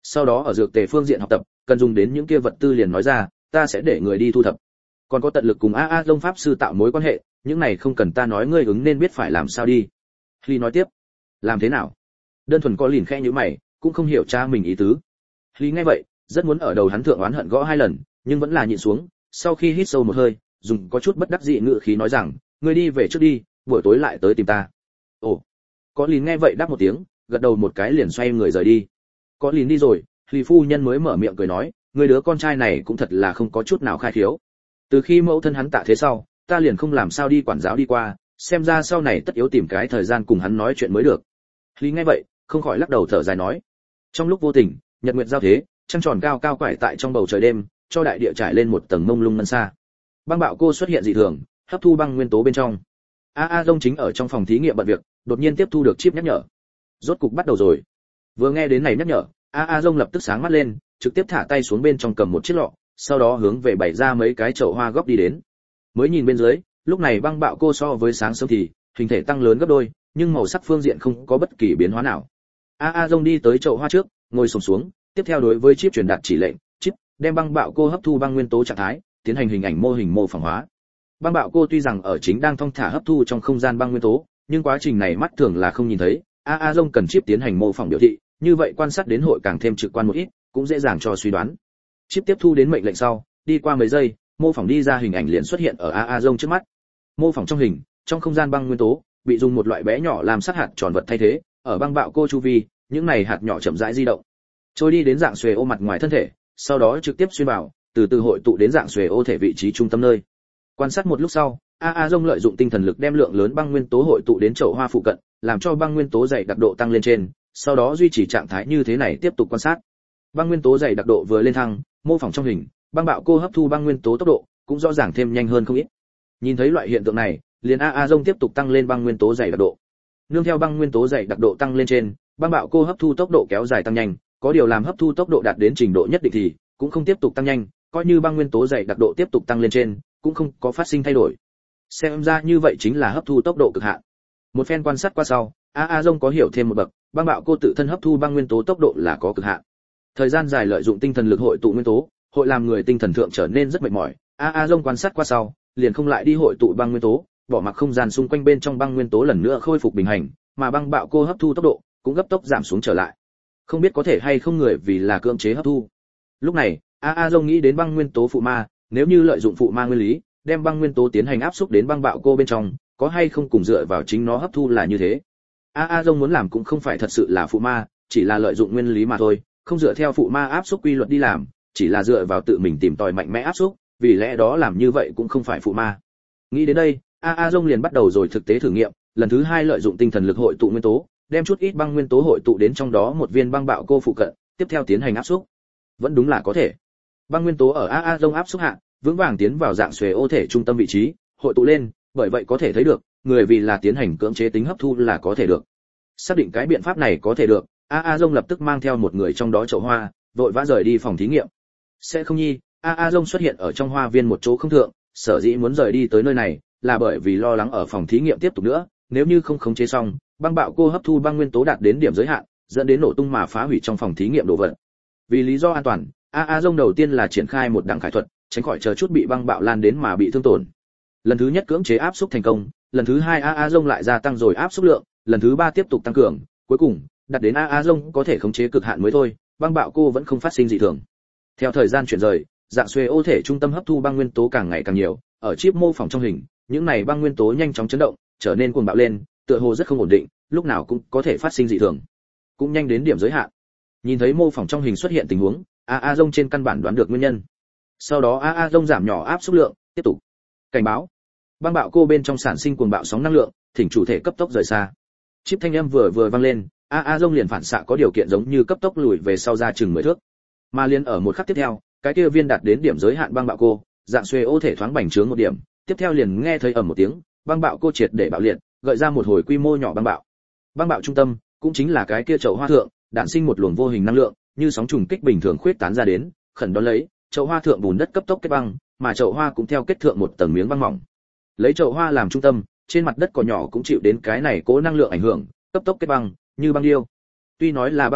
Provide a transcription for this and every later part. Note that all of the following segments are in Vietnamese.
Sau đó ở dược tề phương diện học tập, cần dùng đến những kia vật tư liền nói ra, ta sẽ để người đi thu thập. Còn có tận lực cùng A Dông pháp sư tạo mối quan hệ, những này không cần ta nói ngươi ứng nên biết phải làm sao đi. Ly nói tiếp. Làm thế nào? Đơn thuần có lìn khẽ nhíu mày, cũng không hiểu cha mình ý tứ. Ly nghe vậy, rất muốn ở đầu hắn thượng oán hận gõ 2 lần, nhưng vẫn là nhịn xuống, sau khi hít sâu một hơi, dùng có chút bất đắc dĩ ngữ khí nói rằng, ngươi đi về trước đi, buổi tối lại tới tìm ta. Ồ. Có lìn nghe vậy đáp một tiếng, gật đầu một cái liền xoay người rời đi. Có lìn đi rồi, Ly phu nhân mới mở miệng cười nói, người đứa con trai này cũng thật là không có chút nào khai khiếu. Từ khi mẫu thân hắn tạ thế sau, ta liền không làm sao đi quản giáo đi qua, xem ra sau này tất yếu tìm cái thời gian cùng hắn nói chuyện mới được. Lý nghe vậy, không khỏi lắc đầu thở dài nói. Trong lúc vô tình, nhật nguyệt giao thế, trăng tròn cao cao quải tại trong bầu trời đêm, cho đại địa trải lên một tầng mông lung ngân xa. Băng bạo cô xuất hiện dị thường, hấp thu băng nguyên tố bên trong. Dông chính ở trong phòng thí nghiệm bận việc, đột nhiên tiếp thu được chip nhắc nhở. Rốt cục bắt đầu rồi. Vừa nghe đến này nhắc nhở, Dông lập tức sáng mắt lên, trực tiếp thả tay xuống bên trong cầm một chiếc lọ, sau đó hướng về bày ra mấy cái chậu hoa góc đi đến. Mới nhìn bên dưới, lúc này băng bạo cô so với sáng sớm thì hình thể tăng lớn gấp đôi, nhưng màu sắc phương diện không có bất kỳ biến hóa nào. Dông đi tới chậu hoa trước, ngồi xổm xuống, tiếp theo đối với chip truyền đạt chỉ lệnh, chip đem băng bạo cô hấp thu băng nguyên tố trạng thái, tiến hành hình ảnh mô hình mô phỏng hóa. Băng bạo cô tuy rằng ở chính đang thong thả hấp thu trong không gian băng nguyên tố, nhưng quá trình này mắt thường là không nhìn thấy. Dông cần chip tiến hành mô phỏng biểu thị, như vậy quan sát đến hội càng thêm trực quan một ít, cũng dễ dàng cho suy đoán. Chip tiếp thu đến mệnh lệnh sau, đi qua mấy giây, mô phỏng đi ra hình ảnh liền xuất hiện ở Dông trước mắt. Mô phỏng trong hình, trong không gian băng nguyên tố, bị dùng một loại bé nhỏ làm sắc hạt tròn vật thay thế, ở băng bạo cô chu vi, những này hạt nhỏ chậm rãi di động, trôi đi đến dạng xuề ô mặt ngoài thân thể, sau đó trực tiếp xuyên vào, từ từ hội tụ đến dạng xuề ô thể vị trí trung tâm nơi. Quan sát một lúc sau, Dông lợi dụng tinh thần lực đem lượng lớn băng nguyên tố hội tụ đến chậu hoa phụ cận, làm cho băng nguyên tố dày đặc độ tăng lên trên, sau đó duy trì trạng thái như thế này tiếp tục quan sát. Băng nguyên tố dày đặc độ vừa lên thăng, mô phỏng trong hình, băng bạo cô hấp thu băng nguyên tố tốc độ cũng rõ ràng thêm nhanh hơn không ít. Nhìn thấy loại hiện tượng này, liền Dông tiếp tục tăng lên băng nguyên tố dày đặc độ. Nương theo băng nguyên tố dày đặc độ tăng lên trên, băng bạo cô hấp thu tốc độ kéo dài tăng nhanh, có điều làm hấp thu tốc độ đạt đến trình độ nhất định thì cũng không tiếp tục tăng nhanh, coi như băng nguyên tố dày đặc độ tiếp tục tăng lên trên, cũng không có phát sinh thay đổi. Xem ra như vậy chính là hấp thu tốc độ cực hạn. Một phen quan sát qua sau, Dông có hiểu thêm một bậc, băng bạo cô tự thân hấp thu băng nguyên tố tốc độ là có cực hạn. Thời gian dài lợi dụng tinh thần lực hội tụ nguyên tố, hội làm người tinh thần thượng trở nên rất mệt mỏi. Dông quan sát qua sau, liền không lại đi hội tụ băng nguyên tố, bỏ mặc không gian xung quanh bên trong băng nguyên tố lần nữa khôi phục bình hành, mà băng bạo cô hấp thu tốc độ cũng gấp tốc giảm xuống trở lại. Không biết có thể hay không người vì là cưỡng chế hấp thu. Lúc này, Dông nghĩ đến băng nguyên tố phụ ma, nếu như lợi dụng phụ ma nguyên lý, đem băng nguyên tố tiến hành áp xúc đến băng bạo cô bên trong, có hay không cùng dựa vào chính nó hấp thu là như thế. Dông muốn làm cũng không phải thật sự là phụ ma, chỉ là lợi dụng nguyên lý mà thôi, không dựa theo phụ ma áp xúc quy luật đi làm, chỉ là dựa vào tự mình tìm tòi mạnh mẽ áp xúc, vì lẽ đó làm như vậy cũng không phải phụ ma. Nghĩ đến đây, Dông liền bắt đầu rồi thực tế thử nghiệm, lần thứ 2 lợi dụng tinh thần lực hội tụ nguyên tố, đem chút ít băng nguyên tố hội tụ đến trong đó một viên băng bạo cô phụ cận, tiếp theo tiến hành áp xúc. Vẫn đúng là có thể. Băng nguyên tố ở Dông áp xúc hạ, vững vàng tiến vào dạng xuề ô thể trung tâm vị trí, hội tụ lên, bởi vậy có thể thấy được, người vì là tiến hành cưỡng chế tính hấp thu là có thể được. Xác định cái biện pháp này có thể được, Dông lập tức mang theo một người trong đó chậu hoa, vội vã rời đi phòng thí nghiệm. Sẽ không nhi, Dông xuất hiện ở trong hoa viên một chỗ không thượng, sở dĩ muốn rời đi tới nơi này, là bởi vì lo lắng ở phòng thí nghiệm tiếp tục nữa, nếu như không khống chế xong, băng bạo cô hấp thu băng nguyên tố đạt đến điểm giới hạn, dẫn đến nổ tung mà phá hủy trong phòng thí nghiệm đồ vật. Vì lý do an toàn, Dông đầu tiên là triển khai một đẳng khải thuật, tránh khỏi chờ chút bị băng bạo lan đến mà bị thương tổn. Lần thứ nhất cưỡng chế áp xúc thành công, lần thứ 2 Dông lại gia tăng rồi áp xúc lượng, lần thứ 3 tiếp tục tăng cường, cuối cùng đạt đến Dông có thể khống chế cực hạn mới thôi, băng bạo cô vẫn không phát sinh dị thường. Theo thời gian chuyển rời, dạng xuề ô thể trung tâm hấp thu băng nguyên tố càng ngày càng nhiều, ở chip mô phỏng trong hình, những này băng nguyên tố nhanh chóng chấn động, trở nên cuồng bạo lên, tựa hồ rất không ổn định, lúc nào cũng có thể phát sinh dị thường. Cũng nhanh đến điểm giới hạn. Nhìn thấy mô phỏng trong hình xuất hiện tình huống, Dông trên căn bản đoán được nguyên nhân. Sau đó Dông giảm nhỏ áp xúc lượng, tiếp tục. Cảnh báo. Băng bạo cô bên trong sản sinh cuồng bạo sóng năng lượng, thỉnh chủ thể cấp tốc rời xa. Chip thanh âm vừa vang lên, Dông liền phản xạ có điều kiện giống như cấp tốc lùi về sau ra chừng 10 thước. Mà liền ở một khắc tiếp theo, cái kia viên đạt đến điểm giới hạn băng bạo cô, dạng xuề ô thể thoáng bành trướng một điểm, tiếp theo liền nghe thấy ầm một tiếng, băng bạo cô triệt để bạo liệt, gợi ra một hồi quy mô nhỏ băng bạo. Băng bạo trung tâm, cũng chính là cái kia chậu hoa thượng, đạn sinh một luồng vô hình năng lượng, như sóng trùng kích bình thường khuyết tán ra đến, khẩn đón lấy, chậu hoa thượng bùn đất cấp tốc kết băng, mà chậu hoa cũng theo kết thượng một tầng miếng băng mỏng. Lấy chậu hoa làm trung tâm, trên mặt đất cỏ nhỏ cũng chịu đến cái này cố năng lượng ảnh hưởng, cấp tốc kết băng, như băng điêu. Tuy nói là băng bạo,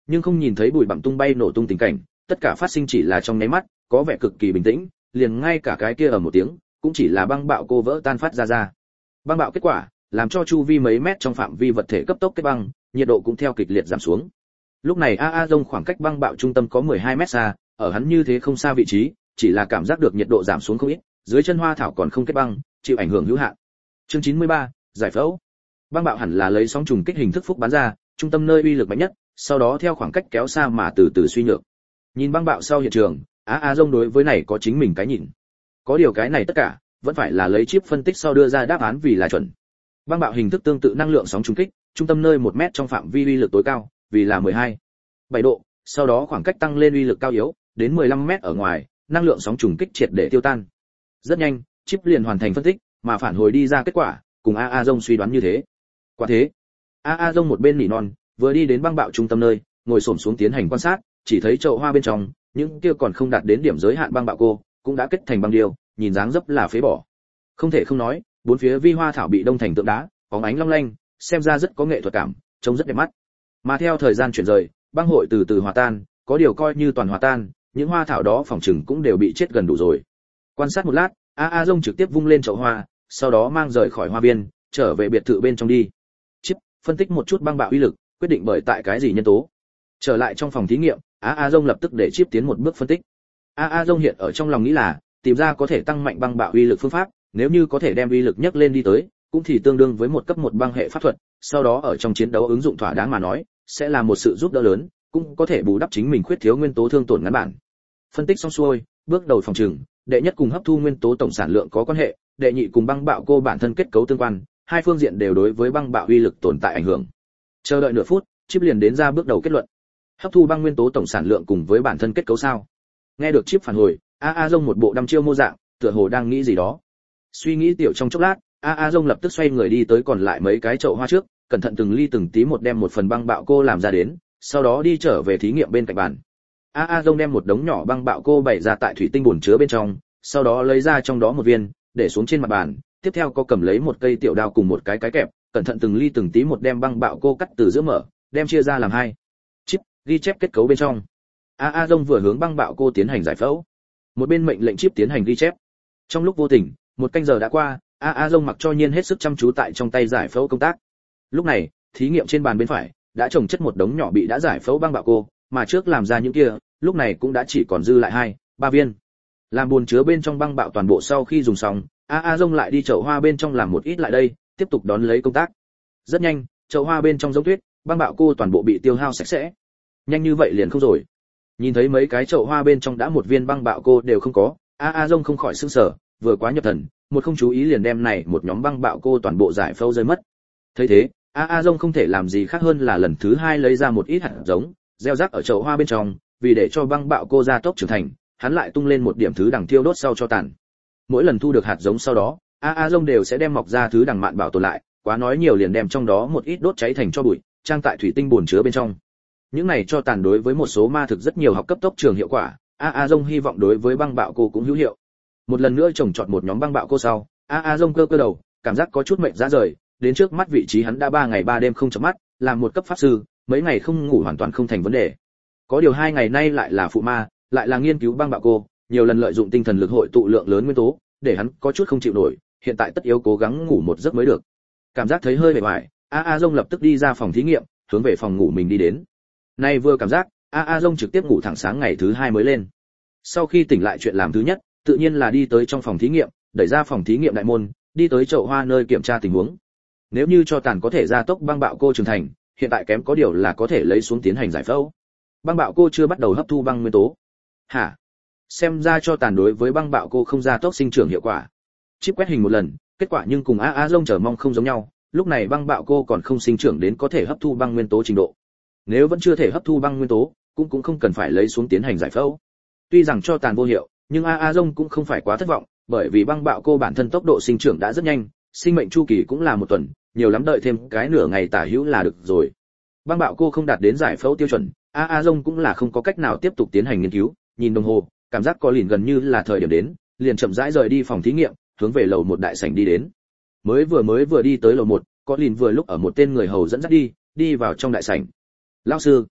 nhưng không nhìn thấy bụi bặm tung bay nổ tung tình cảnh, tất cả phát sinh chỉ là trong nháy mắt, có vẻ cực kỳ bình tĩnh, liền ngay cả cái kia ở một tiếng, cũng chỉ là băng bạo cô vỡ tan phát ra. Băng bạo kết quả, làm cho chu vi mấy mét trong phạm vi vật thể cấp tốc kết băng, nhiệt độ cũng theo kịch liệt giảm xuống. Lúc này A Dông khoảng cách băng bạo trung tâm có 12 mét xa, ở hắn như thế không xa vị trí, chỉ là cảm giác được nhiệt độ giảm xuống không ít, dưới chân hoa thảo còn không kết băng, chịu ảnh hưởng hữu hạn. Chương 93, giải phẫu. Băng bạo hẳn là lấy sóng trùng kích hình thức phúc bắn ra, trung tâm nơi uy lực mạnh nhất, sau đó theo khoảng cách kéo xa mà từ từ suy nhược. Nhìn băng bạo sau hiện trường, A Dông đối với này có chính mình cái nhìn. Có điều cái này tất cả vẫn phải là lấy chip phân tích sau đưa ra đáp án vì là chuẩn. Băng bạo hình thức tương tự năng lượng sóng trùng kích, trung tâm nơi 1 mét trong phạm vi uy lực tối cao, vì là 12,7 độ, sau đó khoảng cách tăng lên uy lực cao yếu, đến 15 mét ở ngoài, năng lượng sóng trùng kích triệt để tiêu tan. Rất nhanh, chip liền hoàn thành phân tích, mà phản hồi đi ra kết quả, cùng A Dông suy đoán như thế. Quả thế, A Dông một bên nỉ non, vừa đi đến băng bạo trung tâm nơi, ngồi xổm xuống tiến hành quan sát, chỉ thấy chậu hoa bên trong, những kia còn không đạt đến điểm giới hạn băng bạo cô, cũng đã kết thành băng điêu, nhìn dáng dấp là phế bỏ. Không thể không nói, bốn phía vi hoa thảo bị đông thành tượng đá, bóng ánh long lanh, xem ra rất có nghệ thuật cảm, trông rất đẹp mắt. Mà theo thời gian chuyển rời, băng hội từ từ hòa tan, có điều coi như toàn hòa tan, những hoa thảo đó phòng trừng cũng đều bị chết gần đủ rồi. Quan sát một lát, A Dông trực tiếp vung lên chậu hoa, sau đó mang rời khỏi hoa viên, trở về biệt thự bên trong đi. Chip, phân tích một chút băng bạo uy lực, quyết định bởi tại cái gì nhân tố. Trở lại trong phòng thí nghiệm, A Dông lập tức để Chip tiến một bước phân tích. A Dông hiện ở trong lòng nghĩ là tìm ra có thể tăng mạnh băng bạo uy lực phương pháp, nếu như có thể đem uy lực nhấc lên đi tới, cũng thì tương đương với một cấp 1 băng hệ pháp thuật, sau đó ở trong chiến đấu ứng dụng thỏa đáng mà nói, sẽ là một sự giúp đỡ lớn, cũng có thể bù đắp chính mình khuyết thiếu nguyên tố thương tổn ngắn bản. Phân tích xong xuôi, bước đầu phòng trừng, đệ nhất cùng hấp thu nguyên tố tổng sản lượng có quan hệ, đệ nhị cùng băng bạo cô bản thân kết cấu tương quan, hai phương diện đều đối với băng bạo uy lực tồn tại ảnh hưởng. Chờ đợi nửa phút, Chip liền đến ra bước đầu kết luận. Hấp thu băng nguyên tố tổng sản lượng cùng với bản thân kết cấu sao? Nghe được Chip phản hồi, A Dông một bộ đăm chiêu mô dạng, tựa hồ đang nghĩ gì đó. Suy nghĩ tiểu trong chốc lát, A Dông lập tức xoay người đi tới còn lại mấy cái chậu hoa trước, cẩn thận từng ly từng tí một đem một phần băng bạo cô làm ra đến, sau đó đi trở về thí nghiệm bên cạnh bàn. A Dông đem một đống nhỏ băng bạo cô bày ra tại thủy tinh bồn chứa bên trong, sau đó lấy ra trong đó một viên, để xuống trên mặt bàn, tiếp theo có cầm lấy một cây tiểu đao cùng một cái kẹp, cẩn thận từng ly từng tí một đem băng bạo cô cắt từ giữa mở, đem chia ra làm hai. Chip, ghi chép kết cấu bên trong. A Dông vừa hướng băng bạo cô tiến hành giải phẫu, một bên mệnh lệnh Chip tiến hành ghi chép. Trong lúc vô tình, một canh giờ đã qua, A Dông mặc cho nhiên hết sức chăm chú tại trong tay giải phẫu công tác. Lúc này, thí nghiệm trên bàn bên phải đã trồng chất một đống nhỏ bị đã giải phẫu băng bạo cô, mà trước làm ra những kia, lúc này cũng đã chỉ còn dư lại 2-3 viên. Làm bồn chứa bên trong băng bạo toàn bộ sau khi dùng xong, A Dông lại đi chậu hoa bên trong làm một ít lại đây, tiếp tục đón lấy công tác. Rất nhanh, chậu hoa bên trong giống tuyết, băng bạo cô toàn bộ bị tiêu hao sạch sẽ. Nhanh như vậy liền không rồi. Nhìn thấy mấy cái chậu hoa bên trong đã một viên băng bạo cô đều không có, A Dông không khỏi sửng sở, vừa quá nhập thần, một không chú ý liền đem này một nhóm băng bạo cô toàn bộ giải phẫu rơi mất. Thấy thế, A Dông không thể làm gì khác hơn là lần thứ hai lấy ra một ít hạt giống, gieo rắc ở chậu hoa bên trong, vì để cho băng bạo cô gia tốc trưởng thành, hắn lại tung lên một điểm thứ đằng thiêu đốt sau cho tàn. Mỗi lần thu được hạt giống sau đó, A Dông đều sẽ đem mọc ra thứ đằng mạn bảo tồn lại, quá nói nhiều liền đem trong đó một ít đốt cháy thành cho bụi, trang tại thủy tinh bồn chứa bên trong. Những này cho tàn đối với một số ma thực rất nhiều học cấp tốc trường hiệu quả, A Dông hy vọng đối với băng bạo cô cũng hữu hiệu. Một lần nữa trồng trọt một nhóm băng bạo cô sau, A Dông cơ đầu, cảm giác có chút mệt ra rời, đến trước mắt vị trí hắn đã 3 ngày 3 đêm không chợp mắt, làm một cấp pháp sư, mấy ngày không ngủ hoàn toàn không thành vấn đề. Có điều 2 ngày nay lại là phụ ma, lại là nghiên cứu băng bạo cô, nhiều lần lợi dụng tinh thần lực hội tụ lượng lớn nguyên tố, để hắn có chút không chịu nổi, hiện tại tất yếu cố gắng ngủ một giấc mới được. Cảm giác thấy hơi mệt mỏi, A Dông lập tức đi ra phòng thí nghiệm, hướng về phòng ngủ mình đi đến. Nay vừa cảm giác, A Dông trực tiếp ngủ thẳng sáng ngày thứ 2 mới lên. Sau khi tỉnh lại chuyện làm thứ nhất, tự nhiên là đi tới trong phòng thí nghiệm, đẩy ra phòng thí nghiệm đại môn, đi tới chậu hoa nơi kiểm tra tình huống. Nếu như cho tàn có thể gia tốc băng bạo cô trưởng thành, hiện tại kém có điều là có thể lấy xuống tiến hành giải phẫu. Băng bạo cô chưa bắt đầu hấp thu băng nguyên tố. Hả? Xem ra cho tàn đối với băng bạo cô không gia tốc sinh trưởng hiệu quả. Chip quét hình một lần, kết quả nhưng cùng A Dông chờ mong không giống nhau, lúc này băng bạo cô còn không sinh trưởng đến có thể hấp thu băng nguyên tố trình độ. Nếu vẫn chưa thể hấp thu băng nguyên tố, cũng không cần phải lấy xuống tiến hành giải phẫu. Tuy rằng cho tàn vô hiệu, nhưng A Dông cũng không phải quá thất vọng, bởi vì băng bạo cô bản thân tốc độ sinh trưởng đã rất nhanh, sinh mệnh chu kỳ cũng là 1 tuần, nhiều lắm đợi thêm cái nửa ngày tả hữu là được rồi. Băng bạo cô không đạt đến giải phẫu tiêu chuẩn, A Dông cũng là không có cách nào tiếp tục tiến hành nghiên cứu, nhìn đồng hồ, cảm giác có lìn gần như là thời điểm đến, liền chậm rãi rời đi phòng thí nghiệm, hướng về lầu 1 đại sảnh đi đến. Mới vừa đi tới lầu 1, có lìn vừa lúc ở một tên người hầu dẫn dắt đi vào trong đại sảnh. "Lão sư."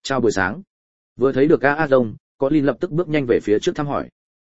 Chào buổi sáng. Vừa thấy được A Dông, có Lin lập tức bước nhanh về phía trước thăm hỏi.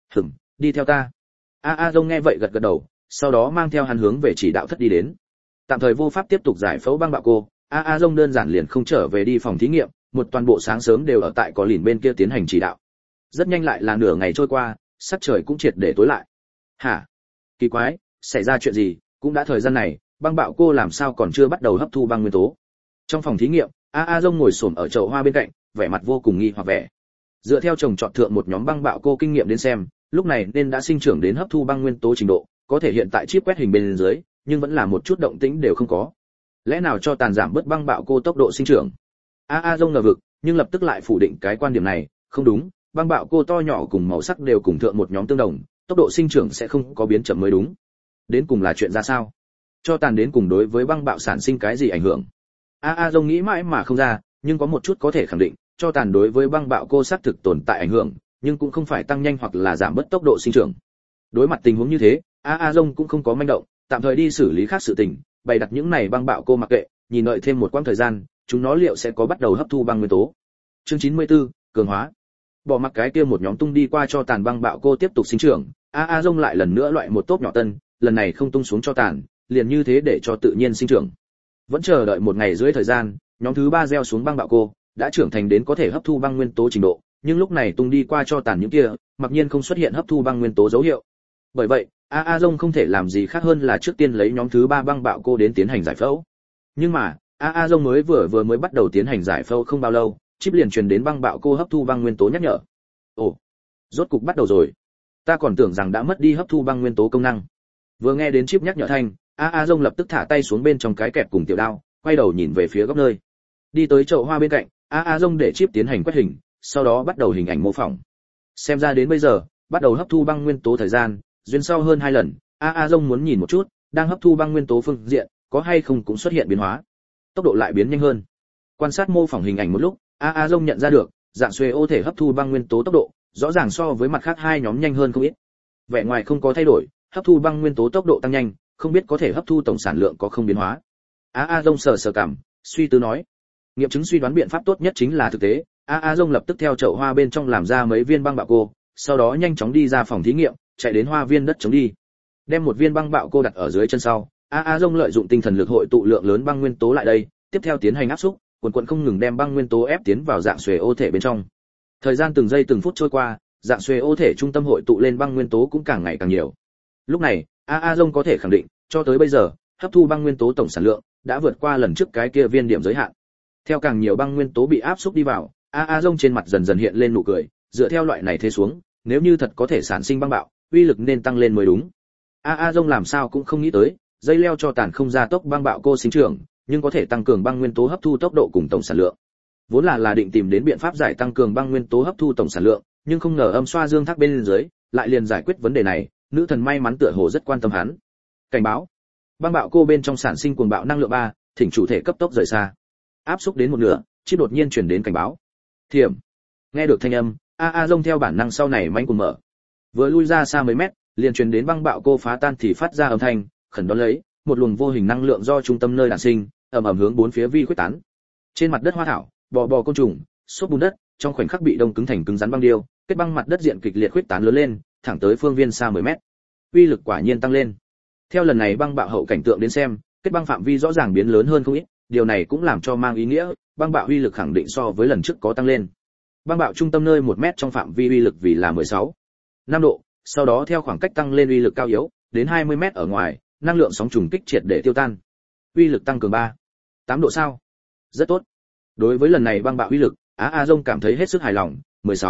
Đi theo ta. A Dông nghe vậy gật gật đầu, sau đó mang theo hắn hướng về chỉ đạo thất đi đến. Tạm thời vô pháp tiếp tục giải phẫu băng bạo cô, A Dông đơn giản liền không trở về đi phòng thí nghiệm, một toàn bộ sáng sớm đều ở tại có Lin bên kia tiến hành chỉ đạo. Rất nhanh lại là nửa ngày trôi qua, sắc trời cũng triệt để tối lại. Hả? Kỳ quái, xảy ra chuyện gì? Cũng đã thời gian này, băng bạo cô làm sao còn chưa bắt đầu hấp thu băng nguyên tố? Trong phòng thí nghiệm, A Dông ngồi xổm ở chậu hoa bên cạnh, vẻ mặt vô cùng nghi hoặc vẻ. Dựa theo trồng trọt thượng một nhóm băng bạo cô kinh nghiệm đến xem, lúc này nên đã sinh trưởng đến hấp thu băng nguyên tố trình độ, có thể hiện tại chip quét hình bên dưới, nhưng vẫn là một chút động tĩnh đều không có. Lẽ nào cho tàn giảm bớt băng bạo cô tốc độ sinh trưởng? A Dông ngờ vực, nhưng lập tức lại phủ định cái quan điểm này, không đúng, băng bạo cô to nhỏ cùng màu sắc đều cùng thượng một nhóm tương đồng, tốc độ sinh trưởng sẽ không có biến chậm mới đúng. Đến cùng là chuyện ra sao? Cho tàn đến cùng đối với băng bạo sản sinh cái gì ảnh hưởng? A Dông nghĩ mãi mà không ra, nhưng có một chút có thể khẳng định, cho tàn đối với băng bạo cô xác thực tồn tại ảnh hưởng, nhưng cũng không phải tăng nhanh hoặc là giảm bớt tốc độ sinh trưởng. Đối mặt tình huống như thế, A Dông cũng không có manh động, tạm thời đi xử lý khác sự tình, bày đặt những này băng bạo cô mặc kệ, nhìn đợi thêm một quãng thời gian, chúng nó liệu sẽ có bắt đầu hấp thu băng nguyên tố. Chương 94, cường hóa. Bỏ mặc cái kia một nhóm tung đi qua cho tàn băng bạo cô tiếp tục sinh trưởng, A Dông lại lần nữa loại một tốp nhỏ tân, lần này không tung xuống cho tàn, liền như thế để cho tự nhiên sinh trưởng. Vẫn chờ đợi một ngày rưỡi thời gian, nhóm thứ 3 gieo xuống băng bạo cô, đã trưởng thành đến có thể hấp thu băng nguyên tố trình độ, nhưng lúc này tung đi qua cho tàn những kia, mặc nhiên không xuất hiện hấp thu băng nguyên tố dấu hiệu. Bởi vậy, A Dông không thể làm gì khác hơn là trước tiên lấy nhóm thứ 3 băng bạo cô đến tiến hành giải phẫu. Nhưng mà, A Dông vừa mới bắt đầu tiến hành giải phẫu không bao lâu, chip liền truyền đến băng bạo cô hấp thu băng nguyên tố nhắc nhở. Ồ, rốt cục bắt đầu rồi. Ta còn tưởng rằng đã mất đi hấp thu băng nguyên tố công năng. Vừa nghe đến chip nhắc nhở thanh, A Dông lập tức thả tay xuống bên trong cái kẹp cùng tiểu đao, quay đầu nhìn về phía góc nơi. Đi tới chậu hoa bên cạnh, A Dông để chip tiến hành quét hình, sau đó bắt đầu hình ảnh mô phỏng. Xem ra đến bây giờ, bắt đầu hấp thu băng nguyên tố thời gian, duyên sau hơn 2 lần, A Dông muốn nhìn một chút, đang hấp thu băng nguyên tố phương diện, có hay không cũng xuất hiện biến hóa. Tốc độ lại biến nhanh hơn. Quan sát mô phỏng hình ảnh một lúc, A Dông nhận ra được, dạng xuê ô thể hấp thu băng nguyên tố tốc độ, rõ ràng so với mặt khác hai nhóm nhanh hơn không ít. Vẻ ngoài không có thay đổi, hấp thu băng nguyên tố tốc độ tăng nhanh, không biết có thể hấp thu tổng sản lượng có không biến hóa. A Dông sờ cảm, suy tư nói. Nghiệm chứng suy đoán biện pháp tốt nhất chính là thực tế. A Dông lập tức theo chậu hoa bên trong làm ra mấy viên băng bạo cô, sau đó nhanh chóng đi ra phòng thí nghiệm, chạy đến hoa viên đất chống đi. Đem một viên băng bạo cô đặt ở dưới chân sau, A Dông lợi dụng tinh thần lực hội tụ lượng lớn băng nguyên tố lại đây, tiếp theo tiến hành áp xúc, quần không ngừng đem băng nguyên tố ép tiến vào dạng xuề ô thể bên trong. Thời gian từng giây từng phút trôi qua, dạng xuề ô thể trung tâm hội tụ lên băng nguyên tố cũng càng ngày càng nhiều. Lúc này, A Dông có thể khẳng định, cho tới bây giờ, hấp thu băng nguyên tố tổng sản lượng đã vượt qua lần trước cái kia viên điểm giới hạn. Theo càng nhiều băng nguyên tố bị áp xúc đi vào, A Dông trên mặt dần dần hiện lên nụ cười, dựa theo loại này thế xuống, nếu như thật có thể sản sinh băng bạo, uy lực nên tăng lên mới đúng. A Dông làm sao cũng không nghĩ tới, dây leo cho tàn không ra tốc băng bạo cô sinh trưởng, nhưng có thể tăng cường băng nguyên tố hấp thu tốc độ cùng tổng sản lượng. Vốn là định tìm đến biện pháp giải tăng cường băng nguyên tố hấp thu tổng sản lượng, nhưng không ngờ âm xoa dương thác bên dưới, lại liền giải quyết vấn đề này, nữ thần may mắn tựa hồ rất quan tâm hắn. Cảnh báo, băng bạo cô bên trong sản sinh cuồng bạo năng lượng 3, thỉnh chủ thể cấp tốc rời xa. Áp xúc đến một nửa, chip đột nhiên truyền đến cảnh báo. Thiểm. Nghe được thanh âm, A Dông theo bản năng sau này manh cuồng mở. Vừa lui ra xa mấy mét, liền truyền đến băng bạo cô phá tan thì phát ra âm thanh, khẩn đón lấy, một luồng vô hình năng lượng do trung tâm nơi đản sinh, ầm hướng bốn phía vi khuếch tán. Trên mặt đất hoa thảo, bò côn trùng, xốp bùn đất, trong khoảnh khắc bị đông cứng thành cứng rắn băng điêu, kết băng mặt đất diện kịch liệt khuếch tán lớn lên, thẳng tới phương viên xa 10 mét. Uy lực quả nhiên tăng lên. Theo lần này băng bạo hậu cảnh tượng đến xem, kết băng phạm vi rõ ràng biến lớn hơn không ít, điều này cũng làm cho mang ý nghĩa, băng bạo uy lực khẳng định so với lần trước có tăng lên. Băng bạo trung tâm nơi 1 mét trong phạm vi uy lực vì là 16.5 độ, sau đó theo khoảng cách tăng lên uy lực cao yếu, đến 20 mét ở ngoài, năng lượng sóng trùng kích triệt để tiêu tan. Uy lực tăng cường 3.8 độ sao? Rất tốt. Đối với lần này băng bạo uy lực, A Dông cảm thấy hết sức hài lòng,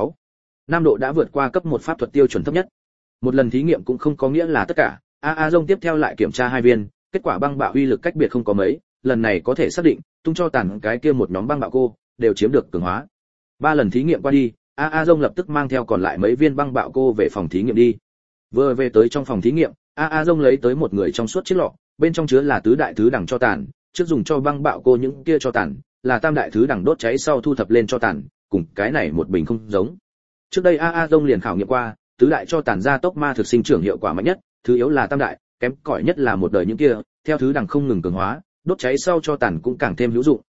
16.5 độ đã vượt qua cấp 1 pháp thuật tiêu chuẩn thấp nhất. Một lần thí nghiệm cũng không có nghĩa là tất cả, A Dông tiếp theo lại kiểm tra 2 viên, kết quả băng bạo uy lực cách biệt không có mấy, lần này có thể xác định, tung cho tàn cái kia một nhóm băng bạo cô đều chiếm được cường hóa. 3 lần thí nghiệm qua đi, A Dông lập tức mang theo còn lại mấy viên băng bạo cô về phòng thí nghiệm đi. Vừa về tới trong phòng thí nghiệm, A Dông lấy tới một người trong suốt chiếc lọ, bên trong chứa là tứ đại thứ đẳng cho tàn, trước dùng cho băng bạo cô những kia cho tàn, là tam đại thứ đẳng đốt cháy sau thu thập lên cho tàn, cùng cái này một bình không giống. Trước đây A Dông liền khảo nghiệm qua, tứ đại cho tàn gia tốc ma thực sinh trưởng hiệu quả mạnh nhất, thứ yếu là tam đại, kém cỏi nhất là một đời những kia, theo thứ đẳng không ngừng cường hóa, đốt cháy sau cho tàn cũng càng thêm hữu dụng.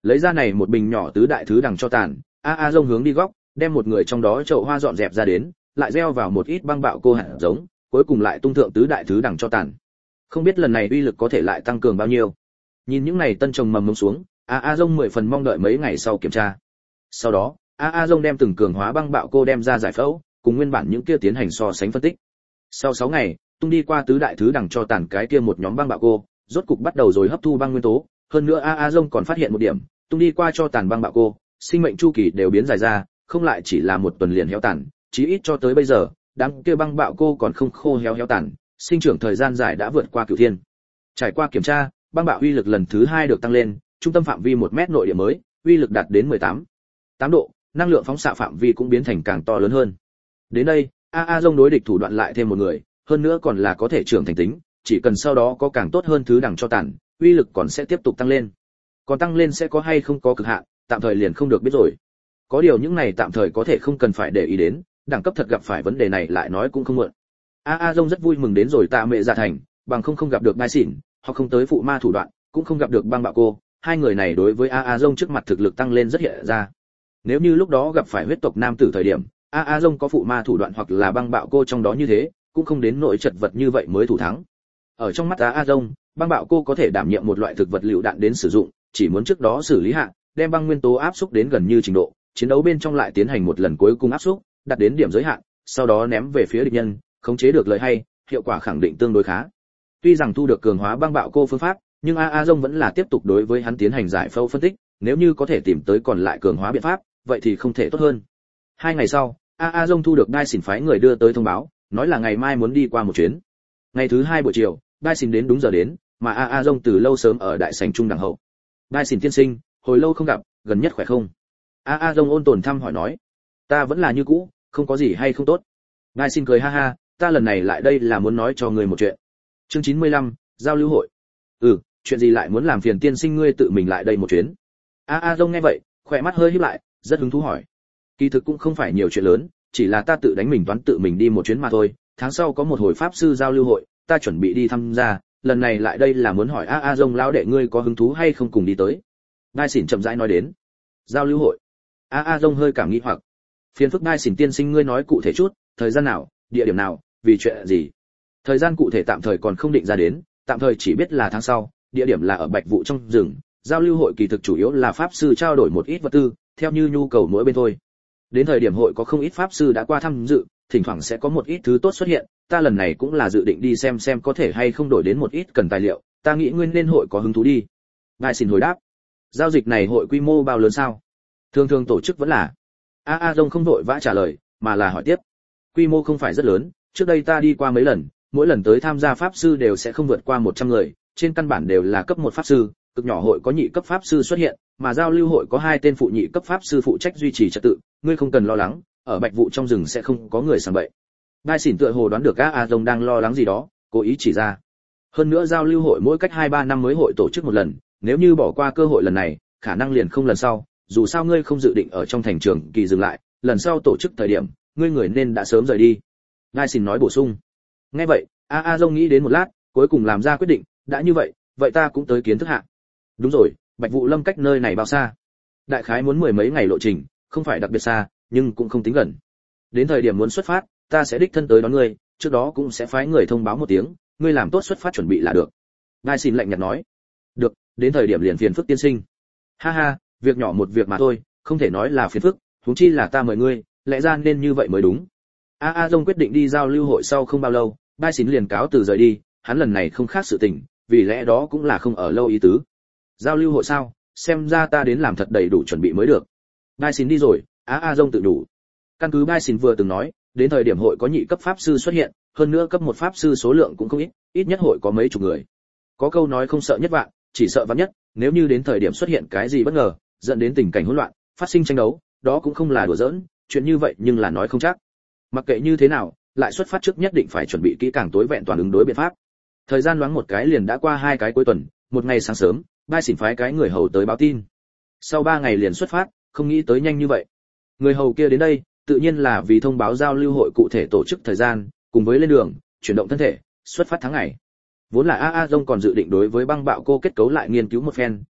Lấy ra này một bình nhỏ tứ đại thứ đằng cho tàn, A Dông hướng đi góc, đem một người trong đó chậu hoa dọn dẹp ra đến, lại gieo vào một ít băng bạo cô hạt giống, cuối cùng lại tung thượng tứ đại thứ đằng cho tàn. Không biết lần này uy lực có thể lại tăng cường bao nhiêu. Nhìn những này tân trồng mầm mống xuống, A Dông 10 phần mong đợi mấy ngày sau kiểm tra. Sau đó, A Dông đem từng cường hóa băng bạo cô đem ra giải phẫu, cùng nguyên bản những kia tiến hành so sánh phân tích. Sau 6 ngày, tung đi qua tứ đại thứ đằng cho tàn cái kia một nhóm băng bạo cô, rốt cục bắt đầu rồi hấp thu băng nguyên tố, hơn nữa A Dông còn phát hiện một điểm, tung đi qua cho tàn băng bạo cô, sinh mệnh chu kỳ đều biến dài ra, không lại chỉ là một tuần liền héo tàn, chí ít cho tới bây giờ, đám kia băng bạo cô còn không khô héo tàn, sinh trưởng thời gian dài đã vượt qua cửu thiên. Trải qua kiểm tra, băng bạo uy lực lần thứ 2 được tăng lên, trung tâm phạm vi 1 mét nội địa mới, uy lực đạt đến 18 độ, năng lượng phóng xạ phạm vi cũng biến thành càng to lớn hơn. Đến đây, A Dông đối địch thủ đoạn lại thêm một người, hơn nữa còn là có thể trưởng thành tính, chỉ cần sau đó có càng tốt hơn thứ đằng cho tàn, uy lực còn sẽ tiếp tục tăng lên. Còn tăng lên sẽ có hay không có cực hạn, tạm thời liền không được biết rồi. Có điều những này tạm thời có thể không cần phải để ý đến, đẳng cấp thật gặp phải vấn đề này lại nói cũng không muộn. A Dông rất vui mừng đến rồi Tạ Mẹ Dạ Thành, bằng không gặp được Đai Xỉn, hoặc không tới phụ ma thủ đoạn, cũng không gặp được băng bạo cô, hai người này đối với A Dông trước mặt thực lực tăng lên rất hiện ra. Nếu như lúc đó gặp phải huyết tộc nam tử thời điểm, A Dông có phụ ma thủ đoạn hoặc là băng bạo cô trong đó như thế, cũng không đến nỗi chật vật như vậy mới thủ thắng. Ở trong mắt A Dông, băng bạo cô có thể đảm nhiệm một loại thực vật lựu đạn đến sử dụng, chỉ muốn trước đó xử lý hạ, đem băng nguyên tố áp xúc đến gần như trình độ, chiến đấu bên trong lại tiến hành một lần cuối cùng áp xúc, đạt đến điểm giới hạn, sau đó ném về phía địch nhân, khống chế được lợi hay, hiệu quả khẳng định tương đối khá. Tuy rằng thu được cường hóa băng bạo cô phương pháp, nhưng A Dông vẫn là tiếp tục đối với hắn tiến hành giải phẫu phân tích, nếu như có thể tìm tới còn lại cường hóa biện pháp, vậy thì không thể tốt hơn. 2 ngày sau, A Dông thu được Đai Xỉn phái người đưa tới thông báo, nói là ngày mai muốn đi qua một chuyến. Ngày thứ 2 buổi chiều, Đai Xỉn đến đúng giờ đến, mà A Dông từ lâu sớm ở đại sảnh trung đằng hậu. Đai Xỉn tiên sinh, hồi lâu không gặp, gần nhất khỏe không? A Dông ôn tồn thăm hỏi nói. Ta vẫn là như cũ, không có gì hay không tốt. Đai Xỉn cười ha ha, ta lần này lại đây là muốn nói cho ngươi một chuyện. Chương 95, giao lưu hội. Chuyện gì lại muốn làm phiền tiên sinh ngươi tự mình lại đây một chuyến? A Dông nghe vậy, khỏe mắt hơi híp lại, rất hứng thú hỏi. Kỳ thực cũng không phải nhiều chuyện lớn, chỉ là ta tự đánh mình toán tự mình đi một chuyến mà thôi. Tháng sau có một hồi pháp sư giao lưu hội, ta chuẩn bị đi tham gia, lần này lại đây là muốn hỏi A Dông lão đệ ngươi có hứng thú hay không cùng đi tới. Đai Xỉn chậm rãi nói đến. Giao lưu hội. A Dông hơi cảm nghi hoặc. Phiền phức Đai Xỉn tiên sinh ngươi nói cụ thể chút, thời gian nào, địa điểm nào, vì chuyện gì? Thời gian cụ thể tạm thời còn không định ra đến, tạm thời chỉ biết là tháng sau, địa điểm là ở Bạch Vụ trong rừng. Giao lưu hội kỳ thực chủ yếu là pháp sư trao đổi một ít vật tư, theo như nhu cầu mỗi bên thôi. Đến thời điểm hội có không ít pháp sư đã qua tham dự, thỉnh thoảng sẽ có một ít thứ tốt xuất hiện, ta lần này cũng là dự định đi xem có thể hay không đổi đến một ít cần tài liệu, ta nghĩ nguyên nên hội có hứng thú đi. Ngài xin hồi đáp. Giao dịch này hội quy mô bao lớn sao? Thường tổ chức vẫn là. A Dông không vội vã trả lời, mà là hỏi tiếp. Quy mô không phải rất lớn, trước đây ta đi qua mấy lần, mỗi lần tới tham gia pháp sư đều sẽ không vượt qua 100 người, trên căn bản đều là cấp 1 pháp sư, cực nhỏ hội có nhị cấp pháp sư xuất hiện, mà giao lưu hội có 2 tên phụ nhị cấp pháp sư phụ trách duy trì trật tự, ngươi không cần lo lắng, ở Bạch Vụ trong rừng sẽ không có người sảng bậy. Đai Xỉn tựa hồ đoán được A Dông đang lo lắng gì đó, cố ý chỉ ra. Hơn nữa giao lưu hội mỗi cách 2-3 năm mới hội tổ chức một lần, nếu như bỏ qua cơ hội lần này, khả năng liền không lần sau, dù sao ngươi không dự định ở trong thành trường kỳ dừng lại, lần sau tổ chức thời điểm, ngươi người nên đã sớm rời đi. Đai Xỉn nói bổ sung. Nghe vậy, A Dông nghĩ đến một lát, cuối cùng làm ra quyết định, đã như vậy, vậy ta cũng tới kiến thức hạ. Đúng rồi, Bạch Vụ Lâm cách nơi này bao xa? Đại khái muốn 10 mấy ngày lộ trình, không phải đặc biệt xa, nhưng cũng không tính gần. Đến thời điểm muốn xuất phát, ta sẽ đích thân tới đón ngươi, trước đó cũng sẽ phái người thông báo một tiếng, ngươi làm tốt xuất phát chuẩn bị là được. Đai Xỉn lạnh nhạt nói. Được, đến thời điểm liền phiền phức tiên sinh. Ha ha, việc nhỏ một việc mà thôi, không thể nói là phiền phức, huống chi là ta mời ngươi, lẽ ra nên như vậy mới đúng. A Dông quyết định đi giao lưu hội sau không bao lâu, Đai Xỉn liền cáo từ rời đi, hắn lần này không khác sự tình, vì lẽ đó cũng là không ở lâu ý tứ. Giao lưu hội sao, xem ra ta đến làm thật đầy đủ chuẩn bị mới được. Đai Xỉn đi rồi, A Dông tự đủ. Căn cứ Đai Xỉn vừa từng nói, đến thời điểm hội có nhị cấp pháp sư xuất hiện, hơn nữa cấp 1 pháp sư số lượng cũng không ít, ít nhất hội có mấy chục người. Có câu nói không sợ nhất vạn, chỉ sợ vạn nhất, nếu như đến thời điểm xuất hiện cái gì bất ngờ, dẫn đến tình cảnh hỗn loạn, phát sinh tranh đấu, đó cũng không là đùa giỡn, chuyện như vậy nhưng là nói không chắc. Mặc kệ như thế nào, lại xuất phát trước nhất định phải chuẩn bị kỹ càng tối vẹn toàn ứng đối biện pháp. Thời gian loáng một cái liền đã qua 2 cái cuối tuần, một ngày sáng sớm, Đai Xỉn phái cái người hầu tới báo tin. Sau 3 ngày liền xuất phát, không nghĩ tới nhanh như vậy. Người hầu kia đến đây, tự nhiên là vì thông báo giao lưu hội cụ thể tổ chức thời gian, cùng với lên đường, chuyển động thân thể, xuất phát tháng ngày. Vốn là A Dông còn dự định đối với băng bạo cô kết cấu lại nghiên cứu một phen,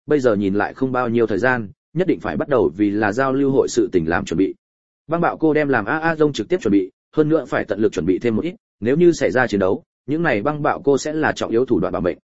bây giờ nhìn lại không bao nhiêu thời gian, nhất định phải bắt đầu vì là giao lưu hội sự tình làm chuẩn bị. Băng bạo cô đem làm Dông trực tiếp chuẩn bị, hơn nữa phải tận lực chuẩn bị thêm một ít, nếu như xảy ra chiến đấu, những này băng bạo cô sẽ là trọng yếu thủ đoạn bảo mệnh.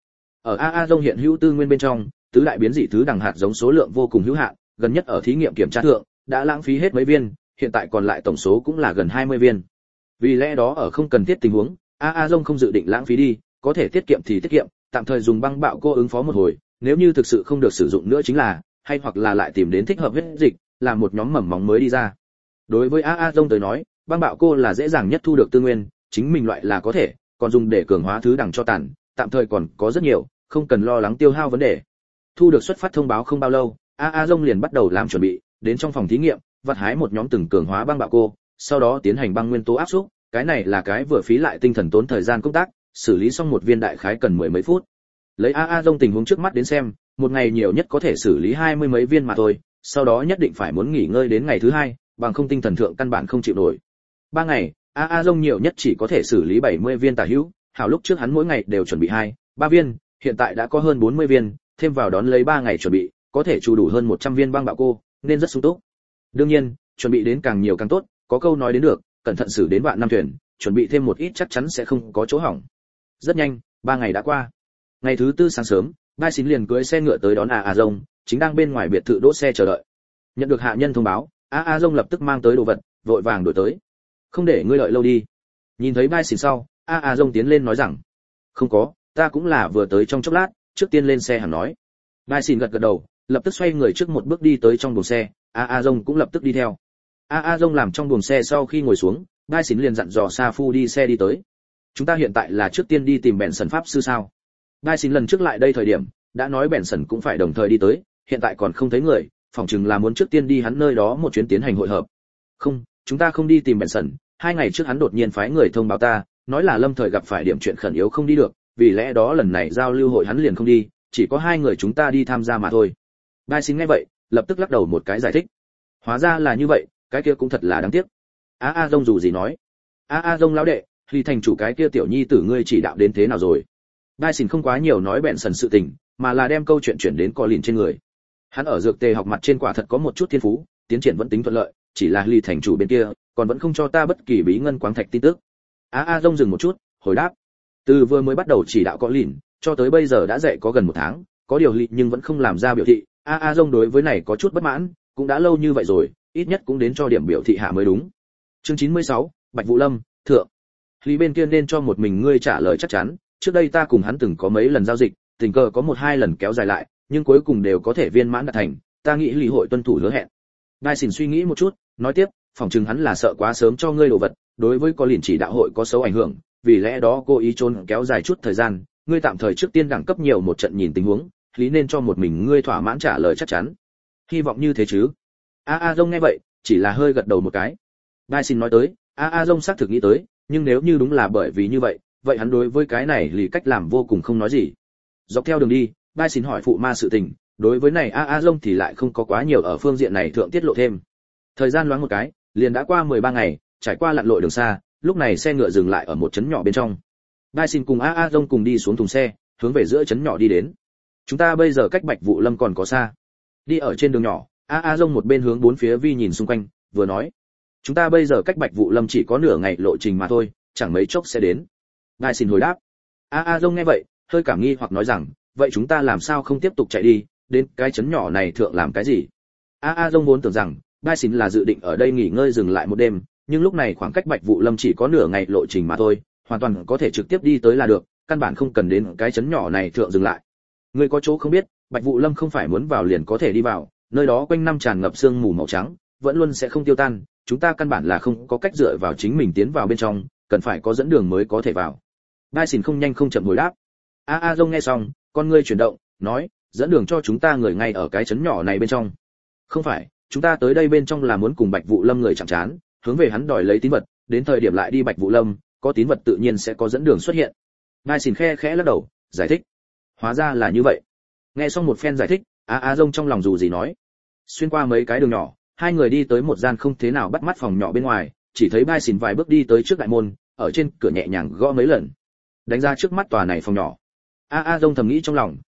Ở Dông hiện hữu tư nguyên bên trong, tứ đại biến dị thứ đẳng hạt giống số lượng vô cùng hữu hạn, gần nhất ở thí nghiệm kiểm tra thượng, đã lãng phí hết mấy viên, hiện tại còn lại tổng số cũng là gần 20 viên. Vì lẽ đó ở không cần thiết tình huống, Dông không dự định lãng phí đi, có thể tiết kiệm thì tiết kiệm, tạm thời dùng băng bạo cô ứng phó một hồi, nếu như thực sự không được sử dụng nữa chính là, hay hoặc là lại tìm đến thích hợp huyết dịch, làm một nhóm mầm móng mới đi ra. Đối với Dông tới nói, băng bạo cô là dễ dàng nhất thu được tư nguyên, chính mình loại là có thể, còn dùng để cường hóa thứ đẳng cho tàn, tạm thời còn có rất nhiều, không cần lo lắng tiêu hao vấn đề. Thu được xuất phát thông báo không bao lâu, Dông liền bắt đầu làm chuẩn bị, đến trong phòng thí nghiệm, vặt hái một nhóm từng cường hóa băng bạo cô, sau đó tiến hành băng nguyên tố áp xúc, cái này là cái vừa phí lại tinh thần tốn thời gian công tác, xử lý xong một viên đại khái cần mười mấy phút. Lấy Dông tình huống trước mắt đến xem, một ngày nhiều nhất có thể xử lý 20 mấy viên mà thôi, sau đó nhất định phải muốn nghỉ ngơi đến ngày thứ hai, bằng không tinh thần thượng căn bản không chịu nổi. 3 ngày, Dông nhiều nhất chỉ có thể xử lý 70 viên tả hữu, hảo lúc trước hắn mỗi ngày đều chuẩn bị 2-3 viên, hiện tại đã có hơn 40 viên, thêm vào đón lấy 3 ngày chuẩn bị, có thể chủ đủ hơn 100 viên băng bạo cô, nên rất sung túc. Đương nhiên, chuẩn bị đến càng nhiều càng tốt, có câu nói đến được, cẩn thận xử đến vạn năm thuyền, chuẩn bị thêm một ít chắc chắn sẽ không có chỗ hỏng. Rất nhanh, 3 ngày đã qua. Ngày thứ tư sáng sớm, Bai Xin liền cưỡi xe ngựa tới đón Dông, chính đang bên ngoài biệt thự đỗ xe chờ đợi. Nhận được hạ nhân thông báo, Dông lập tức mang tới đồ vật, vội vàng đuổi tới. Không để ngươi đợi lâu đi. Nhìn thấy Bai Xin sau, Dông tiến lên nói rằng, không có, ta cũng là vừa tới trong chốc lát, trước tiên lên xe hẳn nói. Bai Xin gật gật đầu, lập tức xoay người trước một bước đi tới trong buồng xe, Dông cũng lập tức đi theo. Dông làm trong buồng xe sau khi ngồi xuống, Bai Xin liền dặn dò Sa Phu đi xe đi tới. Chúng ta hiện tại là trước tiên đi tìm bèn sần pháp sư sao? Bai Xin lần trước lại đây thời điểm, đã nói bèn sần cũng phải đồng thời đi tới, hiện tại còn không thấy người, phỏng chừng là muốn trước tiên đi hắn nơi đó một chuyến tiến hành hội hợp. Không, chúng ta không đi tìm bèn sần, 2 ngày trước hắn đột nhiên phái người thông báo ta, nói là lâm thời gặp phải điểm chuyện khẩn yếu không đi được, vì lẽ đó lần này giao lưu hội hắn liền không đi, chỉ có 2 người chúng ta đi tham gia mà thôi. Bai Xin nghe vậy, lập tức lắc đầu một cái giải thích. Hóa ra là như vậy, cái kia cũng thật là đáng tiếc. Dông dù gì nói. Dông lão đệ, Ly thành chủ cái kia tiểu nhi tử ngươi chỉ đạo đến thế nào rồi? Bai Xin không quá nhiều nói bẹn sần sự tình, mà là đem câu chuyện chuyển đến Colin trên người. Hắn ở dược tề học mặt trên quả thật có một chút thiên phú, tiến triển vẫn tính thuận lợi, chỉ là Ly thành chủ bên kia, còn vẫn không cho ta bất kỳ bí ngân quáng thạch tin tức. Dông dừng một chút, hồi đáp. Từ vừa mới bắt đầu chỉ đạo Colin, cho tới bây giờ đã dạy có gần 1 tháng, có điều Ly nhưng vẫn không làm ra biểu thị. Dông đối với này có chút bất mãn, cũng đã lâu như vậy rồi, ít nhất cũng đến cho điểm biểu thị hạ mới đúng. Chương 96, Bạch Vũ Lâm, thượng. Lý bên kia nên cho một mình ngươi trả lời chắc chắn, trước đây ta cùng hắn từng có mấy lần giao dịch, tình cờ có 1-2 lần kéo dài lại, nhưng cuối cùng đều có thể viên mãn đạt thành, ta nghĩ Lý hội tuân thủ hứa hẹn. Bai Xin suy nghĩ một chút, nói tiếp, phỏng chừng hắn là sợ quá sớm cho ngươi đồ vật, đối với có liền chỉ đạo hội có xấu ảnh hưởng, vì lẽ đó cố ý trốn kéo dài chút thời gian, ngươi tạm thời trước tiên đẳng cấp nhiều một trận nhìn tình huống, Lý nên cho một mình ngươi thỏa mãn trả lời chắc chắn. Hy vọng như thế chứ. Dông nghe vậy, chỉ là hơi gật đầu một cái. Bai Xin nói tới, Dông xác thực nghĩ tới, nhưng nếu như đúng là bởi vì như vậy, vậy hắn đối với cái này lì cách làm vô cùng không nói gì. Dọc theo đường đi, Bai Xin hỏi phụ ma sự tình, đối với này Dông thì lại không có quá nhiều ở phương diện này thượng tiết lộ thêm. Thời gian loáng một cái, liền đã qua 13 ngày, trải qua lặn lội đường xa, lúc này xe ngựa dừng lại ở một trấn nhỏ bên trong. Bai Xin cùng Dông cùng đi xuống thùng xe, hướng về giữa trấn nhỏ đi đến. Chúng ta bây giờ cách Bạch Vũ Lâm còn có xa. Đi ở trên đường nhỏ, Dông một bên hướng bốn phía vi nhìn xung quanh, vừa nói: chúng ta bây giờ cách Bạch Vũ Lâm chỉ có nửa ngày lộ trình mà thôi, chẳng mấy chốc sẽ đến. Bai Xin hồi đáp. Dông nghe vậy, hơi cảm nghi hoặc nói rằng: vậy chúng ta làm sao không tiếp tục chạy đi, đến cái trấn nhỏ này thượng làm cái gì? Dông vốn tưởng rằng Bai Xin là dự định ở đây nghỉ ngơi dừng lại một đêm, nhưng lúc này khoảng cách Bạch Vũ Lâm chỉ có nửa ngày lộ trình mà thôi, hoàn toàn có thể trực tiếp đi tới là được, căn bản không cần đến cái trấn nhỏ này thượng dừng lại. Ngươi có chỗ không biết, Bạch Vũ Lâm không phải muốn vào liền có thể đi vào, nơi đó quanh năm tràn ngập sương mù màu trắng, vẫn luôn sẽ không tiêu tan, chúng ta căn bản là không có cách dựa vào chính mình tiến vào bên trong, cần phải có dẫn đường mới có thể vào. Bai Xin không nhanh không chậm hồi đáp. Dông nghe xong, con ngươi chuyển động, nói: dẫn đường cho chúng ta người ngay ở cái trấn nhỏ này bên trong. Không phải, chúng ta tới đây bên trong là muốn cùng Bạch Vũ Lâm người chạm trán, hướng về hắn đòi lấy tín vật, đến thời điểm lại đi Bạch Vũ Lâm, có tín vật tự nhiên sẽ có dẫn đường xuất hiện. Bai Xin khẽ lắc đầu, giải thích: hóa ra là như vậy. Nghe xong một phen giải thích, Dông trong lòng dù gì nói. Xuyên qua mấy cái đường nhỏ, hai người đi tới một gian không thế nào bắt mắt phòng nhỏ bên ngoài, chỉ thấy Bai Xin vài bước đi tới trước đại môn, ở trên cửa nhẹ nhàng gõ mấy lần, đánh ra trước mắt tòa này phòng nhỏ. Dông thầm nghĩ trong lòng,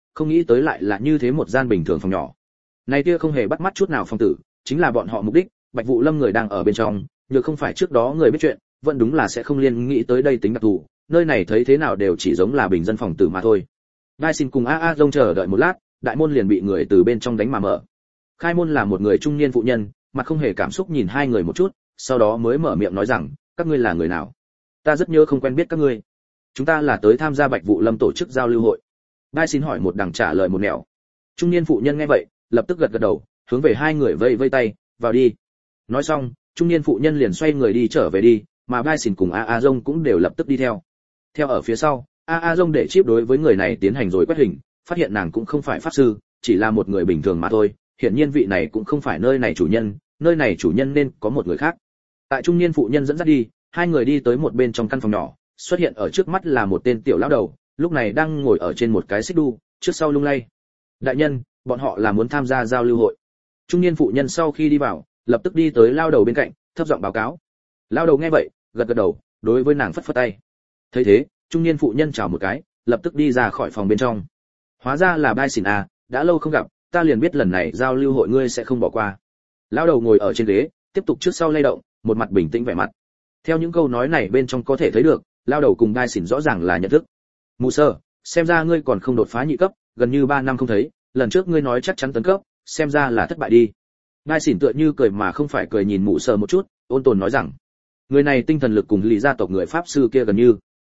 không nghĩ tới lại là như thế một gian bình thường phòng nhỏ. Này kia không hề bắt mắt chút nào phòng tử, chính là bọn họ mục đích, Bạch Vũ Lâm người đang ở bên trong, nhược không phải trước đó người biết chuyện, vẫn đúng là sẽ không liên nghĩ tới đây tính đặc thù, nơi này thấy thế nào đều chỉ giống là bình dân phòng tử mà thôi. Gai xin cùng A Dông chờ đợi một lát, đại môn liền bị người từ bên trong đánh mà mở. Khai môn là một người trung niên phụ nhân, mặt không hề cảm xúc nhìn hai người một chút, sau đó mới mở miệng nói rằng, các ngươi là người nào? Ta rất nhớ không quen biết các ngươi. Chúng ta là tới tham gia Bạch Vũ Lâm tổ chức giao lưu hội. Gai xin hỏi một đằng trả lời một nẻo. Trung niên phụ nhân nghe vậy, lập tức gật gật đầu, hướng về hai người vây vây tay, vào đi. Nói xong, trung niên phụ nhân liền xoay người đi trở về đi, mà Gai xin cùng A Dông cũng đều lập tức đi theo. Theo ở phía sau, A Dông để chip đối với người này tiến hành rồi quét hình, phát hiện nàng cũng không phải pháp sư, chỉ là một người bình thường mà thôi, hiển nhiên vị này cũng không phải nơi này chủ nhân, nơi này chủ nhân nên có một người khác. Tại trung niên phụ nhân dẫn dắt đi, hai người đi tới một bên trong căn phòng nhỏ, xuất hiện ở trước mắt là một tên tiểu lão đầu, lúc này đang ngồi ở trên một cái xích đu, trước sau lung lay. Đại nhân, bọn họ là muốn tham gia giao lưu hội. Trung niên phụ nhân sau khi đi vào, lập tức đi tới lão đầu bên cạnh, thấp giọng báo cáo. Lão đầu nghe vậy, gật gật đầu, đối với nàng phất phất tay. Thấy thế, trung niên phụ nhân chào một cái, lập tức đi ra khỏi phòng bên trong. Hóa ra là Bai Xỉn à, đã lâu không gặp, ta liền biết lần này giao lưu hội ngươi sẽ không bỏ qua. Lão đầu ngồi ở trên ghế, tiếp tục trước sau lay động, một mặt bình tĩnh vẻ mặt. Theo những câu nói này bên trong có thể thấy được, lão đầu cùng Bai Xỉn rõ ràng là nhận thức. Mù Sơ, xem ra ngươi còn không đột phá nhị cấp, gần như 3 năm không thấy, lần trước ngươi nói chắc chắn tấn cấp, xem ra là thất bại đi. Bai Xỉn tựa như cười mà không phải cười nhìn Mù Sơ một chút, ôn tồn nói rằng, người này tinh thần lực cùng lý gia tộc người pháp sư kia gần như.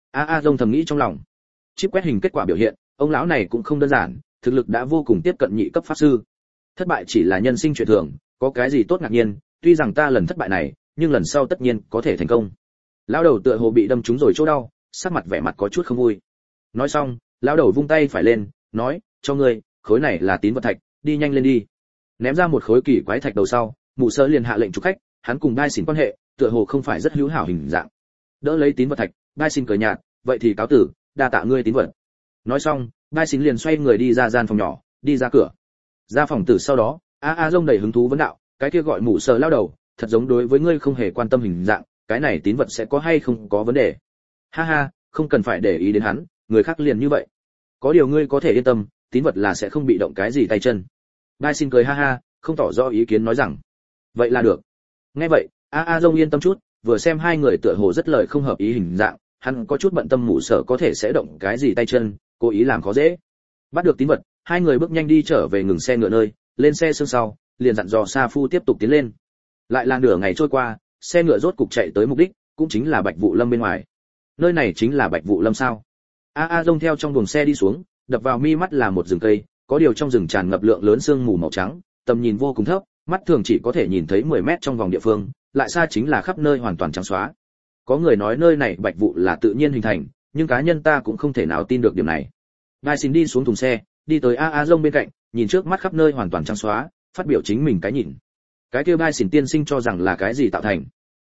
A Dông thầm nghĩ trong lòng. Chip quét hình kết quả biểu hiện, ông lão này cũng không đơn giản, thực lực đã vô cùng tiếp cận nhị cấp pháp sư. Thất bại chỉ là nhân sinh chuyện thường, có cái gì tốt ngạc nhiên, tuy rằng ta lần thất bại này, nhưng lần sau tất nhiên có thể thành công. Lão đầu tựa hồ bị đâm trúng rồi chỗ đau, sắc mặt vẻ mặt có chút không vui. Nói xong, lão đầu vung tay phải lên, nói, cho ngươi, khối này là tín vật thạch, đi nhanh lên đi. Ném ra một khối kỳ quái thạch đầu sau, Mụ Sơ liền hạ lệnh chụp khách, hắn cùng Bai Xỉn quan hệ, tựa hồ không phải rất hữu hảo hình dạng. Đỡ lấy tín vật thạch, Bai Xỉn cười nhạt, vậy thì cáo tử, đa tạ ngươi tín vật. Nói xong, Bai Xỉn liền xoay người đi ra gian phòng nhỏ, đi ra cửa. Ra phòng tử sau đó, A Dông đầy hứng thú vấn đạo, cái kia gọi Mụ Sơ lao đầu, thật giống đối với ngươi không hề quan tâm hình dạng, cái này tín vật sẽ có hay không có vấn đề. Ha ha, không cần phải để ý đến hắn, người khác liền như vậy. Có điều ngươi có thể yên tâm, tín vật là sẽ không bị động cái gì tay chân. Bai Xỉn cười ha ha, không tỏ rõ ý kiến nói rằng, vậy là được. Nghe vậy, A Dông yên tâm chút, vừa xem hai người tựa hồ rất lời không hợp ý hình dạng, hắn có chút bận tâm Mụ Sở có thể sẽ động cái gì tay chân, cố ý làm khó dễ. Bắt được tín vật, hai người bước nhanh đi trở về ngừng xe ngựa nơi, lên xe sương sau, liền dặn dò Sa Phu tiếp tục tiến lên. Lại là nửa ngày trôi qua, xe ngựa rốt cục chạy tới mục đích, cũng chính là Bạch Vũ Lâm bên ngoài. Nơi này chính là Bạch Vũ Lâm sao? A Dông theo trong buồng xe đi xuống, đập vào mi mắt là một rừng cây, có điều trong rừng tràn ngập lượng lớn sương mù màu trắng, tầm nhìn vô cùng thấp, mắt thường chỉ có thể nhìn thấy 10 mét trong vòng địa phương, lại xa chính là khắp nơi hoàn toàn trắng xóa. Có người nói nơi này Bạch Vũ là tự nhiên hình thành, nhưng cá nhân ta cũng không thể nào tin được điểm này. Gai xin đi xuống thùng xe, đi tới A Dông bên cạnh, nhìn trước mắt khắp nơi hoàn toàn trắng xóa, phát biểu chính mình cái nhìn. Cái kia Gai xin tiên sinh cho rằng là cái gì tạo thành?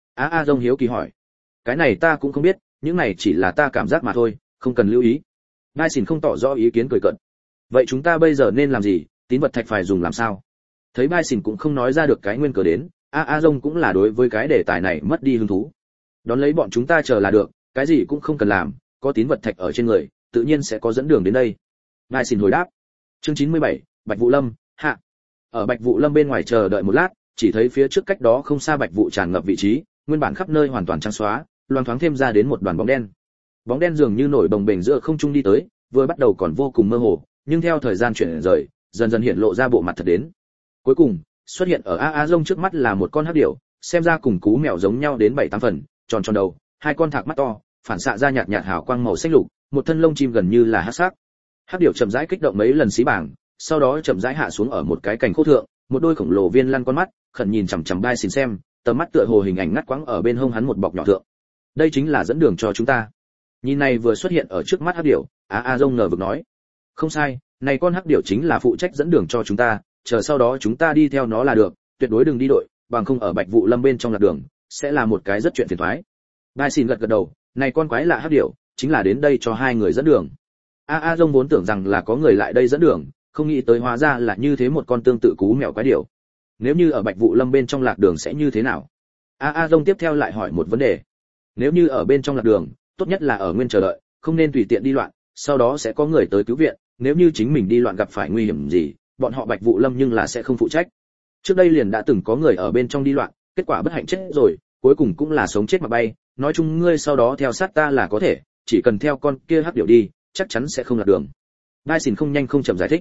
A Dông hiếu kỳ hỏi. Cái này ta cũng không biết, những này chỉ là ta cảm giác mà thôi, không cần lưu ý. Gai xin không tỏ rõ ý kiến cười cợt. Vậy chúng ta bây giờ nên làm gì, tín vật thạch phải dùng làm sao? Thấy Gai xin cũng không nói ra được cái nguyên cớ đến, A Dông cũng là đối với cái đề tài này mất đi hứng thú. Đón lấy bọn chúng ta chờ là được, cái gì cũng không cần làm, có tín vật thạch ở trên người, tự nhiên sẽ có dẫn đường đến đây. Gai xin hồi đáp. Chương 97, Bạch Vũ Lâm, hạ. Ở Bạch Vũ Lâm bên ngoài chờ đợi một lát, chỉ thấy phía trước cách đó không xa Bạch Vũ tràn ngập vị trí, nguyên bản khắp nơi hoàn toàn trắng xóa, loang thoáng thêm ra đến một đoàn bóng đen. Bóng đen dường như nổi bồng bềnh giữa không trung đi tới, vừa bắt đầu còn vô cùng mơ hồ, nhưng theo thời gian chuyển rời, dần dần hiện lộ ra bộ mặt thật đến. Cuối cùng, xuất hiện ở A Dông trước mắt là một con hắc điểu, xem ra cùng cú mèo giống nhau đến 7-8 phần, tròn tròn đầu, hai con thạc mắt to, phản xạ ra nhạt nhạt hào quang màu xanh lục, một thân lông chim gần như là hắc sắc. Hắc điểu chậm rãi kích động mấy lần xí bảng, sau đó chậm rãi hạ xuống ở một cái cành khô thượng, một đôi khổng lồ viên lăn con mắt, khẩn nhìn chằm chằm Bai Xỉn xem, tầm mắt tựa hồ hình ảnh ngắt quãng ở bên hông hắn một bọc nhỏ thượng. Đây chính là dẫn đường cho chúng ta. Nhìn này vừa xuất hiện ở trước mắt hắc điểu, A Dông ngờ vực nói, không sai, này con hắc điểu chính là phụ trách dẫn đường cho chúng ta, chờ sau đó chúng ta đi theo nó là được, tuyệt đối đừng đi đội, bằng không ở Bạch Vũ Lâm bên trong lạc đường, sẽ là một cái rất chuyện phiền toái. Bai Xỉn gật gật đầu, này con quái lạ hắc điểu, chính là đến đây cho hai người dẫn đường. A Dông vốn tưởng rằng là có người lại đây dẫn đường, không nghĩ tới hóa ra là như thế một con tương tự cú mèo quái điểu. Nếu như ở Bạch Vũ Lâm bên trong lạc đường sẽ như thế nào? A Dông tiếp theo lại hỏi một vấn đề. Nếu như ở bên trong lạc đường, tốt nhất là ở nguyên chờ đợi, không nên tùy tiện đi loạn, sau đó sẽ có người tới cứu viện, nếu như chính mình đi loạn gặp phải nguy hiểm gì, bọn họ Bạch Vũ Lâm nhưng là sẽ không phụ trách. Trước đây liền đã từng có người ở bên trong đi loạn, kết quả bất hạnh chết rồi, cuối cùng cũng là sống chết mà bay, nói chung ngươi sau đó theo sát ta là có thể, chỉ cần theo con kia hắc điểu đi, chắc chắn sẽ không lạc đường. Bai Xỉn không nhanh không chậm giải thích.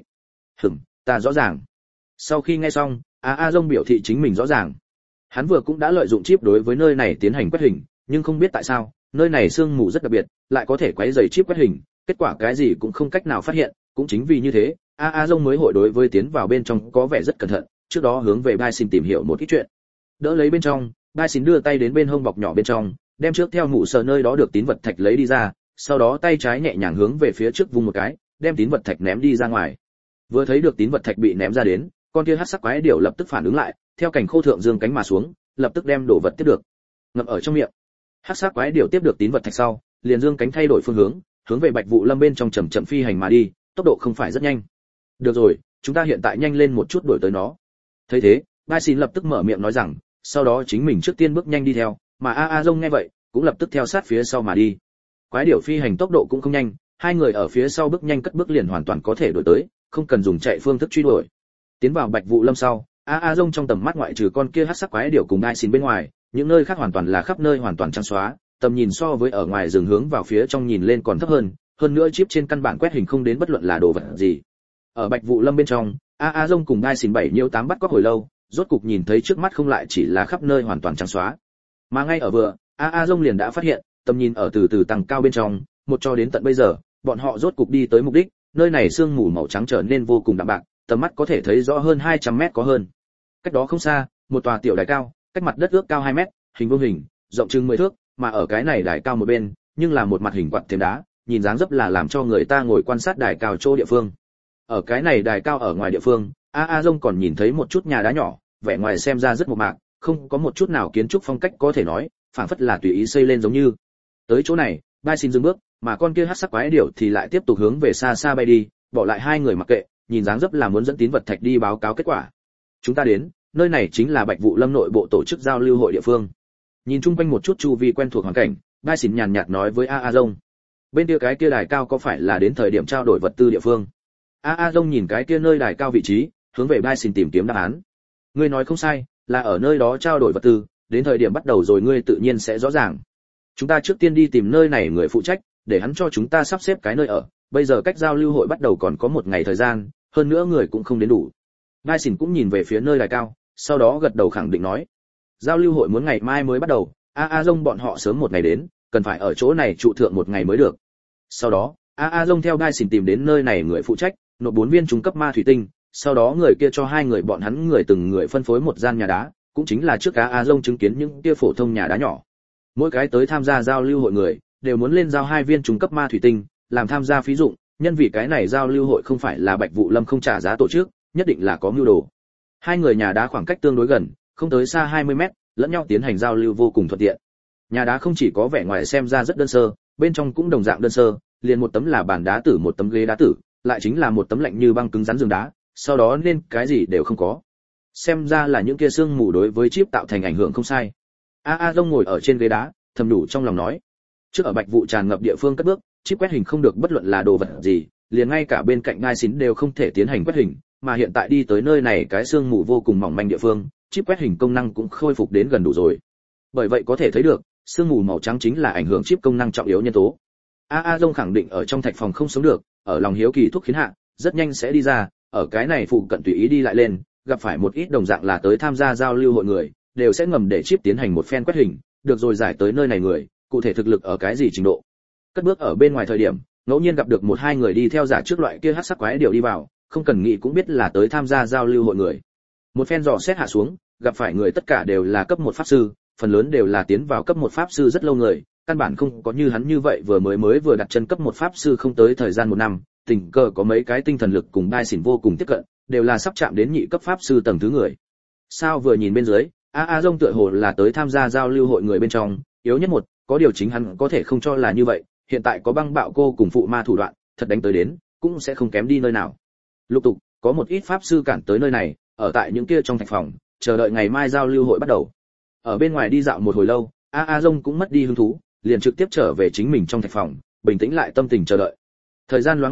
Ta rõ ràng. Sau khi nghe xong, A Dông biểu thị chính mình rõ ràng. Hắn vừa cũng đã lợi dụng chip đối với nơi này tiến hành quét hình, nhưng không biết tại sao, nơi này sương mù rất đặc biệt, lại có thể quấy rầy chip quét hình, kết quả cái gì cũng không cách nào phát hiện, cũng chính vì như thế, A Dông mới hội đối với tiến vào bên trong có vẻ rất cẩn thận, trước đó hướng về Bai Xỉn tìm hiểu một ít chuyện. Đỡ lấy bên trong, Bai Xỉn đưa tay đến bên hông bọc nhỏ bên trong, đem trước theo mụ sờ nơi đó được tín vật thạch lấy đi ra, sau đó tay trái nhẹ nhàng hướng về phía trước vung một cái, đem tín vật thạch ném đi ra ngoài. Vừa thấy được tín vật thạch bị ném ra đến, con kia hắc sắc quái điểu lập tức phản ứng lại, theo cảnh khô thượng dương cánh mà xuống, lập tức đem đồ vật tiếp được, ngậm ở trong miệng. Hắc sắc quái điểu tiếp được tín vật thạch sau, liền dương cánh thay đổi phương hướng, hướng về Bạch Vũ Lâm bên trong chậm chậm phi hành mà đi, tốc độ không phải rất nhanh. Được rồi, chúng ta hiện tại nhanh lên một chút đuổi tới nó. Thấy thế, Bai Xỉn lập tức mở miệng nói rằng, sau đó chính mình trước tiên bước nhanh đi theo, mà A Dông nghe vậy, cũng lập tức theo sát phía sau mà đi. Quái điểu phi hành tốc độ cũng không nhanh, hai người ở phía sau bước nhanh cất bước liền hoàn toàn có thể đuổi tới, không cần dùng chạy phương thức truy đuổi. Tiến vào Bạch Vũ Lâm sau, A Dông trong tầm mắt ngoại trừ con kia hắc sắc quái điểu cùng Bai Xỉn bên ngoài, những nơi khác hoàn toàn là khắp nơi hoàn toàn trắng xóa, tầm nhìn so với ở ngoài rừng hướng vào phía trong nhìn lên còn thấp hơn nữa chip trên căn bản quét hình không đến bất luận là đồ vật gì. Ở Bạch Vũ Lâm bên trong, A Dông cùng Bai Xỉn 7 nhiêu 8 bắt cóc hồi lâu, rốt cục nhìn thấy trước mắt không lại chỉ là khắp nơi hoàn toàn trắng xóa, mà ngay ở vừa, A Dông liền đã phát hiện, tầm nhìn ở từ từ tăng cao bên trong, một cho đến tận bây giờ, bọn họ rốt cục đi tới mục đích, nơi này sương mù màu trắng trở nên vô cùng đậm bạc, tầm mắt có thể thấy rõ hơn 200 mét có hơn. Cách đó không xa, một tòa tiểu đài cao, cách mặt đất ước cao 2 mét, hình vuông hình, rộng chừng 10 thước, mà ở cái này đài cao một bên, nhưng là một mặt hình quạt thềm đá, nhìn dáng dấp là làm cho người ta ngồi quan sát đài cao chỗ địa phương. Ở cái này đài cao ở ngoài địa phương, A Dông còn nhìn thấy một chút nhà đá nhỏ, vẻ ngoài xem ra rất mộc mạc, không có một chút nào kiến trúc phong cách có thể nói, phảng phất là tùy ý xây lên giống như. Tới chỗ này, Bai Xỉn dừng bước, mà con kia hắc sắc quái điểu thì lại tiếp tục hướng về xa xa bay đi, bỏ lại hai người mặc kệ, nhìn dáng dấp là muốn dẫn tín vật thạch đi báo cáo kết quả. Chúng ta đến, nơi này chính là Bạch Vũ Lâm nội bộ tổ chức giao lưu hội địa phương. Nhìn chung quanh một chút chu vi quen thuộc hoàn cảnh, Bai Xỉn nhàn nhạt nói với A Dông. Bên kia cái kia đài cao có phải là đến thời điểm trao đổi vật tư địa phương? A Dông nhìn cái kia nơi đài cao vị trí, hướng về Bai Xỉn tìm kiếm đáp án. Ngươi nói không sai, là ở nơi đó trao đổi vật tư, đến thời điểm bắt đầu rồi ngươi tự nhiên sẽ rõ ràng. Chúng ta trước tiên đi tìm nơi này người phụ trách, để hắn cho chúng ta sắp xếp cái nơi ở, bây giờ cách giao lưu hội bắt đầu còn có một ngày thời gian, hơn nữa người cũng không đến đủ. Bai Xỉn cũng nhìn về phía nơi đài cao, sau đó gật đầu khẳng định nói. Giao lưu hội muốn ngày mai mới bắt đầu, A Dông bọn họ sớm một ngày đến, cần phải ở chỗ này trụ thượng một ngày mới được. Sau đó, A Dông theo Bai Xỉn tìm đến nơi này người phụ trách, nộp 4 viên trung cấp ma thủy tinh, sau đó người kia cho hai người bọn hắn người từng người phân phối một gian nhà đá, cũng chính là trước A Dông chứng kiến những kia phổ thông nhà đá nhỏ. Mỗi cái tới tham gia giao lưu hội người đều muốn lên giao 2 viên trung cấp ma thủy tinh, làm tham gia phí dụng, nhân vì cái này giao lưu hội không phải là Bạch Vũ Lâm không trả giá tổ chức, nhất định là có mưu đồ. Hai người nhà đá khoảng cách tương đối gần, không tới xa 20 mét, lẫn nhau tiến hành giao lưu vô cùng thuận tiện. Nhà đá không chỉ có vẻ ngoài xem ra rất đơn sơ, bên trong cũng đồng dạng đơn sơ, liền một tấm là bàn đá tử, một tấm ghế đá tử, lại chính là một tấm lạnh như băng cứng rắn giường đá, sau đó nên cái gì đều không có. Xem ra là những kia sương mù đối với chip tạo thành ảnh hưởng không sai. A Dông ngồi ở trên ghế đá, thầm đủ trong lòng nói. Trước ở Bạch Vụ tràn ngập địa phương cất bước, chip quét hình không được bất luận là đồ vật gì, liền ngay cả bên cạnh Gai Xín đều không thể tiến hành quét hình, mà hiện tại đi tới nơi này cái sương mù vô cùng mỏng manh địa phương, chip quét hình công năng cũng khôi phục đến gần đủ rồi. Bởi vậy có thể thấy được, sương mù màu trắng chính là ảnh hưởng chip công năng trọng yếu nhân tố. A Dông khẳng định ở trong thạch phòng không sống được, ở lòng hiếu kỳ thúc khiến hạ, rất nhanh sẽ đi ra, ở cái này phụ cận tùy ý đi lại lên, gặp phải một ít đồng dạng là tới tham gia giao lưu hội người, đều sẽ ngầm để chip tiến hành một phen quét hình, được rồi giải tới nơi này người, cụ thể thực lực ở cái gì trình độ. Cất bước ở bên ngoài thời điểm, ngẫu nhiên gặp được một hai người đi theo giả trước loại kia hắc sắc quái điều đi vào, không cần nghĩ cũng biết là tới tham gia giao lưu hội người. Một phen dò xét hạ xuống, gặp phải người tất cả đều là cấp 1 pháp sư, phần lớn đều là tiến vào cấp 1 pháp sư rất lâu người, căn bản không có như hắn như vậy vừa đặt chân cấp 1 pháp sư không tới thời gian 1 năm, tình cờ có mấy cái tinh thần lực cùng Gai Xỉn vô cùng tiếp cận, đều là sắp chạm đến nhị cấp pháp sư tầng thứ người. Sao vừa nhìn bên dưới, A Dông tựa hồ là tới tham gia giao lưu hội người bên trong, yếu nhất một, có điều chính hắn có thể không cho là như vậy, hiện tại có băng bạo cô cùng phụ ma thủ đoạn, thật đánh tới đến, cũng sẽ không kém đi nơi nào. Lục tục, có một ít pháp sư cản tới nơi này, ở tại những kia trong thạch phòng, chờ đợi ngày mai giao lưu hội bắt đầu. Ở bên ngoài đi dạo một hồi lâu, A Dông cũng mất đi hứng thú, liền trực tiếp trở về chính mình trong thạch phòng, bình tĩnh lại tâm tình chờ đợi. Thời gian loáng một cái,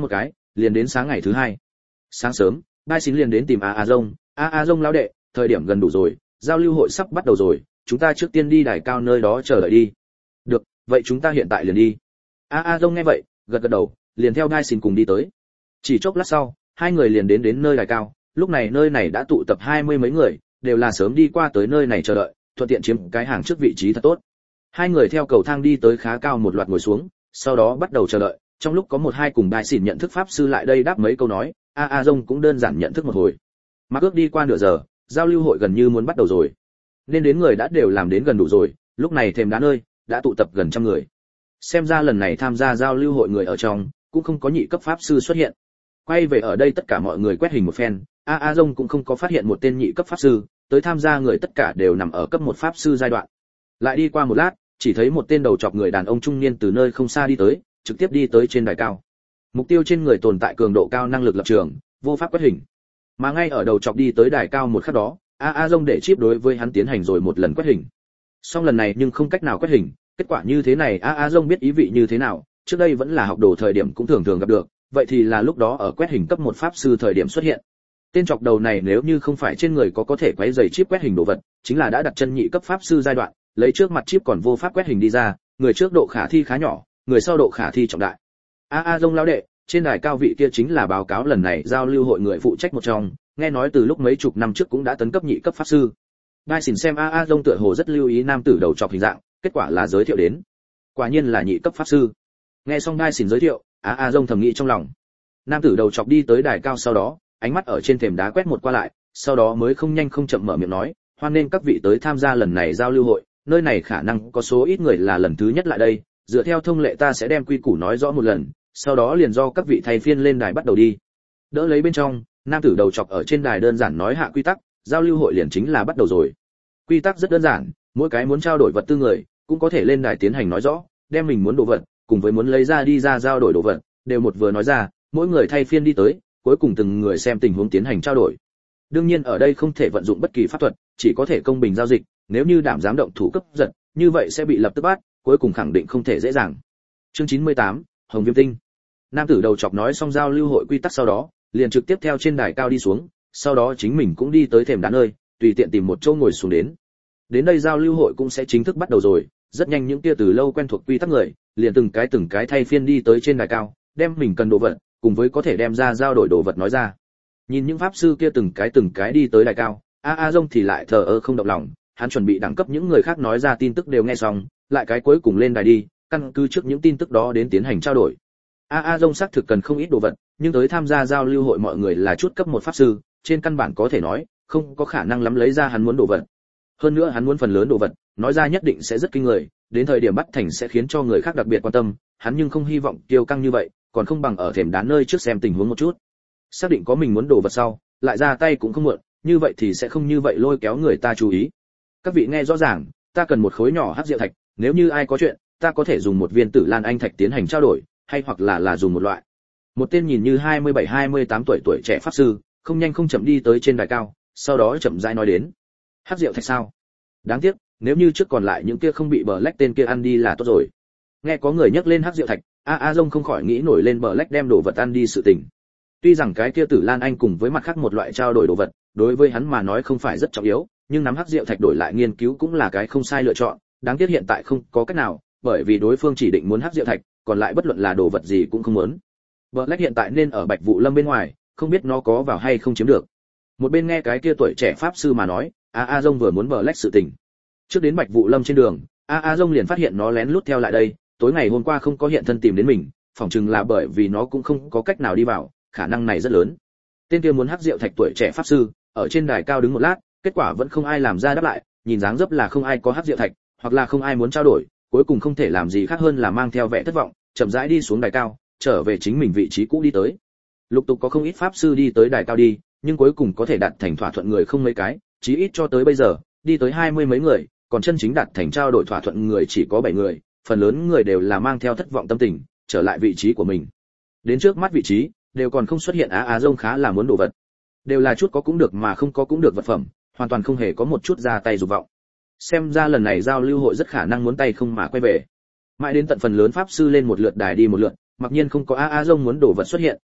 liền đến sáng ngày thứ hai. Sáng sớm, Bai Xin liền đến tìm A Dông. A Dông lão đệ, thời điểm gần đủ rồi, giao lưu hội sắp bắt đầu rồi, chúng ta trước tiên đi đài cao nơi đó chờ đợi đi. Được, vậy chúng ta hiện tại liền đi. A Dông nghe vậy, gật gật đầu, liền theo Bai Xin cùng đi tới. Chỉ chốc lát sau, hai người liền đến nơi đài cao. Lúc này nơi này đã tụ tập 20 mấy người, đều là sớm đi qua tới nơi này chờ đợi, thuận tiện chiếm cái hàng trước vị trí thật tốt. Hai người theo cầu thang đi tới khá cao một loạt ngồi xuống, sau đó bắt đầu chờ đợi. Trong lúc có một hai cùng Bai Xin nhận thức pháp sư lại đây đáp mấy câu nói, A Dông cũng đơn giản nhận thức một hồi. Mà ước đi qua nửa giờ, giao lưu hội gần như muốn bắt đầu rồi. Nên đến người đã đều làm đến gần đủ rồi, lúc này thềm đá nơi đã tụ tập gần trăm người. Xem ra lần này tham gia giao lưu hội người ở trong cũng không có nhị cấp pháp sư xuất hiện. Quay về ở đây tất cả mọi người quét hình một phen, A Dông cũng không có phát hiện một tên nhị cấp pháp sư, tới tham gia người tất cả đều nằm ở cấp 1 pháp sư giai đoạn. Lại đi qua một lát, chỉ thấy một tên đầu chọc người đàn ông trung niên từ nơi không xa đi tới, trực tiếp đi tới trên đài cao. Mục tiêu trên người tồn tại cường độ cao năng lực lập trường, vô pháp quét hình. Mà ngay ở đầu chọc đi tới đài cao một khắc đó, A Dông để chip đối với hắn tiến hành rồi một lần quét hình. Song lần này nhưng không cách nào quét hình, kết quả như thế này A Dông biết ý vị như thế nào, trước đây vẫn là học đồ thời điểm cũng thường thường gặp được, vậy thì là lúc đó ở quét hình cấp 1 pháp sư thời điểm xuất hiện. Tên chọc đầu này nếu như không phải trên người có thể quấy rầy chip quét hình đồ vật, chính là đã đặt chân nhị cấp pháp sư giai đoạn, lấy trước mặt chip còn vô pháp quét hình đi ra, người trước độ khả thi khá nhỏ, người sau độ khả thi trọng đại. A Dông lão đệ, trên đài cao vị kia chính là báo cáo lần này giao lưu hội người phụ trách một trong, nghe nói từ lúc mấy chục năm trước cũng đã tấn cấp nhị cấp pháp sư. Gai Xỉn xem A Dông tựa hồ rất lưu ý nam tử đầu trọc hình dạng, kết quả là giới thiệu đến. Quả nhiên là nhị cấp pháp sư. Nghe xong Gai Xỉn giới thiệu, A Dông thầm nghĩ trong lòng. Nam tử đầu trọc đi tới đài cao sau đó, ánh mắt ở trên thềm đá quét một qua lại, sau đó mới không nhanh không chậm mở miệng nói, hoan nên các vị tới tham gia lần này giao lưu hội, nơi này khả năng có số ít người là lần thứ nhất lại đây, dựa theo thông lệ ta sẽ đem quy củ nói rõ một lần, sau đó liền do các vị thay phiên lên đài bắt đầu đi. Đỡ lấy bên trong, nam tử đầu chọc ở trên đài đơn giản nói hạ quy tắc, giao lưu hội liền chính là bắt đầu rồi. Quy tắc rất đơn giản, mỗi cái muốn trao đổi vật tư người, cũng có thể lên đài tiến hành nói rõ, đem mình muốn đồ vật, cùng với muốn lấy ra đi ra giao đổi đồ vật, đều một vừa nói ra, mỗi người thay phiên đi tới, cuối cùng từng người xem tình huống tiến hành trao đổi. Đương nhiên ở đây không thể vận dụng bất kỳ pháp thuật, chỉ có thể công bình giao dịch, nếu như đảm dám động thủ cấp giật, như vậy sẽ bị lập tức bắt, cuối cùng khẳng định không thể dễ dàng. Chương 98, Hồng Viêm Tinh. Nam tử đầu chọc nói xong giao lưu hội quy tắc sau đó, liền trực tiếp theo trên đài cao đi xuống, sau đó chính mình cũng đi tới thềm đá nơi, tùy tiện tìm một chỗ ngồi xuống đến. Đến đây giao lưu hội cũng sẽ chính thức bắt đầu rồi, rất nhanh những kia từ lâu quen thuộc quy tắc người, liền từng cái thay phiên đi tới trên đài cao, đem mình cần đồ vật, cùng với có thể đem ra giao đổi đồ vật nói ra. Nhìn những pháp sư kia từng cái đi tới đài cao, A Dông thì lại thờ ơ không động lòng, hắn chuẩn bị đẳng cấp những người khác nói ra tin tức đều nghe xong, lại cái cuối cùng lên đài đi, căn cứ trước những tin tức đó đến tiến hành trao đổi. A Dông xác thực cần không ít đồ vật, nhưng tới tham gia giao lưu hội mọi người là chút cấp 1 pháp sư, trên căn bản có thể nói, không có khả năng lắm lấy ra hắn muốn đồ vật. Hơn nữa hắn muốn phần lớn đồ vật, nói ra nhất định sẽ rất kinh người, đến thời điểm bắt thành sẽ khiến cho người khác đặc biệt quan tâm, hắn nhưng không hy vọng kiêu căng như vậy, còn không bằng ở thềm đá nơi trước xem tình huống một chút. Xác định có mình muốn đồ vật sau, lại ra tay cũng không muộn, như vậy thì sẽ không như vậy lôi kéo người ta chú ý. Các vị nghe rõ ràng, ta cần một khối nhỏ hắc diệu thạch, nếu như ai có chuyện, ta có thể dùng một viên tử lan anh thạch tiến hành trao đổi, hay hoặc là dùng một loại. Một tên nhìn như 27-28 tuổi trẻ pháp sư, không nhanh không chậm đi tới trên đài cao, sau đó chậm rãi nói đến. Hắc diệu thạch sao? Đáng tiếc, nếu như trước còn lại những kia không bị Black tên kia ăn đi là tốt rồi. Nghe có người nhắc lên hắc diệu thạch, A Dông không khỏi nghĩ nổi lên Black đem đồ vật ăn đi sự tình. Tuy rằng cái kia Tử Lan Anh cùng với mặt khác một loại trao đổi đồ vật, đối với hắn mà nói không phải rất trọng yếu, nhưng nắm hắc diệu thạch đổi lại nghiên cứu cũng là cái không sai lựa chọn, đáng tiếc hiện tại không có cách nào, bởi vì đối phương chỉ định muốn hắc diệu thạch, còn lại bất luận là đồ vật gì cũng không muốn. Black hiện tại nên ở Bạch Vụ Lâm bên ngoài, không biết nó có vào hay không chiếm được. Một bên nghe cái kia tuổi trẻ pháp sư mà nói, A Dông vừa muốn Black sự tình. Trước đến Bạch Vụ Lâm trên đường, A Dông liền phát hiện nó lén lút theo lại đây, tối ngày hôm qua không có hiện thân tìm đến mình, phỏng chừng là bởi vì nó cũng không có cách nào đi vào, khả năng này rất lớn. Tên kia muốn hắc diệu thạch tuổi trẻ pháp sư, ở trên đài cao đứng một lát, kết quả vẫn không ai làm ra đáp lại, nhìn dáng dấp là không ai có hắc diệu thạch, hoặc là không ai muốn trao đổi, cuối cùng không thể làm gì khác hơn là mang theo vẻ thất vọng, chậm rãi đi xuống đài cao, trở về chính mình vị trí cũ đi tới. Lục tục có không ít pháp sư đi tới đài cao đi, nhưng cuối cùng có thể đạt thành thỏa thuận người không mấy cái, chí ít cho tới bây giờ, đi tới 20 mấy người, còn chân chính đạt thành trao đổi thỏa thuận người chỉ có 7 người, phần lớn người đều là mang theo thất vọng tâm tình, trở lại vị trí của mình. Đến trước mắt vị trí, đều còn không xuất hiện A Dông khá là muốn đồ vật. Đều là chút có cũng được mà không có cũng được vật phẩm, hoàn toàn không hề có một chút ra tay dục vọng. Xem ra lần này giao lưu hội rất khả năng muốn tay không mà quay về. Mãi đến tận phần lớn pháp sư lên một lượt đài đi một lượt, mặc nhiên không có A Dông muốn đồ vật xuất hiện,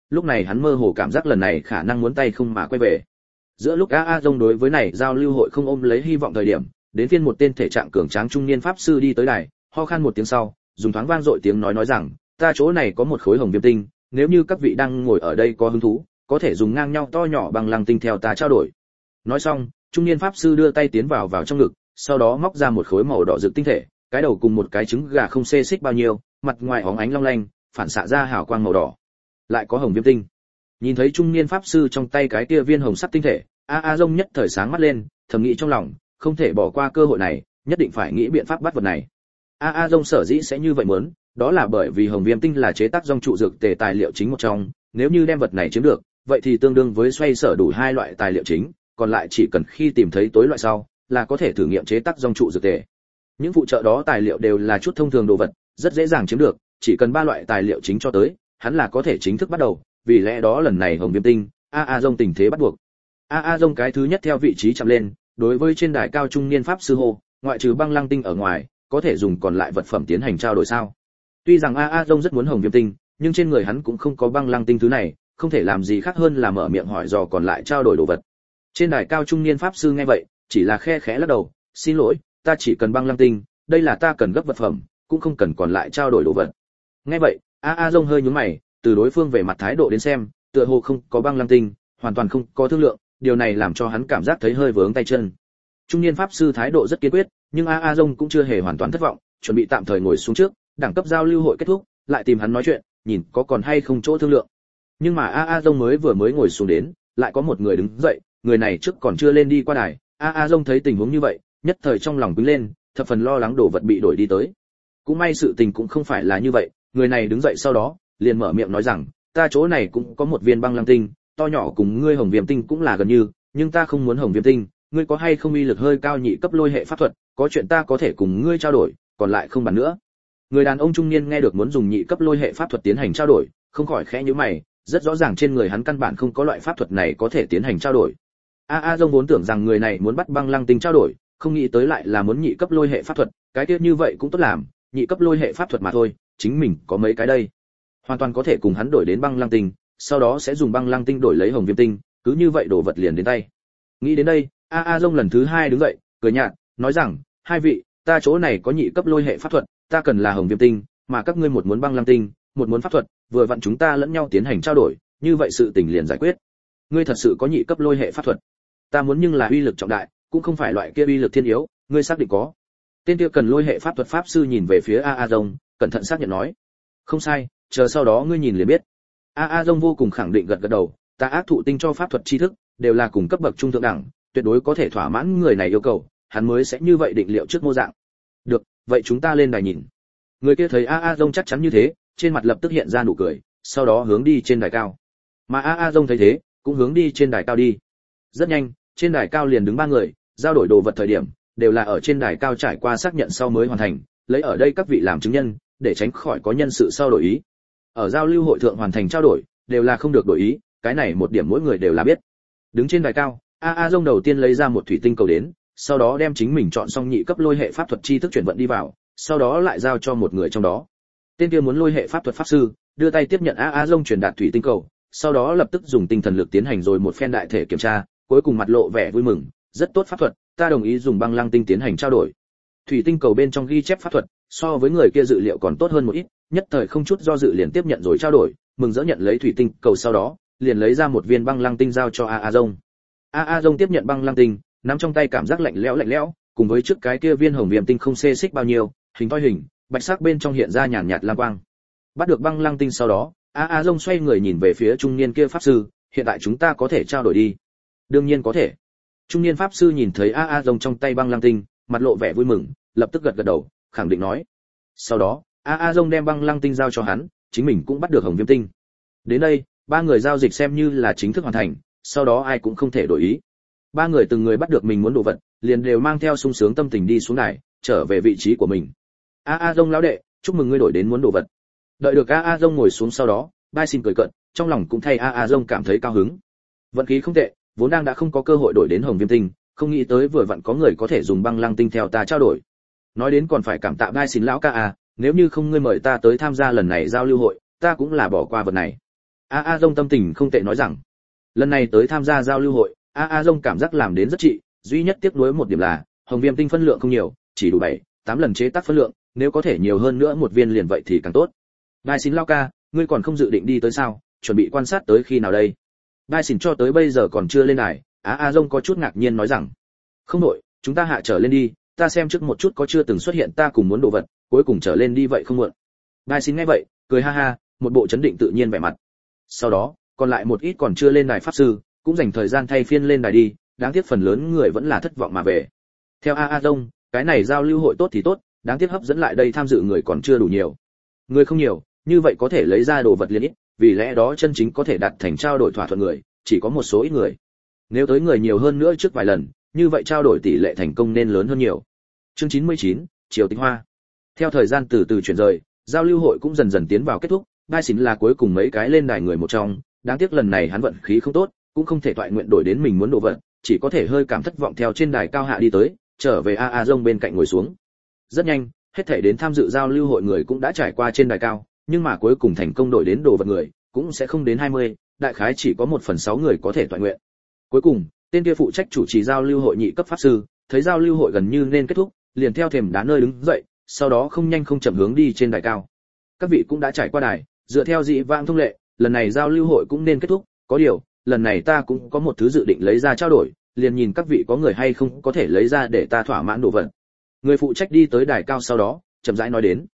lúc này hắn mơ hồ cảm giác lần này khả năng muốn tay không mà quay về. Giữa lúc A Dông đối với này giao lưu hội không ôm lấy hy vọng thời điểm, đến phiên một tên thể trạng cường tráng trung niên pháp sư đi tới đài, ho khan một tiếng sau, dùng thoáng vang dội tiếng nói rằng, ta chỗ này có một khối hồng viêm tinh, nếu như các vị đang ngồi ở đây có hứng thú, có thể dùng ngang nhau to nhỏ bằng lăng tinh theo ta trao đổi. Nói xong, trung niên pháp sư đưa tay tiến vào trong ngực, sau đó móc ra một khối màu đỏ rực tinh thể, cái đầu cùng một cái trứng gà không xê xích bao nhiêu, mặt ngoài óng ánh long lanh, phản xạ ra hào quang màu đỏ. Lại có hồng viêm tinh. Nhìn thấy trung niên pháp sư trong tay cái kia viên hồng sắc tinh thể, A Dông nhất thời sáng mắt lên, thầm nghĩ trong lòng, không thể bỏ qua cơ hội này, nhất định phải nghĩ biện pháp bắt vật này. A Dông sở dĩ sẽ như vậy muốn, đó là bởi vì hồng viêm tinh là chế tác dòng trụ dược tề tài liệu chính một trong, nếu như đem vật này chiếm được, vậy thì tương đương với xoay sở đủ hai loại tài liệu chính, còn lại chỉ cần khi tìm thấy tối loại sau, là có thể thử nghiệm chế tác dòng trụ dược tề. Những phụ trợ đó tài liệu đều là chút thông thường đồ vật, rất dễ dàng chiếm được, chỉ cần ba loại tài liệu chính cho tới, hắn là có thể chính thức bắt đầu, vì lẽ đó lần này hồng viêm tinh, A Dông tình thế bắt buộc. A Dông cái thứ nhất theo vị trí chạm lên, đối với trên đài cao trung niên pháp sư hô, ngoại trừ băng lăng tinh ở ngoài, có thể dùng còn lại vật phẩm tiến hành trao đổi sao? Tuy rằng A Dông rất muốn hồng viêm tinh, nhưng trên người hắn cũng không có băng lăng tinh thứ này, không thể làm gì khác hơn là mở miệng hỏi dò còn lại trao đổi đồ vật. Trên đài cao trung niên pháp sư nghe vậy, chỉ là khe khẽ lắc đầu, xin lỗi, ta chỉ cần băng lăng tinh, đây là ta cần gấp vật phẩm, cũng không cần còn lại trao đổi đồ vật. Nghe vậy, A Dông hơi nhướng mày, từ đối phương về mặt thái độ đến xem, tựa hồ không có băng lăng tinh, hoàn toàn không có thương lượng, điều này làm cho hắn cảm giác thấy hơi vướng tay chân. Trung niên pháp sư thái độ rất kiên quyết, nhưng A Dông cũng chưa hề hoàn toàn thất vọng, chuẩn bị tạm thời ngồi xuống trước, đẳng cấp giao lưu hội kết thúc, lại tìm hắn nói chuyện, nhìn có còn hay không chỗ thương lượng. Nhưng mà A Dông mới ngồi xuống đến, lại có một người đứng dậy, người này trước còn chưa lên đi qua đài, A Dông thấy tình huống như vậy, nhất thời trong lòng bừng lên, thập phần lo lắng đồ vật bị đổi đi tới. Cũng may sự tình cũng không phải là như vậy, người này đứng dậy sau đó, liền mở miệng nói rằng, ta chỗ này cũng có một viên băng lăng tinh, to nhỏ cùng ngươi hồng viêm tinh cũng là gần như, nhưng ta không muốn hồng viêm tinh, ngươi có hay không uy lực hơi cao nhị cấp lôi hệ pháp thuật, có chuyện ta có thể cùng ngươi trao đổi, còn lại không bàn nữa. Người đàn ông trung niên nghe được muốn dùng nhị cấp lôi hệ pháp thuật tiến hành trao đổi, không khỏi khẽ nhíu mày, rất rõ ràng trên người hắn căn bản không có loại pháp thuật này có thể tiến hành trao đổi. A Dông vốn tưởng rằng người này muốn bắt băng lăng tinh trao đổi, không nghĩ tới lại là muốn nhị cấp lôi hệ pháp thuật, cái kia như vậy cũng tốt làm, nhị cấp lôi hệ pháp thuật mà thôi, chính mình có mấy cái đây. Hoàn toàn có thể cùng hắn đổi đến băng lăng tinh, sau đó sẽ dùng băng lăng tinh đổi lấy hồng viêm tinh, cứ như vậy đồ vật liền đến tay. Nghĩ đến đây, A Dông lần thứ hai đứng dậy, cười nhạt, nói rằng, hai vị, ta chỗ này có nhị cấp lôi hệ pháp thuật, ta cần là hồng viêm tinh, mà các ngươi một muốn băng lăng tinh, một muốn pháp thuật, vừa vặn chúng ta lẫn nhau tiến hành trao đổi, như vậy sự tình liền giải quyết. Ngươi thật sự có nhị cấp lôi hệ pháp thuật? Ta muốn nhưng là uy lực trọng đại, cũng không phải loại kia uy lực thiên yếu, ngươi xác định có? Tên kia cần lôi hệ pháp thuật pháp sư nhìn về phía A Dông, cẩn thận xác nhận nói, không sai, chờ sau đó ngươi nhìn liền biết. A Dông vô cùng khẳng định gật gật đầu, ta ác thụ tinh cho pháp thuật tri thức, đều là cùng cấp bậc trung thượng đẳng, tuyệt đối có thể thỏa mãn người này yêu cầu, hắn mới sẽ như vậy định liệu trước mô dạng. Được, vậy chúng ta lên đài nhìn. Người kia thấy A Dông chắc chắn như thế, trên mặt lập tức hiện ra nụ cười, sau đó hướng đi trên đài cao. Mà A Dông thấy thế, cũng hướng đi trên đài cao đi. Rất nhanh, trên đài cao liền đứng ba người, giao đổi đồ vật thời điểm, đều là ở trên đài cao trải qua xác nhận sau mới hoàn thành, lấy ở đây các vị làm chứng nhân, để tránh khỏi có nhân sự sau đổi ý. Ở giao lưu hội thượng hoàn thành trao đổi, đều là không được đổi ý, cái này một điểm mỗi người đều là biết. Đứng trên đài cao, A Dông đầu tiên lấy ra một thủy tinh cầu đến, sau đó đem chính mình chọn xong nhị cấp lôi hệ pháp thuật chi thức chuyển vận đi vào, sau đó lại giao cho một người trong đó. Tên kia muốn lôi hệ pháp thuật pháp sư, đưa tay tiếp nhận A Dông truyền đạt thủy tinh cầu, sau đó lập tức dùng tinh thần lực tiến hành rồi một phen đại thể kiểm tra, cuối cùng mặt lộ vẻ vui mừng, rất tốt pháp thuật, ta đồng ý dùng băng lăng tinh tiến hành trao đổi. Thủy tinh cầu bên trong ghi chép pháp thuật, so với người kia dự liệu còn tốt hơn một ít, nhất thời không chút do dự liền tiếp nhận rồi trao đổi, mừng rỡ nhận lấy thủy tinh cầu sau đó, liền lấy ra một viên băng lăng tinh giao cho A Dông. A Dông tiếp nhận băng lăng tinh, nắm trong tay cảm giác lạnh lẽo, cùng với trước cái kia viên hồng viêm tinh không xê xích bao nhiêu, hình thoi hình, bạch sắc bên trong hiện ra nhàn nhạt lam quang. Bắt được băng lăng tinh sau đó, A Dông xoay người nhìn về phía trung niên kia pháp sư, hiện tại chúng ta có thể trao đổi đi. Đương nhiên có thể. Trung niên pháp sư nhìn thấy A Dông trong tay băng lăng tinh, mặt lộ vẻ vui mừng, lập tức gật gật đầu, khẳng định nói. Sau đó, A Dông đem băng lăng tinh giao cho hắn, chính mình cũng bắt được hồng viêm tinh. Đến đây, ba người giao dịch xem như là chính thức hoàn thành, sau đó ai cũng không thể đổi ý. Ba người từng người bắt được mình muốn đồ vật, liền đều mang theo sung sướng tâm tình đi xuống đài, trở về vị trí của mình. A Dông lão đệ, chúc mừng ngươi đổi đến muốn đồ vật. Đợi được A Dông ngồi xuống sau đó, Bai xin cười cợt, trong lòng cũng thay A Dông cảm thấy cao hứng. Vận khí không tệ, vốn đang đã không có cơ hội đổi đến hồng viêm tinh, không nghĩ tới vừa vặn có người có thể dùng băng lăng tinh theo ta trao đổi. Nói đến còn phải cảm tạ Bai xin lão ca à, nếu như không ngươi mời ta tới tham gia lần này giao lưu hội, ta cũng là bỏ qua vật này. A Dông tâm tình không tệ nói rằng, lần này tới tham gia giao lưu hội, A Dông cảm giác làm đến rất trị, duy nhất tiếc nuối một điểm là hồng viêm tinh phân lượng không nhiều, chỉ đủ 7-8 lần chế tác phân lượng, nếu có thể nhiều hơn nữa một viên liền vậy thì càng tốt. Đai xin Lao ca, ngươi còn không dự định đi tới sao, chuẩn bị quan sát tới khi nào đây? Đai xin cho tới bây giờ còn chưa lên đài, A Dông có chút ngạc nhiên nói rằng, không đổi, chúng ta hạ trở lên đi, ta xem trước một chút có chưa từng xuất hiện ta cùng muốn đồ vật, cuối cùng trở lên đi vậy không muộn. Đai xin nghe vậy, cười ha ha, một bộ chấn định tự nhiên vẻ mặt. Sau đó, còn lại một ít còn chưa lên đài pháp sư, cũng dành thời gian thay phiên lên đài đi, đáng tiếc phần lớn người vẫn là thất vọng mà về. Theo A Dông, cái này giao lưu hội tốt thì tốt, đáng tiếc hấp dẫn lại đây tham dự người còn chưa đủ nhiều. Người không nhiều, như vậy có thể lấy ra đồ vật liền ít, vì lẽ đó chân chính có thể đạt thành trao đổi thỏa thuận người, chỉ có một số ít người. Nếu tới người nhiều hơn nữa trước vài lần, như vậy trao đổi tỷ lệ thành công nên lớn hơn nhiều. Chương 99, Triều Tịch Hoa. Theo thời gian từ từ chuyển rời, giao lưu hội cũng dần dần tiến vào kết thúc, Đai Xín là cuối cùng mấy cái lên đài người một trong, đáng tiếc lần này hắn vận khí không tốt, cũng không thể toại nguyện đổi đến mình muốn đồ vật, chỉ có thể hơi cảm thất vọng theo trên đài cao hạ đi tới, trở về A Dông bên cạnh ngồi xuống. Rất nhanh, hết thảy đến tham dự giao lưu hội người cũng đã trải qua trên đài cao, nhưng mà cuối cùng thành công đổi đến đồ vật người, cũng sẽ không đến 20, đại khái chỉ có 1/6 người có thể toại nguyện. Cuối cùng, tên kia phụ trách chủ trì giao lưu hội nhị cấp pháp sư, thấy giao lưu hội gần như nên kết thúc, liền theo thềm đá nơi đứng dậy, sau đó không nhanh không chậm hướng đi trên đài cao. Các vị cũng đã trải qua đài, dựa theo dị vãng thông lệ, lần này giao lưu hội cũng nên kết thúc, có điều, lần này ta cũng có một thứ dự định lấy ra trao đổi, liền nhìn các vị có người hay không có thể lấy ra để ta thỏa mãn đồ vật. Người phụ trách đi tới đài cao sau đó, chậm rãi nói đến.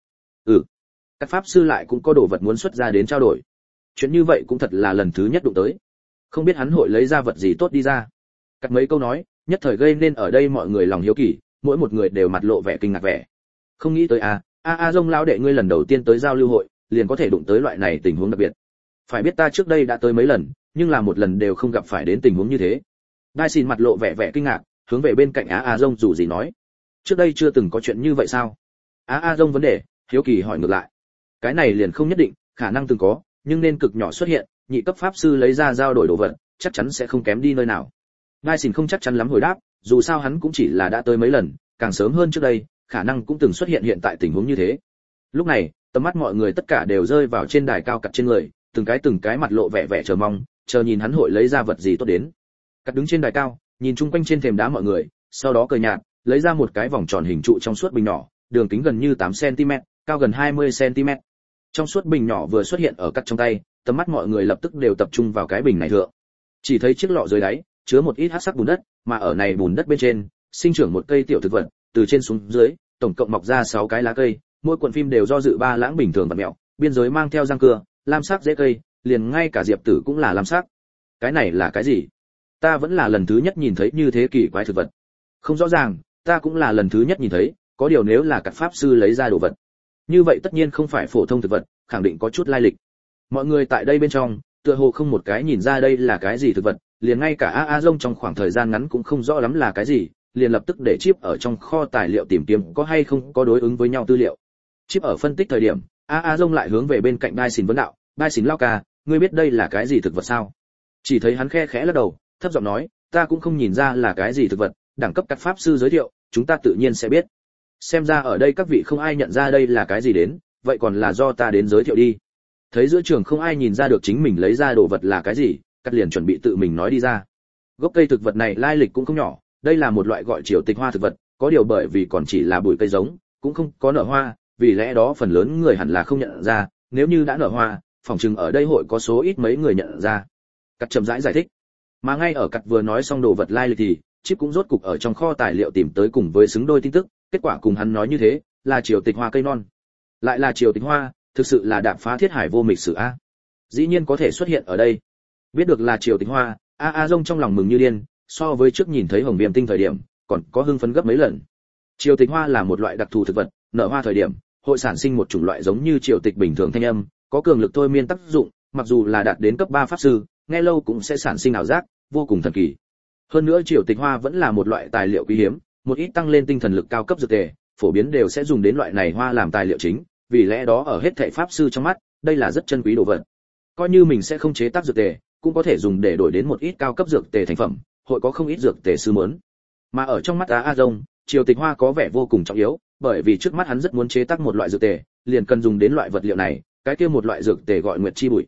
Các pháp sư lại cũng có đồ vật muốn xuất ra đến trao đổi. Chuyện như vậy cũng thật là lần thứ nhất đụng tới. Không biết hắn hội lấy ra vật gì tốt đi ra. Cắt mấy câu nói, nhất thời gây nên ở đây mọi người lòng hiếu kỳ, mỗi một người đều mặt lộ vẻ kinh ngạc vẻ. Không nghĩ tới Dông lão đệ ngươi lần đầu tiên tới giao lưu hội, liền có thể đụng tới loại này tình huống đặc biệt. Phải biết ta trước đây đã tới mấy lần, nhưng là một lần đều không gặp phải đến tình huống như thế. Đai xin mặt lộ vẻ vẻ kinh ngạc, hướng về bên cạnh Dông dù gì nói. Trước đây chưa từng có chuyện như vậy sao? Dông vấn đề, hiếu kỳ hỏi ngược lại. Cái này liền không nhất định, khả năng từng có, nhưng nên cực nhỏ xuất hiện, nhị cấp pháp sư lấy ra giao đổi đồ vật, chắc chắn sẽ không kém đi nơi nào. Đai xin không chắc chắn lắm hồi đáp, dù sao hắn cũng chỉ là đã tới mấy lần, càng sớm hơn trước đây, khả năng cũng từng xuất hiện hiện tại tình huống như thế. Lúc này, tầm mắt mọi người tất cả đều rơi vào trên đài cao cặt trên người, từng cái mặt lộ vẻ vẻ chờ mong, chờ nhìn hắn hội lấy ra vật gì tốt đến. Cắt đứng trên đài cao, nhìn chung quanh trên thềm đá mọi người, sau đó cười nhạt, lấy ra một cái vòng tròn hình trụ trong suốt bình nhỏ, đường kính gần như 8 cm, cao gần 20 cm. Trong suốt bình nhỏ vừa xuất hiện ở cắt trong tay, tầm mắt mọi người lập tức đều tập trung vào cái bình này thượng. Chỉ thấy chiếc lọ dưới đáy chứa một ít hắc sắc bùn đất, mà ở này bùn đất bên trên sinh trưởng một cây tiểu thực vật, từ trên xuống dưới, tổng cộng mọc ra 6 cái lá cây, mỗi cuộn phim đều do dự ba lãng bình thường vặn mèo, biên giới mang theo răng cưa, lam sắc rễ cây, liền ngay cả diệp tử cũng là lam sắc. Cái này là cái gì? Ta vẫn là lần thứ nhất nhìn thấy như thế kỳ quái thực vật. Không rõ ràng, ta cũng là lần thứ nhất nhìn thấy, có điều nếu là các pháp sư lấy ra đồ vật, như vậy tất nhiên không phải phổ thông thực vật, khẳng định có chút lai lịch. Mọi người tại đây bên trong, tựa hồ không một cái nhìn ra đây là cái gì thực vật, liền ngay cả Dông trong khoảng thời gian ngắn cũng không rõ lắm là cái gì, liền lập tức để chip ở trong kho tài liệu tìm kiếm có hay không có đối ứng với nhau tư liệu. Chip ở phân tích thời điểm, Dông lại hướng về bên cạnh Đai Xín vấn đạo, Đai Xín lao ca, ngươi biết đây là cái gì thực vật sao? Chỉ thấy hắn khẽ lắc đầu, thấp giọng nói, ta cũng không nhìn ra là cái gì thực vật, đẳng cấp các pháp sư giới thiệu, chúng ta tự nhiên sẽ biết. Xem ra ở đây các vị không ai nhận ra đây là cái gì đến, vậy còn là do ta đến giới thiệu đi. Thấy giữa trường không ai nhìn ra được chính mình lấy ra đồ vật là cái gì, Cắt liền chuẩn bị tự mình nói đi ra. Gốc cây thực vật này lai lịch cũng không nhỏ, đây là một loại gọi triều tịch hoa thực vật, có điều bởi vì còn chỉ là bụi cây giống, cũng không có nở hoa, vì lẽ đó phần lớn người hẳn là không nhận ra, nếu như đã nở hoa, phỏng chừng ở đây hội có số ít mấy người nhận ra. Cắt chậm rãi giải thích. Mà ngay ở Cắt vừa nói xong đồ vật lai lịch thì, Chip cũng rốt cục ở trong kho tài liệu tìm tới cùng với xứng đôi tin tức, kết quả cùng hắn nói như thế, là triều tịch hoa cây non. Lại là triều tịch hoa, thực sự là đạp phá thiết hải vô mịch sử a. Dĩ nhiên có thể xuất hiện ở đây. Biết được là triều tịch hoa, Dông trong lòng mừng như điên, so với trước nhìn thấy hồng viêm tinh thời điểm, còn có hưng phấn gấp mấy lần. Triều tịch hoa là một loại đặc thù thực vật, nở hoa thời điểm, hội sản sinh một chủng loại giống như triều tịch bình thường thanh âm, có cường lực thôi miên tác dụng, mặc dù là đạt đến cấp 3 pháp sư, nghe lâu cũng sẽ sản sinh ảo giác, vô cùng thần kỳ. Hơn nữa triều tịch hoa vẫn là một loại tài liệu quý hiếm, một ít tăng lên tinh thần lực cao cấp dược tề, phổ biến đều sẽ dùng đến loại này hoa làm tài liệu chính, vì lẽ đó ở hết thảy pháp sư trong mắt, đây là rất chân quý đồ vật. Coi như mình sẽ không chế tác dược tề, cũng có thể dùng để đổi đến một ít cao cấp dược tề thành phẩm, hội có không ít dược tề sư muốn. Mà ở trong mắt Dông, triều tịch hoa có vẻ vô cùng trọng yếu, bởi vì trước mắt hắn rất muốn chế tác một loại dược tề, liền cần dùng đến loại vật liệu này, cái kia một loại dược tề gọi nguyệt chi bụi.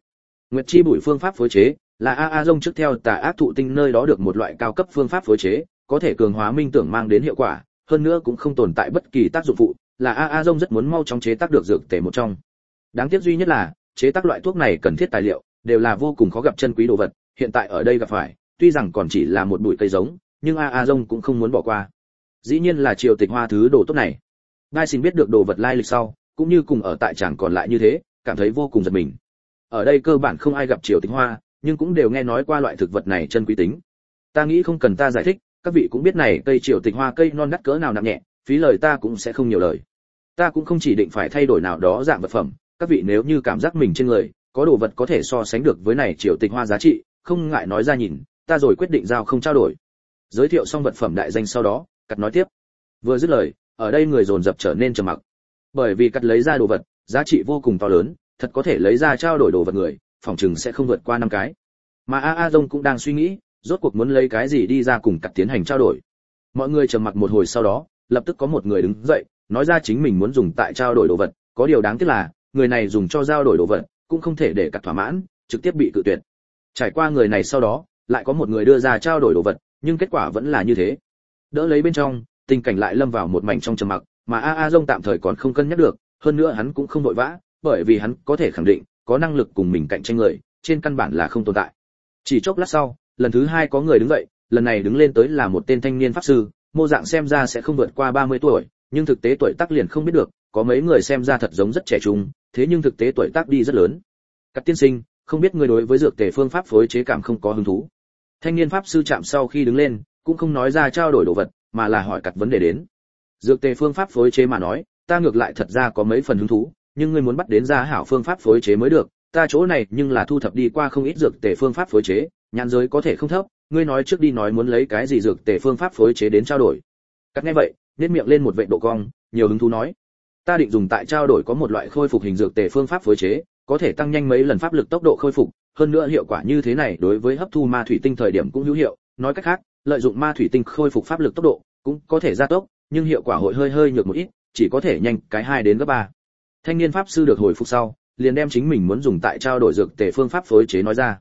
Nguyệt chi bụi phương pháp phối chế là A Dông trước theo tà ác thụ tinh nơi đó được một loại cao cấp phương pháp phối chế, có thể cường hóa minh tưởng mang đến hiệu quả, hơn nữa cũng không tồn tại bất kỳ tác dụng phụ, là A Dông rất muốn mau chóng chế tác được dược tề một trong. Đáng tiếc duy nhất là, chế tác loại thuốc này cần thiết tài liệu đều là vô cùng khó gặp chân quý đồ vật, hiện tại ở đây gặp phải, tuy rằng còn chỉ là một bụi cây giống, nhưng A Dông cũng không muốn bỏ qua. Dĩ nhiên là Triều Tịch Hoa thứ đồ tốt này. Gai xin biết được đồ vật lai lịch sau, cũng như cùng ở tại chàng còn lại như thế, cảm thấy vô cùng giật mình. Ở đây cơ bản không ai gặp Triều Tịch Hoa, nhưng cũng đều nghe nói qua loại thực vật này chân quý tính. Ta nghĩ không cần ta giải thích, các vị cũng biết này cây Triều Tịch Hoa cây non đắt cỡ nào nặng nhẹ, phí lời ta cũng sẽ không nhiều lời. Ta cũng không chỉ định phải thay đổi nào đó dạng vật phẩm, các vị nếu như cảm giác mình trên người có đồ vật có thể so sánh được với này Triều Tịch Hoa giá trị, không ngại nói ra nhìn, ta rồi quyết định giao không trao đổi. Giới thiệu xong vật phẩm đại danh sau đó, Cắt nói tiếp. Vừa dứt lời, ở đây người dồn dập trở nên trầm mặc. Bởi vì Cắt lấy ra đồ vật, giá trị vô cùng to lớn, thật có thể lấy ra trao đổi đồ vật người, phòng chừng sẽ không vượt qua 5 cái. Mà A Dông cũng đang suy nghĩ, rốt cuộc muốn lấy cái gì đi ra cùng Cắt tiến hành trao đổi. Mọi người trầm mặc một hồi sau đó, lập tức có một người đứng dậy, nói ra chính mình muốn dùng tại trao đổi đồ vật, có điều đáng tiếc là, người này dùng cho giao đổi đồ vật, cũng không thể để Cắt thỏa mãn, trực tiếp bị cự tuyệt. Trải qua người này sau đó, lại có một người đưa ra trao đổi đồ vật, nhưng kết quả vẫn là như thế. Đỡ lấy bên trong, tình cảnh lại lâm vào một mảnh trong trầm mặc, mà A Dông tạm thời còn không cân nhắc được, hơn nữa hắn cũng không vội vã, bởi vì hắn có thể khẳng định, có năng lực cùng mình cạnh tranh người, trên căn bản là không tồn tại. Chỉ chốc lát sau, lần thứ 2 có người đứng dậy, lần này đứng lên tới là một tên thanh niên pháp sư, mô dạng xem ra sẽ không vượt qua 30 tuổi, nhưng thực tế tuổi tác liền không biết được, có mấy người xem ra thật giống rất trẻ trung, thế nhưng thực tế tuổi tác đi rất lớn. Các tiên sinh, không biết người đối với dược tề phương pháp phối chế cảm không có hứng thú. Thanh niên pháp sư chạm sau khi đứng lên, cũng không nói ra trao đổi đồ vật, mà là hỏi Cắt vấn đề đến. Dược tề phương pháp phối chế mà nói, ta ngược lại thật ra có mấy phần hứng thú, nhưng ngươi muốn bắt đến ra hảo phương pháp phối chế mới được, ta chỗ này nhưng là thu thập đi qua không ít dược tề phương pháp phối chế, nhãn giới có thể không thấp, ngươi nói trước đi nói muốn lấy cái gì dược tề phương pháp phối chế đến trao đổi. Cắt nghe vậy, nhếch miệng lên một vệt độ cong, nhiều hứng thú nói, ta định dùng tại trao đổi có một loại khôi phục hình dược tề phương pháp phối chế, có thể tăng nhanh mấy lần pháp lực tốc độ khôi phục, hơn nữa hiệu quả như thế này đối với hấp thu ma thủy tinh thời điểm cũng hữu hiệu, nói cách khác, lợi dụng ma thủy tinh khôi phục pháp lực tốc độ, cũng có thể gia tốc, nhưng hiệu quả hội hơi nhược một ít, chỉ có thể nhanh cái 2 đến gấp 3. Thanh niên pháp sư được hồi phục sau, liền đem chính mình muốn dùng tại trao đổi dược tề phương pháp phối chế nói ra.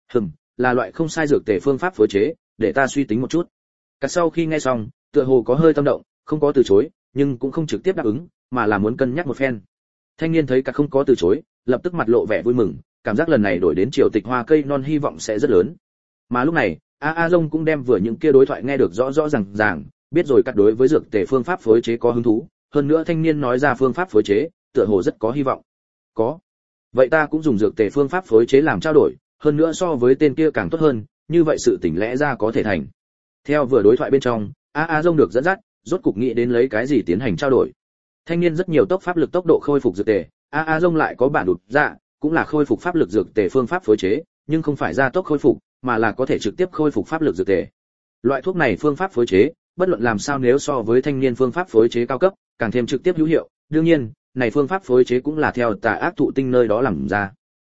Là loại không sai dược tề phương pháp phối chế, để ta suy tính một chút. Cả sau khi nghe xong, tựa hồ có hơi tâm động, không có từ chối, nhưng cũng không trực tiếp đáp ứng, mà là muốn cân nhắc một phen. Thanh niên thấy cả không có từ chối, lập tức mặt lộ vẻ vui mừng, cảm giác lần này đổi đến Triều Tịch Hoa cây non hy vọng sẽ rất lớn. Mà lúc này, A Dông cũng đem vừa những kia đối thoại nghe được rõ ràng, biết rồi Cắt đối với dược tề phương pháp phối chế có hứng thú, hơn nữa thanh niên nói ra phương pháp phối chế, tựa hồ rất có hy vọng. Có. Vậy ta cũng dùng dược tề phương pháp phối chế làm trao đổi, hơn nữa so với tên kia càng tốt hơn, như vậy sự tỉnh lẽ ra có thể thành. Theo vừa đối thoại bên trong, A Dông được dẫn dắt, rốt cục nghĩ đến lấy cái gì tiến hành trao đổi. Thanh niên rất nhiều pháp lực tốc độ khôi phục dược tề, A Dông lại có bản đột dạ, cũng là khôi phục pháp lực dược tề phương pháp phối chế, nhưng không phải gia tốc khôi phục, mà là có thể trực tiếp khôi phục pháp lực dược tề. Loại thuốc này phương pháp phối chế, bất luận làm sao nếu so với thanh niên phương pháp phối chế cao cấp, càng thêm trực tiếp hữu hiệu, đương nhiên, này phương pháp phối chế cũng là theo tà ác thụ tinh nơi đó làm ra.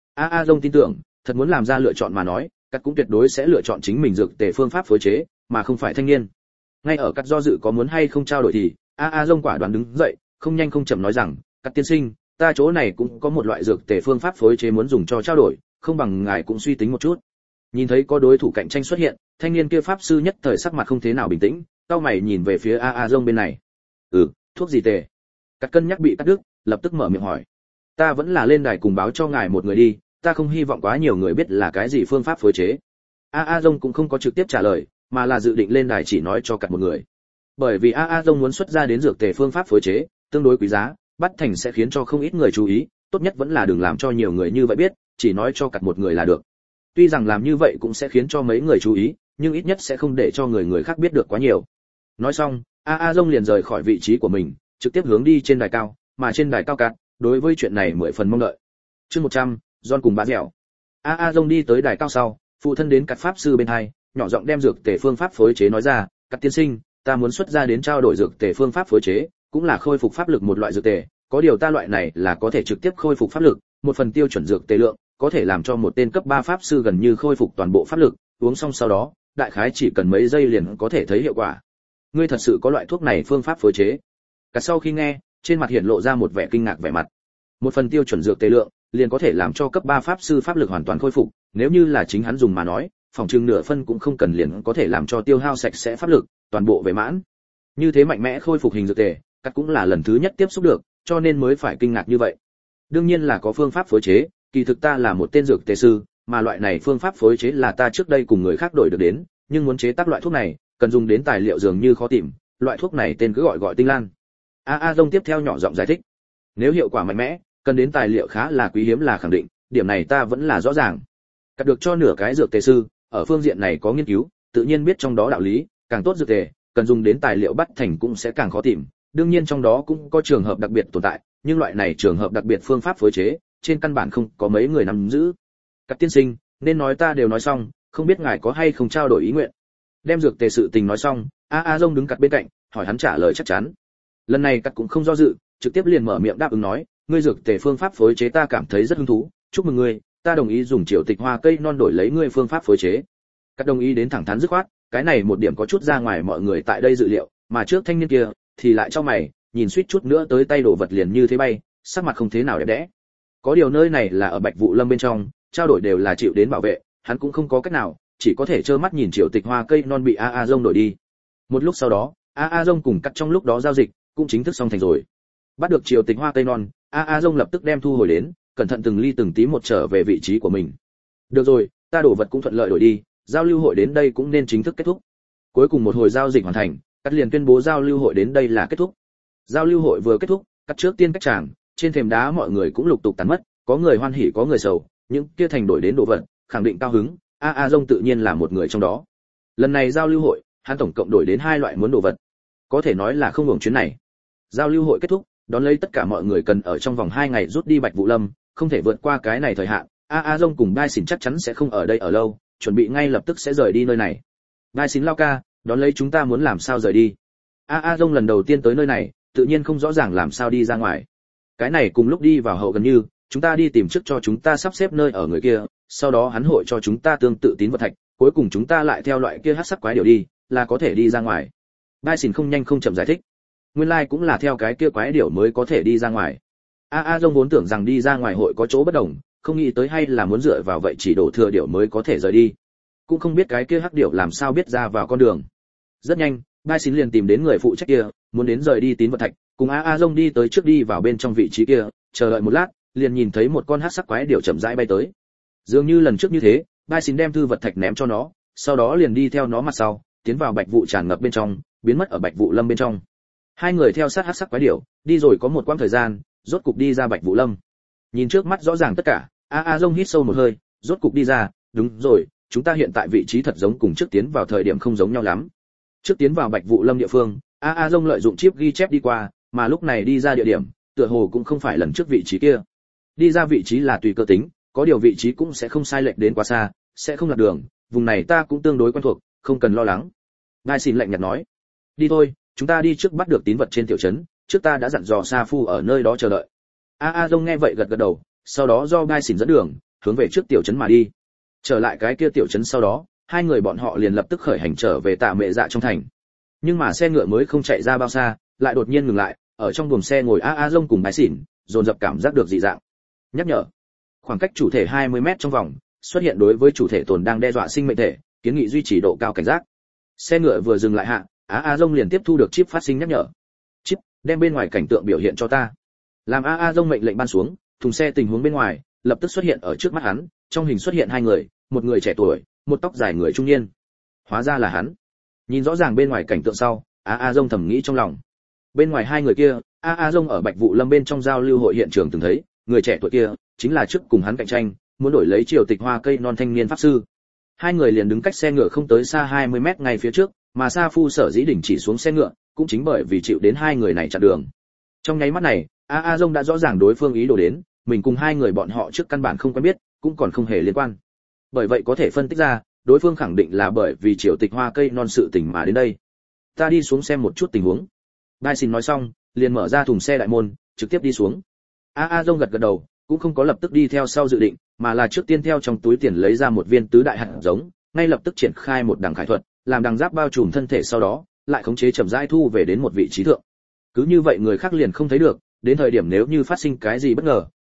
A Dông tin tưởng, thật muốn làm ra lựa chọn mà nói, Cắt cũng tuyệt đối sẽ lựa chọn chính mình dược tề phương pháp phối chế, mà không phải thanh niên. Ngay ở Cắt do dự có muốn hay không trao đổi thì, A Dông quả đoán đứng dậy, không nhanh không chậm nói rằng, Cắt tiên sinh, ta chỗ này cũng có một loại dược tề phương pháp phối chế muốn dùng cho trao đổi, không bằng ngài cũng suy tính một chút. Nhìn thấy có đối thủ cạnh tranh xuất hiện, thanh niên kia pháp sư nhất thời sắc mặt không thế nào bình tĩnh, cau mày nhìn về phía A Dông bên này. Thuốc gì tề? Cắt cân nhắc bị cắt đứt, lập tức mở miệng hỏi. Ta vẫn là lên đài cùng báo cho ngài một người đi, ta không hy vọng quá nhiều người biết là cái gì phương pháp phối chế. A Dông cũng không có trực tiếp trả lời, mà là dự định lên đài chỉ nói cho Cắt một người. Bởi vì A Dông muốn xuất ra đến dược tề phương pháp phối chế, tương đối quý giá, bắt thành sẽ khiến cho không ít người chú ý, tốt nhất vẫn là đừng làm cho nhiều người như vậy biết, chỉ nói cho Cắt một người là được. Tuy rằng làm như vậy cũng sẽ khiến cho mấy người chú ý, nhưng ít nhất sẽ không để cho người khác biết được quá nhiều. Nói xong, A Dông liền rời khỏi vị trí của mình, trực tiếp hướng đi trên đài cao, mà trên đài cao Cắt, đối với chuyện này 10 phần mong đợi. Chương 100, John cùng bá dẻo. A Dông đi tới đài cao sau, phụ thân đến Cắt pháp sư bên hai, nhỏ giọng đem dược tề phương pháp phối chế nói ra, Cắt tiên sinh, ta muốn xuất ra đến trao đổi dược tề phương pháp phối chế, cũng là khôi phục pháp lực một loại dược tề, có điều ta loại này là có thể trực tiếp khôi phục pháp lực, một phần tiêu chuẩn dược tề lượng, có thể làm cho một tên cấp 3 pháp sư gần như khôi phục toàn bộ pháp lực, uống xong sau đó, đại khái chỉ cần mấy giây liền có thể thấy hiệu quả. Ngươi thật sự có loại thuốc này phương pháp phối chế? Cả sau khi nghe, trên mặt hiện lộ ra một vẻ kinh ngạc vẻ mặt. Một phần tiêu chuẩn dược tề lượng, liền có thể làm cho cấp 3 pháp sư pháp lực hoàn toàn khôi phục, nếu như là chính hắn dùng mà nói, phòng trừng nửa phân cũng không cần liền có thể làm cho tiêu hao sạch sẽ pháp lực, toàn bộ về mãn. Như thế mạnh mẽ khôi phục hình dược tề, cắt cũng là lần thứ nhất tiếp xúc được, cho nên mới phải kinh ngạc như vậy. Đương nhiên là có phương pháp phối chế, kỳ thực ta là một tên dược tề sư, mà loại này phương pháp phối chế là ta trước đây cùng người khác đổi được đến, nhưng muốn chế tác loại thuốc này, cần dùng đến tài liệu dường như khó tìm, loại thuốc này tên cứ gọi tinh lan. Dông tiếp theo nhỏ giọng giải thích. Nếu hiệu quả mạnh mẽ, cần đến tài liệu khá là quý hiếm là khẳng định, điểm này ta vẫn là rõ ràng. Cắt được cho nửa cái dược tề sư, ở phương diện này có nghiên cứu, tự nhiên biết trong đó đạo lý, càng tốt dược tề, cần dùng đến tài liệu bắt thành cũng sẽ càng khó tìm, đương nhiên trong đó cũng có trường hợp đặc biệt tồn tại, nhưng loại này trường hợp đặc biệt phương pháp phối chế, trên căn bản không có mấy người nắm giữ. Các tiên sinh, nên nói ta đều nói xong, không biết ngài có hay không trao đổi ý nguyện. Đem dược tề sự tình nói xong, Dông đứng cặt bên cạnh, hỏi hắn trả lời chắc chắn. Lần này cặt cũng không do dự, trực tiếp liền mở miệng đáp ứng nói, ngươi dược tề phương pháp phối chế ta cảm thấy rất hứng thú, chúc mừng ngươi, ta đồng ý dùng triều tịch hoa cây non đổi lấy ngươi phương pháp phối chế. Cắt đồng ý đến thẳng thắn dứt khoát, cái này một điểm có chút ra ngoài mọi người tại đây dự liệu, mà trước thanh niên kia thì lại cho mày, nhìn suýt chút nữa tới tay đổ vật liền như thế bay, sắc mặt không thế nào đẹp đẽ. Có điều nơi này là ở Bạch Vụ Lâm bên trong, trao đổi đều là chịu đến bảo vệ, hắn cũng không có cách nào, chỉ có thể trơ mắt nhìn triều tịch hoa cây non bị Dông đổi đi. Một lúc sau đó, Dông cùng cắt trong lúc đó giao dịch cũng chính thức xong thành rồi. Bắt được triều tịch hoa cây non, Dông lập tức đem thu hồi đến, cẩn thận từng ly từng tí một trở về vị trí của mình. Được rồi, ta đổ vật cũng thuận lợi đổi đi, giao lưu hội đến đây cũng nên chính thức kết thúc. Cuối cùng một hồi giao dịch hoàn thành, cắt liền tuyên bố giao lưu hội đến đây là kết thúc. Giao lưu hội vừa kết thúc, cắt trước tiên cách tràng, trên thềm đá mọi người cũng lục tục tán mất, có người hoan hỉ có người sầu, những kia thành đổi đến đồ vật, khẳng định cao hứng, Dông tự nhiên là một người trong đó. Lần này giao lưu hội, hắn tổng cộng đổi đến 2 loại muốn đồ vật, có thể nói là không hưởng chuyến này. Giao lưu hội kết thúc, đón lấy tất cả mọi người cần ở trong vòng 2 ngày rút đi Bạch Vụ Lâm, không thể vượt qua cái này thời hạn. Dông cùng Đai Xỉn chắc chắn sẽ không ở đây ở lâu, chuẩn bị ngay lập tức sẽ rời đi nơi này. Đai Xỉn lao ca, đón lấy chúng ta muốn làm sao rời đi? Dông lần đầu tiên tới nơi này, tự nhiên không rõ ràng làm sao đi ra ngoài. Cái này cùng lúc đi vào hậu gần như, chúng ta đi tìm trước cho chúng ta sắp xếp nơi ở người kia, sau đó hắn hội cho chúng ta tương tự tín vật thạch, cuối cùng chúng ta lại theo loại kia hắc sắc quái điểu đi, là có thể đi ra ngoài. Đai Xỉn không nhanh không chậm giải thích. Nguyên lai cũng là theo cái kia quái điểu mới có thể đi ra ngoài. Dông vốn tưởng rằng đi ra ngoài hội có chỗ bất đồng, không nghĩ tới hay là muốn dựa vào vậy chỉ đổ thừa điểu mới có thể rời đi. Cũng không biết cái kia hắc điểu làm sao biết ra vào con đường. Rất nhanh, Đai Xỉn liền tìm đến người phụ trách kia, muốn đến rời đi tín vật thạch, cùng Dông đi tới trước đi vào bên trong vị trí kia, chờ đợi một lát, liền nhìn thấy một con hắc sắc quái điểu chậm rãi bay tới. Dường như lần trước như thế, Đai Xỉn đem thư vật thạch ném cho nó, sau đó liền đi theo nó mặt sau, tiến vào Bạch Vụ tràn ngập bên trong, biến mất ở Bạch Vụ Lâm bên trong. Hai người theo sát hắc sắc quái điểu, đi rồi có một quãng thời gian, rốt cục đi ra Bạch Vụ Lâm. Nhìn trước mắt rõ ràng tất cả, Dông hít sâu một hơi, rốt cục đi ra, đúng rồi, chúng ta hiện tại vị trí thật giống cùng trước tiến vào thời điểm không giống nhau lắm. Trước tiến vào Bạch Vụ Lâm địa phương, Dông lợi dụng chip ghi chép đi qua, mà lúc này đi ra địa điểm, tựa hồ cũng không phải lần trước vị trí kia. Đi ra vị trí là tùy cơ tính, có điều vị trí cũng sẽ không sai lệch đến quá xa, sẽ không lạc đường, vùng này ta cũng tương đối quen thuộc, không cần lo lắng. Đai Xỉn lạnh nhạt nói. Đi thôi, chúng ta đi trước bắt được tín vật trên tiểu trấn, trước ta đã dặn dò Sa Phu ở nơi đó chờ đợi. Dông nghe vậy gật gật đầu, sau đó do Đai Xỉn dẫn đường, hướng về trước tiểu trấn mà đi. Trở lại cái kia tiểu trấn sau đó, hai người bọn họ liền lập tức khởi hành trở về Tạ Mệ Dạ trong thành. Nhưng mà xe ngựa mới không chạy ra bao xa, lại đột nhiên ngừng lại, ở trong buồng xe ngồi Dông cùng Đai Xỉn, dồn dập cảm giác được dị dạng. Nhắc nhở. Khoảng cách chủ thể 20 mét trong vòng, xuất hiện đối với chủ thể tồn đang đe dọa sinh mệnh thể, kiến nghị duy trì độ cao cảnh giác. Xe ngựa vừa dừng lại hạ, Dông liền tiếp thu được chip phát sinh nhắc nhở. Chip, đem bên ngoài cảnh tượng biểu hiện cho ta. Làm Dông mệnh lệnh ban xuống, thùng xe tình huống bên ngoài lập tức xuất hiện ở trước mắt hắn, trong hình xuất hiện 2 người, một người trẻ tuổi, một tóc dài người trung niên. Hóa ra là hắn. Nhìn rõ ràng bên ngoài cảnh tượng sau, Dông thầm nghĩ trong lòng. Bên ngoài 2 người kia, Dông ở Bạch Vụ Lâm bên trong giao lưu hội hiện trường từng thấy, người trẻ tuổi kia chính là trước cùng hắn cạnh tranh, muốn đổi lấy triều tịch hoa cây non thanh niên pháp sư. 2 người liền đứng cách xe ngựa không tới xa 20 mét ngay phía trước, mà Sa Phu sở dĩ đình chỉ xuống xe ngựa, cũng chính bởi vì chịu đến 2 người này chặn đường. Trong nháy mắt này, Dông đã rõ ràng đối phương ý đồ đến, mình cùng 2 người bọn họ trước căn bản không quen biết, cũng còn không hề liên quan. Bởi vậy có thể phân tích ra, đối phương khẳng định là bởi vì triều tịch hoa cây non sự tình mà đến đây. Ta đi xuống xem một chút tình huống. Đai Xỉn nói xong, liền mở ra thùng xe đại môn, trực tiếp đi xuống. Dông gật gật đầu, cũng không có lập tức đi theo sau dự định, mà là trước tiên theo trong túi tiền lấy ra một viên tứ đại hạt giống, ngay lập tức triển khai một đằng khải thuật, làm đằng giáp bao trùm thân thể, sau đó lại khống chế chậm rãi thu về đến một vị trí thượng. Cứ như vậy người khác liền không thấy được, đến thời điểm nếu như phát sinh cái gì bất ngờ,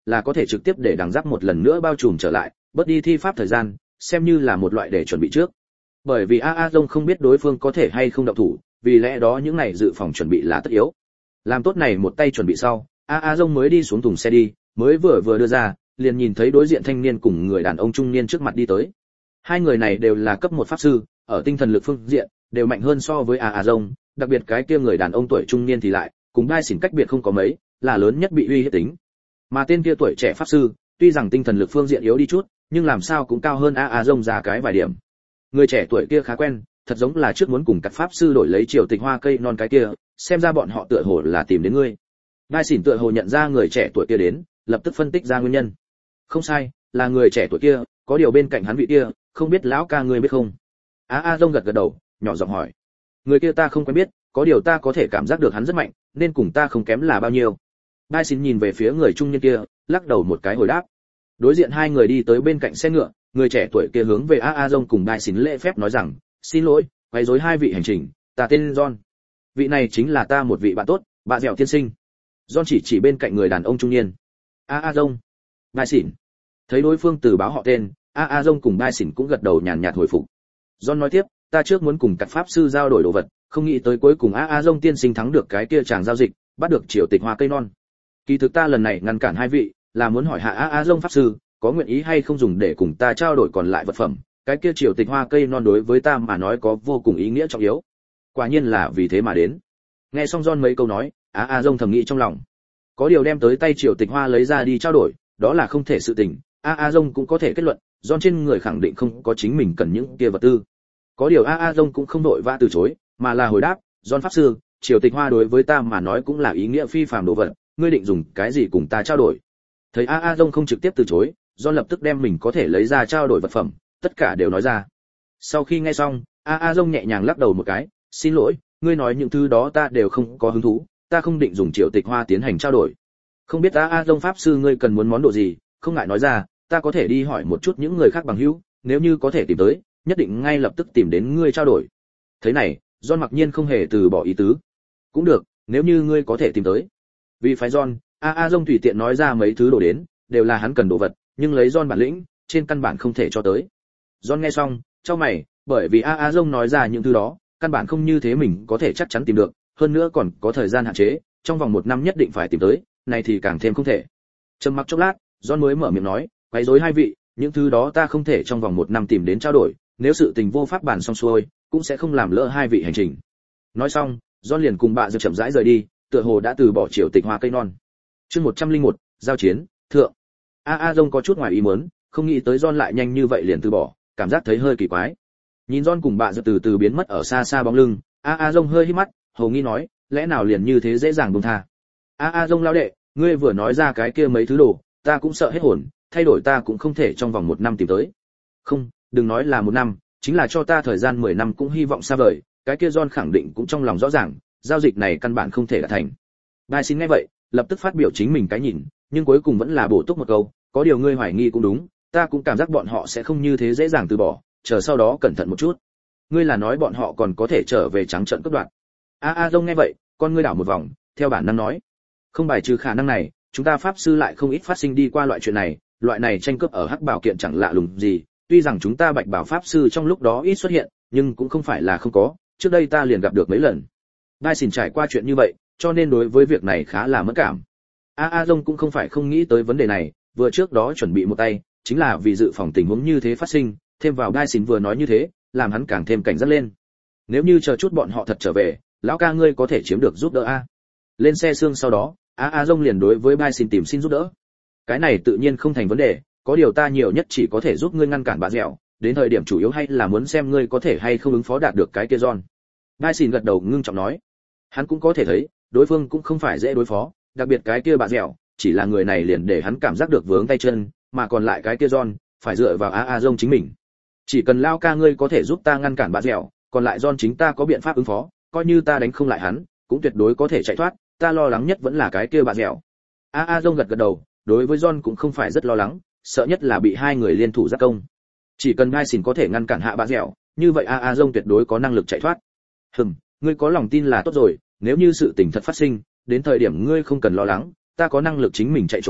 là có thể trực tiếp để đằng giáp một lần nữa bao trùm trở lại, bớt đi thi pháp thời gian, xem như là một loại để chuẩn bị trước. Bởi vì Azong không biết đối phương có thể hay không động thủ, vì lẽ đó những này dự phòng chuẩn bị là tất yếu. Làm tốt này một tay chuẩn bị sau, Azong mới đi xuống thùng xe đi, mới vừa đưa ra, liền nhìn thấy đối diện thanh niên cùng người đàn ông trung niên trước mặt đi tới. Hai người này đều là cấp 1 pháp sư, ở tinh thần lực phương diện đều mạnh hơn so với Azong, đặc biệt cái kia người đàn ông tuổi trung niên thì lại, cùng Đai Xỉn cách biệt không có mấy, là lớn nhất bị uy hiếp tính. Mà tên kia tuổi trẻ pháp sư, tuy rằng tinh thần lực phương diện yếu đi chút, nhưng làm sao cũng cao hơn Azong ra cái vài điểm. Người trẻ tuổi kia khá quen, thật giống là trước muốn cùng các pháp sư đổi lấy triều tịch hoa cây non cái kia, xem ra bọn họ tựa hồ là tìm đến ngươi. Đai Xỉn tựa hồ nhận ra người trẻ tuổi kia đến, lập tức phân tích ra nguyên nhân. Không sai, là người trẻ tuổi kia, có điều bên cạnh hắn vị kia, không biết lão ca ngươi biết không? Azong gật đầu, nhỏ giọng hỏi. Người kia ta không quen biết, có điều ta có thể cảm giác được hắn rất mạnh, nên cùng ta không kém là bao nhiêu. Đai Xỉn nhìn về phía người trung niên kia, lắc đầu một cái hồi đáp. Đối diện hai người đi tới bên cạnh xe ngựa, người trẻ tuổi kia hướng về Azong cùng Đai Xỉn lễ phép nói rằng, xin lỗi, quấy rối hai vị hành trình, ta tên John. Vị này chính là ta một vị bạn tốt, bạn dẻo tiên sinh. John chỉ bên cạnh người đàn ông trung niên. Azong, Đai Xỉn. Thấy đối phương từ báo họ tên, Azong cùng Đai Xỉn cũng gật đầu nhàn nhạt hồi phục. John nói tiếp, ta trước muốn cùng các pháp sư giao đổi đồ vật, không nghĩ tới cuối cùng Azong tiên sinh thắng được cái kia chàng giao dịch, bắt được triều tịch hoa cây non. Kỳ thực ta lần này ngăn cản hai vị, là muốn hỏi hạ Azong pháp sư, có nguyện ý hay không dùng để cùng ta trao đổi còn lại vật phẩm, cái kia triều tịch hoa cây non đối với ta mà nói có vô cùng ý nghĩa trọng yếu. Quả nhiên là vì thế mà đến. Nghe xong John mấy câu nói, Azong thầm nghĩ trong lòng, có điều đem tới tay triều tịch hoa lấy ra đi trao đổi, đó là không thể sự tình. Azong cũng có thể kết luận, John trên người khẳng định không có chính mình cần những kia vật tư. Có điều Azong cũng không đội vã từ chối, mà là hồi đáp, John pháp sư, triều tịch hoa đối với ta mà nói cũng là ý nghĩa phi phàm đồ vật, ngươi định dùng cái gì cùng ta trao đổi? Thấy Azong không trực tiếp từ chối, John lập tức đem mình có thể lấy ra trao đổi vật phẩm, tất cả đều nói ra. Sau khi nghe xong, Azong nhẹ nhàng lắc đầu một cái, xin lỗi, ngươi nói những thứ đó ta đều không có hứng thú, ta không định dùng triều tịch hoa tiến hành trao đổi. Không biết Azong pháp sư ngươi cần muốn món đồ gì, không ngại nói ra, ta có thể đi hỏi một chút những người khác bằng hữu, nếu như có thể tìm tới, nhất định ngay lập tức tìm đến ngươi trao đổi. Thế này, John mặc nhiên không hề từ bỏ ý tứ. Cũng được, nếu như ngươi có thể tìm tới. Vì phái John, Azong tùy tiện nói ra mấy thứ đồ đến, đều là hắn cần đồ vật, nhưng lấy John bản lĩnh, trên căn bản không thể cho tới. John nghe xong, chau mày, bởi vì Azong nói ra những thứ đó, căn bản không như thế mình có thể chắc chắn tìm được, hơn nữa còn có thời gian hạn chế, trong vòng 1 năm nhất định phải tìm tới, này thì càng thêm không thể. Trầm mặc chốc lát, John mới mở miệng nói, quấy rối hai vị, những thứ đó ta không thể trong vòng 1 năm tìm đến trao đổi, nếu sự tình vô pháp bàn xong xuôi, cũng sẽ không làm lỡ hai vị hành trình. Nói xong, John liền cùng bà Dược chậm rãi rời đi, tựa hồ đã từ bỏ triều tịch hoa cây non. Chương 101, giao chiến, thượng. Azong có chút ngoài ý muốn, không nghĩ tới John lại nhanh như vậy liền từ bỏ, cảm giác thấy hơi kỳ quái. Nhìn John cùng bà Dược từ từ biến mất ở xa xa bóng lưng, Azong hơi híp mắt, hồ nghi nói, lẽ nào liền như thế dễ dàng buông tha? Azong lão đệ, ngươi vừa nói ra cái kia mấy thứ đồ, ta cũng sợ hết hồn, thay đổi ta cũng không thể trong vòng 1 năm tìm tới. Không, đừng nói là 1 năm, chính là cho ta thời gian 10 năm cũng hy vọng xa vời, cái kia John khẳng định cũng trong lòng rõ ràng, giao dịch này căn bản không thể đạt thành. Đai Xỉn nghe vậy, lập tức phát biểu chính mình cái nhìn, nhưng cuối cùng vẫn là bổ túc một câu, có điều ngươi hoài nghi cũng đúng, ta cũng cảm giác bọn họ sẽ không như thế dễ dàng từ bỏ, chờ sau đó cẩn thận một chút. Ngươi là nói bọn họ còn có thể trở về trắng trợn cướp đoạt? Azong nghe vậy, con ngươi đảo một vòng, theo bản năng nói, không bài trừ khả năng này, chúng ta pháp sư lại không ít phát sinh đi qua loại chuyện này, loại này tranh cướp ở hắc bảo kiện chẳng lạ lùng gì, tuy rằng chúng ta bạch bảo pháp sư trong lúc đó ít xuất hiện, nhưng cũng không phải là không có, trước đây ta liền gặp được mấy lần. Đai Xỉn trải qua chuyện như vậy, cho nên đối với việc này khá là mẫn cảm. Azong cũng không phải không nghĩ tới vấn đề này, vừa trước đó chuẩn bị một tay, chính là vì dự phòng tình huống như thế phát sinh, thêm vào Đai Xỉn vừa nói như thế, làm hắn càng thêm cảnh giác lên. Nếu như chờ chút bọn họ thật trở về, lão ca ngươi có thể chiếm được giúp đỡ a. Lên xe xương sau đó, Azong liền đối với Đai Xỉn tìm xin giúp đỡ. Cái này tự nhiên không thành vấn đề, có điều ta nhiều nhất chỉ có thể giúp ngươi ngăn cản bà dẻo, đến thời điểm chủ yếu hay là muốn xem ngươi có thể hay không ứng phó đạt được cái kia John. Đai Xỉn gật đầu ngưng trọng nói, hắn cũng có thể thấy, đối phương cũng không phải dễ đối phó, đặc biệt cái kia bà dẻo, chỉ là người này liền để hắn cảm giác được vướng tay chân, mà còn lại cái kia John, phải dựa vào Azong chính mình. Chỉ cần lao ca ngươi có thể giúp ta ngăn cản bà dẻo, còn lại John chính ta có biện pháp ứng phó, coi như ta đánh không lại hắn, cũng tuyệt đối có thể chạy thoát, ta lo lắng nhất vẫn là cái kia bà dẻo. Azong gật gật đầu, đối với John cũng không phải rất lo lắng, sợ nhất là bị hai người liên thủ giáp công. Chỉ cần Đai Xỉn có thể ngăn cản hạ bà dẻo, như vậy Azong tuyệt đối có năng lực chạy thoát. Ngươi có lòng tin là tốt rồi, nếu như sự tình thật phát sinh, đến thời điểm ngươi không cần lo lắng, ta có năng lực chính mình chạy trốn,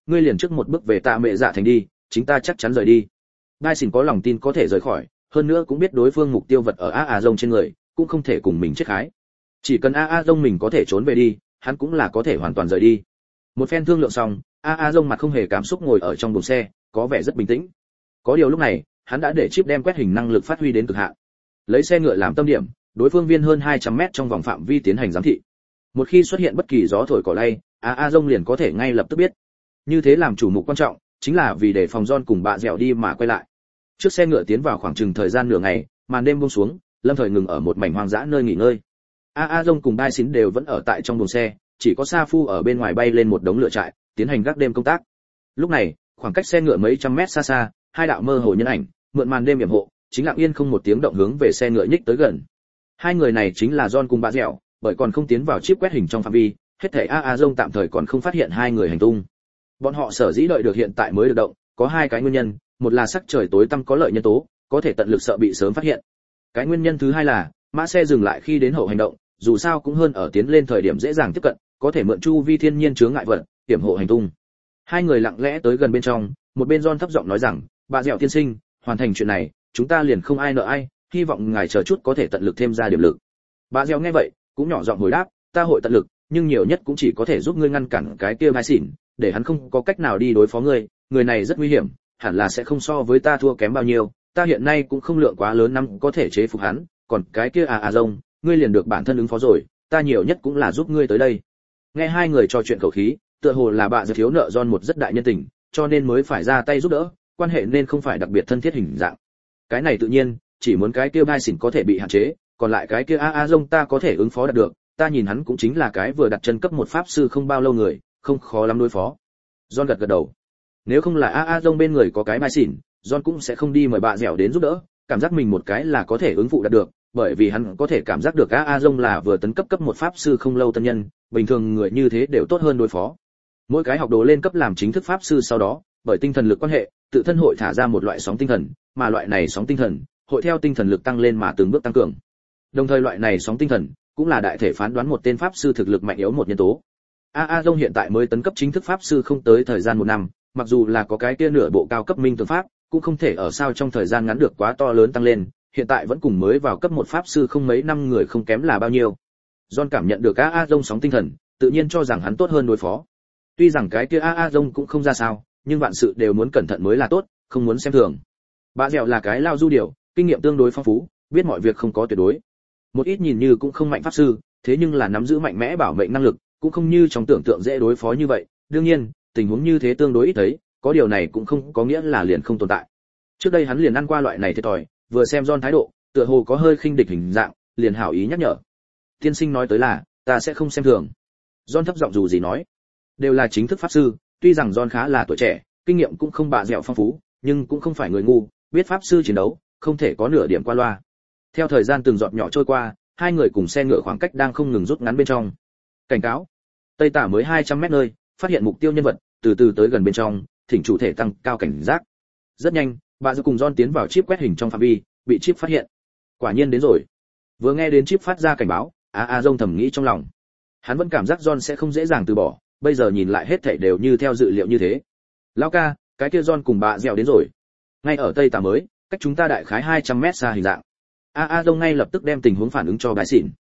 ngươi liền trước một bước về Tạ Mẹ Dạ thành đi, chính ta chắc chắn rời đi. Gai Xỉn có lòng tin có thể rời khỏi, hơn nữa cũng biết đối phương mục tiêu vật ở A Dông trên người, cũng không thể cùng mình chết khái. Chỉ cần A Dông mình có thể trốn về đi, hắn cũng là có thể hoàn toàn rời đi. Một phen thương lượng xong, A Dông mặt không hề cảm xúc ngồi ở trong buồng xe, có vẻ rất bình tĩnh. Có điều lúc này, hắn đã để chip đem quét hình năng lực phát huy đến cực hạn. Lấy xe ngựa làm tâm điểm, đối phương viên hơn 200 mét trong vòng phạm vi tiến hành giám thị. Một khi xuất hiện bất kỳ gió thổi cỏ lay, A Dông liền có thể ngay lập tức biết. Như thế làm chủ mục quan trọng, chính là vì để phòng John cùng bạ dẻo đi mà quay lại. Trước xe ngựa tiến vào khoảng chừng thời gian nửa ngày, màn đêm buông xuống, lâm thời ngừng ở một mảnh hoang dã nơi nghỉ ngơi. A Dông cùng Bai Xín đều vẫn ở tại trong buồng xe, chỉ có Sa Phu ở bên ngoài bay lên một đống lửa trại, tiến hành gác đêm công tác. Lúc này, khoảng cách xe ngựa mấy trăm mét xa xa, hai đạo mơ hồ nhân ảnh, mượn màn đêm yểm hộ, chính lặng yên không một tiếng động hướng về xe ngựa nhích tới gần. Hai người này chính là John cùng bạ dẻo, bởi còn không tiến vào chip quét hình trong phạm vi, hết thảy A Dông tạm thời còn không phát hiện hai người hành tung. Bọn họ sở dĩ đợi được hiện tại mới được động, có hai cái nguyên nhân, một là sắc trời tối tăm có lợi nhân tố, có thể tận lực sợ bị sớm phát hiện. Cái nguyên nhân thứ hai là, mã xe dừng lại khi đến hậu hành động, dù sao cũng hơn ở tiến lên thời điểm dễ dàng tiếp cận, có thể mượn chu vi thiên nhiên chướng ngại vật, hiểm hộ hành tung. Hai người lặng lẽ tới gần bên trong, một bên John thấp giọng nói rằng, "Bà dẻo tiên sinh, hoàn thành chuyện này, chúng ta liền không ai nợ ai, hy vọng ngài chờ chút có thể tận lực thêm ra điểm lực." Bà dẻo nghe vậy, cũng nhỏ giọng hồi đáp, "Ta hội tận lực, nhưng nhiều nhất cũng chỉ có thể giúp ngươi ngăn cản cái kia Mai Xỉn, để hắn không có cách nào đi đối phó ngươi, người này rất nguy hiểm, hẳn là sẽ không so với ta thua kém bao nhiêu, ta hiện nay cũng không lượng quá lớn năm có thể chế phục hắn, còn cái kia Dông, ngươi liền được bản thân ứng phó rồi, ta nhiều nhất cũng là giúp ngươi tới đây." Nghe hai người trò chuyện khẩu khí, tựa hồ là bà giật thiếu nợ John một rất đại nhân tình, cho nên mới phải ra tay giúp đỡ, quan hệ nên không phải đặc biệt thân thiết hình dạng. Cái này tự nhiên, chỉ muốn cái kia Bai Xỉn có thể bị hạn chế, còn lại cái kia Dông ta có thể ứng phó đạt được, ta nhìn hắn cũng chính là cái vừa đặt chân cấp một pháp sư không bao lâu người, không khó lắm đối phó. John gật gật đầu. Nếu không là Dông bên người có cái Bai Xỉn, John cũng sẽ không đi mời bà dẻo đến giúp đỡ, cảm giác mình một cái là có thể ứng phụ đạt được, bởi vì hắn có thể cảm giác được Dông là vừa tấn cấp một pháp sư không lâu tân nhân, bình thường người như thế đều tốt hơn đối phó. Mỗi cái học đồ lên cấp làm chính thức pháp sư sau đó, bởi tinh thần lực quan hệ, tự thân hội thả ra một loại sóng tinh thần, mà loại này sóng tinh thần hội theo tinh thần lực tăng lên mà từng bước tăng cường. Đồng thời loại này sóng tinh thần cũng là đại thể phán đoán một tên pháp sư thực lực mạnh yếu một nhân tố. Dông hiện tại mới tấn cấp chính thức pháp sư không tới thời gian 1 năm, mặc dù là có cái kia nửa bộ cao cấp minh tường pháp, cũng không thể ở sao trong thời gian ngắn được quá to lớn tăng lên, hiện tại vẫn cùng mới vào cấp một pháp sư không mấy năm người không kém là bao nhiêu. John cảm nhận được Dông sóng tinh thần, tự nhiên cho rằng hắn tốt hơn đối phó. Tuy rằng cái kia Dông cũng không ra sao, nhưng vạn sự đều muốn cẩn thận mới là tốt, không muốn xem thường. Bà dẻo là cái lao du điều, kinh nghiệm tương đối phong phú, biết mọi việc không có tuyệt đối. Một ít nhìn như cũng không mạnh pháp sư, thế nhưng là nắm giữ mạnh mẽ bảo mệnh năng lực, cũng không như trong tưởng tượng dễ đối phó như vậy. Đương nhiên, tình huống như thế tương đối ít thấy, có điều này cũng không có nghĩa là liền không tồn tại. Trước đây hắn liền ăn qua loại này thiệt thòi, vừa xem John thái độ, tựa hồ có hơi khinh địch hình dạng, liền hảo ý nhắc nhở. Tiên sinh nói tới là, ta sẽ không xem thường. John thấp giọng dù gì nói, đều là chính thức pháp sư, tuy rằng John khá là tuổi trẻ, kinh nghiệm cũng không bạ dẻo phong phú, nhưng cũng không phải người ngu, biết pháp sư chiến đấu, không thể có nửa điểm qua loa. Theo thời gian từng giọt nhỏ trôi qua, hai người cùng xe ngựa khoảng cách đang không ngừng rút ngắn bên trong. Cảnh cáo, Tây Tả mới 200 mét nơi, phát hiện mục tiêu nhân vật, từ từ tới gần bên trong, thỉnh chủ thể tăng cao cảnh giác. Rất nhanh, bà Dư cùng John tiến vào chip quét hình trong phạm vi, bị chip phát hiện. Quả nhiên đến rồi. Vừa nghe đến chip phát ra cảnh báo, Dông thầm nghĩ trong lòng. Hắn vẫn cảm giác John sẽ không dễ dàng từ bỏ, bây giờ nhìn lại hết thảy đều như theo dự liệu như thế. Lão ca, cái kia John cùng bà dẻo đến rồi. Ngay ở Tây Tả mới, cách chúng ta đại khái 200 mét xa hình dạng. Dông ngay lập tức đem tình huống phản ứng cho Bai Xỉn.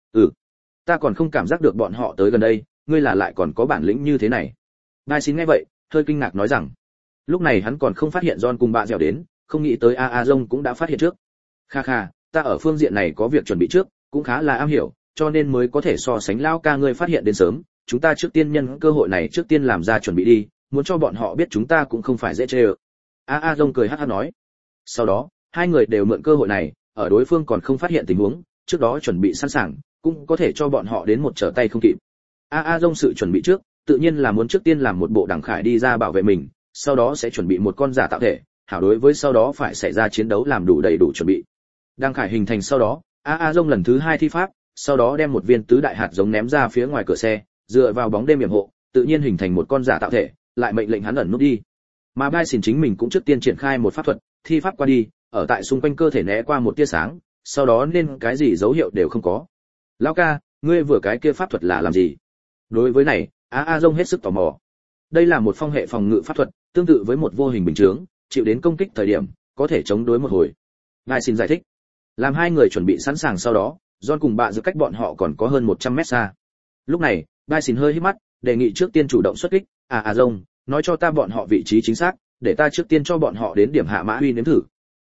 Ta còn không cảm giác được bọn họ tới gần đây, ngươi là lại còn có bản lĩnh như thế này. Bai Xỉn nghe vậy, hơi kinh ngạc nói rằng. Lúc này hắn còn không phát hiện John cùng bà dẻo đến, không nghĩ tới Dông cũng đã phát hiện trước. Kha kha, ta ở phương diện này có việc chuẩn bị trước, cũng khá là am hiểu, cho nên mới có thể so sánh lão ca ngươi phát hiện đến sớm, chúng ta trước tiên nhân cơ hội này trước tiên làm ra chuẩn bị đi, muốn cho bọn họ biết chúng ta cũng không phải dễ chơi. Dông cười hắc hắc nói. Sau đó, hai người đều mượn cơ hội này, ở đối phương còn không phát hiện tình huống, trước đó chuẩn bị sẵn sàng, cũng có thể cho bọn họ đến một trở tay không kịp. Dông sự chuẩn bị trước, tự nhiên là muốn trước tiên làm một bộ đằng khải đi ra bảo vệ mình, sau đó sẽ chuẩn bị một con giả tạo thể, hảo đối với sau đó phải xảy ra chiến đấu làm đủ đầy đủ chuẩn bị. Đằng khải hình thành sau đó, Dông lần thứ 2 thi pháp, sau đó đem một viên tứ đại hạt giống ném ra phía ngoài cửa xe, dựa vào bóng đêm yểm hộ, tự nhiên hình thành một con giả tạo thể, lại mệnh lệnh hắn ẩn nút đi. Mà Bai Xỉn chính mình cũng trước tiên triển khai một pháp thuật, thi pháp qua đi, ở tại xung quanh cơ thể né qua một tia sáng, sau đó nên cái gì dấu hiệu đều không có. Lão ca, ngươi vừa cái kia pháp thuật là làm gì? Đối với này, Dông hết sức tò mò. Đây là một phong hệ phòng ngự pháp thuật, tương tự với một vô hình bình chướng, chịu đến công kích thời điểm, có thể chống đối một hồi. Ngài xin giải thích. Làm hai người chuẩn bị sẵn sàng sau đó, John cùng bạn giữ cách bọn họ còn có hơn 100 mét xa. Lúc này, Ngài xin hơi híp mắt, đề nghị trước tiên chủ động xuất kích. Rông, nói cho ta bọn họ vị trí chính xác, để ta trước tiên cho bọn họ đến điểm hạ mã uy nếm thử.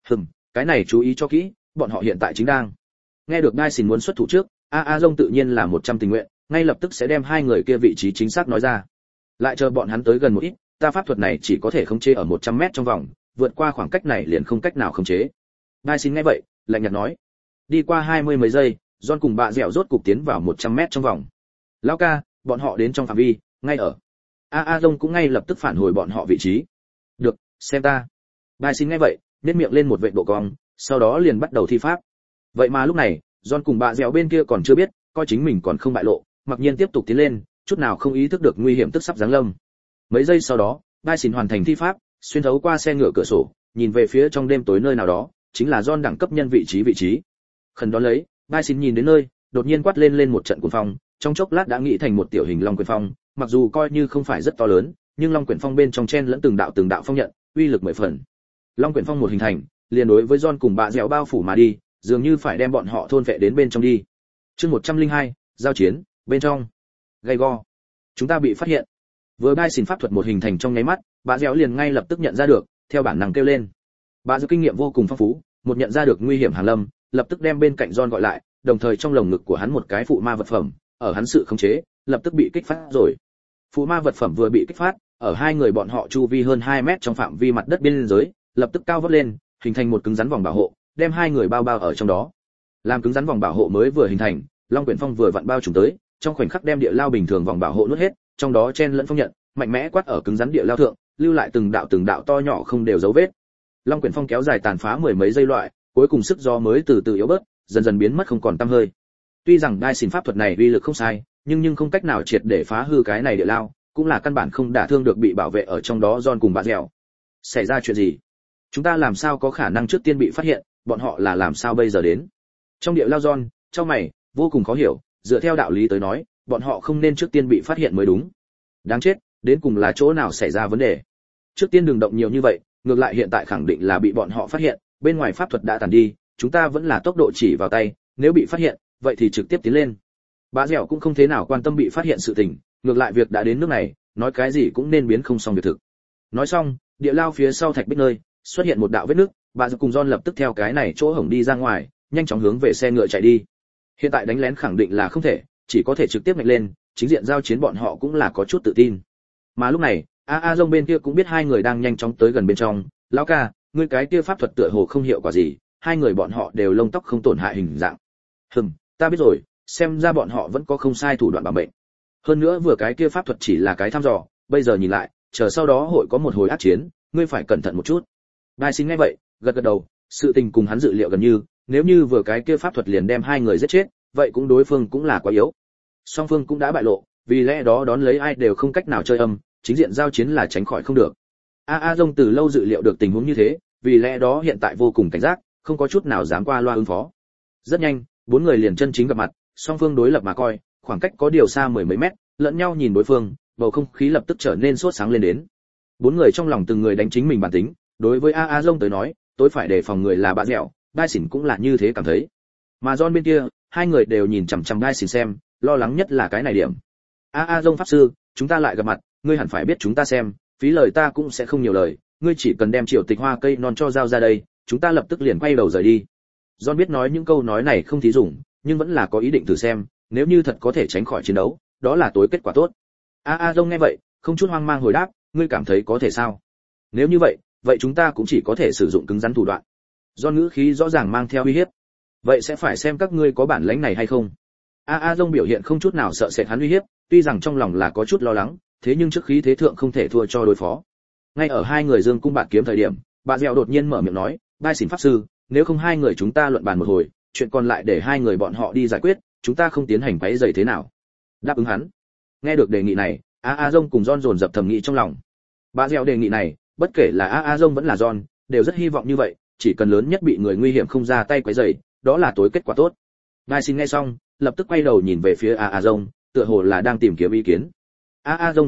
Cái này chú ý cho kỹ, bọn họ hiện tại chính đang. Nghe được Ngài xin muốn xuất thủ trước, Rông tự nhiên là 100 tình nguyện, ngay lập tức sẽ đem hai người kia vị trí chính xác nói ra. Lại chờ bọn hắn tới gần một ít, ta pháp thuật này chỉ có thể khống chế ở 100 mét trong vòng, vượt qua khoảng cách này liền không cách nào khống chế. Ngài xin nghe vậy, lạnh nhạt nói. Đi qua 20 mấy giây, John cùng bà dẻo rốt cục tiến vào 100 mét trong vòng. Lão ca, bọn họ đến trong phạm vi, ngay ở. Rông cũng ngay lập tức phản hồi bọn họ vị trí. Được, xem ta. Ngài xin nghe vậy, nhếch miệng lên một vệt độ cong, sau đó liền bắt đầu thi pháp. Vậy mà lúc này, John cùng bà dẻo bên kia còn chưa biết, coi chính mình còn không bại lộ, mặc nhiên tiếp tục tiến lên, chút nào không ý thức được nguy hiểm tức sắp giáng lâm. Mấy giây sau đó, Ngài xin hoàn thành thi pháp, xuyên thấu qua xe ngựa cửa sổ, nhìn về phía trong đêm tối nơi nào đó, chính là John đẳng cấp nhân vị trí. Khẩn đó lấy, Ngài xin nhìn đến nơi, đột nhiên quát lên một trận cuồng phong, trong chốc lát đã nghĩ thành một tiểu hình long quyển phong, mặc dù coi như không phải rất to lớn, nhưng long quyển phong bên trong chen lẫn từng đạo phong nhận, uy lực 10 phần. Long quyển phong một hình thành, liền đối với John cùng bà dẻo bao phủ mà đi, dường như phải đem bọn họ thôn phệ đến bên trong đi. Chương 102, giao chiến, bên trong. Gay go. Chúng ta bị phát hiện. Vừa Ngài xin pháp thuật một hình thành trong nháy mắt, bà dẻo liền ngay lập tức nhận ra được, theo bản năng kêu lên. Bà dẻo kinh nghiệm vô cùng phong phú, một nhận ra được nguy hiểm hàng lâm, lập tức đem bên cạnh John gọi lại, đồng thời trong lồng ngực của hắn một cái phụ ma vật phẩm, ở hắn sự khống chế, lập tức bị kích phát rồi. Phụ ma vật phẩm vừa bị kích phát, ở hai người bọn họ chu vi hơn 2 mét trong phạm vi mặt đất biên giới, lập tức cao vút lên, hình thành một cứng rắn vòng bảo hộ, đem hai người bao ở trong đó. Làm cứng rắn vòng bảo hộ mới vừa hình thành, long quyển phong vừa vặn bao trùm tới, trong khoảnh khắc đem địa lao bình thường vòng bảo hộ nuốt hết, trong đó chen lẫn phong nhận, mạnh mẽ quát ở cứng rắn địa lao thượng, lưu lại từng đạo to nhỏ không đều dấu vết. Long quyển phong kéo dài tàn phá mười mấy giây loại, cuối cùng sức gió mới từ từ yếu bớt, dần dần biến mất không còn tăm hơi. Tuy rằng đai xin pháp thuật này uy lực không sai, nhưng không cách nào triệt để phá hư cái này địa lao, cũng là căn bản không đả thương được bị bảo vệ ở trong đó John cùng bà dẻo. Xảy ra chuyện gì? Chúng ta làm sao có khả năng trước tiên bị phát hiện, bọn họ là làm sao bây giờ đến? Trong địa lao John, trong mày, vô cùng khó hiểu, dựa theo đạo lý tới nói, bọn họ không nên trước tiên bị phát hiện mới đúng. Đáng chết, đến cùng là chỗ nào xảy ra vấn đề? Trước tiên đừng động nhiều như vậy, ngược lại hiện tại khẳng định là bị bọn họ phát hiện, bên ngoài pháp thuật đã tàn đi, chúng ta vẫn là tốc độ chỉ vào tay, nếu bị phát hiện, vậy thì trực tiếp tiến lên. Bà dẻo cũng không thế nào quan tâm bị phát hiện sự tình, ngược lại việc đã đến nước này, nói cái gì cũng nên biến không xong việc thực. Nói xong, địa lao phía sau thạch bích nơi, xuất hiện một đạo vết nứt, bà dẻo cùng John lập tức theo cái này chỗ hổng đi ra ngoài, nhanh chóng hướng về xe ngựa chạy đi. Hiện tại đánh lén khẳng định là không thể, chỉ có thể trực tiếp ngạch lên, chính diện giao chiến bọn họ cũng là có chút tự tin. Mà lúc này, Rông bên kia cũng biết hai người đang nhanh chóng tới gần bên trong, lão ca, ngươi cái kia pháp thuật tựa hồ không hiệu quả gì, hai người bọn họ đều lông tóc không tổn hại hình dạng. Ta biết rồi, xem ra bọn họ vẫn có không sai thủ đoạn bảo mệnh. Hơn nữa vừa cái kia pháp thuật chỉ là cái thăm dò, bây giờ nhìn lại, chờ sau đó hội có một hồi ác chiến, ngươi phải cẩn thận một chút. Ngài xin nghe vậy, gật đầu, sự tình cùng hắn dự liệu gần như, nếu như vừa cái kia pháp thuật liền đem hai người giết chết, vậy cũng đối phương cũng là quá yếu. Song phương cũng đã bại lộ, vì lẽ đó đón lấy ai đều không cách nào chơi âm, chính diện giao chiến là tránh khỏi không được. Rông từ lâu dự liệu được tình huống như thế, vì lẽ đó hiện tại vô cùng cảnh giác, không có chút nào dám qua loa ứng phó. Rất nhanh, bốn người liền chân chính gặp mặt, song phương đối lập mà coi, khoảng cách có điều xa mười mấy mét, lẫn nhau nhìn đối phương, bầu không khí lập tức trở nên sốt sáng lên đến. Bốn người trong lòng từng người đánh chính mình bản tính, đối với Rông tới nói, tối phải đề phòng người là bà dẻo, đai xỉn cũng là như thế cảm thấy. Mà John bên kia, hai người đều nhìn chằm chằm đai xỉn xem, lo lắng nhất là cái này điểm. Rông pháp sư, chúng ta lại gặp mặt, ngươi hẳn phải biết chúng ta xem, phí lời ta cũng sẽ không nhiều lời, ngươi chỉ cần đem Triều Tịch Hoa cây non cho giao ra đây, chúng ta lập tức liền quay đầu rời đi. John biết nói những câu nói này không thí dụng, nhưng vẫn là có ý định thử xem, nếu như thật có thể tránh khỏi chiến đấu, đó là tối kết quả tốt. Rông nghe vậy, không chút hoang mang hồi đáp, ngươi cảm thấy có thể sao? Nếu như vậy, vậy chúng ta cũng chỉ có thể sử dụng cứng rắn thủ đoạn. John ngữ khí rõ ràng mang theo uy hiếp. Vậy sẽ phải xem các ngươi có bản lĩnh này hay không. Rông biểu hiện không chút nào sợ sệt hắn uy hiếp, tuy rằng trong lòng là có chút lo lắng, thế nhưng trước khí thế thượng không thể thua cho đối phó. Ngay ở hai người dương cung bạt kiếm thời điểm, bà dẻo đột nhiên mở miệng nói, đai xỉn pháp sư, nếu không hai người chúng ta luận bàn một hồi, chuyện còn lại để hai người bọn họ đi giải quyết, chúng ta không tiến hành quấy rầy thế nào? Đáp ứng hắn. Nghe được đề nghị này, Rông cùng John dồn dập thầm nghĩ trong lòng. Bà dẻo đề nghị này, bất kể là Rông vẫn là John, đều rất hy vọng như vậy, chỉ cần lớn nhất bị người nguy hiểm không ra tay quấy rầy, đó là tối kết quả tốt. Đai xỉn nghe xong, lập tức quay đầu nhìn về phía Rông, tựa hồ là đang tìm kiếm ý kiến. Rông thấy thế,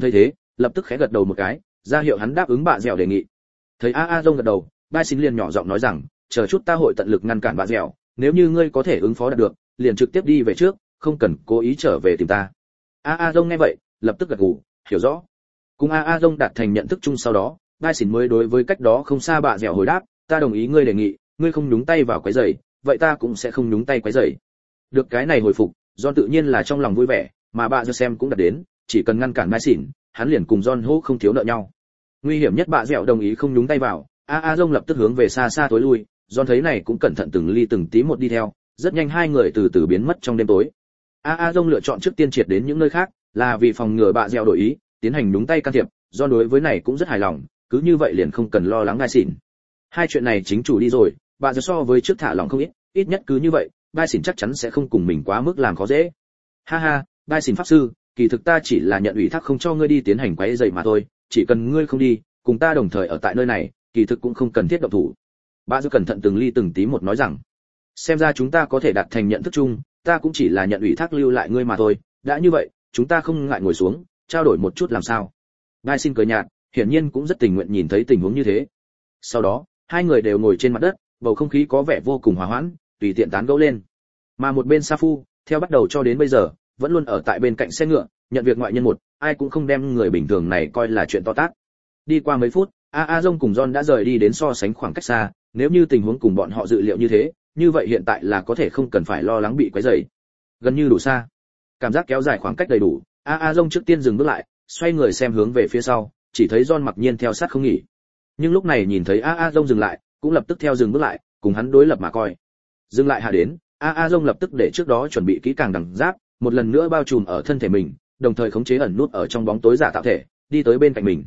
lập tức khẽ gật đầu một cái, ra hiệu hắn đáp ứng bạ dẻo đề nghị. Thấy A Dông gật đầu, Bai Xin liền nhỏ giọng nói rằng, chờ chút ta hội tận lực ngăn cản bạ dẻo, nếu như ngươi có thể ứng phó đạt được, liền trực tiếp đi về trước, không cần cố ý trở về tìm ta. A Dông nghe vậy, lập tức gật gù, hiểu rõ. Cùng A Dông đạt thành nhận thức chung sau đó, Bai Xin mới đối với cách đó không xa bạ dẻo hồi đáp, ta đồng ý ngươi đề nghị, ngươi không nhúng tay vào quấy rầy, vậy ta cũng sẽ không nhúng tay quấy rầy. Được cái này hồi phục, John tự nhiên là trong lòng vui vẻ, mà bạ dẻo xem cũng đạt đến, chỉ cần ngăn cản Bai Xin, hắn liền cùng John hô không thiếu nợ nhau. Nguy hiểm nhất bạ dẻo đồng ý không nhúng tay vào, A Dông lập tức hướng về xa xa tối lui, John thấy này cũng cẩn thận từng ly từng tí một đi theo, rất nhanh hai người từ từ biến mất trong đêm tối. A Dông lựa chọn trước tiên triệt đến những nơi khác, là vì phòng ngừa bạ dẻo đổi ý, tiến hành nhúng tay can thiệp, John đối với này cũng rất hài lòng, cứ như vậy liền không cần lo lắng Bai Xin. Hai chuyện này chính chủ đi rồi, bạ dẻo so với trước thả lòng không ít nhất cứ như vậy, Bai Xin chắc chắn sẽ không cùng mình quá mức làm khó dễ. Ha ha, Bai Xin pháp sư, kỳ thực ta chỉ là nhận ủy thác không cho ngươi đi tiến hành quấy rầy mà thôi, chỉ cần ngươi không đi, cùng ta đồng thời ở tại nơi này, kỳ thực cũng không cần thiết động thủ. Bạ dẻo cẩn thận từng ly từng tí một nói rằng, xem ra chúng ta có thể đạt thành nhận thức chung, ta cũng chỉ là nhận ủy thác lưu lại ngươi mà thôi, đã như vậy, chúng ta không ngại ngồi xuống, trao đổi một chút làm sao? Bai Xin cười nhạt, hiển nhiên cũng rất tình nguyện nhìn thấy tình huống như thế. Sau đó, hai người đều ngồi trên mặt đất, bầu không khí có vẻ vô cùng hòa hoãn, tùy tiện tán gẫu lên. Mà một bên Sa Phu, theo bắt đầu cho đến bây giờ, vẫn luôn ở tại bên cạnh xe ngựa, nhận việc ngoại nhân một, ai cũng không đem người bình thường này coi là chuyện to tát. Đi qua mấy phút, A Dông cùng John đã rời đi đến so sánh khoảng cách xa, nếu như tình huống cùng bọn họ dự liệu như thế, như vậy hiện tại là có thể không cần phải lo lắng bị quấy rầy. Gần như đủ xa. Cảm giác kéo dài khoảng cách đầy đủ, A Dông trước tiên dừng bước lại, xoay người xem hướng về phía sau, chỉ thấy John mặc nhiên theo sát không nghỉ. Nhưng lúc này nhìn thấy A Dông dừng lại, cũng lập tức theo dừng bước lại, cùng hắn đối lập mà coi. Dừng lại hạ đến, A Dông lập tức để trước đó chuẩn bị kỹ càng đằng giáp, một lần nữa bao trùm ở thân thể mình, đồng thời khống chế ẩn nút ở trong bóng tối giả tạo thể, đi tới bên cạnh mình.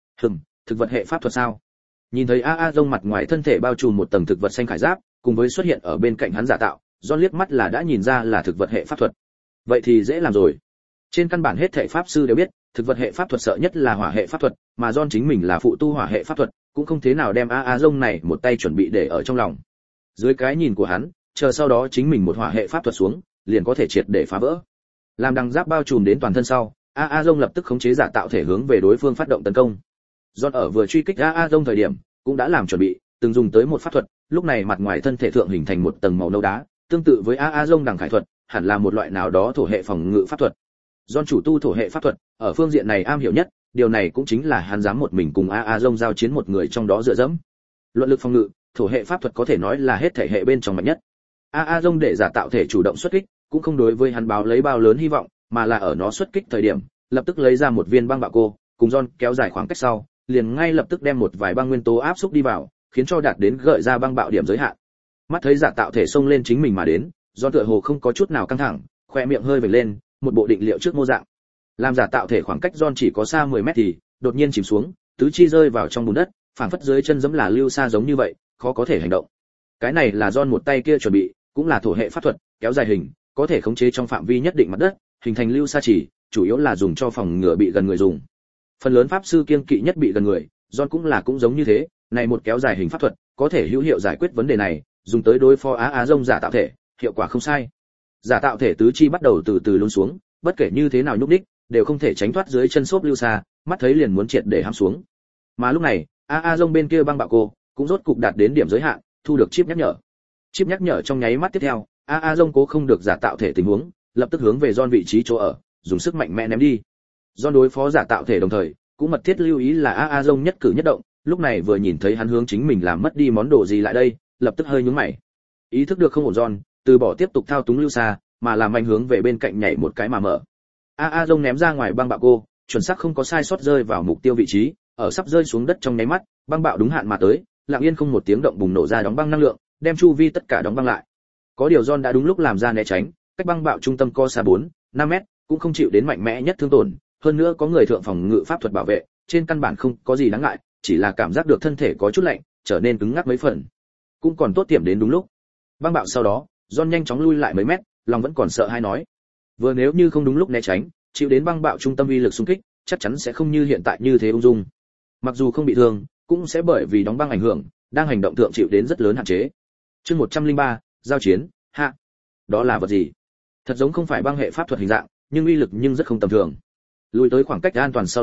Thực vật hệ pháp thuật sao? Nhìn thấy A Dông mặt ngoài thân thể bao trùm một tầng thực vật xanh khải giáp, cùng với xuất hiện ở bên cạnh hắn giả tạo, John liếc mắt là đã nhìn ra là thực vật hệ pháp thuật. Vậy thì dễ làm rồi. Trên căn bản hết thảy pháp sư đều biết, thực vật hệ pháp thuật sợ nhất là hỏa hệ pháp thuật, mà John chính mình là phụ tu hỏa hệ pháp thuật, cũng không thế nào đem A Dông này một tay chuẩn bị để ở trong lòng. Dưới cái nhìn của hắn, chờ sau đó chính mình một hỏa hệ pháp thuật xuống, liền có thể triệt để phá vỡ. Làm đằng giáp bao trùm đến toàn thân sau, A Dông lập tức khống chế giả tạo thể hướng về đối phương phát động tấn công. John ở vừa truy kích A Dông thời điểm, cũng đã làm chuẩn bị, từng dùng tới một pháp thuật, lúc này mặt ngoài thân thể thượng hình thành một tầng màu nâu đá, tương tự với A Dông đằng khải thuật, hẳn là một loại nào đó thổ hệ phòng ngự pháp thuật. John chủ tu thổ hệ pháp thuật, ở phương diện này am hiểu nhất, điều này cũng chính là hắn dám một mình cùng A Dông giao chiến một người trong đó dựa dẫm. Luận lực phòng ngự, thổ hệ pháp thuật có thể nói là hết thể hệ bên trong mạnh nhất. A Dông để giả tạo thể chủ động xuất kích, cũng không đối với hắn báo lấy bao lớn hy vọng, mà là ở nó xuất kích thời điểm, lập tức lấy ra một viên băng bạo cô, cùng John kéo dài khoảng cách sau, liền ngay lập tức đem một vài băng nguyên tố áp xúc đi vào, khiến cho đạt đến gợi ra băng bạo điểm giới hạn. Mắt thấy giả tạo thể xông lên chính mình mà đến, John tựa hồ không có chút nào căng thẳng, khoe miệng hơi vểnh lên, một bộ định liệu trước mô dạng. Làm giả tạo thể khoảng cách John chỉ có xa 10 mét thì đột nhiên chìm xuống, tứ chi rơi vào trong bùn đất, phảng phất dưới chân giẫm là lưu xa giống như vậy, khó có thể hành động. Cái này là John một tay kia chuẩn bị, cũng là thổ hệ pháp thuật, kéo dài hình, có thể khống chế trong phạm vi nhất định mặt đất, hình thành lưu xa chỉ, chủ yếu là dùng cho phòng ngừa bị gần người dùng. Phần lớn pháp sư kiêng kỵ nhất bị gần người, John cũng giống như thế, này một kéo dài hình pháp thuật, có thể hữu hiệu giải quyết vấn đề này, dùng tới đối phó Á Dông giả tạo thể, hiệu quả không sai. Giả tạo thể tứ chi bắt đầu từ từ lún xuống, bất kể như thế nào nhúc đích, đều không thể tránh thoát dưới chân xốp lưu xa, mắt thấy liền muốn triệt để hãm xuống. Mà lúc này, A Dông bên kia băng bạo cô cũng rốt cục đạt đến điểm giới hạn, thu được chip nhắc nhở. Chip nhắc nhở trong nháy mắt tiếp theo, A Dông cố không được giả tạo thể tình huống, lập tức hướng về John vị trí chỗ ở, dùng sức mạnh mẽ ném đi. John đối phó giả tạo thể đồng thời, cũng mật thiết lưu ý là A Dông nhất cử nhất động, lúc này vừa nhìn thấy hắn hướng chính mình làm mất đi món đồ gì lại đây, lập tức hơi nhướng mày. Ý thức được không ổn John, từ bỏ tiếp tục thao túng lưu xa, mà làm anh hướng về bên cạnh nhảy một cái mà mở. A Dông ném ra ngoài băng bạo cô, chuẩn xác không có sai sót rơi vào mục tiêu vị trí, ở sắp rơi xuống đất trong nháy mắt, băng bạo đúng hạn mà tới, lặng yên không một tiếng động bùng nổ ra đóng băng năng lượng, đem chu vi tất cả đóng băng lại. Có điều John đã đúng lúc làm ra né tránh, cách băng bạo trung tâm co xa 4-5 mét, cũng không chịu đến mạnh mẽ nhất thương tổn, hơn nữa có người thượng phòng ngự pháp thuật bảo vệ, trên căn bản không có gì đáng ngại, chỉ là cảm giác được thân thể có chút lạnh, trở nên cứng ngắc mấy phần. Cũng còn tốt tiệm đến đúng lúc. Băng bạo sau đó, John nhanh chóng lui lại mấy mét, lòng vẫn còn sợ hai nói. Vừa nếu như không đúng lúc né tránh, chịu đến băng bạo trung tâm uy lực xung kích, chắc chắn sẽ không như hiện tại như thế ung dung. Mặc dù không bị thương, cũng sẽ bởi vì đóng băng ảnh hưởng, đang hành động thượng chịu đến rất lớn hạn chế. Chương 103, giao chiến, hạ. Đó là vật gì? Thật giống không phải băng hệ pháp thuật hình dạng, nhưng uy lực nhưng rất không tầm thường. Lùi tới khoảng cách an toàn sau đó,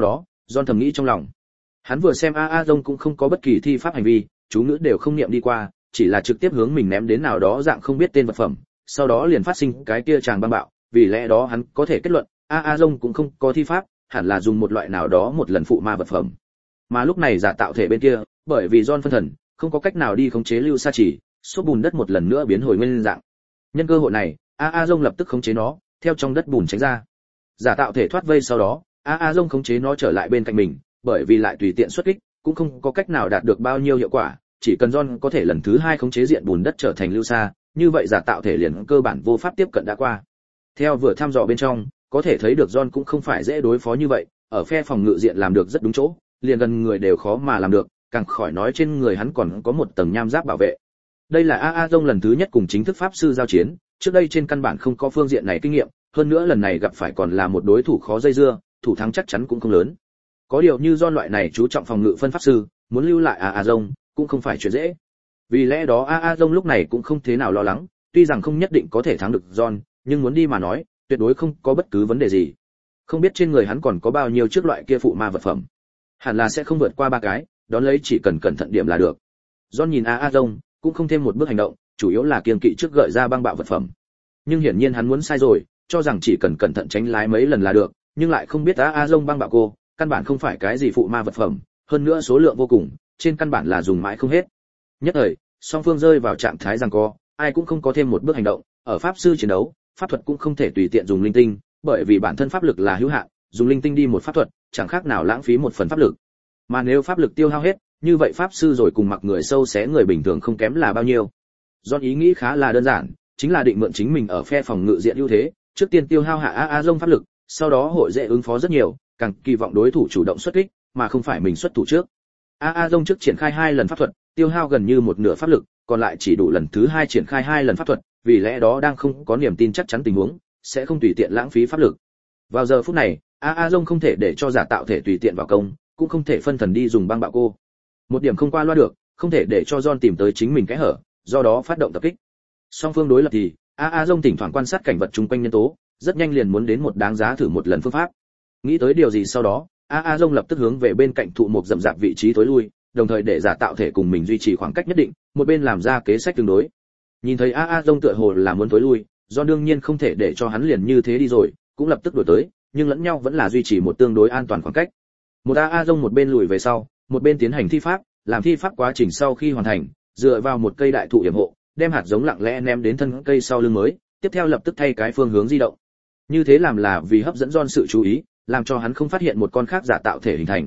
John thầm nghĩ trong lòng. Hắn vừa xem A Dông cũng không có bất kỳ thi pháp hành vi, chú ngữ đều không niệm đi qua, chỉ là trực tiếp hướng mình ném đến nào đó dạng không biết tên vật phẩm, sau đó liền phát sinh cái kia tràng băng bạo, vì lẽ đó hắn có thể kết luận, A Dông cũng không có thi pháp, hẳn là dùng một loại nào đó một lần phụ ma vật phẩm. Mà lúc này giả tạo thể bên kia, bởi vì John phân thần, không có cách nào đi khống chế lưu sa chỉ, xốp bùn đất một lần nữa biến hồi nguyên dạng. Nhân cơ hội này, A Dông lập tức khống chế nó, theo trong đất bùn tránh ra. Giả tạo thể thoát vây sau đó, A Dông khống chế nó trở lại bên cạnh mình, bởi vì lại tùy tiện xuất kích, cũng không có cách nào đạt được bao nhiêu hiệu quả, chỉ cần John có thể lần thứ hai khống chế diện bùn đất trở thành lưu sa, như vậy giả tạo thể liền cơ bản vô pháp tiếp cận đã qua. Theo vừa thăm dò bên trong, có thể thấy được John cũng không phải dễ đối phó như vậy, ở phe phòng ngự diện làm được rất đúng chỗ, liền gần người đều khó mà làm được, càng khỏi nói trên người hắn còn có một tầng nham giáp bảo vệ. Đây là A Dông lần thứ nhất cùng chính thức pháp sư giao chiến, trước đây trên căn bản không có phương diện này kinh nghiệm, hơn nữa lần này gặp phải còn là một đối thủ khó dây dưa, thủ thắng chắc chắn cũng không lớn. Có điều như John loại này chú trọng phòng ngự phân pháp sư, muốn lưu lại A Dông cũng không phải chuyện dễ. Vì lẽ đó A Dông lúc này cũng không thế nào lo lắng, tuy rằng không nhất định có thể thắng được John, nhưng muốn đi mà nói, tuyệt đối không có bất cứ vấn đề gì. Không biết trên người hắn còn có bao nhiêu chiếc loại kia phụ ma vật phẩm. Hẳn là sẽ không vượt qua 3 cái, đón lấy chỉ cần cẩn thận điểm là được. John nhìn A Dông, cũng không thêm một bước hành động, chủ yếu là kiêng kỵ trước gợi ra băng bạo vật phẩm. Nhưng hiển nhiên hắn muốn sai rồi, cho rằng chỉ cần cẩn thận tránh lái mấy lần là được, nhưng lại không biết A Dông băng bạo cô, căn bản không phải cái gì phụ ma vật phẩm, hơn nữa số lượng vô cùng, trên căn bản là dùng mãi không hết. Nhất thời, song phương rơi vào trạng thái giằng co, ai cũng không có thêm một bước hành động, ở pháp sư chiến đấu, pháp thuật cũng không thể tùy tiện dùng linh tinh, bởi vì bản thân pháp lực là hữu hạn, dùng linh tinh đi một pháp thuật, chẳng khác nào lãng phí một phần pháp lực. Mà nếu pháp lực tiêu hao hết, như vậy pháp sư rồi cùng mặc người sâu xé người bình thường không kém là bao nhiêu. John ý nghĩ khá là đơn giản, chính là định mượn chính mình ở phe phòng ngự diện ưu thế, trước tiên tiêu hao hạ A Dông pháp lực, sau đó hội dễ ứng phó rất nhiều, càng kỳ vọng đối thủ chủ động xuất kích, mà không phải mình xuất thủ trước. A Dông trước triển khai 2 lần pháp thuật, tiêu hao gần như một nửa pháp lực, còn lại chỉ đủ lần thứ 2 triển khai 2 lần pháp thuật, vì lẽ đó đang không có niềm tin chắc chắn tình huống, sẽ không tùy tiện lãng phí pháp lực. Vào giờ phút này, A Dông không thể để cho giả tạo thể tùy tiện vào công, cũng không thể phân thần đi dùng băng bạo cô. Một điểm không qua loa được, không thể để cho John tìm tới chính mình cái hở, do đó phát động tập kích. Song phương đối lập thì, A Dông thỉnh thoảng quan sát cảnh vật chung quanh nhân tố, rất nhanh liền muốn đến một đáng giá thử một lần phương pháp. Nghĩ tới điều gì sau đó, A Dông lập tức hướng về bên cạnh thụ một rậm rạp vị trí tối lui, đồng thời để giả tạo thể cùng mình duy trì khoảng cách nhất định, một bên làm ra kế sách tương đối. Nhìn thấy A Dông tựa hồ là muốn tối lui, John đương nhiên không thể để cho hắn liền như thế đi rồi, cũng lập tức đuổi tới, nhưng lẫn nhau vẫn là duy trì một tương đối an toàn khoảng cách. Một A Dông một bên lùi về sau, một bên tiến hành thi pháp, làm thi pháp quá trình sau khi hoàn thành, dựa vào một cây đại thụ yểm hộ, đem hạt giống lặng lẽ ném đến thân cây sau lưng mới, tiếp theo lập tức thay cái phương hướng di động. Như thế làm là vì hấp dẫn John sự chú ý, làm cho hắn không phát hiện một con khác giả tạo thể hình thành.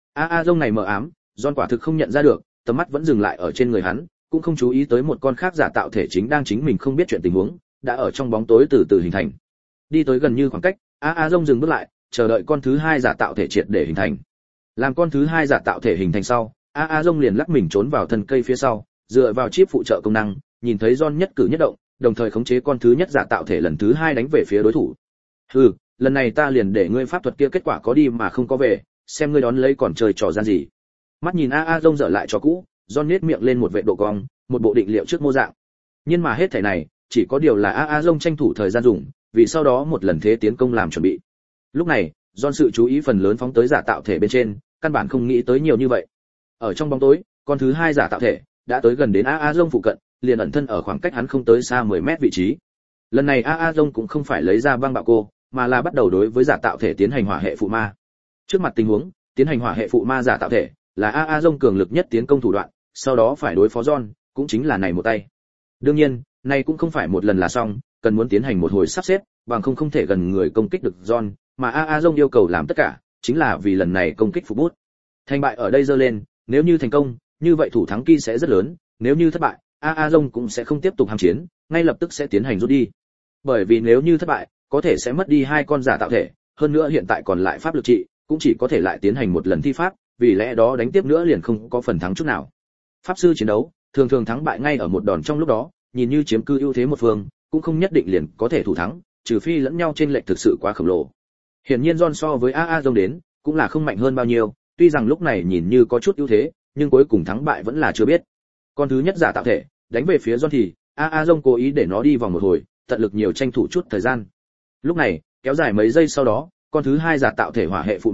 A Dông này mờ ám, John quả thực không nhận ra được, tầm mắt vẫn dừng lại ở trên người hắn, cũng không chú ý tới một con khác giả tạo thể chính mình không biết chuyện tình huống, đã ở trong bóng tối từ từ hình thành. Đi tới gần như khoảng cách, A Dông dừng bước lại, chờ đợi con thứ 2 giả tạo thể triệt để hình thành. Làm con thứ 2 giả tạo thể hình thành sau, A Dông liền lắc mình trốn vào thân cây phía sau, dựa vào chip phụ trợ công năng, nhìn thấy John nhất cử nhất động, đồng thời khống chế con thứ nhất giả tạo thể lần thứ 2 đánh về phía đối thủ. Hừ, lần này ta liền để ngươi pháp thuật kia kết quả có đi mà không có về, xem ngươi đón lấy còn chơi trò gian gì. Mắt nhìn A Dông dở lại trò cũ, John nhếch miệng lên một vệt độ cong, một bộ định liệu trước mô dạng. Nhưng mà hết thảy này, chỉ có điều là A Dông tranh thủ thời gian dùng, vì sau đó một lần thế tiến công làm chuẩn bị. Lúc này, John sự chú ý phần lớn phóng tới giả tạo thể bên trên, căn bản không nghĩ tới nhiều như vậy. Ở trong bóng tối, con thứ 2 giả tạo thể đã tới gần đến A Dông phụ cận, liền ẩn thân ở khoảng cách hắn không tới xa 10 mét vị trí. Lần này A Dông cũng không phải lấy ra băng bạo cô, mà là bắt đầu đối với giả tạo thể tiến hành hỏa hệ phụ ma. Trước mặt tình huống, tiến hành hỏa hệ phụ ma giả tạo thể là A Dông cường lực nhất tiến công thủ đoạn, sau đó phải đối phó John, cũng chính là này một tay. Đương nhiên, này cũng không phải một lần là xong, cần muốn tiến hành một hồi sắp xếp, bằng không thể gần người công kích được John, mà A Dông yêu cầu làm tất cả, chính là vì lần này công kích phục bút. Thành bại ở đây dơ lên, nếu như thành công, như vậy thủ thắng kỳ sẽ rất lớn, nếu như thất bại, A Dông cũng sẽ không tiếp tục hàm chiến, ngay lập tức sẽ tiến hành rút đi. Bởi vì nếu như thất bại, có thể sẽ mất đi 2 con giả tạo thể, hơn nữa hiện tại còn lại pháp lực trị, cũng chỉ có thể lại tiến hành một lần thi pháp, vì lẽ đó đánh tiếp nữa liền không có phần thắng chút nào. Pháp sư chiến đấu, thường thường thắng bại ngay ở một đòn trong lúc đó, nhìn như chiếm cư ưu thế một phương, cũng không nhất định liền có thể thủ thắng, trừ phi lẫn nhau trên lệch thực sự quá khổng lồ. Hiển nhiên John so với A Dông đến, cũng là không mạnh hơn bao nhiêu, tuy rằng lúc này nhìn như có chút ưu thế, nhưng cuối cùng thắng bại vẫn là chưa biết. Con thứ nhất giả tạo thể đánh về phía John thì A Dông cố ý để nó đi vòng một hồi, tận lực nhiều tranh thủ chút thời gian. Lúc này, kéo dài mấy giây sau đó, con thứ 2 giả tạo thể hỏa hệ phụ ma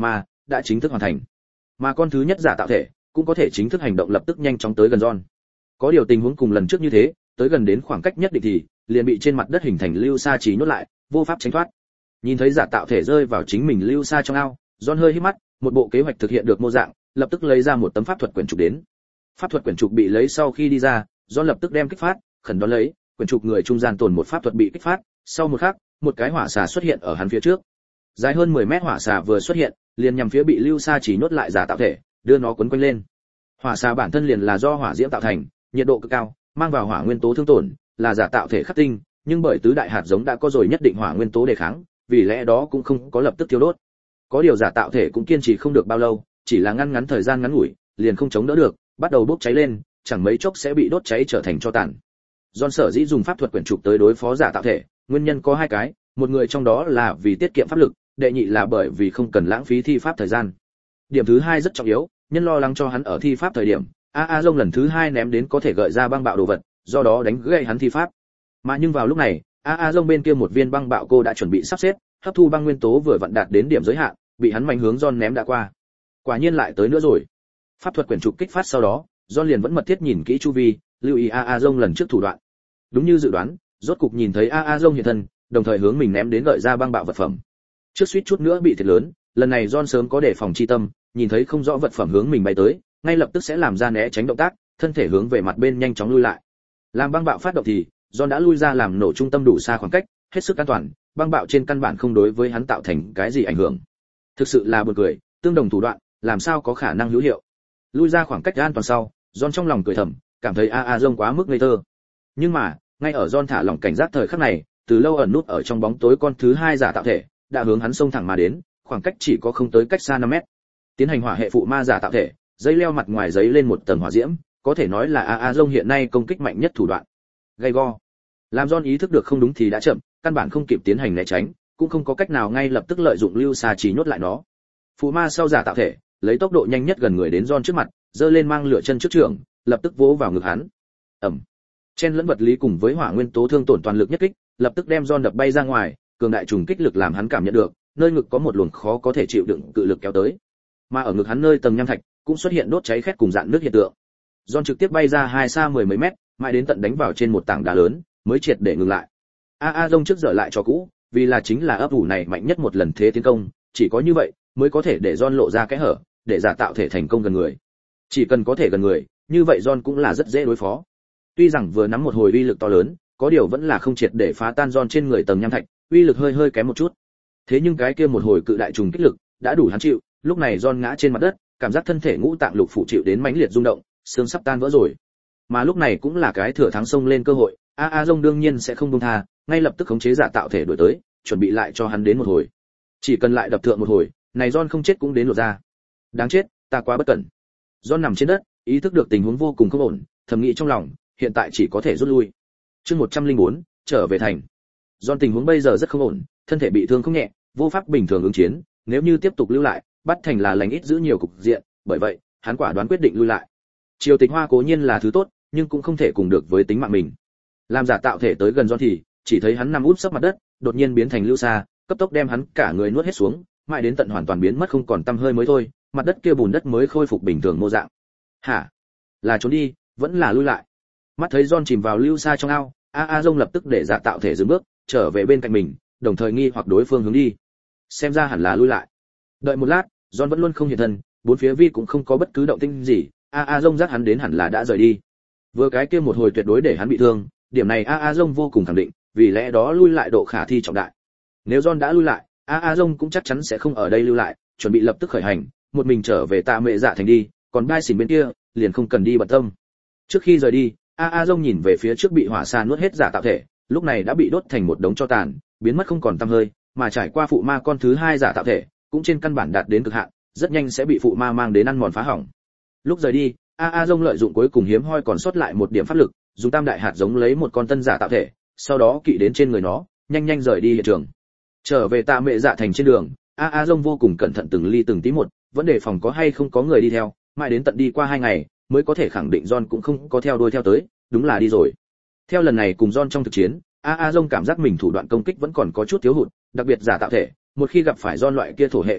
đã chính thức hoàn thành. Mà con thứ nhất giả tạo thể cũng có thể chính thức hành động, lập tức nhanh chóng tới gần John. Có điều tình huống cùng lần trước như thế, tới gần đến khoảng cách nhất định thì liền bị trên mặt đất hình thành lưu sa trì nhốt lại, vô pháp tránh thoát. Nhìn thấy giả tạo thể rơi vào chính mình lưu sa trong ao, John hơi híp mắt, một bộ kế hoạch thực hiện được mô dạng, lập tức lấy ra một tấm pháp thuật quyển trục đến. Pháp thuật quyển trục bị lấy sau khi đi ra, John lập tức đem kích phát, khẩn đón lấy, quyển trục người trung gian tồn một pháp thuật bị kích phát, sau một khắc, một cái hỏa xà xuất hiện ở hắn phía trước. Dài hơn 10 mét hỏa xà vừa xuất hiện, liền nhằm phía bị lưu sa chỉ nhốt lại giả tạo thể, đưa nó quấn quanh lên. Hỏa xà bản thân liền là do hỏa diễm tạo thành, nhiệt độ cực cao, mang vào hỏa nguyên tố thương tổn, là giả tạo thể khắc tinh, nhưng bởi tứ đại hạt giống đã có rồi nhất định hỏa nguyên tố đề kháng, vì lẽ đó cũng không có lập tức thiêu đốt. Có điều giả tạo thể cũng kiên trì không được bao lâu, chỉ là ngắn thời gian ngắn ngủi, liền không chống đỡ được, bắt đầu bốc cháy lên, chẳng mấy chốc sẽ bị đốt cháy trở thành tro tàn. John sở dĩ dùng pháp thuật quyển trục tới đối phó giả tạo thể, nguyên nhân có hai cái, một người trong đó là vì tiết kiệm pháp lực, đệ nhị là bởi vì không cần lãng phí thi pháp thời gian. Điểm thứ hai rất trọng yếu, nhân lo lắng cho hắn ở thi pháp thời điểm, Dông lần thứ hai ném đến có thể gợi ra băng bạo đồ vật, do đó đánh gãy hắn thi pháp. Mà nhưng vào lúc này, Dông bên kia một viên băng bạo cô đã chuẩn bị sắp xếp, hấp thu băng nguyên tố vừa vặn đạt đến điểm giới hạn, bị hắn mạnh hướng John ném đã qua. Quả nhiên lại tới nữa rồi. Pháp thuật quyển trục kích phát sau đó, John liền vẫn mật thiết nhìn kỹ chu vi, lưu ý Dông lần trước thủ đoạn. Đúng như dự đoán, rốt cục nhìn thấy Dông hiện thân, đồng thời hướng mình ném đến gợi ra băng bạo vật phẩm. Trước suýt chút nữa bị thiệt lớn, lần này John sớm có đề phòng chi tâm, nhìn thấy không rõ vật phẩm hướng mình bay tới, ngay lập tức sẽ làm ra né tránh động tác, thân thể hướng về mặt bên nhanh chóng lui lại. Làm băng bạo phát động thì, John đã lui ra làm nổ trung tâm đủ xa khoảng cách, hết sức an toàn, băng bạo trên căn bản không đối với hắn tạo thành cái gì ảnh hưởng. Thực sự là buồn cười, tương đồng thủ đoạn, làm sao có khả năng hữu hiệu. Lui ra khoảng cách an toàn sau, John trong lòng cười thầm, cảm thấy Dông quá mức ngây thơ. Nhưng mà, ngay ở John thả lỏng cảnh giác thời khắc này, từ lâu ẩn nút ở trong bóng tối con thứ hai giả tạo thể đã hướng hắn xông thẳng mà đến, khoảng cách chỉ có không tới cách xa 5 mét. Tiến hành hỏa hệ phụ ma giả tạo thể, dây leo mặt ngoài giấy lên một tầng hỏa diễm, có thể nói là Dông hiện nay công kích mạnh nhất thủ đoạn. Gay go. Làm John ý thức được không đúng thì đã chậm, căn bản không kịp tiến hành né tránh, cũng không có cách nào ngay lập tức lợi dụng lưu xà chỉ nhốt lại nó. Phụ ma sau giả tạo thể, lấy tốc độ nhanh nhất gần người đến John trước mặt, giơ lên mang lửa chân trước trường, lập tức vỗ vào ngực hắn. Ầm. Chen lẫn vật lý cùng với hỏa nguyên tố thương tổn toàn lực nhất kích, lập tức đem John đập bay ra ngoài, cường đại trùng kích lực làm hắn cảm nhận được, nơi ngực có một luồng khó có thể chịu đựng cự lực kéo tới. Mà ở ngực hắn nơi tầng nham thạch cũng xuất hiện đốt cháy khét cùng dạn nước hiện tượng. John trực tiếp bay ra hai xa 10 mấy mét, mãi đến tận đánh vào trên một tảng đá lớn, mới triệt để ngừng lại. Dông trước dở lại cho cũ, vì là chính là ấp ủ này mạnh nhất một lần thế tiến công, chỉ có như vậy mới có thể để John lộ ra cái hở, để giả tạo thể thành công gần người. Chỉ cần có thể gần người, như vậy John cũng là rất dễ đối phó. Tuy rằng vừa nắm một hồi uy lực to lớn, có điều vẫn là không triệt để phá tan John trên người tầng nham thạch, uy lực hơi kém một chút. Thế nhưng cái kia một hồi cự đại trùng kích lực đã đủ hắn chịu, lúc này John ngã trên mặt đất, cảm giác thân thể ngũ tạng lục phủ chịu đến mãnh liệt rung động, xương sắp tan vỡ rồi. Mà lúc này cũng là cái thừa thắng xông lên cơ hội, Dông đương nhiên sẽ không buông tha, ngay lập tức khống chế giả tạo thể đuổi tới, chuẩn bị lại cho hắn đến một hồi. Chỉ cần lại đập thượng một hồi, này John không chết cũng đến lột ra. Đáng chết, ta quá bất cẩn. John nằm trên đất, ý thức được tình huống vô cùng không ổn, thầm nghĩ trong lòng, hiện tại chỉ có thể rút lui. Chương 104, trở về thành. John tình huống bây giờ rất không ổn, thân thể bị thương không nhẹ, vô pháp bình thường ứng chiến, nếu như tiếp tục lưu lại, bắt thành là lành ít giữ nhiều cục diện, bởi vậy, hắn quả đoán quyết định lui lại. Triều Tịch Hoa cố nhiên là thứ tốt, nhưng cũng không thể cùng được với tính mạng mình. Làm giả tạo thể tới gần John thì, chỉ thấy hắn nằm úp sấp mặt đất, đột nhiên biến thành lưu sa, cấp tốc đem hắn cả người nuốt hết xuống, mãi đến tận hoàn toàn biến mất không còn tăm hơi mới thôi, mặt đất kia bùn đất mới khôi phục bình thường mô dạng. Hả? Là trốn đi, vẫn là lui lại? Mắt thấy John chìm vào lưu sa trong ao, Dông lập tức để giả tạo thể dừng bước, trở về bên cạnh mình, đồng thời nghi hoặc đối phương hướng đi. Xem ra hẳn là lui lại. Đợi một lát, John vẫn luôn không hiện thân, bốn phía vi cũng không có bất cứ động tĩnh gì, Dông giác hắn đến hẳn là đã rời đi. Vừa cái kia một hồi tuyệt đối để hắn bị thương, điểm này Dông vô cùng khẳng định, vì lẽ đó lui lại độ khả thi trọng đại. Nếu John đã lui lại, Dông cũng chắc chắn sẽ không ở đây lưu lại, chuẩn bị lập tức khởi hành, một mình trở về Tạ Mệ Dạ thành đi, còn Bai Xỉn bên kia, liền không cần đi bận tâm. Trước khi rời đi, Dông nhìn về phía trước bị hỏa sa nuốt hết giả tạo thể, lúc này đã bị đốt thành một đống tro tàn, biến mất không còn tăm hơi, mà trải qua phụ ma con thứ hai giả tạo thể, cũng trên căn bản đạt đến cực hạn, rất nhanh sẽ bị phụ ma mang đến ăn mòn phá hỏng. Lúc rời đi, Dông lợi dụng cuối cùng hiếm hoi còn sót lại một điểm pháp lực, dùng tam đại hạt giống lấy một con tân giả tạo thể, sau đó kỵ đến trên người nó, nhanh rời đi hiện trường. Trở về Tạ Mệ Dạ thành trên đường, Dông vô cùng cẩn thận từng ly từng tí một, vẫn đề phòng có hay không có người đi theo, mãi đến tận đi qua 2 ngày, mới có thể khẳng định John cũng không có theo đuôi theo tới, đúng là đi rồi. Theo lần này cùng John trong thực chiến, Dông cảm giác mình thủ đoạn công kích vẫn còn có chút thiếu hụt, đặc biệt giả tạo thể, một khi gặp phải John loại kia thổ hệ pháp thuật,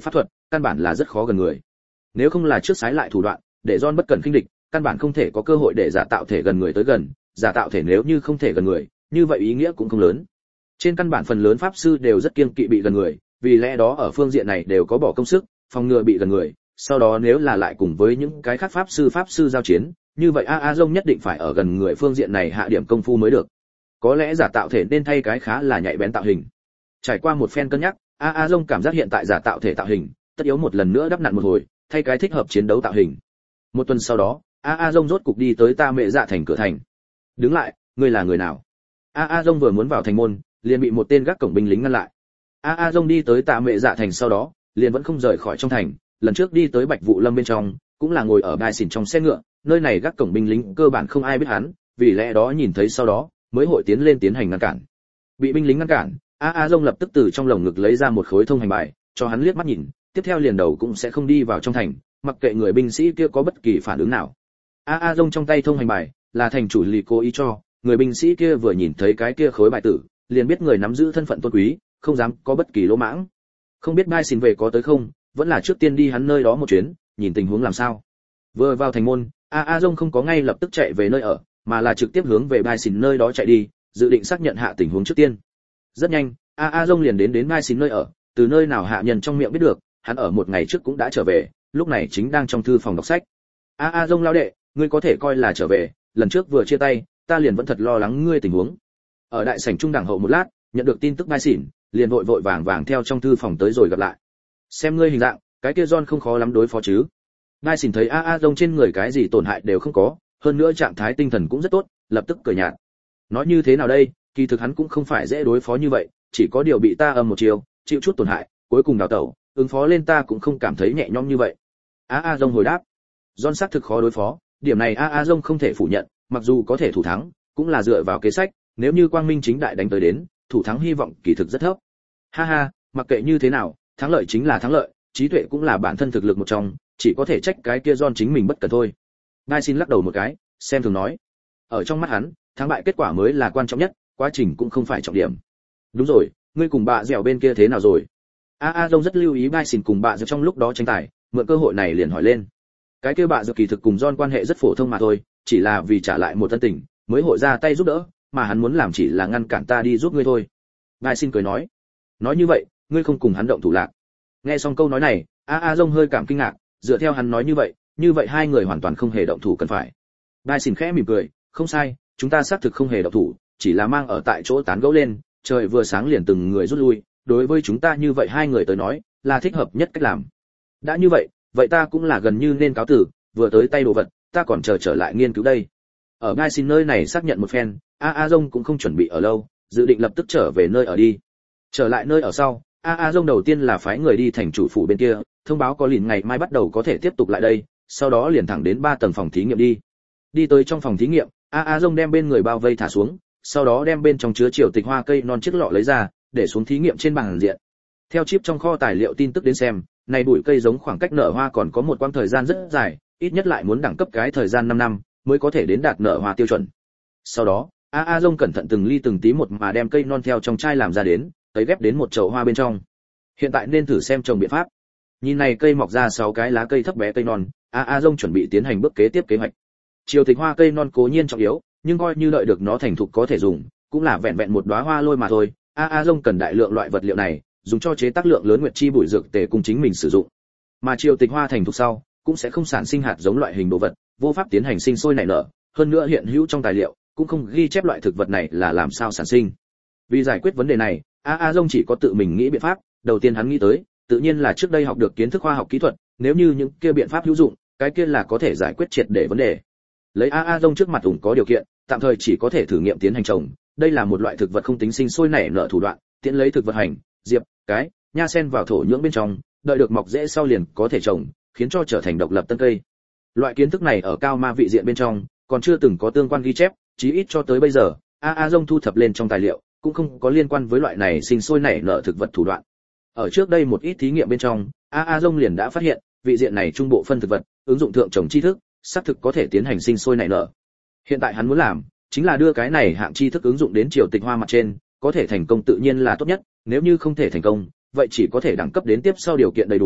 căn bản là rất khó gần người. Nếu không là trước sái lại thủ đoạn, để John bất cần khinh địch, căn bản không thể có cơ hội để giả tạo thể gần người tới gần, giả tạo thể nếu như không thể gần người, như vậy ý nghĩa cũng không lớn. Trên căn bản phần lớn pháp sư đều rất kiêng kỵ bị gần người, vì lẽ đó ở phương diện này đều có bỏ công sức, phòng ngừa bị gần người, sau đó nếu là lại cùng với những cái khác pháp sư giao chiến, như vậy A Dông nhất định phải ở gần người phương diện này hạ điểm công phu mới được. Có lẽ giả tạo thể nên thay cái khá là nhạy bén tạo hình. Trải qua một phen cân nhắc, A Dông cảm giác hiện tại giả tạo thể tạo hình, tất yếu một lần nữa đắp nặn một hồi, thay cái thích hợp chiến đấu tạo hình. Một tuần sau đó, A Dông rốt cục đi tới Ta Mẹ Dạ thành cửa thành. Đứng lại, ngươi là người nào? A Dông vừa muốn vào thành môn, liền bị một tên gác cổng binh lính ngăn lại. A Dông đi tới Ta Mẹ Dạ thành sau đó, liền vẫn không rời khỏi trong thành, lần trước đi tới Bạch Vụ Lâm bên trong, cũng là ngồi ở đai xỉn trong xe ngựa, nơi này gác cổng binh lính cơ bản không ai biết hắn, vì lẽ đó nhìn thấy sau đó, mới hội tiến lên tiến hành ngăn cản. Bị binh lính ngăn cản, A Dông lập tức từ trong lồng ngực lấy ra một khối thông hành bài, cho hắn liếc mắt nhìn, tiếp theo liền đầu cũng sẽ không đi vào trong thành, mặc kệ người binh sĩ kia có bất kỳ phản ứng nào. A Dông trong tay thông hành bài, là thành chủ lì cố ý cho, người binh sĩ kia vừa nhìn thấy cái kia khối bài tử, liền biết người nắm giữ thân phận tôn quý, không dám có bất kỳ lỗ mãng. Không biết Bai xin về có tới không, vẫn là trước tiên đi hắn nơi đó một chuyến, nhìn tình huống làm sao. Vừa vào thành môn, A Dông không có ngay lập tức chạy về nơi ở, mà là trực tiếp hướng về Bai xin nơi đó chạy đi, dự định xác nhận hạ tình huống trước tiên. Rất nhanh, A Dông liền đến Bai xin nơi ở, từ nơi nào hạ nhân trong miệng biết được, hắn ở một ngày trước cũng đã trở về, lúc này chính đang trong thư phòng đọc sách. A Dông lao đệ, ngươi có thể coi là trở về, lần trước vừa chia tay, ta liền vẫn thật lo lắng ngươi tình huống. Ở đại sảnh trung đẳng hậu một lát, nhận được tin tức Bai xỉn, liền vội vội vàng vàng theo trong thư phòng tới rồi gặp lại. Xem ngươi hình dạng, cái kia John không khó lắm đối phó chứ? Bai xỉn thấy A Dông trên người cái gì tổn hại đều không có, hơn nữa trạng thái tinh thần cũng rất tốt, lập tức cười nhạt. Nói như thế nào đây, kỳ thực hắn cũng không phải dễ đối phó như vậy, chỉ có điều bị ta âm một chiều, chịu chút tổn hại, cuối cùng đào tẩu, ứng phó lên ta cũng không cảm thấy nhẹ nhõm như vậy. A Dông hồi đáp. John xác thực khó đối phó, điểm này A Dông không thể phủ nhận, mặc dù có thể thủ thắng, cũng là dựa vào kế sách, nếu như quang minh chính đại đánh tới đến, thủ thắng hy vọng kỳ thực rất thấp. Ha ha, mặc kệ như thế nào, thắng lợi chính là thắng lợi, trí tuệ cũng là bản thân thực lực một trong, chỉ có thể trách cái kia John chính mình bất cẩn thôi. Bai xin lắc đầu một cái, xem thường nói. Ở trong mắt hắn, thắng bại kết quả mới là quan trọng nhất, quá trình cũng không phải trọng điểm. Đúng rồi, ngươi cùng bà dẻo bên kia thế nào rồi? A Dông rất lưu ý Bai xin cùng bà dẻo trong lúc đó tranh tài, mượn cơ hội này liền hỏi lên. Cái kia bà dẻo kỳ thực cùng John quan hệ rất phổ thông mà thôi, chỉ là vì trả lại một thân tình, mới hội ra tay giúp đỡ, mà hắn muốn làm chỉ là ngăn cản ta đi giúp ngươi thôi. Bai xin cười nói. Nói như vậy, ngươi không cùng hắn động thủ lạc. Nghe xong câu nói này, A Dông hơi cảm kinh ngạc, dựa theo hắn nói như vậy hai người hoàn toàn không hề động thủ cần phải. Bai xin khẽ mỉm cười, không sai, chúng ta xác thực không hề động thủ, chỉ là mang ở tại chỗ tán gẫu lên, trời vừa sáng liền từng người rút lui, đối với chúng ta như vậy hai người tới nói, là thích hợp nhất cách làm. Đã như vậy, vậy ta cũng là gần như nên cáo tử, vừa tới tay đồ vật, ta còn chờ trở lại nghiên cứu đây. Ở Bai xin nơi này xác nhận một phen, A Dông cũng không chuẩn bị ở lâu, dự định lập tức trở về nơi ở đi. Trở lại nơi ở sau, A Dông đầu tiên là phái người đi thành chủ phủ bên kia, thông báo có lìn ngày mai bắt đầu có thể tiếp tục lại đây, sau đó liền thẳng đến 3 tầng phòng thí nghiệm đi. Đi tới trong phòng thí nghiệm, A Dông đem bên người bao vây thả xuống, sau đó đem bên trong chứa triều tịch hoa cây non chiếc lọ lấy ra, để xuống thí nghiệm trên bàn diện. Theo chip trong kho tài liệu tin tức đến xem, này bụi cây giống khoảng cách nở hoa còn có một quãng thời gian rất dài, ít nhất lại muốn đẳng cấp cái thời gian 5 năm mới có thể đến đạt nở hoa tiêu chuẩn. Sau đó, A Dông cẩn thận từng ly từng tí một mà đem cây non theo trong chai làm ra đến, tới ghép đến một chậu hoa bên trong. Hiện tại nên thử xem trồng biện pháp. Nhìn này cây mọc ra 6 cái lá cây thấp bé cây non, A Dông chuẩn bị tiến hành bước kế tiếp kế hoạch. Triều tịch hoa cây non cố nhiên trọng yếu, nhưng coi như đợi được nó thành thục có thể dùng, cũng là vẹn vẹn một đóa hoa lôi mà thôi. A Dông cần đại lượng loại vật liệu này, dùng cho chế tác lượng lớn nguyệt chi bụi dược tề cùng chính mình sử dụng. Mà triều tịch hoa thành thục sau, cũng sẽ không sản sinh hạt giống loại hình đồ vật, vô pháp tiến hành sinh sôi nảy nở, hơn nữa hiện hữu trong tài liệu cũng không ghi chép loại thực vật này là làm sao sản sinh. Vì giải quyết vấn đề này, A Dông chỉ có tự mình nghĩ biện pháp, đầu tiên hắn nghĩ tới, tự nhiên là trước đây học được kiến thức khoa học kỹ thuật, nếu như những kia biện pháp hữu dụng, cái kia là có thể giải quyết triệt để vấn đề. Lấy A Dông trước mặt ủng có điều kiện, tạm thời chỉ có thể thử nghiệm tiến hành trồng, đây là một loại thực vật không tính sinh sôi nảy nở thủ đoạn, tiện lấy thực vật hành, diệp, cái, nha sen vào thổ nhưỡng bên trong, đợi được mọc rễ sau liền có thể trồng, khiến cho trở thành độc lập tân cây. Loại kiến thức này ở cao ma vị diện bên trong, còn chưa từng có tương quan ghi chép, chí ít cho tới bây giờ, A Dông thu thập lên trong tài liệu, cũng không có liên quan với loại này sinh sôi nảy nở thực vật thủ đoạn. Ở trước đây một ít thí nghiệm bên trong, A Dông liền đã phát hiện, vị diện này trung bộ phân thực vật, ứng dụng thượng trồng tri thức, xác thực có thể tiến hành sinh sôi nảy nở. Hiện tại hắn muốn làm, chính là đưa cái này hạng tri thức ứng dụng đến triều tịch hoa mặt trên, có thể thành công tự nhiên là tốt nhất, nếu như không thể thành công, vậy chỉ có thể đẳng cấp đến tiếp sau điều kiện đầy đủ,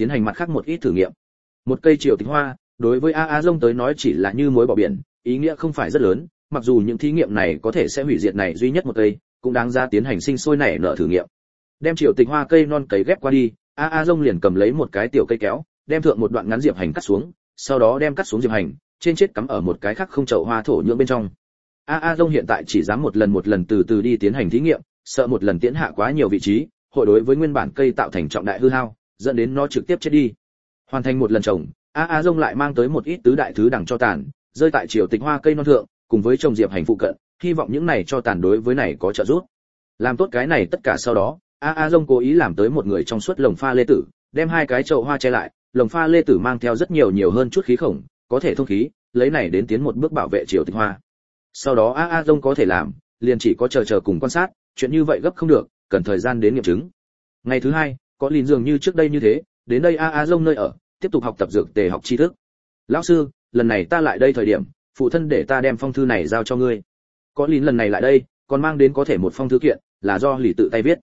tiến hành mặt khác một ít thử nghiệm. Một cây triều tịch hoa, đối với A Dông tới nói chỉ là như muối bỏ biển, ý nghĩa không phải rất lớn, mặc dù những thí nghiệm này có thể sẽ hủy diệt này duy nhất một cây, cũng đáng ra tiến hành sinh sôi nảy nở thử nghiệm. Đem triều tịch hoa cây non cấy ghép qua đi, A Dông liền cầm lấy một cái tiểu cây kéo, đem thượng một đoạn ngắn diệp hành cắt xuống, sau đó đem cắt xuống diệp hành, trên chết cắm ở một cái khác không chậu hoa thổ nhưỡng bên trong. A Dông hiện tại chỉ dám một lần từ từ đi tiến hành thí nghiệm, sợ một lần tiến hạ quá nhiều vị trí, hội đối với nguyên bản cây tạo thành trọng đại hư hao, dẫn đến nó trực tiếp chết đi. Hoàn thành một lần trồng, A Dông lại mang tới một ít tứ đại thứ đẳng cho tàn, rơi tại triều tịch hoa cây non thượng, cùng với trồng diệp hành phụ cận, hy vọng những này cho tàn đối với này có trợ giúp. Làm tốt cái này tất cả sau đó, A Dông cố ý làm tới một người trong suốt lồng pha lê tử, đem hai cái chậu hoa che lại, lồng pha lê tử mang theo rất nhiều hơn chút khí khổng, có thể thông khí, lấy này đến tiến một bước bảo vệ triều tịch hoa. Sau đó A Dông có thể làm, liền chỉ có chờ cùng quan sát, chuyện như vậy gấp không được, cần thời gian đến nghiệm chứng. Ngày thứ hai, có Lìn dường như trước đây như thế, đến đây A Dông nơi ở, tiếp tục học tập dược tề học tri thức. Lão sư, lần này ta lại đây thời điểm, phụ thân để ta đem phong thư này giao cho ngươi. Có Lìn lần này lại đây, còn mang đến có thể một phong thư kiện, là do Lì tự tay viết.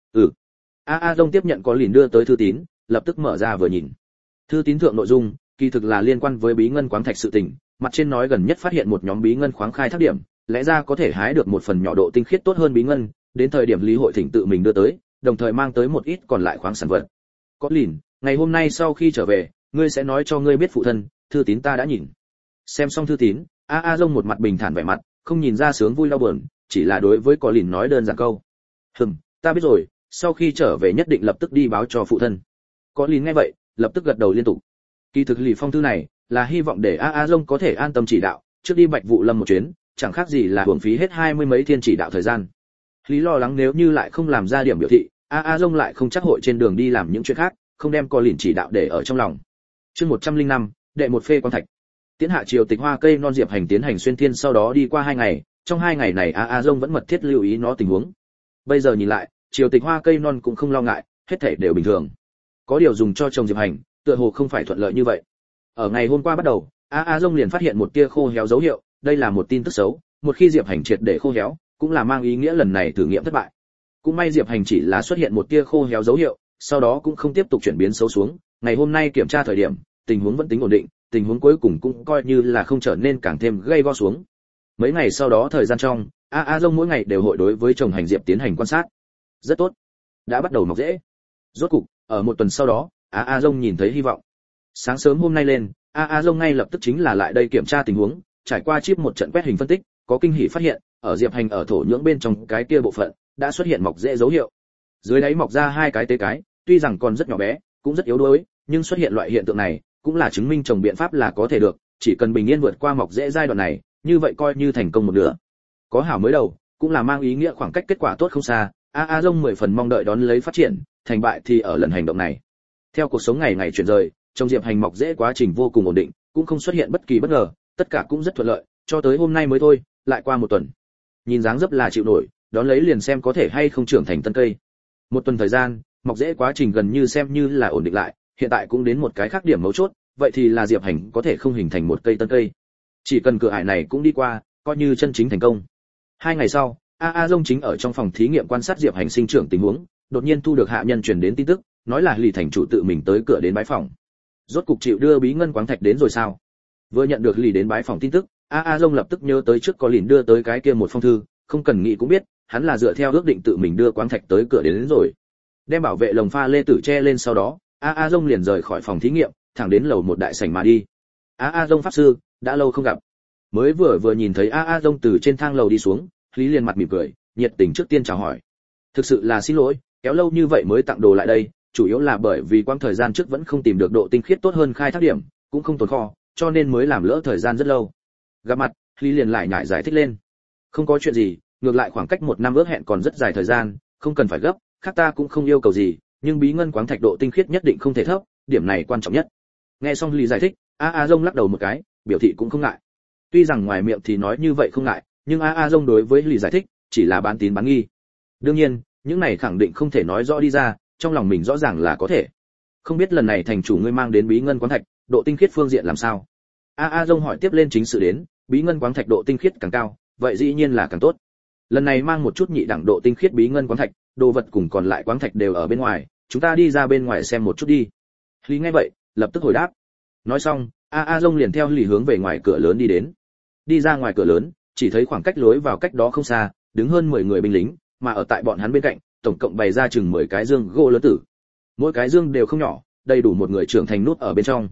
A Dông tiếp nhận có Lìn đưa tới thư tín, lập tức mở ra vừa nhìn. Thư tín thượng nội dung, kỳ thực là liên quan với bí ngân khoáng thạch sự tình, mặt trên nói gần nhất phát hiện một nhóm bí ngân khoáng khai thác điểm, lẽ ra có thể hái được một phần nhỏ độ tinh khiết tốt hơn bí ngân, đến thời điểm Lý hội thỉnh tự mình đưa tới, đồng thời mang tới một ít còn lại khoáng sản vật. Có Lìn, ngày hôm nay sau khi trở về, ngươi sẽ nói cho ngươi biết phụ thân, thư tín ta đã nhìn. Xem xong thư tín, A Dông một mặt bình thản vẻ mặt, không nhìn ra sướng vui đau buồn, chỉ là đối với có Lìn nói đơn giản câu: ta biết rồi, sau khi trở về nhất định lập tức đi báo cho phụ thân. Có Lìn nghe vậy, lập tức gật đầu liên tục. Kỳ thực Lì phong thư này là hy vọng để A Dông có thể an tâm chỉ đạo, trước đi Bạch Vụ Lâm một chuyến, chẳng khác gì là hưởng phí hết 20 mấy thiên chỉ đạo thời gian. Lý lo lắng nếu như lại không làm ra điểm biểu thị, A Dông lại không chắc hội trên đường đi làm những chuyện khác, không đem có Lìn chỉ đạo để ở trong lòng. Chương 105, đệ một phê quan thạch. Tiến hạ triều tịch hoa cây non diệp hành tiến hành xuyên thiên, sau đó đi qua 2 ngày, trong 2 ngày này A Dông vẫn mật thiết lưu ý nó tình huống. Bây giờ nhìn lại, triều tịch hoa cây non cũng không lo ngại, hết thảy đều bình thường. Có điều dùng cho trồng diệp hành, tựa hồ không phải thuận lợi như vậy. Ở ngày hôm qua bắt đầu, A Dông liền phát hiện một tia khô héo dấu hiệu, đây là một tin tức xấu, một khi diệp hành triệt để khô héo, cũng là mang ý nghĩa lần này thử nghiệm thất bại. Cũng may diệp hành chỉ là xuất hiện một tia khô héo dấu hiệu, sau đó cũng không tiếp tục chuyển biến xấu xuống, ngày hôm nay kiểm tra thời điểm, tình huống vẫn tính ổn định, tình huống cuối cùng cũng coi như là không trở nên càng thêm gay go xuống. Mấy ngày sau đó thời gian trong, A Dông mỗi ngày đều hội đối với trồng hành diệp tiến hành quan sát. Rất tốt, đã bắt đầu mọc rễ. Rốt cục, ở một tuần sau đó, A Dông nhìn thấy hy vọng. Sáng sớm hôm nay lên, A Dông ngay lập tức chính là lại đây kiểm tra tình huống, trải qua chip một trận quét hình phân tích, có kinh hỉ phát hiện, ở diệp hành ở thổ nhưỡng bên trong cái kia bộ phận đã xuất hiện mọc rễ dấu hiệu. Dưới đáy mọc ra 2 cái tế cái, tuy rằng còn rất nhỏ bé, cũng rất yếu đuối, nhưng xuất hiện loại hiện tượng này, cũng là chứng minh trồng biện pháp là có thể được, chỉ cần bình yên vượt qua mọc rễ giai đoạn này, như vậy coi như thành công một nửa. Có hảo mới đầu, cũng là mang ý nghĩa khoảng cách kết quả tốt không xa, A Dông 10 phần mong đợi đón lấy phát triển, thành bại thì ở lần hành động này. Theo cuộc sống ngày ngày chuyển rời, trong diệp hành mọc rễ quá trình vô cùng ổn định, cũng không xuất hiện bất kỳ bất ngờ, tất cả cũng rất thuận lợi, cho tới hôm nay mới thôi, lại qua một tuần. Nhìn dáng dấp là chịu nổi, đón lấy liền xem có thể hay không trưởng thành tân cây. Một tuần thời gian, mọc rễ quá trình gần như xem như là ổn định lại, hiện tại cũng đến một cái khác điểm mấu chốt, vậy thì là diệp hành có thể không hình thành một cây tân cây. Chỉ cần cửa ải này cũng đi qua, coi như chân chính thành công. 2 ngày sau, A Dông chính ở trong phòng thí nghiệm quan sát diệp hành sinh trưởng tình huống, đột nhiên thu được hạ nhân truyền đến tin tức, nói là Lì thành chủ tự mình tới cửa đến bái phòng. Rốt cục chịu đưa bí ngân khoáng thạch đến rồi sao? Vừa nhận được Lì đến bái phòng tin tức, A Dông lập tức nhớ tới trước có Lìn đưa tới cái kia một phong thư, không cần nghĩ cũng biết, hắn là dựa theo ước định tự mình đưa khoáng thạch tới cửa đến rồi. Đem bảo vệ lồng pha lê tử che lên sau đó, A Dông liền rời khỏi phòng thí nghiệm, thẳng đến lầu một đại sảnh mà đi. A Dông pháp sư, đã lâu không gặp. Mới vừa nhìn thấy A Dông từ trên thang lầu đi xuống, Lý liền mặt mỉm cười, nhiệt tình trước tiên chào hỏi. Thực sự là xin lỗi, kéo lâu như vậy mới tặng đồ lại đây, chủ yếu là bởi vì quãng thời gian trước vẫn không tìm được độ tinh khiết tốt hơn khai thác điểm, cũng không tồn kho, cho nên mới làm lỡ thời gian rất lâu. Gặp mặt, Lý liền lại nhải giải thích lên. Không có chuyện gì, ngược lại khoảng cách 1 năm ước hẹn còn rất dài thời gian, không cần phải gấp, khác ta cũng không yêu cầu gì, nhưng bí ngân khoáng thạch độ tinh khiết nhất định không thể thấp, điểm này quan trọng nhất. Nghe xong Lý giải thích, A Dông lắc đầu một cái, biểu thị cũng không ngại. Tuy rằng ngoài miệng thì nói như vậy không ngại, nhưng A Dông đối với Lý giải thích chỉ là bán tín bán nghi. Đương nhiên, những này khẳng định không thể nói rõ đi ra, trong lòng mình rõ ràng là có thể. Không biết lần này thành chủ ngươi mang đến bí ngân khoáng thạch, độ tinh khiết phương diện làm sao? A Dông hỏi tiếp lên chính sự đến, bí ngân khoáng thạch độ tinh khiết càng cao, vậy dĩ nhiên là càng tốt. Lần này mang một chút nhị đẳng độ tinh khiết bí ngân khoáng thạch, đồ vật cùng còn lại khoáng thạch đều ở bên ngoài, chúng ta đi ra bên ngoài xem một chút đi. Lý nghe vậy lập tức hồi đáp. Nói xong a dông liền theo Lý hướng về ngoài cửa lớn đi đến. Đi ra ngoài cửa lớn, chỉ thấy khoảng cách lối vào cách đó không xa đứng hơn 10 người binh lính, mà ở tại bọn hắn bên cạnh tổng cộng bày ra chừng 10 cái dương gỗ lớn tử. Mỗi cái dương đều không nhỏ, đầy đủ một người trưởng thành nút ở bên trong.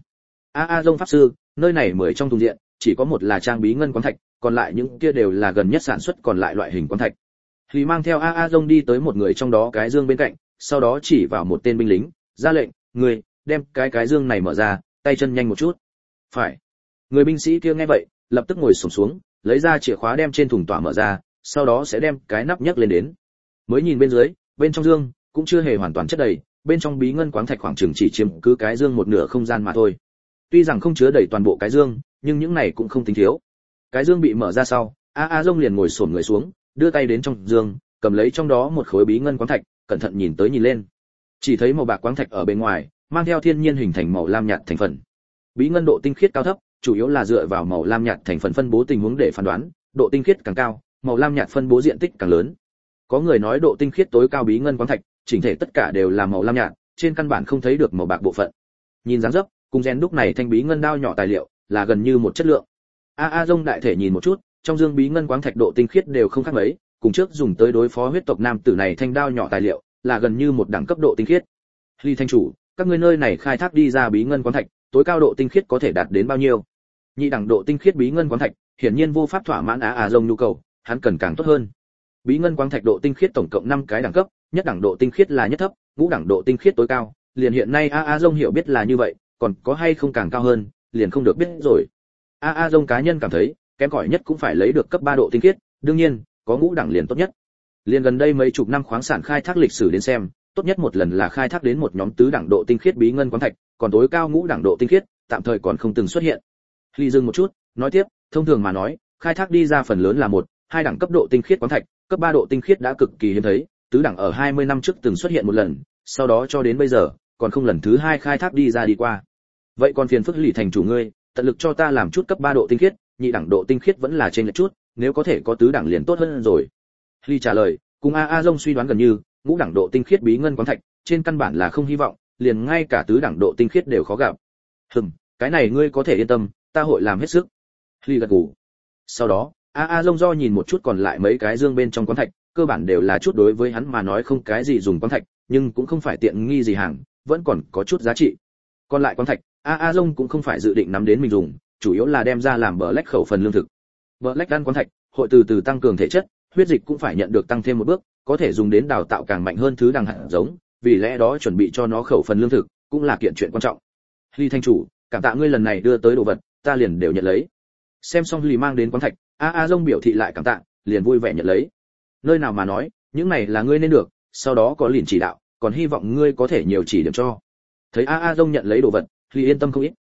A dông pháp sư, nơi này 10 trong thùng diện chỉ có một là trang bí ngân quáng thạch, còn lại những kia đều là gần nhất sản xuất còn lại loại hình quáng thạch. Lý mang theo a dông đi tới một người trong đó cái dương bên cạnh, sau đó chỉ vào một tên binh lính, ra lệnh, người đem cái dương này mở ra, tay chân nhanh một chút. Phải. Người binh sĩ kia nghe vậy lập tức ngồi xổm xuống, lấy ra chìa khóa đem trên thùng tỏa mở ra, sau đó sẽ đem cái nắp nhấc lên đến. Mới nhìn bên dưới, bên trong dương cũng chưa hề hoàn toàn chất đầy, bên trong bí ngân quáng thạch khoảng chừng chỉ chiếm cứ cái dương một nửa không gian mà thôi. Tuy rằng không chứa đầy toàn bộ cái dương, nhưng những này cũng không tính thiếu. Cái dương bị mở ra sau, a dông liền ngồi xổm người xuống, đưa tay đến trong dương, cầm lấy trong đó một khối bí ngân quáng thạch, cẩn thận nhìn tới nhìn lên. Chỉ thấy màu bạc quáng thạch ở bên ngoài, mang theo thiên nhiên hình thành màu lam nhạt thành phần. Bí ngân độ tinh khiết cao thấp, chủ yếu là dựa vào màu lam nhạt thành phần phân bố tình huống để phán đoán, độ tinh khiết càng cao, màu lam nhạt phân bố diện tích càng lớn. Có người nói độ tinh khiết tối cao bí ngân quáng thạch, chỉnh thể tất cả đều là màu lam nhạt, trên căn bản không thấy được màu bạc bộ phận. Nhìn dáng dấp, cùng rèn đúc này thanh bí ngân đao nhỏ tài liệu, là gần như một chất lượng. A dông đại thể nhìn một chút, trong dương bí ngân quáng thạch độ tinh khiết đều không khác mấy, cùng trước dùng tới đối phó huyết tộc nam tử này thanh đao nhỏ tài liệu, là gần như một đẳng cấp độ tinh khiết. Ly thanh chủ, các ngươi nơi này khai thác đi ra bí ngân quáng thạch, tối cao độ tinh khiết có thể đạt đến bao nhiêu? Nhị đẳng độ tinh khiết bí ngân quáng thạch, hiển nhiên vô pháp thỏa mãn A dông nhu cầu, hắn cần càng tốt hơn. Bí ngân quáng thạch độ tinh khiết tổng cộng 5 cái đẳng cấp, nhất đẳng độ tinh khiết là nhất thấp, ngũ đẳng độ tinh khiết tối cao, liền hiện nay A dông hiểu biết là như vậy, còn có hay không càng cao hơn, liền không được biết rồi. A dông cá nhân cảm thấy, kém cỏi nhất cũng phải lấy được cấp 3 độ tinh khiết, đương nhiên, có ngũ đẳng liền tốt nhất. Liền gần đây mấy chục năm khoáng sản khai thác lịch sử đến xem, tốt nhất một lần là khai thác đến một nhóm tứ đẳng độ tinh khiết bí ngân quáng thạch, còn tối cao ngũ đẳng độ tinh khiết, tạm thời còn không từng xuất hiện. Ly dừng một chút, nói tiếp, thông thường mà nói, khai thác đi ra phần lớn là 1, 2 đẳng cấp độ tinh khiết quáng thạch, cấp 3 độ tinh khiết đã cực kỳ hiếm thấy, tứ đẳng ở 20 năm trước từng xuất hiện một lần, sau đó cho đến bây giờ, còn không lần thứ 2 khai thác đi ra đi qua. Vậy còn phiền phức Lý thành chủ ngươi, tận lực cho ta làm chút cấp 3 độ tinh khiết, nhị đẳng độ tinh khiết vẫn là trên lệch chút, nếu có thể có tứ đẳng liền tốt hơn rồi. Lý trả lời, cùng A dông suy đoán gần như, ngũ đẳng độ tinh khiết bí ngân quáng thạch, trên căn bản là không hy vọng, liền ngay cả tứ đẳng độ tinh khiết đều khó gặp. Cái này ngươi có thể yên tâm, ta hội làm hết sức. Lý gật gù. Sau đó, A dông do nhìn một chút còn lại mấy cái dương bên trong quáng thạch, cơ bản đều là chút đối với hắn mà nói không cái gì dùng quáng thạch, nhưng cũng không phải tiện nghi gì hàng, vẫn còn có chút giá trị. Còn lại quáng thạch, A dông cũng không phải dự định nắm đến mình dùng, chủ yếu là đem ra làm bờ lách khẩu phần lương thực. Bờ lách đan quáng thạch, hội từ từ tăng cường thể chất, huyết dịch cũng phải nhận được tăng thêm một bước, có thể dùng đến đào tạo càng mạnh hơn thứ đằng hạt giống, vì lẽ đó chuẩn bị cho nó khẩu phần lương thực cũng là kiện chuyện quan trọng. Lý thanh chủ, cảm tạ ngươi lần này đưa tới đồ vật, ta liền đều nhận lấy. Xem xong Lý mang đến quáng thạch, A dông biểu thị lại cảm tạ, liền vui vẻ nhận lấy. Nơi nào mà nói, những này là ngươi nên được, sau đó có liền chỉ đạo, còn hy vọng ngươi có thể nhiều chỉ điểm cho. Thấy A dông nhận lấy đồ vật, Lý yên tâm không ít.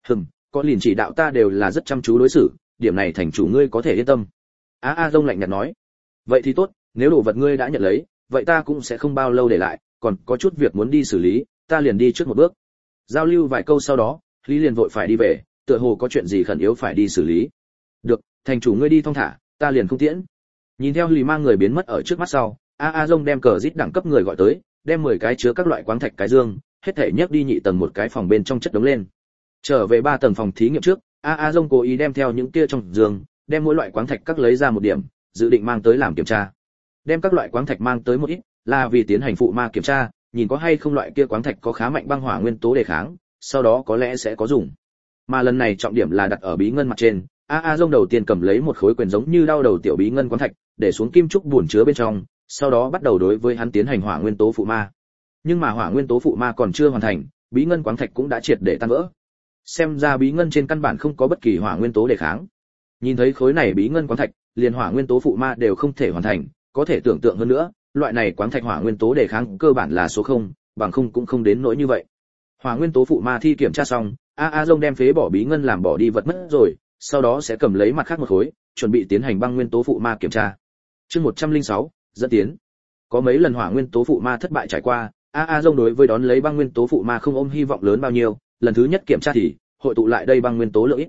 Có liền chỉ đạo ta đều là rất chăm chú đối xử, điểm này thành chủ ngươi có thể yên tâm. A dông lạnh nhạt nói. Vậy thì tốt, nếu đồ vật ngươi đã nhận lấy, vậy ta cũng sẽ không bao lâu để lại, còn có chút việc muốn đi xử lý, ta liền đi trước một bước. Giao lưu vài câu sau đó, Lý liền vội phải đi về, tựa hồ có chuyện gì khẩn yếu phải đi xử lý. Được, thành chủ ngươi đi thong thả, ta liền không tiễn. Nhìn theo Lý mang người biến mất ở trước mắt sau, A dông đem cờ rít đẳng cấp người gọi tới, đem 10 cái chứa các loại quáng thạch cái dương, hết thảy nhấc đi nhị tầng một cái phòng bên trong chất đống lên. Trở về 3 tầng phòng thí nghiệm trước, A dông cố ý đem theo những kia trong giường, đem mỗi loại quáng thạch các lấy ra một điểm, dự định mang tới làm kiểm tra. Đem các loại quáng thạch mang tới một ít, là vì tiến hành phụ ma kiểm tra, nhìn có hay không loại kia quáng thạch có khá mạnh băng hỏa nguyên tố đề kháng, sau đó có lẽ sẽ có dùng. Mà lần này trọng điểm là đặt ở bí ngân mặt trên, A dông đầu tiên cầm lấy một khối quyền giống như đao đầu tiểu bí ngân quáng thạch, để xuống kim trúc buồn chứa bên trong, sau đó bắt đầu đối với hắn tiến hành hỏa nguyên tố phụ ma. Nhưng mà hỏa nguyên tố phụ ma còn chưa hoàn thành, bí ngân quáng thạch cũng đã triệt để tan vỡ. Xem ra bí ngân trên căn bản không có bất kỳ hỏa nguyên tố đề kháng. Nhìn thấy khối này bí ngân quáng thạch, liền hỏa nguyên tố phụ ma đều không thể hoàn thành, có thể tưởng tượng hơn nữa, loại này quáng thạch hỏa nguyên tố đề kháng cơ bản là số 0, bằng không cũng không đến nỗi như vậy. Hỏa nguyên tố phụ ma thi kiểm tra xong, A dông đem phế bỏ bí ngân làm bỏ đi vật mất rồi, sau đó sẽ cầm lấy mặt khác một khối, chuẩn bị tiến hành băng nguyên tố phụ ma kiểm tra. Chương 106, dẫn tiến. Có mấy lần hỏa nguyên tố phụ ma thất bại trải qua, A dông đối với đón lấy băng nguyên tố phụ ma không ôm hy vọng lớn bao nhiêu, lần thứ nhất kiểm tra thì hội tụ lại đây băng nguyên tố lượng ít.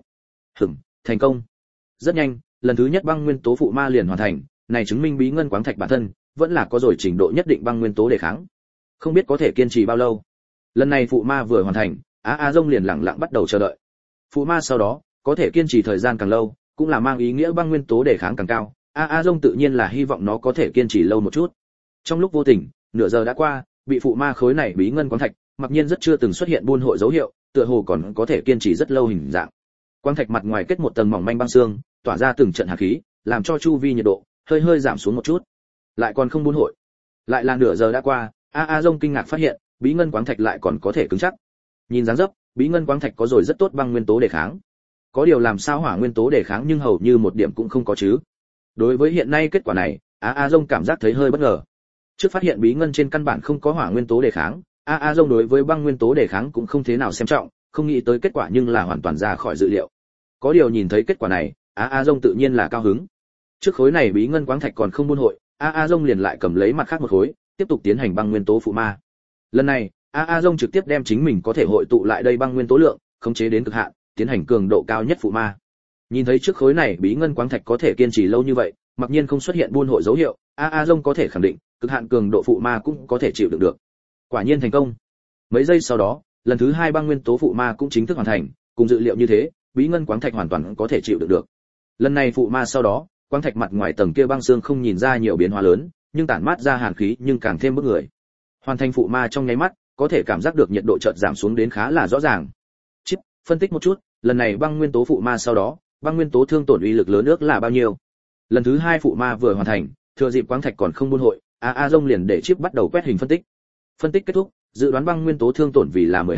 Thành công. Rất nhanh, lần thứ nhất băng nguyên tố phụ ma liền hoàn thành, này chứng minh bí ngân quáng thạch bản thân vẫn là có rồi trình độ nhất định băng nguyên tố đề kháng. Không biết có thể kiên trì bao lâu. Lần này phụ ma vừa hoàn thành, A Dông liền lặng lặng bắt đầu chờ đợi. Phụ ma sau đó có thể kiên trì thời gian càng lâu, cũng là mang ý nghĩa băng nguyên tố đề kháng càng cao. A Dông tự nhiên là hy vọng nó có thể kiên trì lâu một chút. Trong lúc vô tình, nửa giờ đã qua, bị phụ ma khối này bí ngân quáng thạch, mặc nhiên rất chưa từng xuất hiện buôn hội dấu hiệu, tựa hồ còn có thể kiên trì rất lâu hình dạng. Quáng thạch mặt ngoài kết một tầng mỏng manh băng xương, tỏa ra từng trận hàn khí, làm cho chu vi nhiệt độ hơi hơi giảm xuống một chút. Lại còn không buôn hội. Lại là nửa giờ đã qua, A Dông kinh ngạc phát hiện, bí ngân quáng thạch lại còn có thể cứng chắc. Nhìn dáng dấp, bí ngân quáng thạch có rồi rất tốt băng nguyên tố đề kháng. Có điều làm sao hỏa nguyên tố đề kháng nhưng hầu như một điểm cũng không có chứ. Đối với hiện nay kết quả này, A Dông cảm giác thấy hơi bất ngờ. Trước phát hiện bí ngân trên căn bản không có hỏa nguyên tố đề kháng, A Dông đối với băng nguyên tố đề kháng cũng không thế nào xem trọng, không nghĩ tới kết quả nhưng là hoàn toàn ra khỏi dự liệu. Có điều nhìn thấy kết quả này, A Dông tự nhiên là cao hứng. Trước khối này bí ngân quáng thạch còn không buôn hội, A Dông liền lại cầm lấy mặt khác một khối, tiếp tục tiến hành băng nguyên tố phụ ma. Lần này, A Dông trực tiếp đem chính mình có thể hội tụ lại đây băng nguyên tố lượng, khống chế đến cực hạn, tiến hành cường độ cao nhất phụ ma. Nhìn thấy trước khối này bí ngân quáng thạch có thể kiên trì lâu như vậy, mặc nhiên không xuất hiện buôn hội dấu hiệu, A Dông có thể khẳng định, cực hạn cường độ phụ ma cũng có thể chịu đựng được. Quả nhiên thành công. Mấy giây sau đó, lần thứ 2 băng nguyên tố phụ ma cũng chính thức hoàn thành, cùng dự liệu như thế, bí ngân quáng thạch hoàn toàn có thể chịu đựng được. Lần này phụ ma sau đó, quáng thạch mặt ngoài tầng kia băng xương không nhìn ra nhiều biến hóa lớn, nhưng tản mát ra hàn khí nhưng càng thêm bức người. Hoàn thành phụ ma trong nháy mắt, có thể cảm giác được nhiệt độ chợt giảm xuống đến khá là rõ ràng. Chip, phân tích một chút, lần này băng nguyên tố phụ ma sau đó, băng nguyên tố thương tổn uy lực lớn ước là bao nhiêu? Lần thứ 2 phụ ma vừa hoàn thành, thừa dịp quáng thạch còn không buôn hội, A Dông liền để chip bắt đầu quét hình phân tích. Phân tích kết thúc, dự đoán băng nguyên tố thương tổn vì là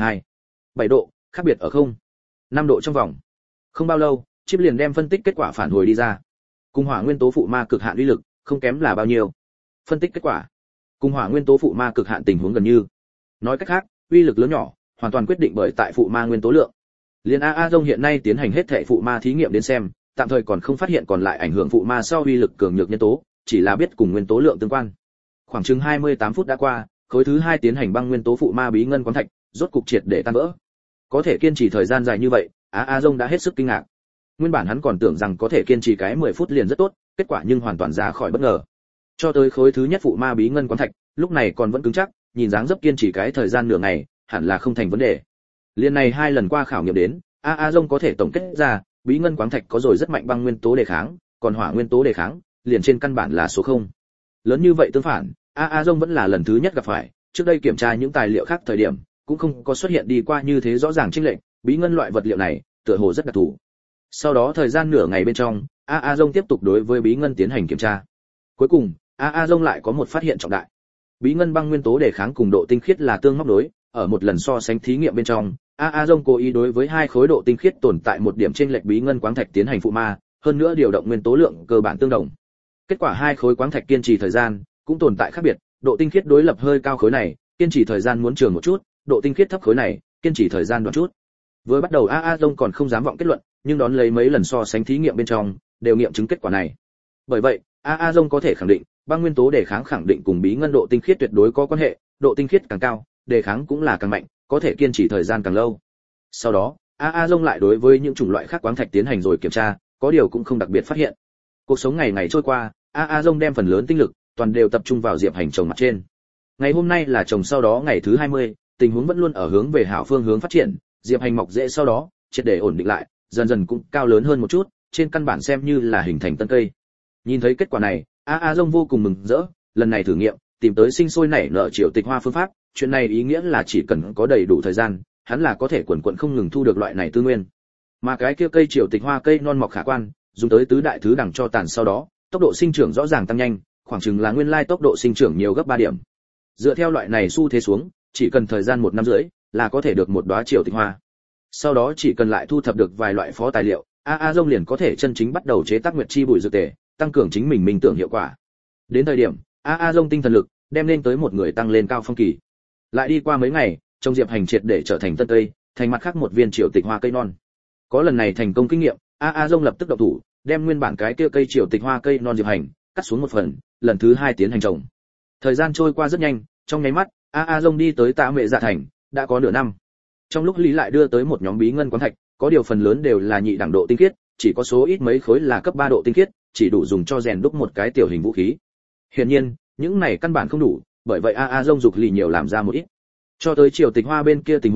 7 độ, khác biệt ở 5 độ trong vòng. Không bao lâu, chip liền đem phân tích kết quả phản hồi đi ra. Cùng hỏa nguyên tố phụ ma cực hạn uy lực, không kém là bao nhiêu. Phân tích kết quả. Cùng hỏa nguyên tố phụ ma cực hạn tình huống gần như. Nói cách khác, uy lực lớn nhỏ, hoàn toàn quyết định bởi tại phụ ma nguyên tố lượng. Liên A Dông hiện nay tiến hành hết thảy phụ ma thí nghiệm đến xem, tạm thời còn không phát hiện còn lại ảnh hưởng phụ ma sau uy lực cường nhược nhân tố, chỉ là biết cùng nguyên tố lượng tương quan. Khoảng chừng 28 phút đã qua, khối thứ 2 tiến hành băng nguyên tố phụ ma bí ngân quáng thạch, rốt cục triệt để tan vỡ. Có thể kiên trì thời gian dài như vậy, A Dông đã hết sức kinh ngạc. Nguyên bản hắn còn tưởng rằng có thể kiên trì cái 10 phút liền rất tốt, kết quả nhưng hoàn toàn ra khỏi bất ngờ. Cho tới khối thứ nhất phụ ma bí ngân quáng thạch, lúc này còn vẫn cứng chắc, nhìn dáng dấp kiên trì cái thời gian nửa ngày, hẳn là không thành vấn đề. Liên này 2 lần qua khảo nghiệm đến, A Dông có thể tổng kết ra, bí ngân quáng thạch có rồi rất mạnh băng nguyên tố đề kháng, còn hỏa nguyên tố đề kháng, liền trên căn bản là số 0. Lớn như vậy tương phản, A Dông vẫn là lần thứ nhất gặp phải, trước đây kiểm tra những tài liệu khác thời điểm, cũng không có xuất hiện đi qua như thế rõ ràng chênh lệch, bí ngân loại vật liệu này, tựa hồ rất đặc thù. Sau đó thời gian nửa ngày bên trong, A Dông tiếp tục đối với bí ngân tiến hành kiểm tra. Cuối cùng, A Dông lại có một phát hiện trọng đại. Bí ngân băng nguyên tố đề kháng cùng độ tinh khiết là tương móc đối, ở một lần so sánh thí nghiệm bên trong, A Dông cố ý đối với 2 khối độ tinh khiết tồn tại một điểm chênh lệch bí ngân quáng thạch tiến hành phụ ma, hơn nữa điều động nguyên tố lượng cơ bản tương đồng. Kết quả 2 khối quáng thạch kiên trì thời gian cũng tồn tại khác biệt, độ tinh khiết đối lập hơi cao khối này, kiên trì thời gian muốn trường một chút, độ tinh khiết thấp khối này, kiên trì thời gian đoạn chút. Vừa bắt đầu A Dông còn không dám vọng kết luận, nhưng đón lấy mấy lần so sánh thí nghiệm bên trong, đều nghiệm chứng kết quả này. Bởi vậy, A Dông có thể khẳng định, băng nguyên tố đề kháng khẳng định cùng bí ngân độ tinh khiết tuyệt đối có quan hệ, độ tinh khiết càng cao, đề kháng cũng là càng mạnh, có thể kiên trì thời gian càng lâu. Sau đó, A Dông lại đối với những chủng loại khác quáng thạch tiến hành rồi kiểm tra, có điều cũng không đặc biệt phát hiện. Cuộc sống ngày ngày trôi qua, A Dông đem phần lớn tinh lực toàn đều tập trung vào Diệp Hành trồng mặt trên. Ngày hôm nay là trồng sau đó ngày thứ 20, tình huống vẫn luôn ở hướng về hảo phương hướng phát triển, Diệp Hành mọc rễ sau đó, triệt để ổn định lại, dần dần cũng cao lớn hơn một chút, trên căn bản xem như là hình thành tân cây. Nhìn thấy kết quả này, A Dông vô cùng mừng rỡ, lần này thử nghiệm, tìm tới sinh sôi nảy nở triệu tịch hoa phương pháp, chuyện này ý nghĩa là chỉ cần có đầy đủ thời gian, hắn là có thể quần quật không ngừng thu được loại này tư nguyên. Mà cái kia cây triệu tịch hoa cây non mọc khả quan, dùng tới tứ đại thứ đẳng cho tàn sau đó, tốc độ sinh trưởng rõ ràng tăng nhanh, khoảng chừng là nguyên lai tốc độ sinh trưởng nhiều gấp 3 điểm. Dựa theo loại này xu thế xuống, chỉ cần thời gian 1 năm rưỡi là có thể được một đóa triệu tịch hoa. Sau đó chỉ cần lại thu thập được vài loại phó tài liệu, A Dông liền có thể chân chính bắt đầu chế tác nguyệt chi bụi dược tề, tăng cường chính mình minh tưởng hiệu quả. Đến thời điểm, A Dông tinh thần lực đem lên tới một người tăng lên cao phong kỳ. Lại đi qua mấy ngày, trồng Diệp Hành triệt để trở thành tân cây, thành mặt khác một viên triệu tịch hoa cây non. Có lần này thành công kinh nghiệm, A Dông lập tức động thủ, đem nguyên bản cái kia cây triệu tịch hoa cây non Diệp Hành cắt xuống một phần, lần thứ 2 tiến hành trồng. Thời gian trôi qua rất nhanh, trong nháy mắt, A Dông đi tới Tạ Mệ Dạ thành, đã có nửa năm. Trong lúc Lý lại đưa tới một nhóm bí ngân quáng thạch, có điều phần lớn đều là nhị đẳng độ tinh khiết, chỉ có số ít mấy khối là cấp 3 độ tinh khiết, chỉ đủ dùng cho rèn đúc một cái tiểu hình vũ khí. Hiển nhiên, những này căn bản không đủ, bởi vậy A Dông dục lì nhiều làm ra một ít. Cho tới triều tịch hoa bên kia tình huống,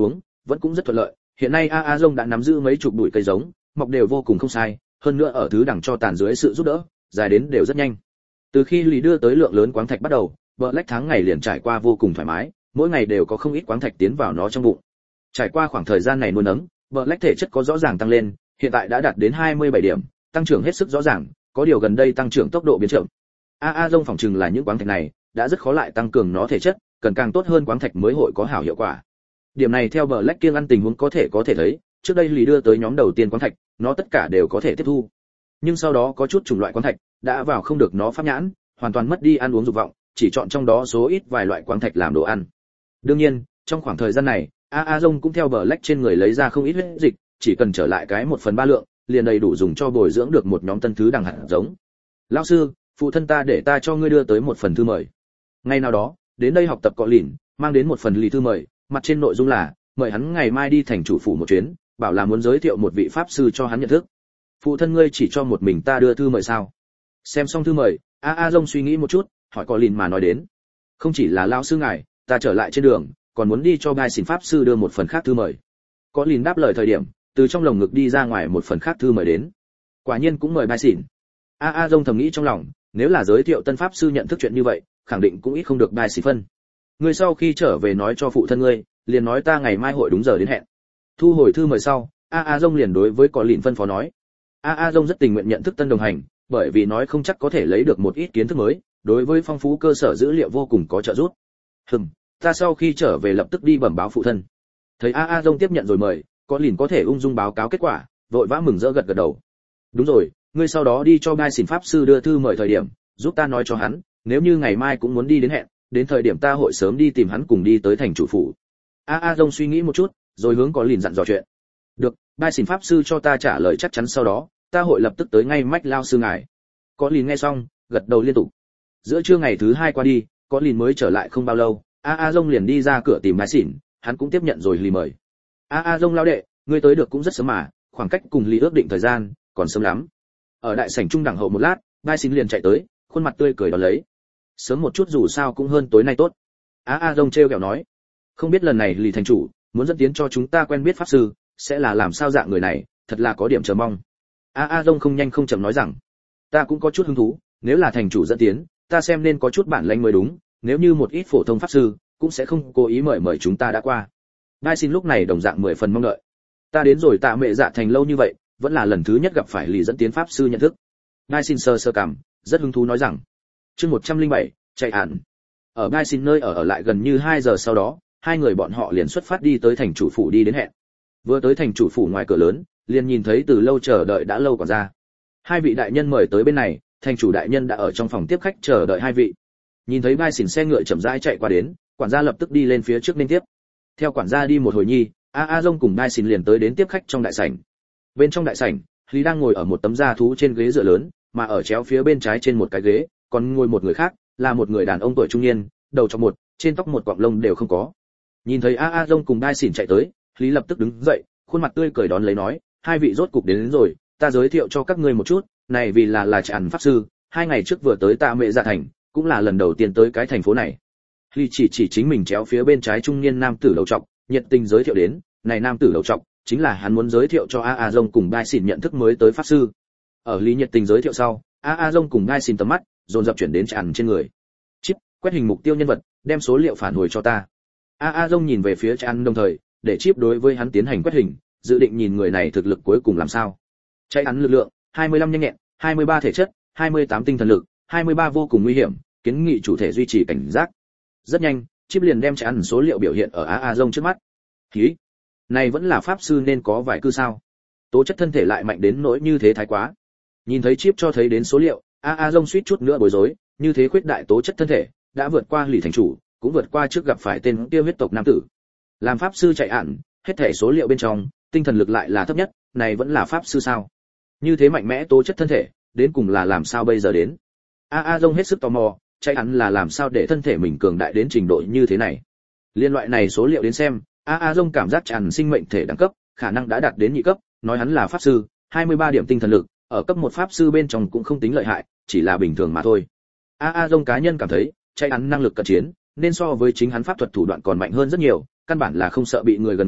vẫn cũng rất thuận lợi. Hiện nay A Dông đã nắm giữ mấy chục bụi cây giống, mọc đều vô cùng không sai, hơn nữa ở thứ đằng cho tàn dưới sự giúp đỡ, dài đến đều rất nhanh. Từ khi Lý đưa tới lượng lớn quáng thạch bắt đầu, Black tháng ngày liền trải qua vô cùng thoải mái, mỗi ngày đều có không ít quáng thạch tiến vào nó trong bụng. Trải qua khoảng thời gian này nuôi nấng, Black thể chất có rõ ràng tăng lên, hiện tại đã đạt đến 27 điểm, tăng trưởng hết sức rõ ràng, có điều gần đây tăng trưởng tốc độ biến chậm. A Dông phỏng chừng là những quáng thạch này đã rất khó lại tăng cường nó thể chất, cần càng tốt hơn quáng thạch mới hội có hảo hiệu quả. Điểm này theo Black kiêng ăn tình huống có thể thấy, trước đây Lý đưa tới nhóm đầu tiên quáng thạch, nó tất cả đều có thể tiếp thu. Nhưng sau đó có chút chủng loại quáng thạch đã vào không được nó pháp nhãn, hoàn toàn mất đi ăn uống dục vọng, chỉ chọn trong đó số ít vài loại quáng thạch làm đồ ăn. Đương nhiên, trong khoảng thời gian này, A Dông cũng theo Black trên người lấy ra không ít huyết dịch, chỉ cần trở lại cái 1/3 lượng, liền đầy đủ dùng cho bồi dưỡng được một nhóm tân thứ đằng hạt giống. Lão sư, phụ thân ta để ta cho ngươi đưa tới một phần thư mời. Ngày nào đó, đến đây học tập cọ lìn, mang đến một phần lì thư mời, mặt trên nội dung là mời hắn ngày mai đi thành chủ phủ một chuyến, bảo là muốn giới thiệu một vị pháp sư cho hắn nhận thức. Phụ thân ngươi chỉ cho một mình ta đưa thư mời sao? Xem xong thư mời, A Dông suy nghĩ một chút, hỏi cọ lìn mà nói đến. Không chỉ là lão sư ngài, ta trở lại trên đường, còn muốn đi cho gai xin pháp sư đưa một phần khác thư mời. Cọ lìn đáp lời thời điểm, từ trong lồng ngực đi ra ngoài một phần khác thư mời đến. Quả nhiên cũng mời gai xin. A Dông thầm nghĩ trong lòng, nếu là giới thiệu tân pháp sư nhận thức chuyện như vậy, khẳng định cũng ít không được gai xin phân. Ngươi sau khi trở về nói cho phụ thân ngươi, liền nói ta ngày mai hội đúng giờ đến hẹn. Thu hồi thư mời sau, A Dông liền đối với cọ lìn phân phó nói. A Dông rất tình nguyện nhận thức tân đồng hành, bởi vì nói không chắc có thể lấy được một ít kiến thức mới, đối với phong phú cơ sở dữ liệu vô cùng có trợ giúp. Ta sau khi trở về lập tức đi bẩm báo phụ thân. Thấy A Dông tiếp nhận rồi mời, có lìn có thể ung dung báo cáo kết quả, vội vã mừng rỡ gật gật đầu. Đúng rồi, ngươi sau đó đi cho gai xin pháp sư đưa thư mời thời điểm, giúp ta nói cho hắn, nếu như ngày mai cũng muốn đi đến hẹn, đến thời điểm ta hội sớm đi tìm hắn cùng đi tới thành chủ phủ. A Dông suy nghĩ một chút, rồi hướng có lìn dặn dò chuyện. Được, gai xin pháp sư cho ta trả lời chắc chắn, sau đó ta hội lập tức tới ngay mách lao sư ngài. Có lìn nghe xong, gật đầu liên tục. Giữa trưa ngày thứ 2 qua đi, có lìn mới trở lại không bao lâu, A Dông liền đi ra cửa tìm gai xin, hắn cũng tiếp nhận rồi lì mời. A Dông lao đệ, ngươi tới được cũng rất sớm mà, khoảng cách cùng lì ước định thời gian còn sớm lắm. Ở đại sảnh trung đẳng hậu một lát, gai xin liền chạy tới, khuôn mặt tươi cười đón lấy. Sớm một chút dù sao cũng hơn tối nay tốt. A Dông trêu ghẹo nói, không biết lần này lì thành chủ muốn dẫn tiến cho chúng ta quen biết pháp sư, sẽ là làm sao dạng người này, thật là có điểm chờ mong. A Dông không nhanh không chậm nói rằng, ta cũng có chút hứng thú, nếu là thành chủ dẫn tiến, ta xem nên có chút bản lĩnh mới đúng, nếu như một ít phổ thông pháp sư, cũng sẽ không cố ý mời chúng ta đã qua. Gai xin lúc này đồng dạng 10 phần mong đợi. Ta đến rồi Tạ Mẹ Dạ thành lâu như vậy, vẫn là lần thứ nhất gặp phải lì dẫn tiến pháp sư nhận thức. Gai xin sơ cảm, rất hứng thú nói rằng. Chương 107, chạy ản. Ở Gai xin nơi ở lại gần như 2 giờ sau đó, hai người bọn họ liền xuất phát đi tới thành chủ phủ đi đến hẹn. Vừa tới thành chủ phủ ngoài cửa lớn, liền nhìn thấy từ lâu chờ đợi đã lâu còn ra. Hai vị đại nhân mời tới bên này, thành chủ đại nhân đã ở trong phòng tiếp khách chờ đợi hai vị. Nhìn thấy Gai xin xe ngựa chậm rãi chạy qua đến, quản gia lập tức đi lên phía trước nên tiếp. Theo quản gia đi một hồi nhi, A Dông cùng Gai xin liền tới đến tiếp khách trong đại sảnh. Bên trong đại sảnh, Lý đang ngồi ở một tấm da thú trên ghế dựa lớn, mà ở chéo phía bên trái trên một cái ghế, còn ngồi một người khác, là một người đàn ông tuổi trung niên, đầu trọc một, trên tóc một quặng lông đều không có. Nhìn thấy A Dông cùng Gai xin chạy tới, Lý lập tức đứng dậy, khuôn mặt tươi cười đón lấy nói, hai vị rốt cục đến rồi, ta giới thiệu cho các ngươi một chút, này vì là Trần pháp sư, 2 ngày trước vừa tới Tạ Mẹ Dạ thành, cũng là lần đầu tiên tới cái thành phố này. Lý chỉ chính mình chéo phía bên trái trung niên nam tử đầu trọc, nhiệt tình giới thiệu đến, này nam tử đầu trọc chính là hắn muốn giới thiệu cho A Dông cùng Gai xin nhận thức mới tới pháp sư. Ở Lý nhiệt tình giới thiệu sau, A Dông cùng Gai xin tầm mắt dồn dập chuyển đến Trần trên người. Chip, quét hình mục tiêu nhân vật, đem số liệu phản hồi cho ta. A Dông nhìn về phía Trần đồng thời, để Chip đối với hắn tiến hành quét hình, dự định nhìn người này thực lực cuối cùng làm sao. Chạy hắn lực lượng 25 nhanh nhẹn, 23 thể chất, 28 tinh thần lực, 23 vô cùng nguy hiểm, kiến nghị chủ thể duy trì cảnh giác. Rất nhanh, Chip liền đem Trần số liệu biểu hiện ở A Dông trước mắt. Hí, này vẫn là pháp sư nên có vài cư sao? Tố chất thân thể lại mạnh đến nỗi như thế thái quá. Nhìn thấy Chip cho thấy đến số liệu, A Dông suýt chút nữa bối rối, như thế khuyết đại tố chất thân thể, đã vượt qua Lỷ thành chủ, cũng vượt qua trước gặp phải tên kia huyết tộc nam tử. Làm pháp sư chạy ạn, hết thể số liệu bên trong, tinh thần lực lại là thấp nhất, này vẫn là pháp sư sao? Như thế mạnh mẽ tố chất thân thể, đến cùng là làm sao bây giờ đến? A Dông hết sức tò mò, chạy ạn là làm sao để thân thể mình cường đại đến trình độ như thế này? Liên loại này số liệu đến xem, A Dông cảm giác Trần sinh mệnh thể đẳng cấp, khả năng đã đạt đến nhị cấp, nói hắn là pháp sư, 23 điểm tinh thần lực, ở cấp 1 pháp sư bên trong cũng không tính lợi hại, chỉ là bình thường mà thôi. A Dông cá nhân cảm thấy, chạy ạn năng lực cận chiến, nên so với chính hắn pháp thuật thủ đoạn còn mạnh hơn rất nhiều, căn bản là không sợ bị người gần người,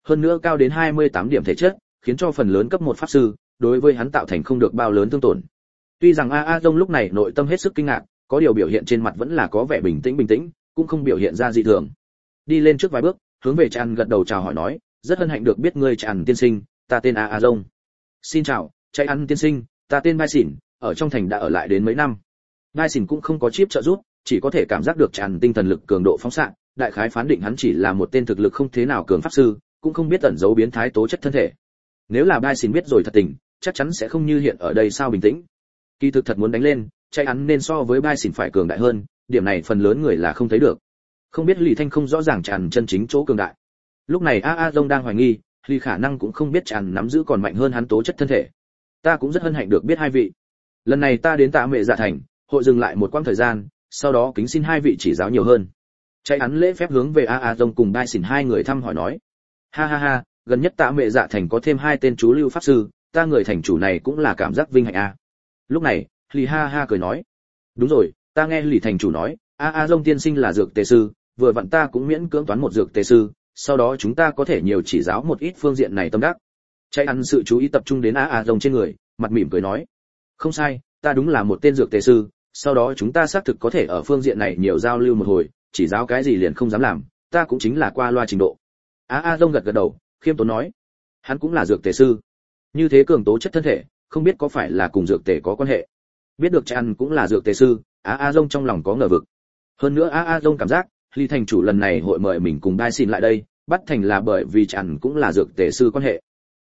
hơn nữa cao đến 28 điểm thể chất, khiến cho phần lớn cấp 1 pháp sư đối với hắn tạo thành không được bao lớn thương tổn. Tuy rằng A Dông lúc này nội tâm hết sức kinh ngạc, có điều biểu hiện trên mặt vẫn là có vẻ bình tĩnh, cũng không biểu hiện ra dị thường. Đi lên trước vài bước, hướng về Tràn gật đầu chào hỏi nói, rất hân hạnh được biết ngươi Tràn tiên sinh, ta tên A Dông. Xin chào, Chạy ăn tiên sinh, ta tên Bai Xỉn, ở trong thành đã ở lại đến mấy năm. Bai Xỉn cũng không có chip trợ giúp, chỉ có thể cảm giác được Tràn tinh thần lực cường độ phóng xạ, đại khái phán định hắn chỉ là một tên thực lực không thế nào cường pháp sư, cũng không biết ẩn giấu biến thái tố chất thân thể. Nếu là Bai Xỉn biết rồi thật tình, chắc chắn sẽ không như hiện ở đây sao bình tĩnh. Kỳ thực thật muốn đánh lên, Chạy ăn nên so với Bai Xỉn phải cường đại hơn, điểm này phần lớn người là không thấy được. Không biết Lý Thanh không rõ ràng Tràn chân chính chỗ cường đại. Lúc này A Dông đang hoài nghi, Lý khả năng cũng không biết Tràn nắm giữ còn mạnh hơn hắn tố chất thân thể. Ta cũng rất hân hạnh được biết hai vị. Lần này ta đến Tạ Mệ Dạ thành, hội dừng lại một quãng thời gian, sau đó kính xin hai vị chỉ giáo nhiều hơn. Chạy án lễ phép hướng về A Dông cùng Bai Xỉn hai người thăm hỏi nói. Ha ha ha, gần nhất Tạ Mệ Dạ thành có thêm hai tên chú lưu pháp sư, ta người thành chủ này cũng là cảm giác vinh hạnh a. Lúc này, Lý ha ha cười nói. Đúng rồi, ta nghe Lý thành chủ nói, A Dông tiên sinh là dược tề sư, vừa vặn ta cũng miễn cưỡng toán một dược tề sư, sau đó chúng ta có thể nhiều chỉ giáo một ít phương diện này tâm đắc. Chạy ăn sự chú ý tập trung đến A Dông trên người, mặt mỉm cười nói. Không sai, ta đúng là một tên dược tề sư, sau đó chúng ta xác thực có thể ở phương diện này nhiều giao lưu một hồi, chỉ giáo cái gì liền không dám làm, ta cũng chính là qua loa trình độ. A Dông gật gật đầu, khiêm tốn nói. Hắn cũng là dược tề sư. Như thế cường tố chất thân thể, không biết có phải là cùng dược tề có quan hệ. Biết được Chan cũng là dược tề sư, A Dông trong lòng có ngờ vực. Hơn nữa A Dông cảm giác, Lý thành chủ lần này hội mời mình cùng Đai xin lại đây, bắt thành là bởi vì Chan cũng là dược tề sư quan hệ.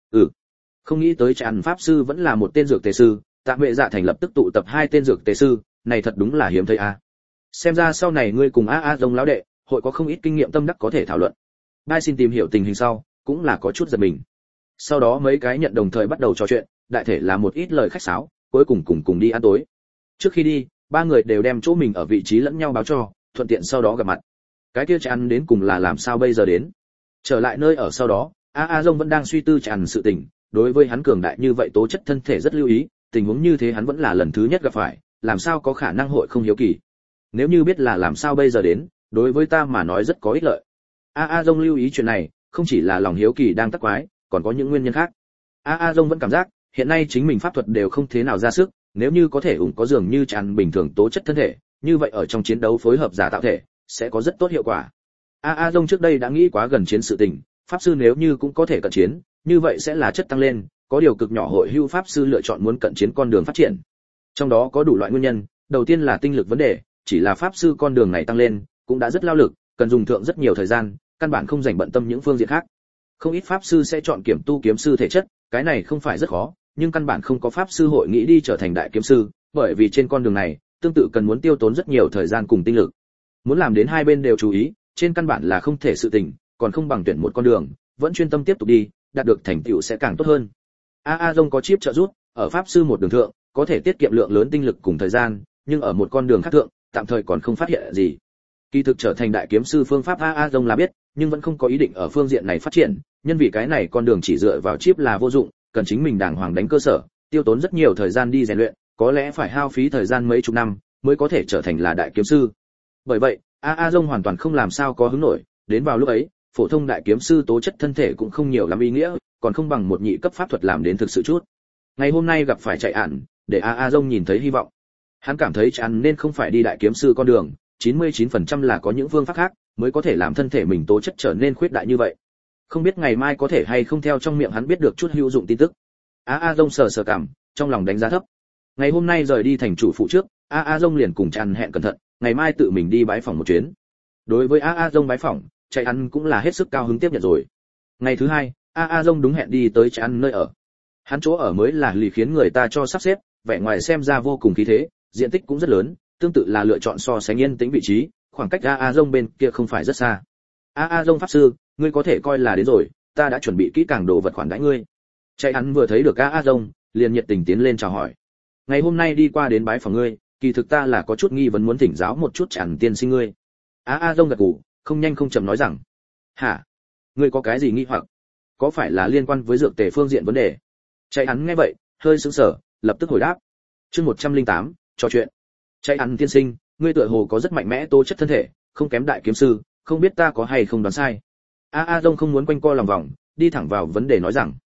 Không nghĩ tới Chan pháp sư vẫn là một tên dược tề sư, Tạ Mệ Dạ thành lập tức tụ tập hai tên dược tề sư, này thật đúng là hiếm thấy a. Xem ra sau này ngươi cùng A Dông lão đệ, hội có không ít kinh nghiệm tâm đắc có thể thảo luận. Đai xin tìm hiểu tình hình sau, cũng là có chút giật mình. Sau đó mấy cái nhận đồng thời bắt đầu trò chuyện, đại thể là một ít lời khách sáo, cuối cùng đi ăn tối. Trước khi đi, ba người đều đem chỗ mình ở vị trí lẫn nhau báo cho, thuận tiện sau đó gặp mặt. Cái kia Chan đến cùng là làm sao bây giờ đến? Trở lại nơi ở sau đó, A Dông vẫn đang suy tư Chan sự tình, đối với hắn cường đại như vậy tố chất thân thể rất lưu ý, tình huống như thế hắn vẫn là lần thứ nhất gặp phải, làm sao có khả năng hội không hiếu kỳ. Nếu như biết là làm sao bây giờ đến, đối với ta mà nói rất có ích lợi. A Dông lưu ý chuyện này, không chỉ là lòng hiếu kỳ đang tắc quái, còn có những nguyên nhân khác. A Dông vẫn cảm giác, hiện nay chính mình pháp thuật đều không thế nào ra sức, nếu như có thể có dường như Chan bình thường tố chất thân thể, như vậy ở trong chiến đấu phối hợp giả tạo thể, sẽ có rất tốt hiệu quả. A Dông trước đây đã nghĩ quá gần chiến sự tình, pháp sư nếu như cũng có thể cận chiến, như vậy sẽ là chất tăng lên, có điều cực nhỏ hội hưu pháp sư lựa chọn muốn cận chiến con đường phát triển. Trong đó có đủ loại nguyên nhân, đầu tiên là tinh lực vấn đề, chỉ là pháp sư con đường này tăng lên, cũng đã rất lao lực, cần dùng thượng rất nhiều thời gian, căn bản không dành bận tâm những phương diện khác. Không ít pháp sư sẽ chọn kiểm tu kiếm sư thể chất, cái này không phải rất khó, nhưng căn bản không có pháp sư hội nghĩ đi trở thành đại kiếm sư, bởi vì trên con đường này, tương tự cần muốn tiêu tốn rất nhiều thời gian cùng tinh lực. Muốn làm đến hai bên đều chú ý, trên căn bản là không thể sự tình, còn không bằng tuyển một con đường, vẫn chuyên tâm tiếp tục đi, đạt được thành tựu sẽ càng tốt hơn. A Dông có chip trợ giúp, ở pháp sư một đường thượng, có thể tiết kiệm lượng lớn tinh lực cùng thời gian, nhưng ở một con đường khác thượng, tạm thời còn không phát hiện gì. Kỳ thực trở thành đại kiếm sư phương pháp A Dông là biết, nhưng vẫn không có ý định ở phương diện này phát triển, nhân vì cái này con đường chỉ dựa vào chip là vô dụng, cần chính mình đàng hoàng đánh cơ sở, tiêu tốn rất nhiều thời gian đi rèn luyện, có lẽ phải hao phí thời gian mấy chục năm mới có thể trở thành là đại kiếm sư. Bởi vậy, A Dông hoàn toàn không làm sao có hứng nổi, đến vào lúc ấy, phổ thông đại kiếm sư tố chất thân thể cũng không nhiều lắm ý nghĩa, còn không bằng một nhị cấp pháp thuật làm đến thực sự chút. Ngày hôm nay gặp phải Chạy ản, để A Dông nhìn thấy hy vọng. Hắn cảm thấy Chan nên không phải đi đại kiếm sư con đường, 99% là có những phương pháp khác mới có thể làm thân thể mình tố chất trở nên khuyết đại như vậy. Không biết ngày mai có thể hay không theo trong miệng hắn biết được chút hữu dụng tin tức. A Dông sờ cảm, trong lòng đánh giá thấp. Ngày hôm nay rời đi thành chủ phụ trước, A Dông liền cùng Chan hẹn cẩn thận, ngày mai tự mình đi bái phỏng một chuyến. Đối với A Dông bái phỏng, Chạy ăn cũng là hết sức cao hứng tiếp nhận rồi. Ngày thứ hai, A Dông đúng hẹn đi tới Chạy ăn nơi ở. Hắn chỗ ở mới là lì khiến người ta cho sắp xếp, vẻ ngoài xem ra vô cùng khí thế, diện tích cũng rất lớn, tương tự là lựa chọn so sánh yên tĩnh vị trí, khoảng cách A Dông bên kia không phải rất xa. A Dông pháp sư, ngươi có thể coi là đến rồi, ta đã chuẩn bị kỹ càng đồ vật khoản đãi ngươi. Chạy ăn vừa thấy được A Dông, liền nhiệt tình tiến lên chào hỏi. Ngày hôm nay đi qua đến bái phỏng ngươi, kỳ thực ta là có chút nghi vấn muốn thỉnh giáo một chút Chẳng tiên sinh ngươi. A Dông gật gù, không nhanh không chậm nói rằng, hả, ngươi có cái gì nghi hoặc? Có phải là liên quan với dược tề phương diện vấn đề? Chạy ăn nghe vậy, hơi sững sờ, lập tức hồi đáp. Chương 108, trò chuyện. Chạy ăn tiên sinh, ngươi tựa hồ có rất mạnh mẽ tố chất thân thể, không kém đại kiếm sư, không biết ta có hay không đoán sai. A Dông không muốn quanh co lòng vòng, đi thẳng vào vấn đề nói rằng: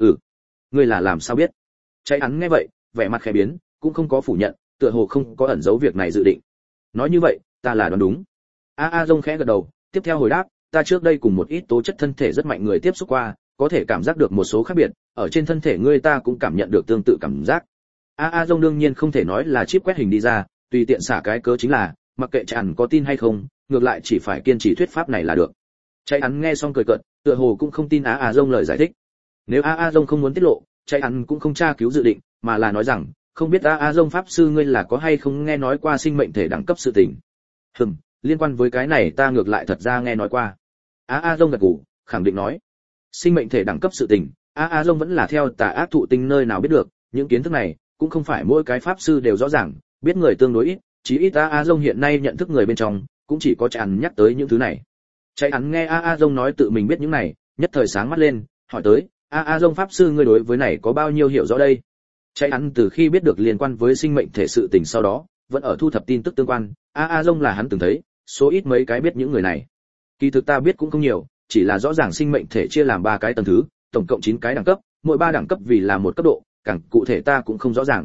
Ngươi là làm sao biết? Cháy hắn nghe vậy, vẻ mặt khẽ biến, cũng không có phủ nhận, tựa hồ không có ẩn giấu việc này dự định. Nói như vậy, ta là đoán đúng. A Dông khẽ gật đầu, tiếp theo hồi đáp: Ta trước đây cùng một ít tố chất thân thể rất mạnh người tiếp xúc qua, có thể cảm giác được một số khác biệt, ở trên thân thể ngươi ta cũng cảm nhận được tương tự cảm giác. A Dông đương nhiên không thể nói là chip quét hình đi ra, tùy tiện xả cái cớ chính là, mặc kệ Trần có tin hay không, ngược lại chỉ phải kiên trì thuyết pháp này là được. Cháy hắn nghe xong cười cợt, tựa hồ cũng không tin A Dông lời giải thích. Nếu A Dông không muốn tiết lộ, cháy hắn cũng không tra cứu dự định, mà là nói rằng, không biết A Dông pháp sư ngươi là có hay không nghe nói qua sinh mệnh thể đẳng cấp sự tình. Liên quan với cái này ta ngược lại thật ra nghe nói qua. A Dông gật gù, khẳng định nói, sinh mệnh thể đẳng cấp sự tình, A Dông vẫn là theo Tà Ác Thụ Tinh nơi nào biết được, những kiến thức này cũng không phải mỗi cái pháp sư đều rõ ràng, biết người tương đối ít, chí ít A Dông hiện nay nhận thức người bên trong cũng chỉ có Trần nhắc tới những thứ này. Cháy hắn nghe A Dông nói tự mình biết những này, nhất thời sáng mắt lên, hỏi tới: A Dông pháp sư ngươi đối với này có bao nhiêu hiểu rõ đây? Cháy hắn từ khi biết được liên quan với sinh mệnh thể sự tình sau đó, vẫn ở thu thập tin tức tương quan, A Dông là hắn từng thấy, số ít mấy cái biết những người này. Kỳ thực ta biết cũng không nhiều, chỉ là rõ ràng sinh mệnh thể chia làm 3 cái tầng thứ, tổng cộng 9 cái đẳng cấp, mỗi 3 đẳng cấp vì là một cấp độ, càng cụ thể ta cũng không rõ ràng.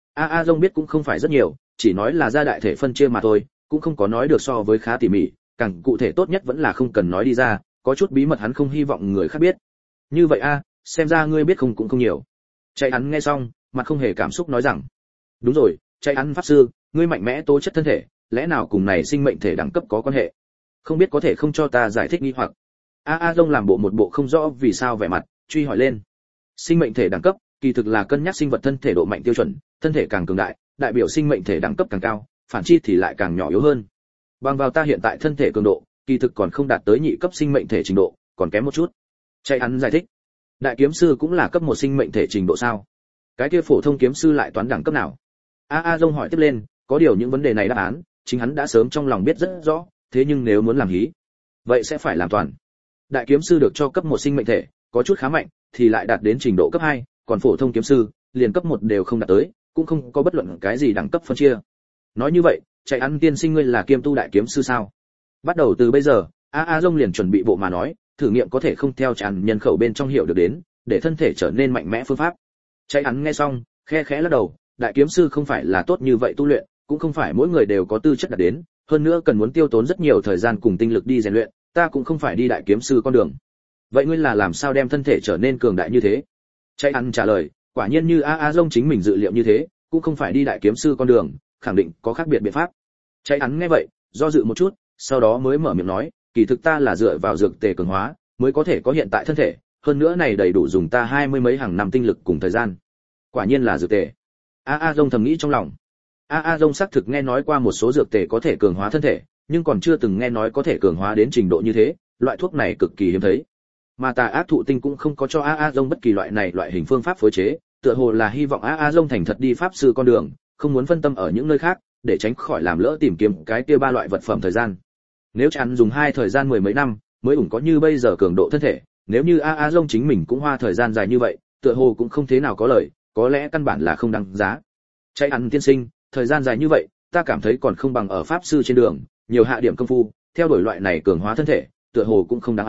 A Dông biết cũng không phải rất nhiều, chỉ nói là ra đại thể phân chia mà thôi, cũng không có nói được so với khá tỉ mỉ, càng cụ thể tốt nhất vẫn là không cần nói đi ra, có chút bí mật hắn không hy vọng người khác biết. Như vậy xem ra ngươi biết không cũng không nhiều. Chạy hắn nghe xong, mặt không hề cảm xúc nói rằng: Đúng rồi, Chạy hắn pháp sư, ngươi mạnh mẽ tố chất thân thể, lẽ nào cùng này sinh mệnh thể đẳng cấp có quan hệ? Không biết có thể không cho ta giải thích nghi hoặc. A Dông làm một bộ không rõ vì sao vẻ mặt, truy hỏi lên. Sinh mệnh thể đẳng cấp, kỳ thực là cân nhắc sinh vật thân thể độ mạnh tiêu chuẩn, thân thể càng cường đại, đại biểu sinh mệnh thể đẳng cấp càng cao, phản chi thì lại càng nhỏ yếu hơn. Bằng vào ta hiện tại thân thể cường độ, kỳ thực còn không đạt tới nhị cấp sinh mệnh thể trình độ, còn kém một chút. Chạy hắn giải thích. Đại kiếm sư cũng là cấp 1 sinh mệnh thể trình độ sao? Cái kia phổ thông kiếm sư lại toán đẳng cấp nào? A Dông hỏi tiếp lên, có điều những vấn đề này đáp án, chính hắn đã sớm trong lòng biết rất rõ, thế nhưng nếu muốn làm hí, vậy sẽ phải làm toàn. Đại kiếm sư được cho cấp 1 sinh mệnh thể, có chút khá mạnh, thì lại đạt đến trình độ cấp 2, còn phổ thông kiếm sư, liền cấp 1 đều không đạt tới, cũng không có bất luận cái gì đẳng cấp phân chia. Nói như vậy, Chạy ăn tiên sinh ngươi là kiêm tu đại kiếm sư sao? Bắt đầu từ bây giờ, A Dông liền chuẩn bị bộ mà nói, thử nghiệm có thể không theo Trần nhân khẩu bên trong hiểu được đến, để thân thể trở nên mạnh mẽ phương pháp. Chạy hắn nghe xong, khẽ lắc đầu, đại kiếm sư không phải là tốt như vậy tu luyện, cũng không phải mỗi người đều có tư chất đạt đến, hơn nữa cần muốn tiêu tốn rất nhiều thời gian cùng tinh lực đi rèn luyện, ta cũng không phải đi đại kiếm sư con đường. Vậy ngươi là làm sao đem thân thể trở nên cường đại như thế? Chạy hắn trả lời, quả nhiên như A Dông chính mình dự liệu như thế, cũng không phải đi đại kiếm sư con đường, khẳng định có khác biệt biện pháp. Chạy hắn nghe vậy, do dự một chút, sau đó mới mở miệng nói, kỳ thực ta là dựa vào dược tề cường hóa, mới có thể có hiện tại thân thể, hơn nữa này đầy đủ dùng ta 20 mấy hàng năm tinh lực cùng thời gian. Quả nhiên là dược tề. A Dông thầm nghĩ trong lòng. A Dông xác thực nghe nói qua một số dược tề có thể cường hóa thân thể, nhưng còn chưa từng nghe nói có thể cường hóa đến trình độ như thế, loại thuốc này cực kỳ hiếm thấy. Mà Tà Ác Thụ Tinh cũng không có cho A Dông bất kỳ loại hình phương pháp phối chế, tựa hồ là hy vọng A Dông thành thật đi pháp sư con đường, không muốn phân tâm ở những nơi khác, để tránh khỏi làm lỡ tìm kiếm cái kia 3 loại vật phẩm thời gian. Nếu Trần dùng 2 thời gian 10 mấy năm, mới ủng có như bây giờ cường độ thân thể, nếu như A Dông chính mình cũng hoa thời gian dài như vậy, tựa hồ cũng không thế nào có lợi, có lẽ căn bản là không đáng giá. Chạy ăn tiên sinh, thời gian dài như vậy, ta cảm thấy còn không bằng ở pháp sư trên đường, nhiều hạ điểm công phu, theo đuổi loại này cường hóa thân thể, tựa hồ cũng không đáng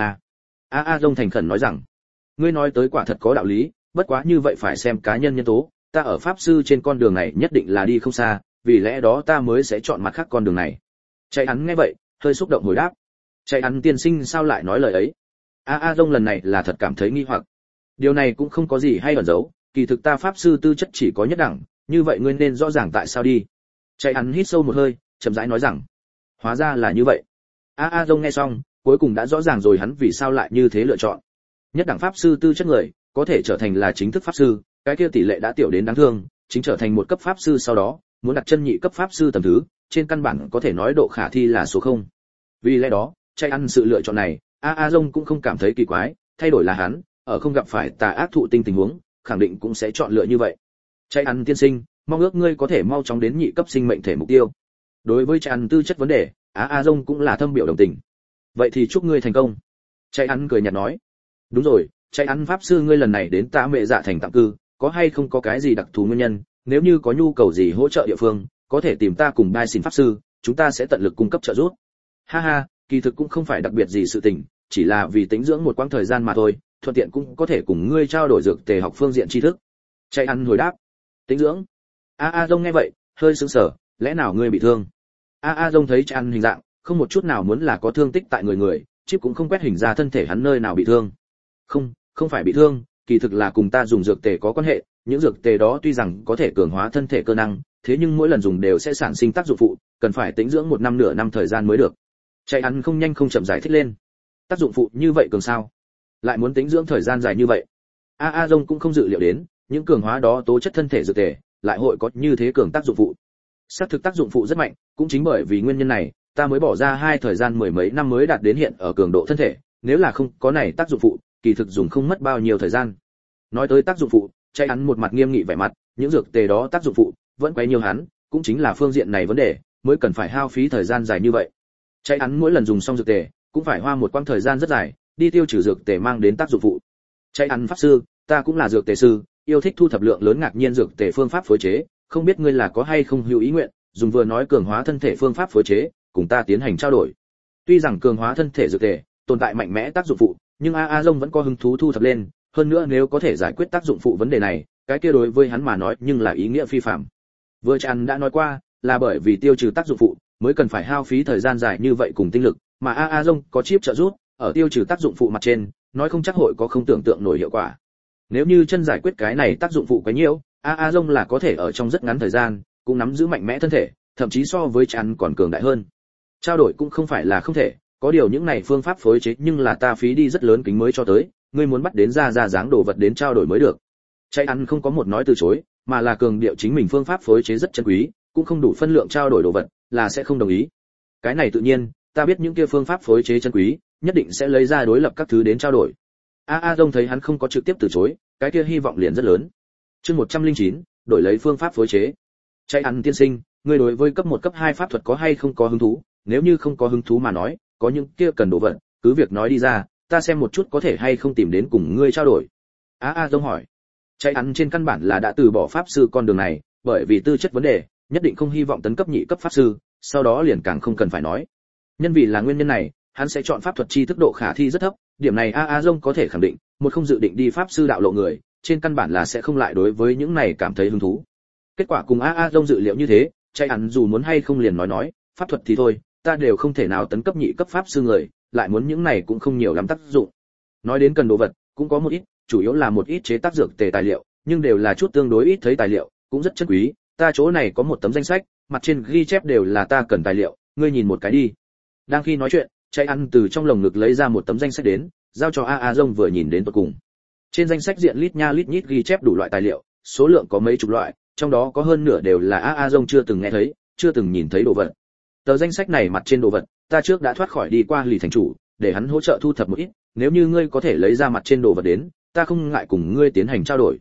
A Dông thành khẩn nói rằng, ngươi nói tới quả thật có đạo lý, bất quá như vậy phải xem cá nhân nhân tố, ta ở pháp sư trên con đường này nhất định là đi không xa, vì lẽ đó ta mới sẽ chọn mặt khác con đường này. Chạy hắn nghe vậy, hơi xúc động hồi đáp, chạy hắn tiên sinh sao lại nói lời ấy? A Dông lần này là thật cảm thấy nghi hoặc. Điều này cũng không có gì hay ẩn giấu, kỳ thực ta pháp sư tư chất chỉ có nhất đẳng, như vậy ngươi nên rõ ràng tại sao đi. Chạy hắn hít sâu một hơi, chậm rãi nói rằng, hóa ra là như vậy. A Dông nghe xong, cuối cùng đã rõ ràng rồi hắn vì sao lại như thế lựa chọn. Nhất đẳng pháp sư tư chất người, có thể trở thành là chính thức pháp sư, cái kia tỷ lệ đã tiểu đến đáng thương, chính trở thành một cấp pháp sư sau đó, muốn đặt chân nhị cấp pháp sư tầm thứ, trên căn bản có thể nói độ khả thi là số 0. Vì lẽ đó, chạy ăn sự lựa chọn này, A Dông cũng không cảm thấy kỳ quái, thay đổi là hắn, ở không gặp phải Tà Ác Thụ Tinh tình huống, khẳng định cũng sẽ chọn lựa như vậy. Chạy ăn tiên sinh, mong ước ngươi có thể mau chóng đến nhị cấp sinh mệnh thể mục tiêu. Đối với chạy ăn tư chất vấn đề, A Dông cũng là thâm biểu đồng tình. Vậy thì chúc ngươi thành công. Chạy ăn cười nhạt nói. Đúng rồi, chạy ăn pháp sư ngươi lần này đến Tạ Mệ Dạ thành tạm cư, có hay không có cái gì đặc thù nguyên nhân, nếu như có nhu cầu gì hỗ trợ địa phương, có thể tìm ta cùng Đai Xin pháp sư, chúng ta sẽ tận lực cung cấp trợ giúp. Ha ha, kỳ thực cũng không phải đặc biệt gì sự tình, chỉ là vì tĩnh dưỡng một quãng thời gian mà thôi, thuận tiện cũng có thể cùng ngươi trao đổi dược tề học phương diện tri thức. Chạy ăn hồi đáp. Tĩnh dưỡng. A Dông nghe vậy, hơi sững sờ, lẽ nào ngươi bị thương? A Dông thấy Chạy ăn hình dạng, không một chút nào muốn là có thương tích tại người, chip cũng không quét hình ra thân thể hắn nơi nào bị thương. Không phải bị thương, kỳ thực là cùng ta dùng dược tề có quan hệ, những dược tề đó tuy rằng có thể cường hóa thân thể cơ năng, thế nhưng mỗi lần dùng đều sẽ sản sinh tác dụng phụ, cần phải tĩnh dưỡng 1 năm nửa năm thời gian mới được. Chạy ăn không nhanh không chậm giải thích lên. Tác dụng phụ như vậy cường sao? Lại muốn tĩnh dưỡng thời gian dài như vậy? A Dông cũng không dự liệu đến, những cường hóa đó tố chất thân thể dược tề, lại hội có như thế cường tác dụng phụ. Xác thực tác dụng phụ rất mạnh, cũng chính bởi vì nguyên nhân này, ta mới bỏ ra 2 thời gian 10 mấy năm mới đạt đến hiện ở cường độ thân thể, nếu là không có này tác dụng phụ, kỳ thực dùng không mất bao nhiêu thời gian. Nói tới tác dụng phụ, Chạy hắn một mặt nghiêm nghị vẻ mặt, những dược tề đó tác dụng phụ vẫn quấy nhiều hắn, cũng chính là phương diện này vấn đề, mới cần phải hao phí thời gian dài như vậy. Chạy hắn mỗi lần dùng xong dược tề, cũng phải hoa một quãng thời gian rất dài, đi tiêu trừ dược tề mang đến tác dụng phụ. Chạy hắn pháp sư, ta cũng là dược tề sư, yêu thích thu thập lượng lớn ngạc nhiên dược tề phương pháp phối chế, không biết ngươi là có hay không hữu ý nguyện, dùng vừa nói cường hóa thân thể phương pháp phối chế, cùng ta tiến hành trao đổi. Tuy rằng cường hóa thân thể dược tề tồn tại mạnh mẽ tác dụng phụ, nhưng A Dông vẫn có hứng thú thu thập lên, hơn nữa nếu có thể giải quyết tác dụng phụ vấn đề này, cái kia đối với hắn mà nói nhưng là ý nghĩa phi phàm. Vừa Trần đã nói qua, là bởi vì tiêu trừ tác dụng phụ, mới cần phải hao phí thời gian dài như vậy cùng tinh lực, mà A Dông có chip trợ giúp, ở tiêu trừ tác dụng phụ mặt trên, nói không chắc hội có không tưởng tượng nổi hiệu quả. Nếu như chân giải quyết cái này tác dụng phụ quá nhiều, A Dông là có thể ở trong rất ngắn thời gian, cũng nắm giữ mạnh mẽ thân thể, thậm chí so với Trần còn cường đại hơn. Trao đổi cũng không phải là không thể, có điều những này phương pháp phối chế nhưng là ta phí đi rất lớn kính mới cho tới, ngươi muốn bắt đến ra dáng đồ vật đến trao đổi mới được. Chạy ăn không có một nói từ chối, mà là cường điệu chính mình phương pháp phối chế rất chân quý, cũng không đủ phân lượng trao đổi đồ vật, là sẽ không đồng ý. Cái này tự nhiên, ta biết những kia phương pháp phối chế chân quý, nhất định sẽ lấy ra đối lập các thứ đến trao đổi. A Dông thấy hắn không có trực tiếp từ chối, cái kia hy vọng liền rất lớn. Chương 109, đổi lấy phương pháp phối chế. Chạy ăn tiên sinh, ngươi đối với cấp 1 cấp 2 pháp thuật có hay không có hứng thú? Nếu như không có hứng thú mà nói, có những kia cần đồ vật, cứ việc nói đi ra, ta xem một chút có thể hay không tìm đến cùng ngươi trao đổi. A Dông hỏi. Chạy ăn trên căn bản là đã từ bỏ pháp sư con đường này, bởi vì tư chất vấn đề, nhất định không hy vọng tấn cấp nhị cấp pháp sư, sau đó liền càng không cần phải nói. Nhân vì là nguyên nhân này, hắn sẽ chọn pháp thuật chi thức độ khả thi rất thấp, điểm này A Dông có thể khẳng định, một không dự định đi pháp sư đạo lộ người, trên căn bản là sẽ không lại đối với những này cảm thấy hứng thú. Kết quả cùng A Dông dự liệu như thế, Chạy ăn dù muốn hay không liền nói, pháp thuật thì thôi, ta đều không thể nào tấn cấp nhị cấp pháp sư người, lại muốn những này cũng không nhiều lắm tác dụng. Nói đến cần đồ vật, cũng có một ít, chủ yếu là một ít chế tác dược tề tài liệu, nhưng đều là chút tương đối ít thấy tài liệu, cũng rất chân quý, ta chỗ này có một tấm danh sách, mặt trên ghi chép đều là ta cần tài liệu, ngươi nhìn một cái đi. Đang khi nói chuyện, Chạy ăn từ trong lồng ngực lấy ra một tấm danh sách đến, giao cho A Dông vừa nhìn đến tận cùng. Trên danh sách diện lít nha lít nhít ghi chép đủ loại tài liệu, số lượng có mấy chục loại, trong đó có hơn nửa đều là A Dông chưa từng nghe thấy, chưa từng nhìn thấy đồ vật. Tờ danh sách này mặt trên đồ vật, ta trước đã thoát khỏi đi qua Lì thành chủ, để hắn hỗ trợ thu thập một ít, nếu như ngươi có thể lấy ra mặt trên đồ vật đến, ta không ngại cùng ngươi tiến hành trao đổi.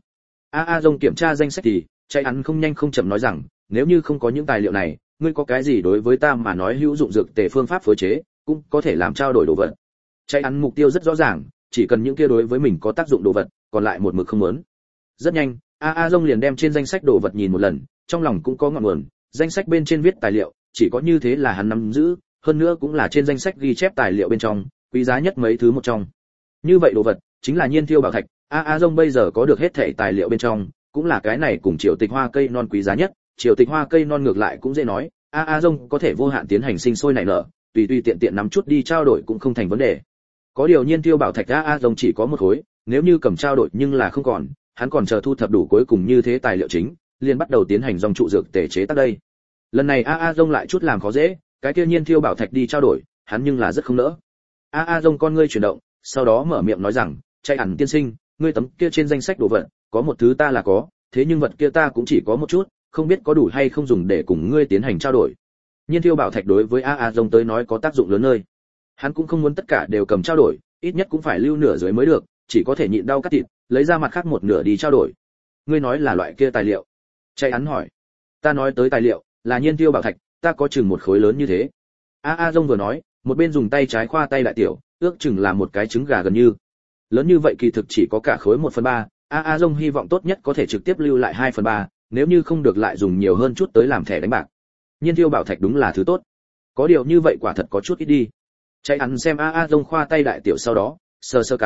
A Dông kiểm tra danh sách thì, Chạy ăn không nhanh không chậm nói rằng, nếu như không có những tài liệu này, ngươi có cái gì đối với ta mà nói hữu dụng dược tề phương pháp phối chế, cũng có thể làm trao đổi đồ vật. Chạy ăn mục tiêu rất rõ ràng, chỉ cần những kia đối với mình có tác dụng đồ vật, còn lại một mực không muốn. Rất nhanh, A Dông liền đem trên danh sách đồ vật nhìn một lần, trong lòng cũng có ngọn nguồn, danh sách bên trên viết tài liệu, chỉ có như thế là hắn nắm giữ, hơn nữa cũng là trên danh sách ghi chép tài liệu bên trong, quý giá nhất mấy thứ một trong. Như vậy đồ vật chính là nhiên thiêu bảo thạch, A Dông bây giờ có được hết thảy tài liệu bên trong, cũng là cái này cùng triều tịch hoa cây non quý giá nhất, triều tịch hoa cây non ngược lại cũng dễ nói, A Dông có thể vô hạn tiến hành sinh sôi nảy nở, tùy tùy tiện tiện nắm chút đi trao đổi cũng không thành vấn đề. Có điều nhiên tiêu bảo thạch A Dông chỉ có một khối, nếu như cầm trao đổi nhưng là không còn, hắn còn chờ thu thập đủ cuối cùng như thế tài liệu chính, liền bắt đầu tiến hành dòng trụ dược tề chế tác đây. Lần này A Dông lại chút làm khó dễ, cái kia nhiên tiêu bảo thạch đi trao đổi, hắn nhưng là rất không nỡ. A Dông con ngươi chuyển động, sau đó mở miệng nói rằng, Chạy ẩn tiên sinh, ngươi tấm kia trên danh sách đồ vật, có một thứ ta là có, thế nhưng vật kia ta cũng chỉ có một chút, không biết có đủ hay không dùng để cùng ngươi tiến hành trao đổi. Nhiên tiêu bảo thạch đối với A Dông tới nói có tác dụng lớn nơi. Hắn cũng không muốn tất cả đều cầm trao đổi, ít nhất cũng phải lưu nửa dưới mới được, chỉ có thể nhịn đau cắt thịt, lấy ra mặt khác một nửa đi trao đổi. Ngươi nói là loại kia tài liệu? Chạy hắn hỏi. Ta nói tới tài liệu, là nhiên tiêu bảo thạch, ta có chừng một khối lớn như thế. A Dông vừa nói, một bên dùng tay trái khoa tay đại tiểu, ước chừng là một cái trứng gà gần như. Lớn như vậy kỳ thực chỉ có cả khối 1/3, A Dông hy vọng tốt nhất có thể trực tiếp lưu lại 2/3, nếu như không được lại dùng nhiều hơn chút tới làm thẻ đánh bạc. Nhiên tiêu bảo thạch đúng là thứ tốt. Có điều như vậy quả thật có chút ít đi. Chạy ăn xem A Dông khoa tay đại tiểu sau đó, sờ sờ cằm,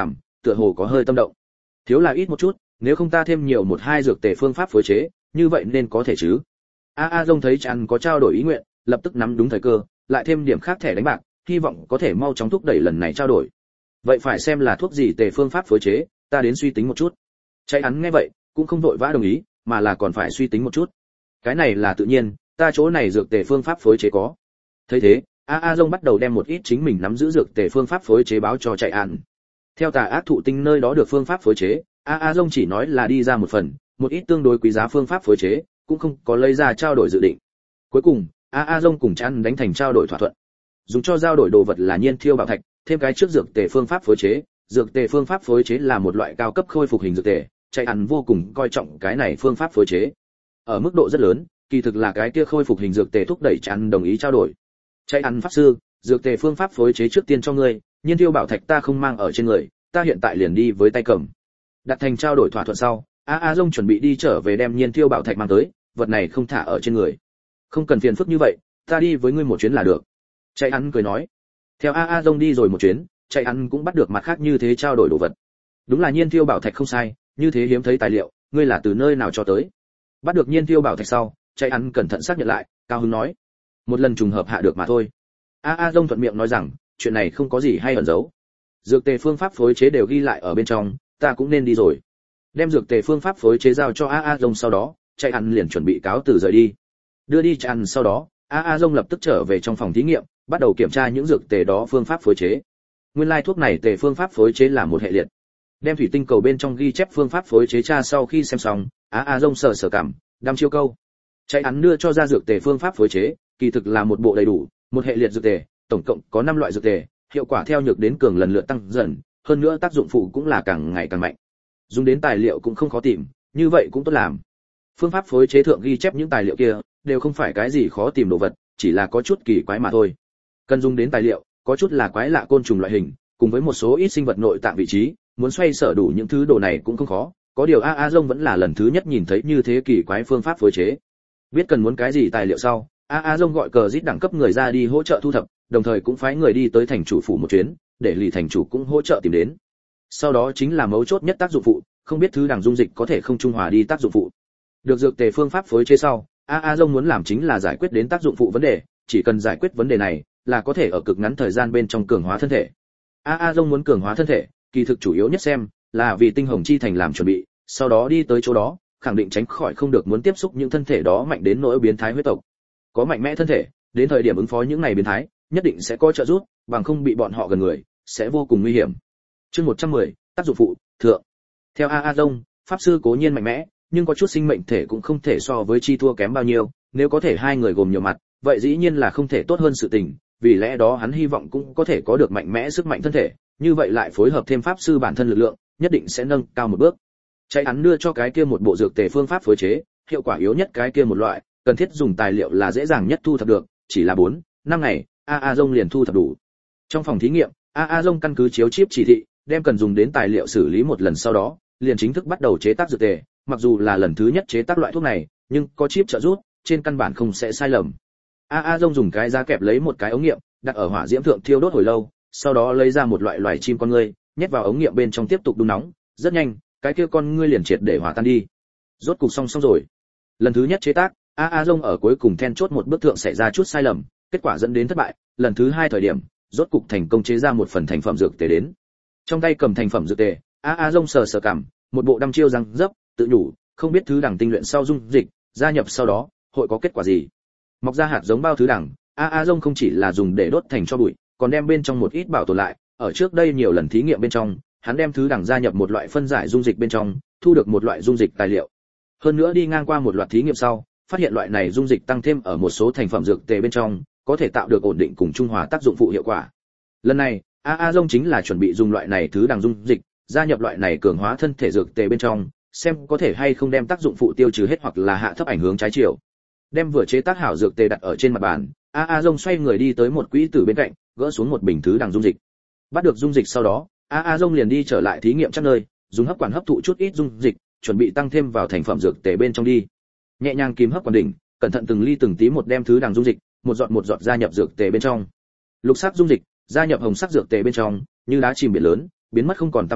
tựa hồ có hơi tâm động. Thiếu là ít một chút, nếu không ta thêm nhiều một hai dược tề phương pháp phối chế, như vậy nên có thể chứ. A Dông thấy Trăn có trao đổi ý nguyện, lập tức nắm đúng thời cơ, lại thêm điểm khác thẻ đánh bạc, hy vọng có thể mau chóng thúc đẩy lần này trao đổi. Vậy phải xem là thuốc gì tề phương pháp phối chế, ta đến suy tính một chút. Chạy hắn nghe vậy, cũng không vội vã đồng ý, mà là còn phải suy tính một chút. Cái này là tự nhiên, ta chỗ này dược tề phương pháp phối chế có. Thấy thế, A Dông bắt đầu đem một ít chính mình nắm giữ dược tề phương pháp phối chế báo cho Chạy An. Theo Tà Ác Thụ Tinh nơi đó được phương pháp phối chế, A Dông chỉ nói là đi ra một phần, một ít tương đối quý giá phương pháp phối chế, cũng không có lấy ra trao đổi dự định. Cuối cùng, A Dông cùng Chan đánh thành trao đổi thỏa thuận. Dùng cho giao đổi đồ vật là nhiên thiêu bảo thạch, thêm cái trước dược tề phương pháp phối chế, dược tề phương pháp phối chế là một loại cao cấp khôi phục hình dược tề, Chạy An vô cùng coi trọng cái này phương pháp phối chế. Ở mức độ rất lớn, kỳ thực là cái kia khôi phục hình dược tề thúc đẩy Chan đồng ý trao đổi. Chạy An pháp sư, dược tề phương pháp phối chế trước tiên cho ngươi, nhiên thiêu bảo thạch ta không mang ở trên người, ta hiện tại liền đi với tay cầm. Đặt thành trao đổi thỏa thuận sau, A Dông chuẩn bị đi trở về đem nhiên thiêu bảo thạch mang tới, vật này không thả ở trên người. Không cần phiền phức như vậy, ta đi với ngươi một chuyến là được. Chạy Ăn cười nói. Theo A Dông đi rồi một chuyến, Chạy Ăn cũng bắt được mặt khác như thế trao đổi đồ vật. Đúng là nhiên thiêu bảo thạch không sai, như thế hiếm thấy tài liệu, ngươi là từ nơi nào cho tới? Bắt được nhiên thiêu bảo thạch sau, Chạy Ăn cẩn thận xác nhận lại, cao hứng nói. Một lần trùng hợp hạ được mà thôi. A Dông thuận miệng nói rằng, chuyện này không có gì hay ẩn giấu. Dược tề phương pháp phối chế đều ghi lại ở bên trong, ta cũng nên đi rồi. Đem dược tề phương pháp phối chế giao cho A Dông sau đó, Chạy Ăn liền chuẩn bị cáo từ rời đi. Đưa đi Chạy Ăn sau đó, A Dông lập tức trở về trong phòng thí nghiệm, bắt đầu kiểm tra những dược tề đó phương pháp phối chế. Nguyên lai thuốc này tề phương pháp phối chế là một hệ liệt. Đem thủy tinh cầu bên trong ghi chép phương pháp phối chế tra sau khi xem xong, A Dông sờ cảm, đăm chiêu câu. Chạy Ăn đưa cho ra dược tề phương pháp phối chế, kỳ thực là một bộ đầy đủ, một hệ liệt dược tề, tổng cộng có 5 loại dược tề, hiệu quả theo nhược đến cường lần lượt tăng dần, hơn nữa tác dụng phụ cũng là càng ngày càng mạnh. Dùng đến tài liệu cũng không khó tìm, như vậy cũng tốt làm. Phương pháp phối chế thượng ghi chép những tài liệu kia, đều không phải cái gì khó tìm đồ vật, chỉ là có chút kỳ quái mà thôi. Cần dùng đến tài liệu, có chút là quái lạ côn trùng loại hình, cùng với một số ít sinh vật nội tạng vị trí, muốn xoay sở đủ những thứ đồ này cũng không khó, có điều A Dông vẫn là lần thứ nhất nhìn thấy như thế kỳ quái phương pháp phối chế. Biết cần muốn cái gì tài liệu sau, A Dông gọi cờ rít đẳng cấp người ra đi hỗ trợ thu thập, đồng thời cũng phái người đi tới thành chủ phủ một chuyến, để Lý thành chủ cũng hỗ trợ tìm đến. Sau đó chính là mấu chốt nhất tác dụng phụ, không biết thứ đằng dung dịch có thể không trung hòa đi tác dụng phụ. Được dược tề phương pháp phối chế sau, A Dông muốn làm chính là giải quyết đến tác dụng phụ vấn đề, chỉ cần giải quyết vấn đề này, là có thể ở cực ngắn thời gian bên trong cường hóa thân thể. A Dông muốn cường hóa thân thể, kỳ thực chủ yếu nhất xem là vì tinh hồng chi thành làm chuẩn bị, sau đó đi tới chỗ đó, khẳng định tránh khỏi không được muốn tiếp xúc những thân thể đó mạnh đến nỗi biến thái huyết tộc. Có mạnh mẽ thân thể, đến thời điểm ứng phó những này biến thái, nhất định sẽ có trợ giúp, bằng không bị bọn họ gần người, sẽ vô cùng nguy hiểm. Chương 110, tác dụng phụ, thượng. Theo A Dông, pháp sư cố nhiên mạnh mẽ, nhưng có chút sinh mệnh thể cũng không thể so với chi thua kém bao nhiêu, nếu có thể hai người gồm nhiều mặt, vậy dĩ nhiên là không thể tốt hơn sự tình, vì lẽ đó hắn hy vọng cũng có thể có được mạnh mẽ sức mạnh thân thể, như vậy lại phối hợp thêm pháp sư bản thân lực lượng, nhất định sẽ nâng cao một bước. Chạy hắn đưa cho cái kia một bộ dược tề phương pháp phối chế, hiệu quả yếu nhất cái kia một loại, cần thiết dùng tài liệu là dễ dàng nhất thu thập được, chỉ là 4-5 ngày, A Dông liền thu thập đủ. Trong phòng thí nghiệm, A Dông căn cứ chiếu chip chỉ thị, đem cần dùng đến tài liệu xử lý một lần sau đó, liền chính thức bắt đầu chế tác dược tề, mặc dù là lần thứ nhất chế tác loại thuốc này, nhưng có chip trợ giúp, trên căn bản không sẽ sai lầm. A Dông dùng cái giá kẹp lấy một cái ống nghiệm, đặt ở hỏa diễm thượng thiêu đốt hồi lâu, sau đó lấy ra một loại loài chim con ngươi, nhét vào ống nghiệm bên trong tiếp tục đun nóng, rất nhanh, cái kia con ngươi liền triệt để hòa tan đi. Rốt cục xong rồi. Lần thứ nhất chế tác, A Dông ở cuối cùng then chốt một bước thượng xảy ra chút sai lầm, kết quả dẫn đến thất bại. Lần thứ hai thời điểm, rốt cục thành công chế ra một phần thành phẩm dược tề đến. Trong tay cầm thành phẩm dược tề, A Dông sờ cảm, một bộ đăm chiêu răng dấp, tự nhủ, không biết thứ đẳng tinh luyện sau dung dịch, gia nhập sau đó, hội có kết quả gì. Mọc ra hạt giống bao thứ đẳng, A Dông không chỉ là dùng để đốt thành cho bụi, còn đem bên trong một ít bảo tồn lại. Ở trước đây nhiều lần thí nghiệm bên trong, hắn đem thứ đẳng gia nhập một loại phân giải dung dịch bên trong, thu được một loại dung dịch tài liệu. Hơn nữa đi ngang qua một loạt thí nghiệm sau, phát hiện loại này dung dịch tăng thêm ở một số thành phẩm dược tề bên trong, có thể tạo được ổn định cùng trung hòa tác dụng phụ hiệu quả. Lần này, A Dông chính là chuẩn bị dùng loại này thứ đẳng dung dịch, gia nhập loại này cường hóa thân thể dược tề bên trong, xem có thể hay không đem tác dụng phụ tiêu trừ hết hoặc là hạ thấp ảnh hưởng trái chiều. Đem vừa chế tác hảo dược tề đặt ở trên mặt bàn, A Dông xoay người đi tới một quỹ tử bên cạnh, gỡ xuống một bình thứ đẳng dung dịch. Bắt được dung dịch sau đó, A Dông liền đi trở lại thí nghiệm chắc nơi, dùng hấp quản hấp thụ chút ít dung dịch, chuẩn bị tăng thêm vào thành phẩm dược tề bên trong đi. Nhẹ nhàng kìm hấp quản đỉnh, cẩn thận từng ly từng tí một đem thứ đẳng dung dịch, một giọt gia nhập dược tề bên trong. Lục sắc dung dịch gia nhập hồng sắc dược tề bên trong, như đá chìm biển lớn, biến mất không còn tăm hơi,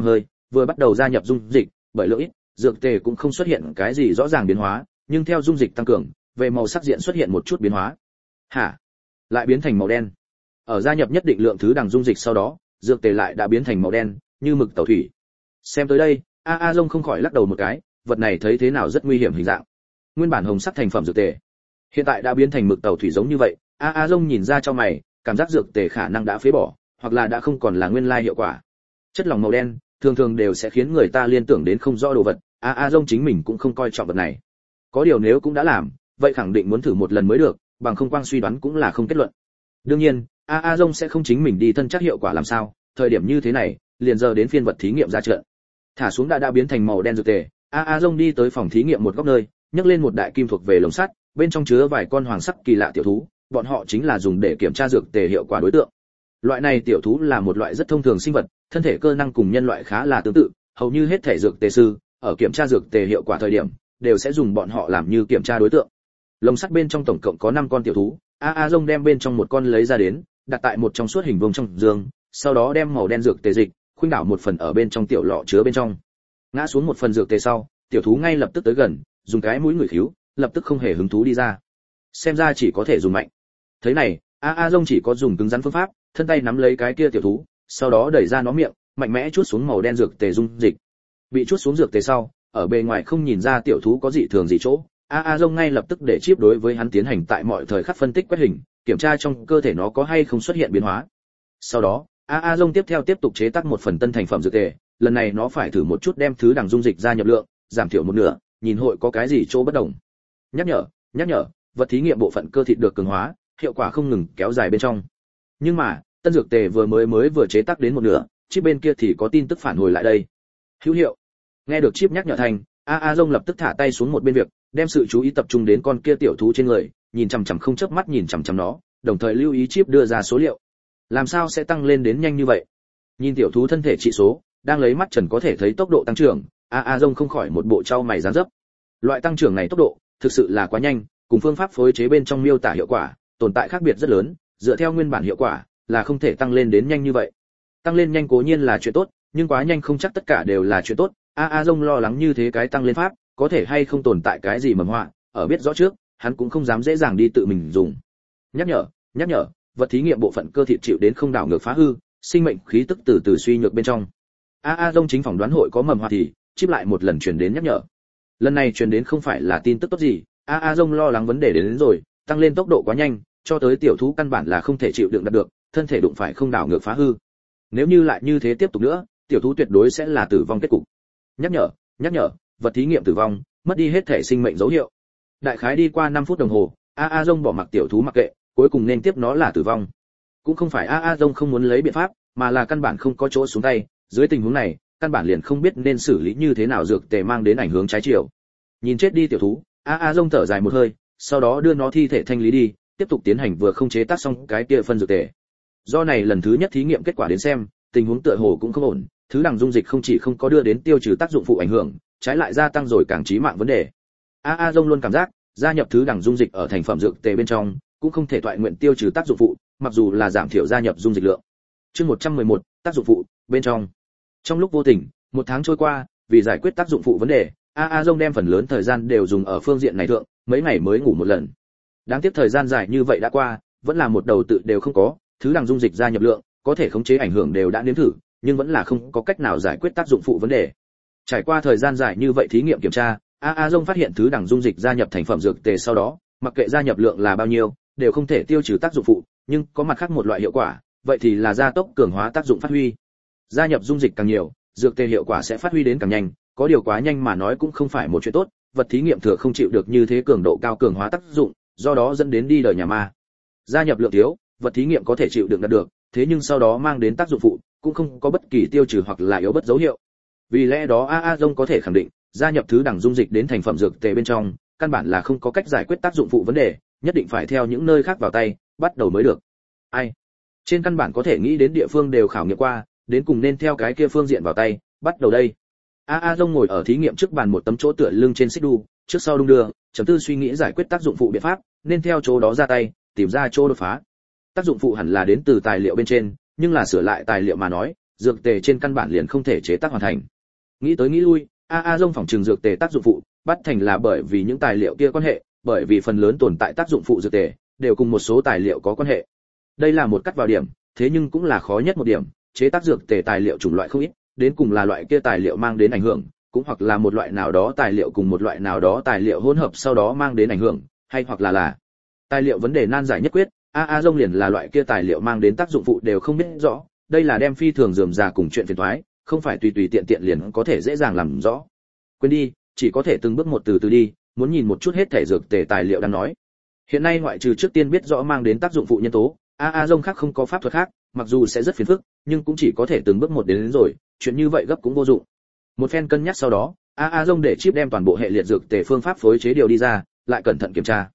vừa bắt đầu gia nhập dung dịch, bởi lượng ít, dược tề cũng không xuất hiện cái gì rõ ràng biến hóa, nhưng theo dung dịch tăng cường, về màu sắc diện xuất hiện một chút biến hóa. Hả? Lại biến thành màu đen. Ở gia nhập nhất định lượng thứ đằng dung dịch sau đó, dược tề lại đã biến thành màu đen, như mực tẩu thủy. Xem tới đây, A Dung không khỏi lắc đầu một cái, vật này thấy thế nào rất nguy hiểm hình dạng. Nguyên bản hồng sắc thành phẩm dược tề, hiện tại đã biến thành mực tẩu thủy giống như vậy. A Dung nhìn ra cho mày, cảm giác dược tề khả năng đã phế bỏ, hoặc là đã không còn là nguyên lai hiệu quả. Chất lỏng màu đen thường thường đều sẽ khiến người ta liên tưởng đến không rõ đồ vật. A Dung chính mình cũng không coi trọng vật này. Có điều nếu cũng đã làm, vậy khẳng định muốn thử một lần mới được, bằng không quang suy đoán cũng là không kết luận. Đương nhiên, A Dung sẽ không chính mình đi thân chắc hiệu quả làm sao, thời điểm như thế này, liền giờ đến phiên vật thí nghiệm ra trận. Thả xuống đã biến thành màu đen dược tề, A Dung đi tới phòng thí nghiệm một góc nơi, nhấc lên một đại kim thuộc về lồng sắt, bên trong chứa vài con hoàng sắc kỳ lạ tiểu thú, bọn họ chính là dùng để kiểm tra dược tề hiệu quả đối tượng. Loại này tiểu thú là một loại rất thông thường sinh vật, thân thể cơ năng cùng nhân loại khá là tương tự, hầu như hết thể dược tề sư ở kiểm tra dược tề hiệu quả thời điểm đều sẽ dùng bọn họ làm như kiểm tra đối tượng. Lồng sắt bên trong tổng cộng có 5 con tiểu thú, A Dung đem bên trong một con lấy ra đến, đặt tại một trong suốt hình vuông trong giường, sau đó đem màu đen dược tề dịch khuynh đảo một phần ở bên trong tiểu lọ chứa bên trong. Ngã xuống một phần dược tề sau, tiểu thú ngay lập tức tới gần, dùng cái mũi ngửi khíu, lập tức không hề hứng thú đi ra. Xem ra chỉ có thể dùng mạnh. Thế này, A Dung chỉ có dùng cứng rắn phương pháp, thân tay nắm lấy cái kia tiểu thú, sau đó đẩy ra nó miệng, mạnh mẽ chuốt xuống màu đen dược tề dung dịch. Bị chuốt xuống dược tề sau, ở bề ngoài không nhìn ra tiểu thú có gì thường gì chỗ, A Dung ngay lập tức để chip đối với hắn tiến hành tại mọi thời khắc phân tích quét hình, kiểm tra trong cơ thể nó có hay không xuất hiện biến hóa. Sau đó, A Dung tiếp tục chế tác một phần tân thành phẩm dược tề, lần này nó phải thử một chút đem thứ đằng dung dịch ra nhập lượng, giảm thiểu một nửa, nhìn hội có cái gì chỗ bất đồng. Nhắc nhở, vật thí nghiệm bộ phận cơ thịt được cường hóa, hiệu quả không ngừng kéo dài bên trong. Nhưng mà, tân dược tề vừa chế tác đến một nửa, chip bên kia thì có tin tức phản hồi lại đây. Hữu hiệu. Nghe được chip nhắc nhở thành, A Dung lập tức thả tay xuống một bên việc, đem sự chú ý tập trung đến con kia tiểu thú trên người, nhìn chằm chằm không chớp mắt nhìn chằm chằm nó, đồng thời lưu ý chip đưa ra số liệu. Làm sao sẽ tăng lên đến nhanh như vậy? Nhìn tiểu thú thân thể trị số, đang lấy mắt trần có thể thấy tốc độ tăng trưởng, A Dung không khỏi một bộ trao mày dáng dấp. Loại tăng trưởng này tốc độ, thực sự là quá nhanh, cùng phương pháp phối chế bên trong miêu tả hiệu quả, tồn tại khác biệt rất lớn, dựa theo nguyên bản hiệu quả, là không thể tăng lên đến nhanh như vậy. Tăng lên nhanh cố nhiên là chuyện tốt, nhưng quá nhanh không chắc tất cả đều là chuyện tốt. A Dung lo lắng như thế cái tăng lên pháp, có thể hay không tồn tại cái gì mầm họa, ở biết rõ trước, hắn cũng không dám dễ dàng đi tự mình dùng. Nhắc nhở, vật thí nghiệm bộ phận cơ thịt chịu đến không đảo ngược phá hư, sinh mệnh khí tức từ từ suy nhược bên trong. A Dung chính phỏng đoán hội có mầm họa thì, chip lại một lần truyền đến nhắc nhở. Lần này truyền đến không phải là tin tức tốt gì, A Dung lo lắng vấn đề đến rồi, tăng lên tốc độ quá nhanh, cho tới tiểu thú căn bản là không thể chịu đựng được, thân thể đụng phải không đảo ngược phá hư. Nếu như lại như thế tiếp tục nữa, tiểu thú tuyệt đối sẽ là tử vong kết cục. Nhắc nhở, vật thí nghiệm tử vong, mất đi hết thể sinh mệnh dấu hiệu. Đại khái đi qua 5 phút đồng hồ, A Dung bỏ mặc tiểu thú mặc kệ, cuối cùng nên tiếp nó là tử vong. Cũng không phải A Dung không muốn lấy biện pháp, mà là căn bản không có chỗ xuống tay, dưới tình huống này, căn bản liền không biết nên xử lý như thế nào dược tề mang đến ảnh hưởng trái chiều. Nhìn chết đi tiểu thú, A Dung thở dài một hơi, sau đó đưa nó thi thể thanh lý đi, tiếp tục tiến hành vừa không chế tác xong cái kia phân dược tề. Do này lần thứ nhất thí nghiệm kết quả đến xem, tình huống tựa hồ cũng không ổn, thứ đằng dung dịch không chỉ không có đưa đến tiêu trừ tác dụng phụ ảnh hưởng, trái lại gia tăng rồi càng chí mạng vấn đề. A Dung luôn cảm giác, gia nhập thứ đằng dung dịch ở thành phẩm dược tề bên trong, cũng không thể thoại nguyện tiêu trừ tác dụng phụ, mặc dù là giảm thiểu gia nhập dung dịch lượng. Chương 111, tác dụng phụ bên trong. Trong lúc vô tình, 1 tháng trôi qua, vì giải quyết tác dụng phụ vấn đề, A Dung đem phần lớn thời gian đều dùng ở phương diện này thượng, mấy ngày mới ngủ một lần. Đáng tiếc thời gian dài như vậy đã qua, vẫn là một đầu tự đều không có, thứ đằng dung dịch gia nhập lượng, có thể khống chế ảnh hưởng đều đã nếm thử, nhưng vẫn là không có cách nào giải quyết tác dụng phụ vấn đề. Trải qua thời gian dài như vậy thí nghiệm kiểm tra, A Dung phát hiện thứ đằng dung dịch gia nhập thành phẩm dược tề sau đó, mặc kệ gia nhập lượng là bao nhiêu, đều không thể tiêu trừ tác dụng phụ, nhưng có mặt khác một loại hiệu quả, vậy thì là gia tốc cường hóa tác dụng phát huy. Gia nhập dung dịch càng nhiều, dược tề hiệu quả sẽ phát huy đến càng nhanh, có điều quá nhanh mà nói cũng không phải một chuyện tốt, vật thí nghiệm thừa không chịu được như thế cường độ cao cường hóa tác dụng, do đó dẫn đến đi đời nhà ma. Gia nhập lượng thiếu, vật thí nghiệm có thể chịu đựng được, thế nhưng sau đó mang đến tác dụng phụ, cũng không có bất kỳ tiêu trừ hoặc là yếu bất dấu hiệu. Vì lẽ đó A Dung có thể khẳng định, gia nhập thứ đằng dung dịch đến thành phẩm dược tề bên trong, căn bản là không có cách giải quyết tác dụng phụ vấn đề, nhất định phải theo những nơi khác vào tay, bắt đầu mới được. Ai? Trên căn bản có thể nghĩ đến địa phương đều khảo nghiệm qua, đến cùng nên theo cái kia phương diện vào tay, bắt đầu đây. A Dung ngồi ở thí nghiệm trước bàn một tấm chỗ tựa lưng trên xích đu, trước sau đung đưa, chấm tư suy nghĩ giải quyết tác dụng phụ biện pháp, nên theo chỗ đó ra tay, tìm ra chỗ đột phá. Tác dụng phụ hẳn là đến từ tài liệu bên trên, nhưng là sửa lại tài liệu mà nói, dược tề trên căn bản liền không thể chế tác hoàn thành. Nghĩ tới nghĩ lui, A Dông phỏng trường dược tề tác dụng phụ, bắt thành là bởi vì những tài liệu kia quan hệ, bởi vì phần lớn tồn tại tác dụng phụ dược tề đều cùng một số tài liệu có quan hệ. Đây là một cắt vào điểm, thế nhưng cũng là khó nhất một điểm, chế tác dược tề tài liệu chủng loại không ít, đến cùng là loại kia tài liệu mang đến ảnh hưởng, cũng hoặc là một loại nào đó tài liệu cùng một loại nào đó tài liệu hỗn hợp sau đó mang đến ảnh hưởng, hay hoặc là tài liệu vấn đề nan giải nhất quyết. A Dông liền là loại kia tài liệu mang đến tác dụng phụ đều không biết rõ, đây là đem phi thường rườm rà cùng chuyện phiền toái, không phải tùy tùy tiện tiện liền có thể dễ dàng làm rõ. Quên đi, chỉ có thể từng bước một từ từ đi, muốn nhìn một chút hết thể dược tề tài liệu đang nói. Hiện nay ngoại trừ trước tiên biết rõ mang đến tác dụng phụ nhân tố, A Dông khác không có pháp thuật khác, mặc dù sẽ rất phiền phức, nhưng cũng chỉ có thể từng bước một đến rồi, chuyện như vậy gấp cũng vô dụng. Một phen cân nhắc sau đó, A Dông để chip đem toàn bộ hệ liệt dược tề phương pháp phối chế điều đi ra, lại cẩn thận kiểm tra.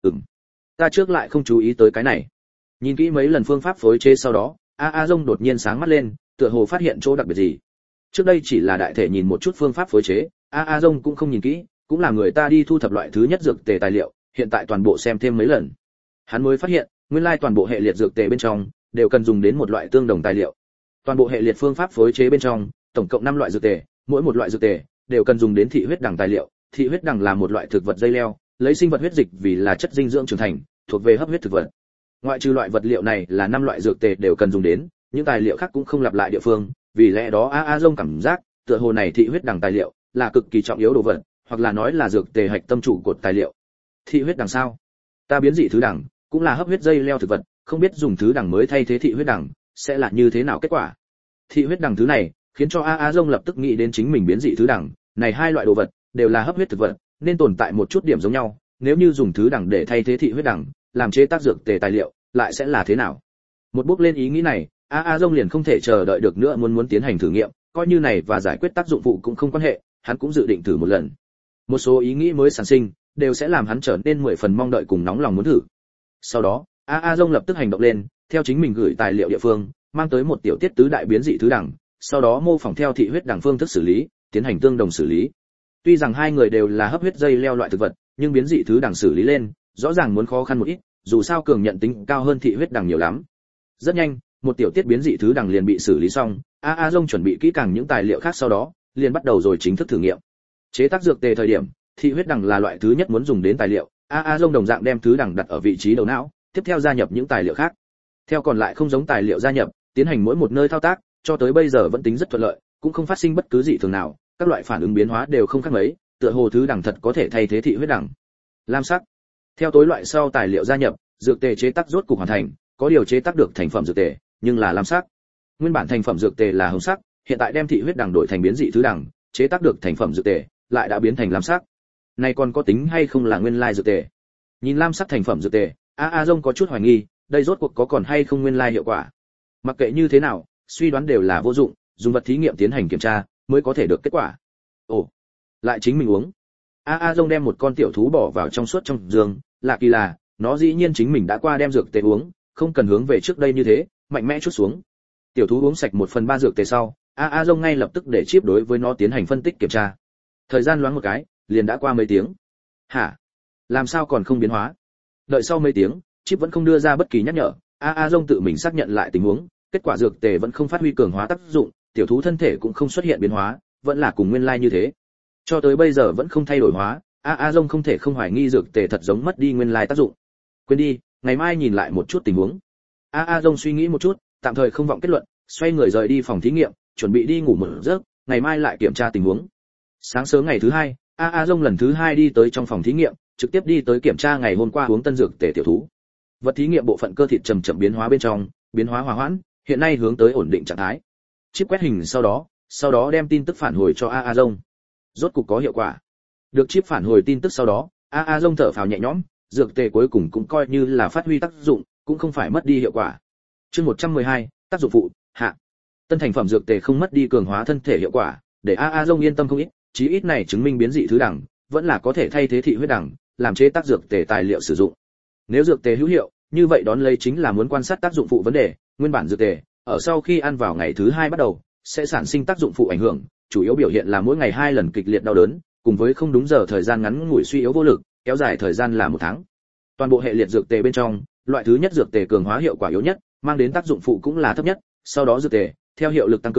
Ta trước lại không chú ý tới cái này. Nhìn kỹ mấy lần phương pháp phối chế sau đó, A Dông đột nhiên sáng mắt lên, tựa hồ phát hiện chỗ đặc biệt gì. Trước đây chỉ là đại thể nhìn một chút phương pháp phối chế, A Dông cũng không nhìn kỹ, cũng là người ta đi thu thập loại thứ nhất dược tề tài liệu, hiện tại toàn bộ xem thêm mấy lần. Hắn mới phát hiện, nguyên lai toàn bộ hệ liệt dược tề bên trong đều cần dùng đến một loại tương đồng tài liệu. Toàn bộ hệ liệt phương pháp phối chế bên trong, tổng cộng 5 loại dược tề, mỗi một loại dược tề đều cần dùng đến thị huyết đằng tài liệu. Thị huyết đằng là một loại thực vật dây leo, lấy sinh vật huyết dịch vì là chất dinh dưỡng trưởng thành, thuộc về hấp huyết thực vật. Ngoại trừ loại vật liệu này là 5 loại dược tề đều cần dùng đến, những tài liệu khác cũng không lặp lại địa phương, vì lẽ đó A Dông cảm giác, tựa hồ này thị huyết đằng tài liệu là cực kỳ trọng yếu đồ vật, hoặc là nói là dược tề hạch tâm trụ cột tài liệu. Thị huyết đằng sao? Ta biến dị thứ đằng, cũng là hấp huyết dây leo thực vật, không biết dùng thứ đằng mới thay thế thị huyết đằng sẽ là như thế nào kết quả. Thị huyết đằng thứ này khiến cho A Dông lập tức nghĩ đến chính mình biến dị thứ đằng, này hai loại đồ vật đều là hấp huyết thực vật, nên tồn tại một chút điểm giống nhau, nếu như dùng thứ đằng để thay thế thị huyết đằng, làm chế tác dược tề tài liệu, lại sẽ là thế nào? Một bước lên ý nghĩ này, A Dông liền không thể chờ đợi được nữa, muốn tiến hành thử nghiệm, coi như này và giải quyết tác dụng phụ cũng không quan hệ, hắn cũng dự định thử một lần. Một số ý nghĩ mới sản sinh, đều sẽ làm hắn trở nên 10 phần mong đợi cùng nóng lòng muốn thử. Sau đó, A Dông lập tức hành động lên, theo chính mình gửi tài liệu địa phương, mang tới một tiểu tiết tứ đại biến dị thứ đằng, sau đó mô phỏng theo thị huyết đằng phương thức xử lý, tiến hành tương đồng xử lý. Tuy rằng hai người đều là hấp huyết dây leo loại thực vật, nhưng biến dị thứ đằng xử lý lên, rõ ràng muốn khó khăn một ít, dù sao cường nhận tính cao hơn thị huyết đằng nhiều lắm. Rất nhanh, một tiểu tiết biến dị thứ đằng liền bị xử lý xong, A Dông chuẩn bị kỹ càng những tài liệu khác, sau đó liền bắt đầu rồi chính thức thử nghiệm. Chế tác dược tề thời điểm, thị huyết đằng là loại thứ nhất muốn dùng đến tài liệu, A Dông đồng dạng đem thứ đằng đặt ở vị trí đầu não, tiếp theo gia nhập những tài liệu khác. Theo còn lại không giống tài liệu gia nhập, tiến hành mỗi một nơi thao tác, cho tới bây giờ vẫn tính rất thuận lợi, cũng không phát sinh bất cứ dị thường nào, các loại phản ứng biến hóa đều không khác mấy, tựa hồ thứ đằng thật có thể thay thế thị huyết đằng. Lam sắc. Theo tối loại sau tài liệu gia nhập, dược tề chế tác rốt cục hoàn thành, có điều chế tác được thành phẩm dược tề, nhưng là lam sắc. Nguyên bản thành phẩm dược tề là hồng sắc, hiện tại đem thị huyết đằng đổi thành biến dị thứ đằng, chế tác được thành phẩm dược tề, lại đã biến thành lam sắc. Này còn có tính hay không là nguyên lai dược tề? Nhìn lam sắc thành phẩm dược tề, A Dông có chút hoài nghi, đây rốt cuộc có còn hay không nguyên lai hiệu quả. Mặc kệ như thế nào, suy đoán đều là vô dụng, dùng vật thí nghiệm tiến hành kiểm tra mới có thể được kết quả. Ồ, lại chính mình uống. A Dông đem một con tiểu thú bỏ vào trong suốt trong giường, lạ kỳ là, nó dĩ nhiên chính mình đã qua đem dược tề uống, không cần hướng về trước đây như thế, mạnh mẽ chút xuống. Tiểu thú uống sạch 1/3 dược tề sau, A Dông ngay lập tức để chip đối với nó tiến hành phân tích kiểm tra. Thời gian loáng một cái, liền đã qua mấy tiếng. Hả? Làm sao còn không biến hóa? Đợi sau mấy tiếng, chip vẫn không đưa ra bất kỳ nhắc nhở, A Dông tự mình xác nhận lại tình huống, kết quả dược tề vẫn không phát huy cường hóa tác dụng, tiểu thú thân thể cũng không xuất hiện biến hóa, vẫn là cùng nguyên lai như thế. Cho tới bây giờ vẫn không thay đổi hóa, A Dông không thể không hoài nghi dược tề thật giống mất đi nguyên lai tác dụng. Quên đi, ngày mai nhìn lại một chút tình huống. A Dông suy nghĩ một chút, tạm thời không vọng kết luận, xoay người rời đi phòng thí nghiệm, chuẩn bị đi ngủ một giấc, ngày mai lại kiểm tra tình huống. Sáng sớm ngày thứ hai, A Dông lần thứ hai đi tới trong phòng thí nghiệm, trực tiếp đi tới kiểm tra ngày hôm qua uống tân dược tề tiểu thú. Vật thí nghiệm bộ phận cơ thịt chậm chậm biến hóa bên trong, biến hóa hòa hoãn, hiện nay hướng tới ổn định trạng thái. Chip quét hình sau đó đem tin tức phản hồi cho A Dông. Rốt cục có hiệu quả. Được chip phản hồi tin tức sau đó, A Dông thở phào nhẹ nhõm, dược tề cuối cùng cũng coi như là phát huy tác dụng, cũng không phải mất đi hiệu quả. Chương 112, tác dụng phụ, hạ. Tân thành phẩm dược tề không mất đi cường hóa thân thể hiệu quả, để A Dông yên tâm không ít, chí ít này chứng minh biến dị thứ đẳng vẫn là có thể thay thế thị huyết đẳng, làm chế tác dược tề tài liệu sử dụng. Nếu dược tề hữu hiệu, như vậy đón lấy chính là muốn quan sát tác dụng phụ vấn đề, nguyên bản dược tề ở sau khi ăn vào ngày thứ 2 bắt đầu sẽ sản sinh tác dụng phụ ảnh hưởng, chủ yếu biểu hiện là mỗi ngày 2 lần kịch liệt đau đớn, cùng với không đúng giờ thời gian ngắn ngủi suy yếu vô lực, kéo dài thời gian là 1 tháng. Toàn bộ hệ liệt dược tề bên trong, loại thứ nhất dược tề cường hóa hiệu quả yếu nhất, mang đến tác dụng phụ cũng là thấp nhất, sau đó dược tề theo hiệu lực tăng cường,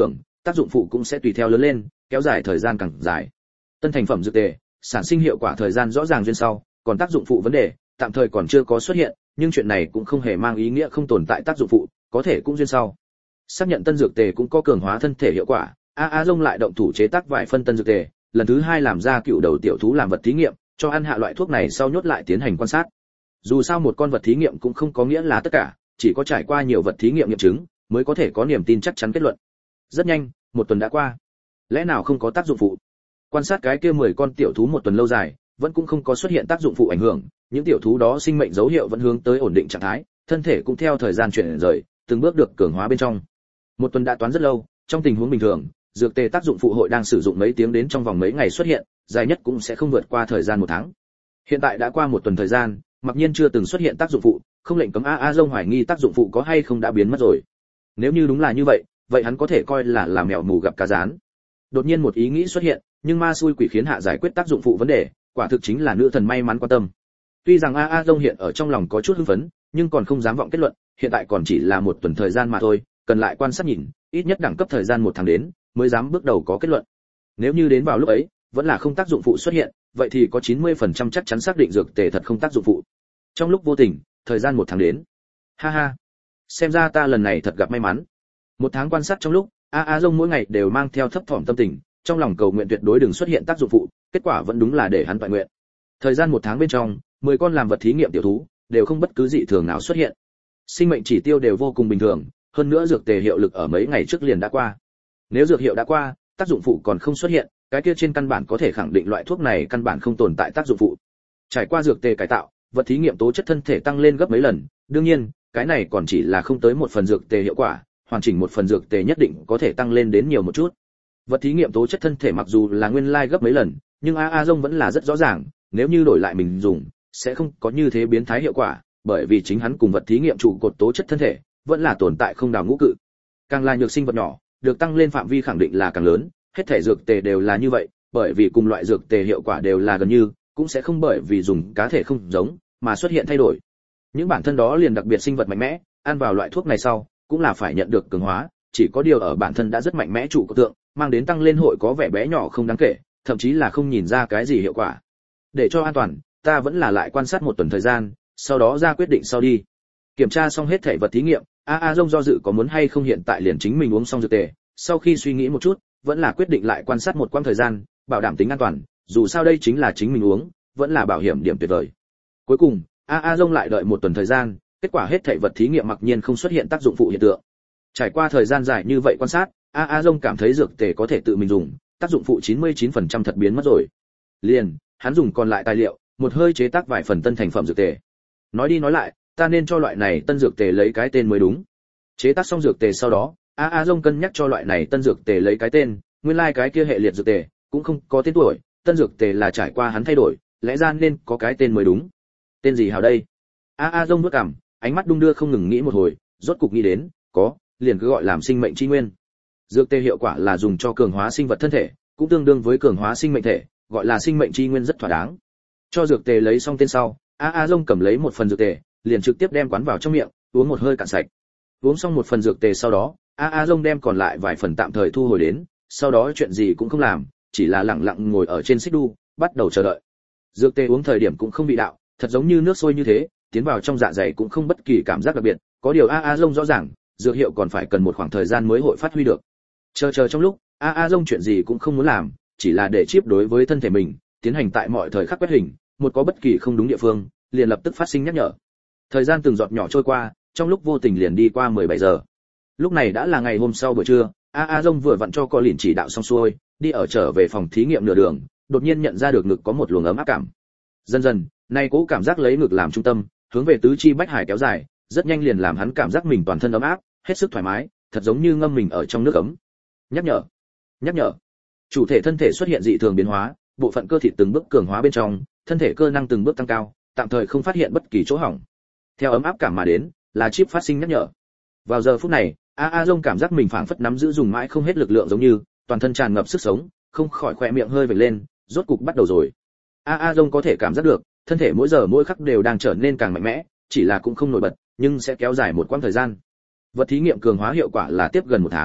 tác dụng phụ cũng sẽ tùy theo lớn lên, kéo dài thời gian càng dài. Tân thành phẩm dược tề, sản sinh hiệu quả thời gian rõ ràng duyên sau, còn tác dụng phụ vấn đề, tạm thời còn chưa có xuất hiện, nhưng chuyện này cũng không hề mang ý nghĩa không tồn tại tác dụng phụ, có thể cũng duyên sau. Xác nhận tân dược tề cũng có cường hóa thân thể hiệu quả, Dông lại động thủ chế tác vài phân tân dược tề, lần thứ 2 làm ra cựu đầu tiểu thú làm vật thí nghiệm, cho ăn hạ loại thuốc này sau nhốt lại tiến hành quan sát. Dù sao một con vật thí nghiệm cũng không có nghĩa là tất cả, chỉ có trải qua nhiều vật thí nghiệm nghiệm chứng mới có thể có niềm tin chắc chắn kết luận. Rất nhanh, một tuần đã qua. Lẽ nào không có tác dụng phụ? Quan sát cái kia 10 con tiểu thú một tuần lâu dài, vẫn cũng không có xuất hiện tác dụng phụ ảnh hưởng, những tiểu thú đó sinh mệnh dấu hiệu vẫn hướng tới ổn định trạng thái, thân thể cũng theo thời gian chuyển rời, từng bước được cường hóa bên trong. Một tuần đã toán rất lâu, trong tình huống bình thường, dược tề tác dụng phụ hội đang sử dụng mấy tiếng đến trong vòng mấy ngày xuất hiện, dài nhất cũng sẽ không vượt qua thời gian 1 tháng. Hiện tại đã qua một tuần thời gian, mặc nhiên chưa từng xuất hiện tác dụng phụ, không lệnh cấm Dông hoài nghi tác dụng phụ có hay không đã biến mất rồi. Nếu như đúng là như vậy, vậy hắn có thể coi là mèo mù gặp cá rán. Đột nhiên một ý nghĩ xuất hiện, nhưng ma xui quỷ khiến hạ giải quyết tác dụng phụ vấn đề, quả thực chính là nữ thần may mắn quan tâm. Tuy rằng Dông hiện ở trong lòng có chút hưng phấn, nhưng còn không dám vọng kết luận, hiện tại còn chỉ là một tuần thời gian mà thôi, cần lại quan sát nhìn, ít nhất đẳng cấp thời gian 1 tháng đến, mới dám bước đầu có kết luận. Nếu như đến vào lúc ấy, vẫn là không tác dụng phụ xuất hiện, vậy thì có 90% chắc chắn xác định dược tề thật không tác dụng phụ. Trong lúc vô tình, thời gian 1 tháng đến. Ha ha, xem ra ta lần này thật gặp may mắn. 1 tháng quan sát trong lúc, Dông mỗi ngày đều mang theo thấp thỏm tâm tình, trong lòng cầu nguyện tuyệt đối đừng xuất hiện tác dụng phụ, kết quả vẫn đúng là để hắn toại nguyện. Thời gian 1 tháng bên trong, 10 con làm vật thí nghiệm tiểu thú đều không bất cứ dị thường nào xuất hiện. Sinh mệnh chỉ tiêu đều vô cùng bình thường, hơn nữa dược tề hiệu lực ở mấy ngày trước liền đã qua. Nếu dược hiệu đã qua, tác dụng phụ còn không xuất hiện, cái kia trên căn bản có thể khẳng định loại thuốc này căn bản không tồn tại tác dụng phụ. Trải qua dược tề cải tạo, vật thí nghiệm tố chất thân thể tăng lên gấp mấy lần, đương nhiên, cái này còn chỉ là không tới 1 phần dược tề hiệu quả, hoàn chỉnh 1 phần dược tề nhất định có thể tăng lên đến nhiều một chút. Vật thí nghiệm tố chất thân thể mặc dù là nguyên lai gấp mấy lần, nhưng Dông vẫn là rất rõ ràng, nếu như đổi lại mình dùng, sẽ không có như thế biến thái hiệu quả, bởi vì chính hắn cùng vật thí nghiệm trụ cột tố chất thân thể vẫn là tồn tại không đào ngũ cự. Càng là nhược sinh vật nhỏ, được tăng lên phạm vi khẳng định là càng lớn, hết thể dược tề đều là như vậy, bởi vì cùng loại dược tề hiệu quả đều là gần như, cũng sẽ không bởi vì dùng cá thể không giống mà xuất hiện thay đổi. Những bản thân đó liền đặc biệt sinh vật mạnh mẽ, ăn vào loại thuốc này sau, cũng là phải nhận được cường hóa, chỉ có điều ở bản thân đã rất mạnh mẽ trụ cột tượng, mang đến tăng lên hội có vẻ bé nhỏ không đáng kể, thậm chí là không nhìn ra cái gì hiệu quả. Để cho an toàn, ta vẫn là lại quan sát 1 tuần thời gian, sau đó ra quyết định sau đi. Kiểm tra xong hết thể vật thí nghiệm, Dông do dự có muốn hay không hiện tại liền chính mình uống xong dược tề, sau khi suy nghĩ một chút, vẫn là quyết định lại quan sát một quãng thời gian, bảo đảm tính an toàn, dù sao đây chính là chính mình uống, vẫn là bảo hiểm điểm tuyệt vời. Cuối cùng, Dông lại đợi 1 tuần thời gian, kết quả hết thảy vật thí nghiệm mặc nhiên không xuất hiện tác dụng phụ hiện tượng. Trải qua thời gian dài như vậy quan sát, Dông cảm thấy dược tề có thể tự mình dùng, tác dụng phụ 99% thật biến mất rồi. Liền, hắn dùng còn lại tài liệu, một hơi chế tác vài phần tân thành phẩm dược tề. Nói đi nói lại, ta nên cho loại này tân dược tề lấy cái tên mới đúng. Chế tác xong dược tề sau đó, Dông cân nhắc cho loại này tân dược tề lấy cái tên, nguyên lai cái kia hệ liệt dược tề cũng không có tên tuổi, tân dược tề là trải qua hắn thay đổi, lẽ ra nên có cái tên mới đúng. Tên gì hào đây? Dông vuốt cằm, ánh mắt đung đưa không ngừng nghĩ một hồi, rốt cục nghĩ đến, có, liền cứ gọi làm sinh mệnh chi nguyên. Dược tề hiệu quả là dùng cho cường hóa sinh vật thân thể, cũng tương đương với cường hóa sinh mệnh thể, gọi là sinh mệnh chi nguyên rất thỏa đáng. Cho dược tề lấy xong tên sau, Dông cầm lấy một phần dược tề, liền trực tiếp đem quán vào trong miệng, uống một hơi cạn sạch. Uống xong một phần dược tề sau đó, Dông đem còn lại vài phần tạm thời thu hồi đến, sau đó chuyện gì cũng không làm, chỉ là lặng lặng ngồi ở trên xích đu, bắt đầu chờ đợi. Dược tề uống thời điểm cũng không bị đạo, thật giống như nước sôi như thế, tiến vào trong dạ dày cũng không bất kỳ cảm giác đặc biệt, có điều Dông rõ ràng, dược hiệu còn phải cần một khoảng thời gian mới hội phát huy được. Chờ trong lúc, Dông chuyện gì cũng không muốn làm, chỉ là để chip đối với thân thể mình, tiến hành tại mọi thời khắc quét hình, một có bất kỳ không đúng địa phương, liền lập tức phát sinh nhắc nhở. Thời gian từng giọt nhỏ trôi qua, trong lúc vô tình liền đi qua 17 giờ. Lúc này đã là ngày hôm sau buổi trưa, Dông vừa vặn cho có lìn chỉ đạo xong xuôi, đi ở trở về phòng thí nghiệm nửa đường, đột nhiên nhận ra được ngực có một luồng ấm áp cảm. Dần dần, nay cố cảm giác lấy ngực làm trung tâm, hướng về tứ chi bách hải kéo dài, rất nhanh liền làm hắn cảm giác mình toàn thân ấm áp, hết sức thoải mái, thật giống như ngâm mình ở trong nước ấm. Nhắc nhở. Chủ thể thân thể xuất hiện dị thường biến hóa, bộ phận cơ thịt từng bước cường hóa bên trong, thân thể cơ năng từng bước tăng cao, tạm thời không phát hiện bất kỳ chỗ hỏng. Theo ấm áp cảm mà đến, là chip phát sinh nhắc nhở. Vào giờ phút này, Dông cảm giác mình phảng phất nắm giữ dùng mãi không hết lực lượng giống như, toàn thân tràn ngập sức sống, không khỏi khóe miệng hơi vểnh lên, rốt cục bắt đầu rồi. Dông có thể cảm giác được, thân thể mỗi giờ mỗi khắc đều đang trở nên càng mạnh mẽ, chỉ là cũng không nổi bật, nhưng sẽ kéo dài một quãng thời gian. Vật thí nghiệm cường hóa hiệu quả là tiếp gần 1 tháng,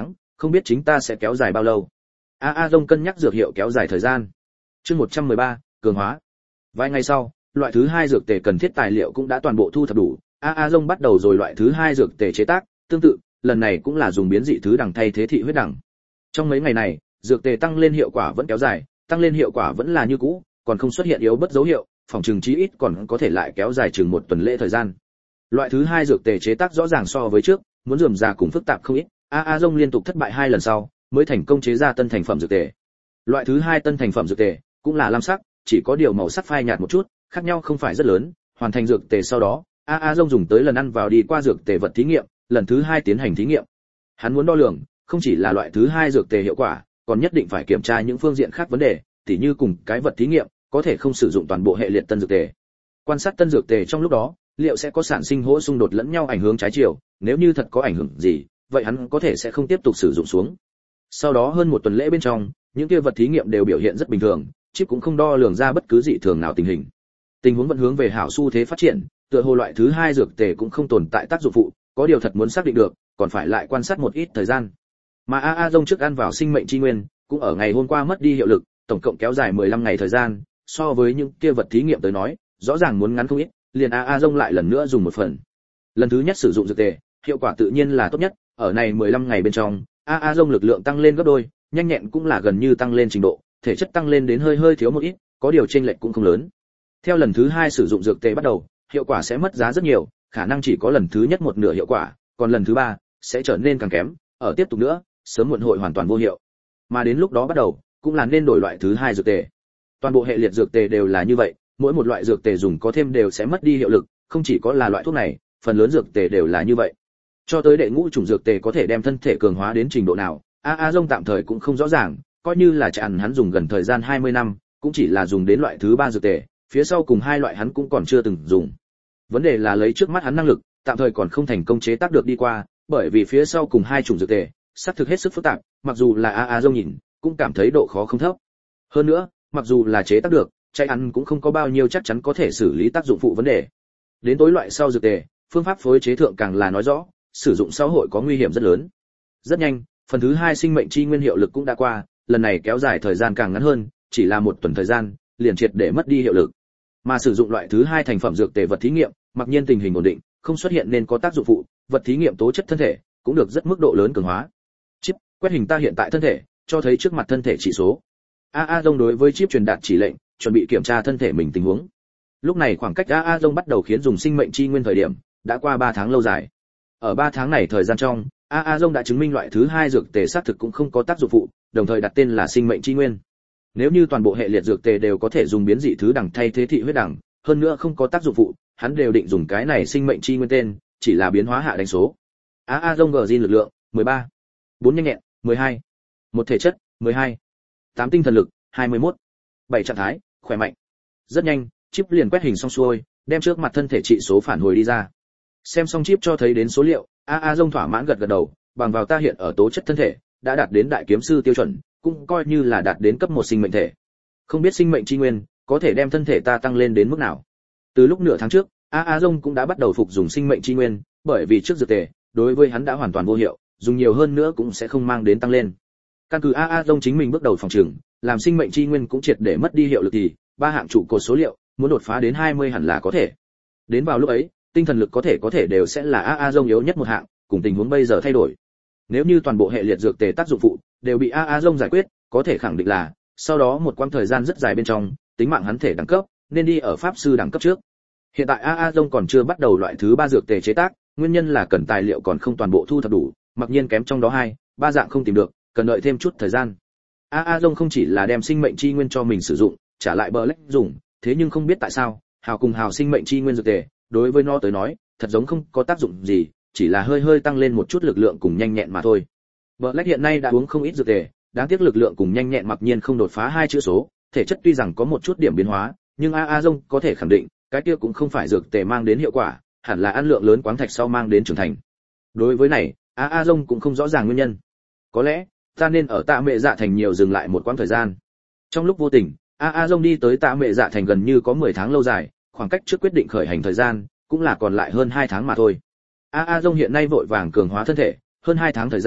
không biết chính ta sẽ kéo dài bao lâu. A Dông cân nhắc dược hiệu kéo dài thời gian. Chương 113, cường hóa. Vài ngày sau, loại thứ 2 dược tề cần thiết tài liệu cũng đã toàn bộ thu thập đủ, A Dông bắt đầu rồi loại thứ 2 dược tề chế tác, tương tự, lần này cũng là dùng biến dị thứ đằng thay thế thị huyết đằng. Trong mấy ngày này, dược tề tăng lên hiệu quả vẫn kéo dài, tăng lên hiệu quả vẫn là như cũ, còn không xuất hiện yếu bất dấu hiệu, phòng trường chí ít còn có thể lại kéo dài chừng 1 tuần lễ thời gian. Loại thứ 2 dược tề chế tác rõ ràng so với trước, muốn rườm rà cùng phức tạp không ít, A Dông liên tục thất bại 2 lần sau, mới thành công chế ra tân thành phẩm dược tề. Loại thứ 2 tân thành phẩm dược tề cũng là lam sắc, chỉ có điều màu sắc phai nhạt một chút, khác nhau không phải rất lớn, hoàn thành dược tề sau đó, A Dông dùng tới lần ăn vào đi qua dược tề vật thí nghiệm, lần thứ 2 tiến hành thí nghiệm. Hắn muốn đo lường, không chỉ là loại thứ 2 dược tề hiệu quả, còn nhất định phải kiểm tra những phương diện khác vấn đề, tỉ như cùng cái vật thí nghiệm, có thể không sử dụng toàn bộ hệ liệt tân dược tề. Quan sát tân dược tề trong lúc đó, liệu sẽ có sản sinh hỗ xung đột lẫn nhau ảnh hưởng trái chiều, nếu như thật có ảnh hưởng gì, vậy hắn có thể sẽ không tiếp tục sử dụng xuống. Sau đó hơn 1 tuần lễ bên trong, những kia vật thí nghiệm đều biểu hiện rất bình thường, chip cũng không đo lường ra bất cứ dị thường nào tình hình. Tình huống vẫn hướng về hảo xu thế phát triển, tựa hồ loại thứ 2 dược tề cũng không tồn tại tác dụng phụ, có điều thật muốn xác định được, còn phải lại quan sát một ít thời gian. Mà A Dông trước ăn vào sinh mệnh chi nguyên, cũng ở ngày hôm qua mất đi hiệu lực, tổng cộng kéo dài 15 ngày thời gian, so với những kia vật thí nghiệm tới nói, rõ ràng muốn ngắn không ít, liền A Dông lại lần nữa dùng một phần. Lần thứ nhất sử dụng dược tề, hiệu quả tự nhiên là tốt nhất, ở này 15 ngày bên trong, A Dông lực lượng tăng lên gấp đôi, nhanh nhẹn cũng là gần như tăng lên trình độ, thể chất tăng lên đến hơi thiếu một ít, có điều chênh lệch cũng không lớn. Theo lần thứ 2 sử dụng dược tề bắt đầu, hiệu quả sẽ mất giá rất nhiều, khả năng chỉ có lần thứ nhất một nửa hiệu quả, còn lần thứ 3 sẽ trở nên càng kém, ở tiếp tục nữa, sớm muộn hội hoàn toàn vô hiệu. Mà đến lúc đó bắt đầu, cũng là nên đổi loại thứ 2 dược tề. Toàn bộ hệ liệt dược tề đều là như vậy, mỗi một loại dược tề dùng có thêm đều sẽ mất đi hiệu lực, không chỉ có là loại thuốc này, phần lớn dược tề đều là như vậy. Cho tới đệ ngũ chủng dược tề có thể đem thân thể cường hóa đến trình độ nào, A Dông tạm thời cũng không rõ ràng, coi như là chặn hắn dùng gần thời gian 20 năm, cũng chỉ là dùng đến loại thứ 3 dược tề, phía sau cùng 2 loại hắn cũng còn chưa từng dùng. Vấn đề là lấy trước mắt hắn năng lực, tạm thời còn không thành công chế tác được đi qua, bởi vì phía sau cùng 2 chủng dược tề, xác thực hết sức phức tạp, mặc dù là A Dông nhìn, cũng cảm thấy độ khó không thấp. Hơn nữa, mặc dù là chế tác được, chạy ăn cũng không có bao nhiêu chắc chắn có thể xử lý tác dụng phụ vấn đề. Đến tối loại sau dược tề, phương pháp phối chế thượng càng là nói rõ, sử dụng sau hội có nguy hiểm rất lớn. Rất nhanh, phần thứ 2 sinh mệnh chi nguyên hiệu lực cũng đã qua, lần này kéo dài thời gian càng ngắn hơn, chỉ là 1 tuần thời gian, liền triệt để mất đi hiệu lực. Mà sử dụng loại thứ 2 thành phẩm dược tề vật thí nghiệm, mặc nhiên tình hình ổn định, không xuất hiện nên có tác dụng phụ, vật thí nghiệm tố chất thân thể cũng được rất mức độ lớn cường hóa. Chip, quét hình ta hiện tại thân thể, cho thấy trước mặt thân thể chỉ số. A Dông đối với chip truyền đạt chỉ lệnh, chuẩn bị kiểm tra thân thể mình tình huống. Lúc này khoảng cách A Dông bắt đầu khiến dùng sinh mệnh chi nguyên thời điểm, đã qua 3 tháng lâu dài. Ở 3 tháng này thời gian trong, A Dông đã chứng minh loại thứ 2 dược tề xác thực cũng không có tác dụng phụ, đồng thời đặt tên là sinh mệnh chi nguyên. Nếu như toàn bộ hệ liệt dược tề đều có thể dùng biến dị thứ đẳng thay thế thị huyết đẳng, hơn nữa không có tác dụng phụ, hắn đều định dùng cái này sinh mệnh chi nguyên tên, chỉ là biến hóa hạ đánh số. A Dông gờ lực lượng 13, 4 nhanh nhẹn 12, 1 thể chất 12, 8 tinh thần lực 21, 7 trạng thái khỏe mạnh. Rất nhanh, chip liền quét hình xong xuôi, đem trước mặt thân thể trị số phản hồi đi ra. Xem xong chip cho thấy đến số liệu, A Dông thỏa mãn gật gật đầu, bằng vào ta hiện ở tố chất thân thể, đã đạt đến đại kiếm sư tiêu chuẩn, cũng coi như là đạt đến cấp 1 sinh mệnh thể. Không biết sinh mệnh chi nguyên có thể đem thân thể ta tăng lên đến mức nào. Từ lúc nửa tháng trước, A Dông cũng đã bắt đầu phục dùng sinh mệnh chi nguyên, bởi vì trước dược tề, đối với hắn đã hoàn toàn vô hiệu, dùng nhiều hơn nữa cũng sẽ không mang đến tăng lên. Căn cứ A Dông chính mình bước đầu phòng trừng, làm sinh mệnh chi nguyên cũng triệt để mất đi hiệu lực thì, 3 hạng trụ cột số liệu, muốn đột phá đến 20 hẳn là có thể. Đến vào lúc ấy, tinh thần lực có thể đều sẽ là A Dông yếu nhất một hạng, cùng tình huống bây giờ thay đổi. Nếu như toàn bộ hệ liệt dược tề tác dụng phụ đều bị A Dông giải quyết, có thể khẳng định là sau đó một quãng thời gian rất dài bên trong, tính mạng hắn thể đẳng cấp nên đi ở pháp sư đẳng cấp trước. Hiện tại A Dông còn chưa bắt đầu loại thứ 3 dược tề chế tác, nguyên nhân là cần tài liệu còn không toàn bộ thu thập đủ, mặc nhiên kém trong đó 2, 3 dạng không tìm được, cần đợi thêm chút thời gian. A Dông không chỉ là đem sinh mệnh chi nguyên cho mình sử dụng, trả lại Black dùng, thế nhưng không biết tại sao, hào cùng hào sinh mệnh chi nguyên dược tề, đối với nó tới nói, thật giống không có tác dụng gì, chỉ là hơi tăng lên một chút lực lượng cùng nhanh nhẹn mà thôi. Black hiện nay đã uống không ít dược tề, đáng tiếc lực lượng cùng nhanh nhẹn mặc nhiên không đột phá 2 chữ số, thể chất tuy rằng có một chút điểm biến hóa, nhưng A Dông có thể khẳng định, cái kia cũng không phải dược tề mang đến hiệu quả, hẳn là ăn lượng lớn khoáng thạch sau mang đến trưởng thành. Đối với này, A Dông cũng không rõ ràng nguyên nhân. Có lẽ, ta nên ở Tạ Mệ Dạ thành nhiều dừng lại một quãng thời gian. Trong lúc vô tình, A Dông đi tới Tạ Mệ Dạ thành gần như có 10 tháng lâu dài, khoảng cách trước quyết định khởi hành thời gian cũng là còn lại hơn 2 tháng mà thôi. A Dông hiện nay vội vàng cường hóa thân thể, hơn 2 tháng thời gian,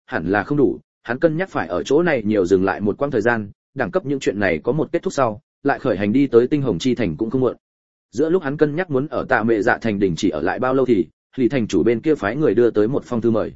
hẳn là không đủ, hắn cân nhắc phải ở chỗ này nhiều dừng lại một quãng thời gian, đẳng cấp những chuyện này có một kết thúc sau, lại khởi hành đi tới Tinh Hồng Chi thành cũng không muộn. Giữa lúc hắn cân nhắc muốn ở Tạ Mệ Dạ thành đình chỉ ở lại bao lâu thì, Lý thành chủ bên kia phái người đưa tới một phong thư mời.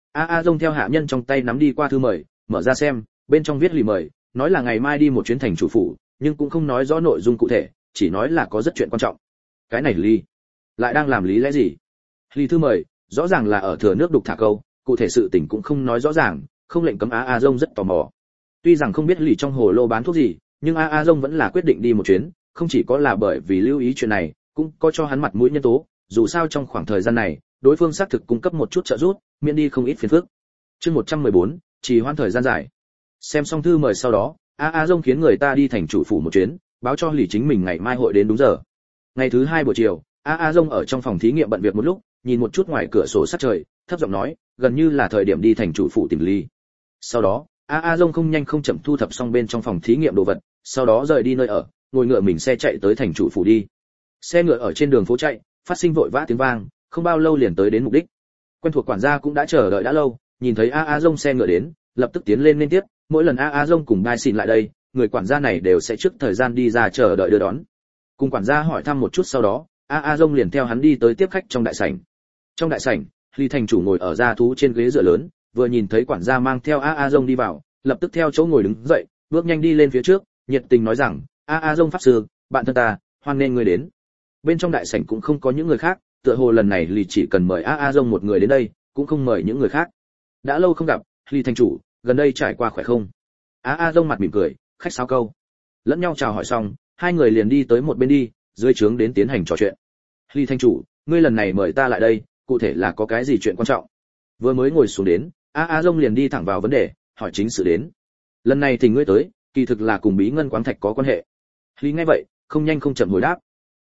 A Dông theo hạ nhân trong tay nắm đi qua thư mời, mở ra xem, bên trong viết Lý mời, nói là ngày mai đi một chuyến thành chủ phủ, nhưng cũng không nói rõ nội dung cụ thể, chỉ nói là có rất chuyện quan trọng. Cái này Lý lại đang làm lý lẽ gì? Lý thư mời, rõ ràng là ở thừa nước đục thả câu, cụ thể sự tình cũng không nói rõ ràng, không lệnh cấm. A Dông rất tò mò. Tuy rằng không biết Lý trong hồ lô bán thuốc gì, nhưng A Dông vẫn là quyết định đi một chuyến, không chỉ có là bởi vì lưu ý chuyện này, cũng có cho hắn mặt mũi nhân tố, dù sao trong khoảng thời gian này, đối phương xác thực cung cấp một chút trợ giúp, miễn đi không ít phiền phức. Chương 114, trì hoãn thời gian dài. Xem xong thư mời sau đó, A Dông khiến người ta đi thành chủ phủ một chuyến, báo cho Lý chính mình ngày mai hội đến đúng giờ. Ngày thứ hai buổi chiều, A Dông ở trong phòng thí nghiệm bận việc một lúc, nhìn một chút ngoài cửa sổ sát trời, thấp giọng nói, gần như là thời điểm đi thành chủ phủ tìm Lý. Sau đó, A Dông không nhanh không chậm thu thập xong bên trong phòng thí nghiệm đồ vật, sau đó rời đi nơi ở, ngồi ngựa mình xe chạy tới thành chủ phủ đi. Xe ngựa ở trên đường phố chạy, phát sinh vội vã tiếng vang, không bao lâu liền tới đến mục đích. Quen thuộc quản gia cũng đã chờ đợi đã lâu, nhìn thấy A Dông xe ngựa đến, lập tức tiến lên liên tiếp, mỗi lần A Dông cùng Đai Xìn lại đây, người quản gia này đều sẽ trước thời gian đi ra chờ đợi đưa đón. Cùng quản gia hỏi thăm một chút sau đó, A Dông liền theo hắn đi tới tiếp khách trong đại sảnh. Trong đại sảnh, Lý thành chủ ngồi ở gia thú trên ghế dựa lớn, vừa nhìn thấy quản gia mang theo A Dông đi vào, lập tức theo chỗ ngồi đứng dậy, bước nhanh đi lên phía trước, nhiệt tình nói rằng, A Dông pháp sư, bạn thân ta, hoan nghênh người đến. Bên trong đại sảnh cũng không có những người khác, tựa hồ lần này Lý chỉ cần mời A Dông một người đến đây, cũng không mời những người khác. Đã lâu không gặp, Lý thành chủ, gần đây trải qua khỏe không? A Dông mặt mỉm cười, khách sáo câu. Lẫn nhau chào hỏi xong, hai người liền đi tới một bên đi, dưới trướng đến tiến hành trò chuyện. Lý thành chủ, ngươi lần này mời ta lại đây, cụ thể là có cái gì chuyện quan trọng? Vừa mới ngồi xuống đến, A Dông liền đi thẳng vào vấn đề, hỏi chính sự đến. Lần này thì ngươi tới, kỳ thực là cùng bí ngân quáng thạch có quan hệ. Lý nghe vậy, không nhanh không chậm hồi đáp.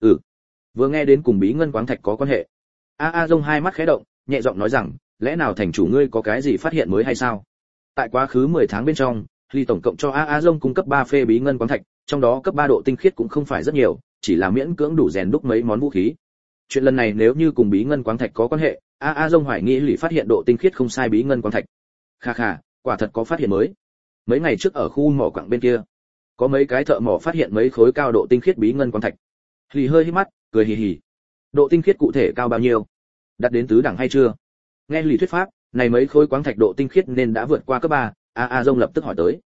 Vừa nghe đến cùng bí ngân quáng thạch có quan hệ, A Dông hai mắt khẽ động, nhẹ giọng nói rằng, lẽ nào thành chủ ngươi có cái gì phát hiện mới hay sao? Tại quá khứ 10 tháng bên trong, Lý tổng cộng cho A Dông cung cấp 3 phê bí ngân quáng thạch, trong đó cấp 3 độ tinh khiết cũng không phải rất nhiều, chỉ là miễn cưỡng đủ rèn đúc mấy món vũ khí. Chuyện lần này nếu như cùng bí ngân quáng thạch có quan hệ, A Dông hoài nghi Lý phát hiện độ tinh khiết không sai bí ngân quáng thạch. Kha kha, quả thật có phát hiện mới. Mấy ngày trước ở khu mỏ quặng bên kia, có mấy cái thợ mỏ phát hiện mấy khối cao độ tinh khiết bí ngân quáng thạch. Lý hơi híp mắt, cười hì hì. Độ tinh khiết cụ thể cao bao nhiêu? Đạt đến tứ đẳng hay chưa? Nghe Lý thuyết pháp, này mấy khối quáng thạch độ tinh khiết nên đã vượt qua cấp 3, A Dông lập tức hỏi tới.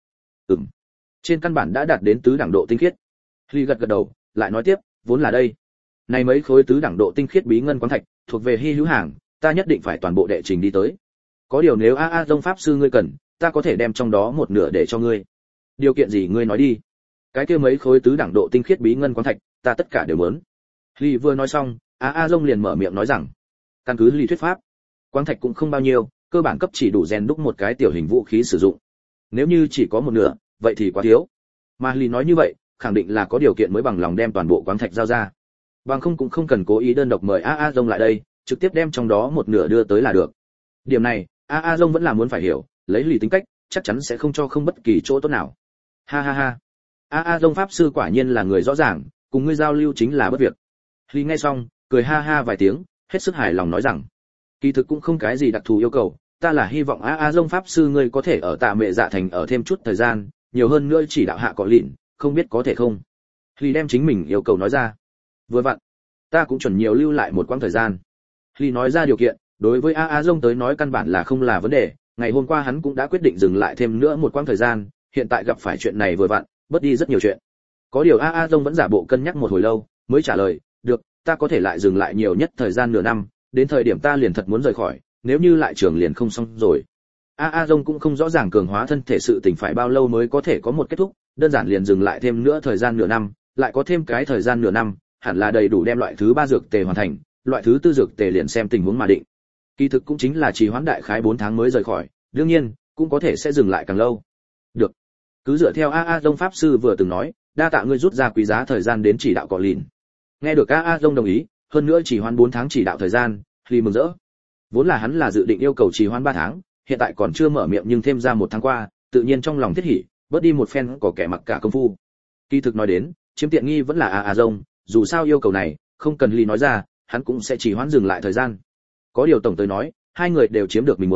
Trên căn bản đã đạt đến tứ đẳng độ tinh khiết. Lý gật gật đầu, lại nói tiếp, vốn là đây. Này mấy khối tứ đẳng độ tinh khiết bí ngân quáng thạch, thuộc về hi hữu hàng, ta nhất định phải toàn bộ đệ trình đi tới. Có điều nếu A Dông pháp sư ngươi cần, ta có thể đem trong đó một nửa để cho ngươi. Điều kiện gì ngươi nói đi. Cái kia mấy khối tứ đẳng độ tinh khiết bí ngân quáng thạch, ta tất cả đều muốn. Lý vừa nói xong, A Dông liền mở miệng nói rằng, căn cứ Lý thuyết pháp, quáng thạch cũng không bao nhiêu, cơ bản cấp chỉ đủ rèn đúc một cái tiểu hình vũ khí sử dụng. Nếu như chỉ có một nửa, vậy thì quá thiếu. Mà Lý nói như vậy, khẳng định là có điều kiện mới bằng lòng đem toàn bộ quáng thạch giao ra. Bằng không cũng không cần cố ý đơn độc mời A Dông lại đây, trực tiếp đem trong đó một nửa đưa tới là được. Điểm này, A Dông vẫn là muốn phải hiểu, lấy Lý tính cách, chắc chắn sẽ không cho không bất kỳ chỗ tốt nào. Ha ha ha. A Dông pháp sư quả nhiên là người rõ ràng, cùng ngươi giao lưu chính là bất việc. Lý nghe xong, cười ha ha vài tiếng, hết sức hài lòng nói rằng, kỳ thực cũng không cái gì đặc thù yêu cầu, ta là hy vọng A Dông pháp sư ngươi có thể ở Tạ Mệ Dạ thành ở thêm chút thời gian, nhiều hơn nữa chỉ đạo hạ cọ lịn, không biết có thể không? Lý đem chính mình yêu cầu nói ra. Vừa vặn, ta cũng chuẩn nhiều lưu lại một quãng thời gian. Lý nói ra điều kiện, đối với A Dông tới nói căn bản là không là vấn đề, ngày hôm qua hắn cũng đã quyết định dừng lại thêm nữa một quãng thời gian, hiện tại gặp phải chuyện này vừa vặn, bớt đi rất nhiều chuyện. Có điều A Dông vẫn giả bộ cân nhắc một hồi lâu, mới trả lời, được, ta có thể lại dừng lại nhiều nhất thời gian nửa năm, đến thời điểm ta liền thật muốn rời khỏi, nếu như lại trường liền không xong rồi. A Dông cũng không rõ ràng cường hóa thân thể sự tình phải bao lâu mới có thể có một kết thúc, đơn giản liền dừng lại thêm nữa thời gian nửa năm, lại có thêm cái thời gian nửa năm, hẳn là đầy đủ đem loại thứ 3 dược tề hoàn thành, loại thứ 4 dược tề liền xem tình huống mà định. Kỳ thực cũng chính là trì hoãn đại khái 4 tháng mới rời khỏi, đương nhiên, cũng có thể sẽ dừng lại càng lâu. Được. Cứ dựa theo A Dông pháp sư vừa từng nói, đa tạ ngươi rút ra quý giá thời gian đến chỉ đạo cọ lìn. Nghe được A Dông đồng ý, hơn nữa chỉ hoãn 4 tháng chỉ đạo thời gian, Lý mừng rỡ. Vốn là hắn là dự định yêu cầu trì hoãn 3 tháng, hiện tại còn chưa mở miệng nhưng thêm ra 1 tháng qua, tự nhiên trong lòng thiết hỉ, bớt đi một phen có kẻ mặc cả công phu. Kỳ thực nói đến, chiếm tiện nghi vẫn là A Dông, dù sao yêu cầu này, không cần Lý nói ra, hắn cũng sẽ chỉ hoãn dừng lại thời gian. Có điều tổng tới nói, hai người đều chiếm được mình muốn,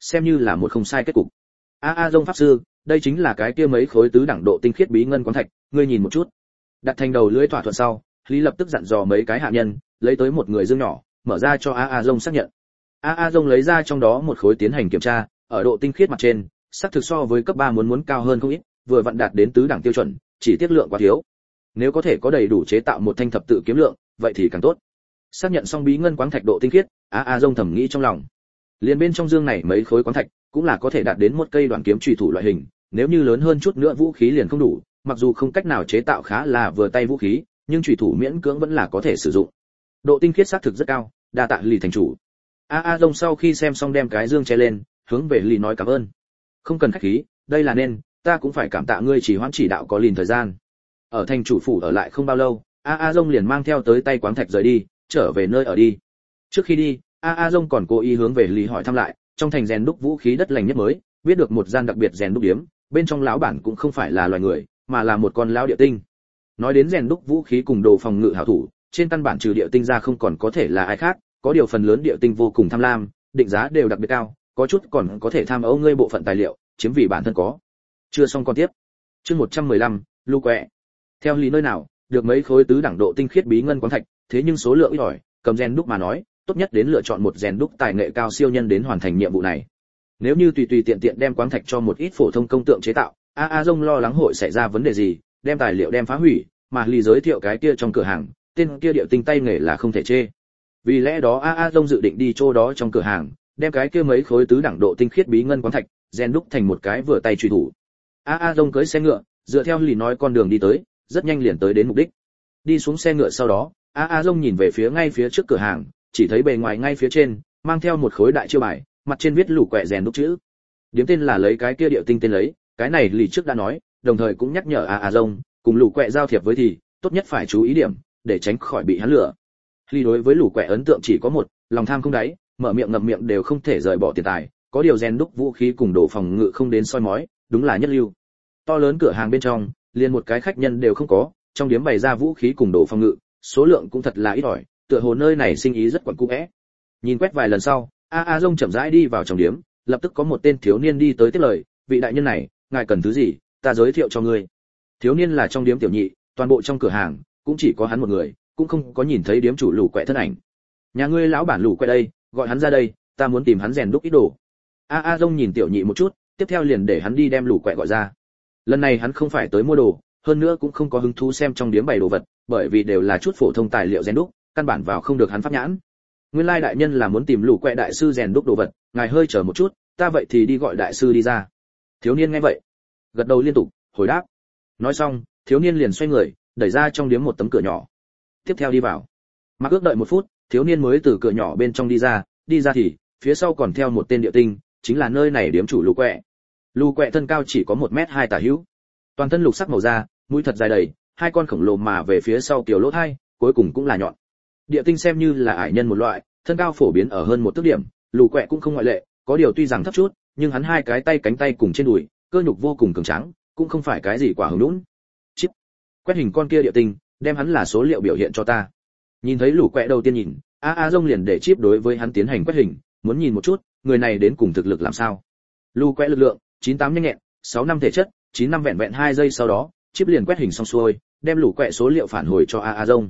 xem như là một không sai kết cục. Dông pháp sư, đây chính là cái kia mấy khối tứ đẳng độ tinh khiết bí ngân quáng thạch, ngươi nhìn một chút. Đặt thành đầu lưỡi thỏa thuận sau, Lý lập tức dặn dò mấy cái hạ nhân, lấy tới một người dương nhỏ, mở ra cho Dông xác nhận. Dông lấy ra trong đó một khối tiến hành kiểm tra, ở độ tinh khiết mặt trên, xác thực so với cấp 3 muốn cao hơn không ít, vừa vặn đạt đến tứ đẳng tiêu chuẩn, chỉ tiết lượng quá thiếu. Nếu có thể có đầy đủ chế tạo một thanh thập tự kiếm lượng, vậy thì càng tốt. Xác nhận xong bí ngân quáng thạch độ tinh khiết, Dông thầm nghĩ trong lòng. Liên bên trong dương này mấy khối quáng thạch, cũng là có thể đạt đến một cây đoạn kiếm chùy thủ loại hình, nếu như lớn hơn chút nữa vũ khí liền không đủ, mặc dù không cách nào chế tạo khá là vừa tay vũ khí, nhưng chùy thủ miễn cưỡng vẫn là có thể sử dụng. Độ tinh khiết xác thực rất cao, đa tạ Lý thành chủ. Dông sau khi xem xong đem cái dương che lên, hướng về Lý nói cảm ơn. Không cần khách khí, đây là nên, ta cũng phải cảm tạ ngươi chỉ hoãn chỉ đạo có Lìn thời gian. Ở thành chủ phủ ở lại không bao lâu, Dông liền mang theo tới tay quáng thạch rời đi, trở về nơi ở đi. Trước khi đi, Dông còn cố ý hướng về Lý hỏi thăm lại, trong thành rèn đúc vũ khí đất lành nhất mới, biết được một gian đặc biệt rèn đúc điếm, bên trong lão bản cũng không phải là loài người, mà là một con lão địa tinh. Nói đến rèn đúc vũ khí cùng đồ phòng ngự hảo thủ, trên căn bản trừ địa tinh ra không còn có thể là ai khác, có điều phần lớn địa tinh vô cùng tham lam, định giá đều đặc biệt cao, có chút còn có thể tham ô ngươi bộ phận tài liệu, chiếm vì bản thân có. Chưa xong con tiếp. Chương 115, Lu Quẹ. Theo Lý nơi nào, được mấy khối tứ đẳng độ tinh khiết bí ngân quáng thạch, thế nhưng số lượng ít ỏi, cầm rèn đúc mà nói, tốt nhất đến lựa chọn một rèn đúc tài nghệ cao siêu nhân đến hoàn thành nhiệm vụ này. Nếu như tùy tiện đem quáng thạch cho một ít phổ thông công tượng chế tạo, Dông lo lắng hội xảy ra vấn đề gì, đem tài liệu đem phá hủy, mà Lý giới thiệu cái kia trong cửa hàng, tên kia điệu tinh tay nghề là không thể chê. Vì lẽ đó Dông dự định đi chỗ đó trong cửa hàng, đem cái kia mấy khối tứ đẳng độ tinh khiết bí ngân quáng thạch, rèn đúc thành một cái vừa tay chùy thủ. Dông cưỡi xe ngựa, dựa theo Lý nói con đường đi tới, rất nhanh liền tới đến mục đích. Đi xuống xe ngựa sau đó, Dông nhìn về phía ngay phía trước cửa hàng, chỉ thấy bề ngoài ngay phía trên, mang theo một khối đại chiêu bài, mặt trên viết Lũ Quẹ rèn đúc chữ. Điếm tên là lấy cái kia điệu tinh tên lấy, cái này Lý trước đã nói, đồng thời cũng nhắc nhở Dông, cùng Lũ Quẹ giao thiệp với thì, tốt nhất phải chú ý điểm, để tránh khỏi bị hắn lừa. Lý đối với Lũ Quẹ ấn tượng chỉ có một, lòng tham không đáy, mở miệng ngậm miệng đều không thể rời bỏ tiền tài, có điều rèn đúc vũ khí cùng đồ phòng ngự không đến soi mói, đúng là nhất lưu. To lớn cửa hàng bên trong, liền một cái khách nhân đều không có, trong điếm bày ra vũ khí cùng đồ phòng ngự, số lượng cũng thật là ít ỏi, tựa hồ nơi này sinh ý rất quẩn cung ẽ. Nhìn quét vài lần sau, Dông chậm rãi đi vào trong điếm, lập tức có một tên thiếu niên đi tới tiếp lời, vị đại nhân này, ngài cần thứ gì, ta giới thiệu cho ngươi. Thiếu niên là trong điếm tiểu nhị, toàn bộ trong cửa hàng cũng chỉ có hắn một người, cũng không có nhìn thấy điếm chủ Lũ Quẹ thân ảnh. Nhà ngươi lão bản Lũ Quẹ đây, gọi hắn ra đây, ta muốn tìm hắn rèn đúc ít đồ. Dông nhìn tiểu nhị một chút, tiếp theo liền để hắn đi đem Lũ Quẹ gọi ra. Lần này hắn không phải tới mua đồ, hơn nữa cũng không có hứng thú xem trong điếm bày đồ vật, bởi vì đều là chút phổ thông tài liệu rèn đúc, căn bản vào không được hắn pháp nhãn. Nguyên lai đại nhân là muốn tìm Lũ Quẹ đại sư rèn đúc đồ vật, ngài hơi chờ một chút, ta vậy thì đi gọi đại sư đi ra. Thiếu niên nghe vậy, gật đầu liên tục, hồi đáp. Nói xong, thiếu niên liền xoay người, đẩy ra trong điếm một tấm cửa nhỏ. Tiếp theo đi vào. Mặc ước đợi một phút, thiếu niên mới từ cửa nhỏ bên trong đi ra thì phía sau còn theo một tên địa tinh, chính là nơi này điếm chủ Lũ Quẹ. Lũ Quẹ thân cao chỉ có 1m2 tả hữu, toàn thân lục sắc màu da, mũi thật dài đầy, hai con khổng lồ mà về phía sau kiểu lỗ hai, cuối cùng cũng là nhọn. Địa tinh xem như là ải nhân một loại, thân cao phổ biến ở hơn một tấc điểm, Lũ Quẹ cũng không ngoại lệ, có điều tuy rằng thấp chút, nhưng hắn hai cái tay cánh tay cùng trên đùi, cơ nhục vô cùng cường tráng, cũng không phải cái gì quả hứng nhũn. Chip. Quét hình con kia địa tinh, đem hắn là số liệu biểu hiện cho ta. Nhìn thấy Lũ Quẹ đầu tiên nhìn, Dông liền để chip đối với hắn tiến hành quét hình, muốn nhìn một chút, người này đến cùng thực lực làm sao. Lũ Quẹ lực lượng 98 nhanh nhẹn, 6 năm thể chất, 9 năm vẹn vẹn 2 giây sau đó, chip liền quét hình xong xuôi, đem Lũ Quẹ số liệu phản hồi cho Dông.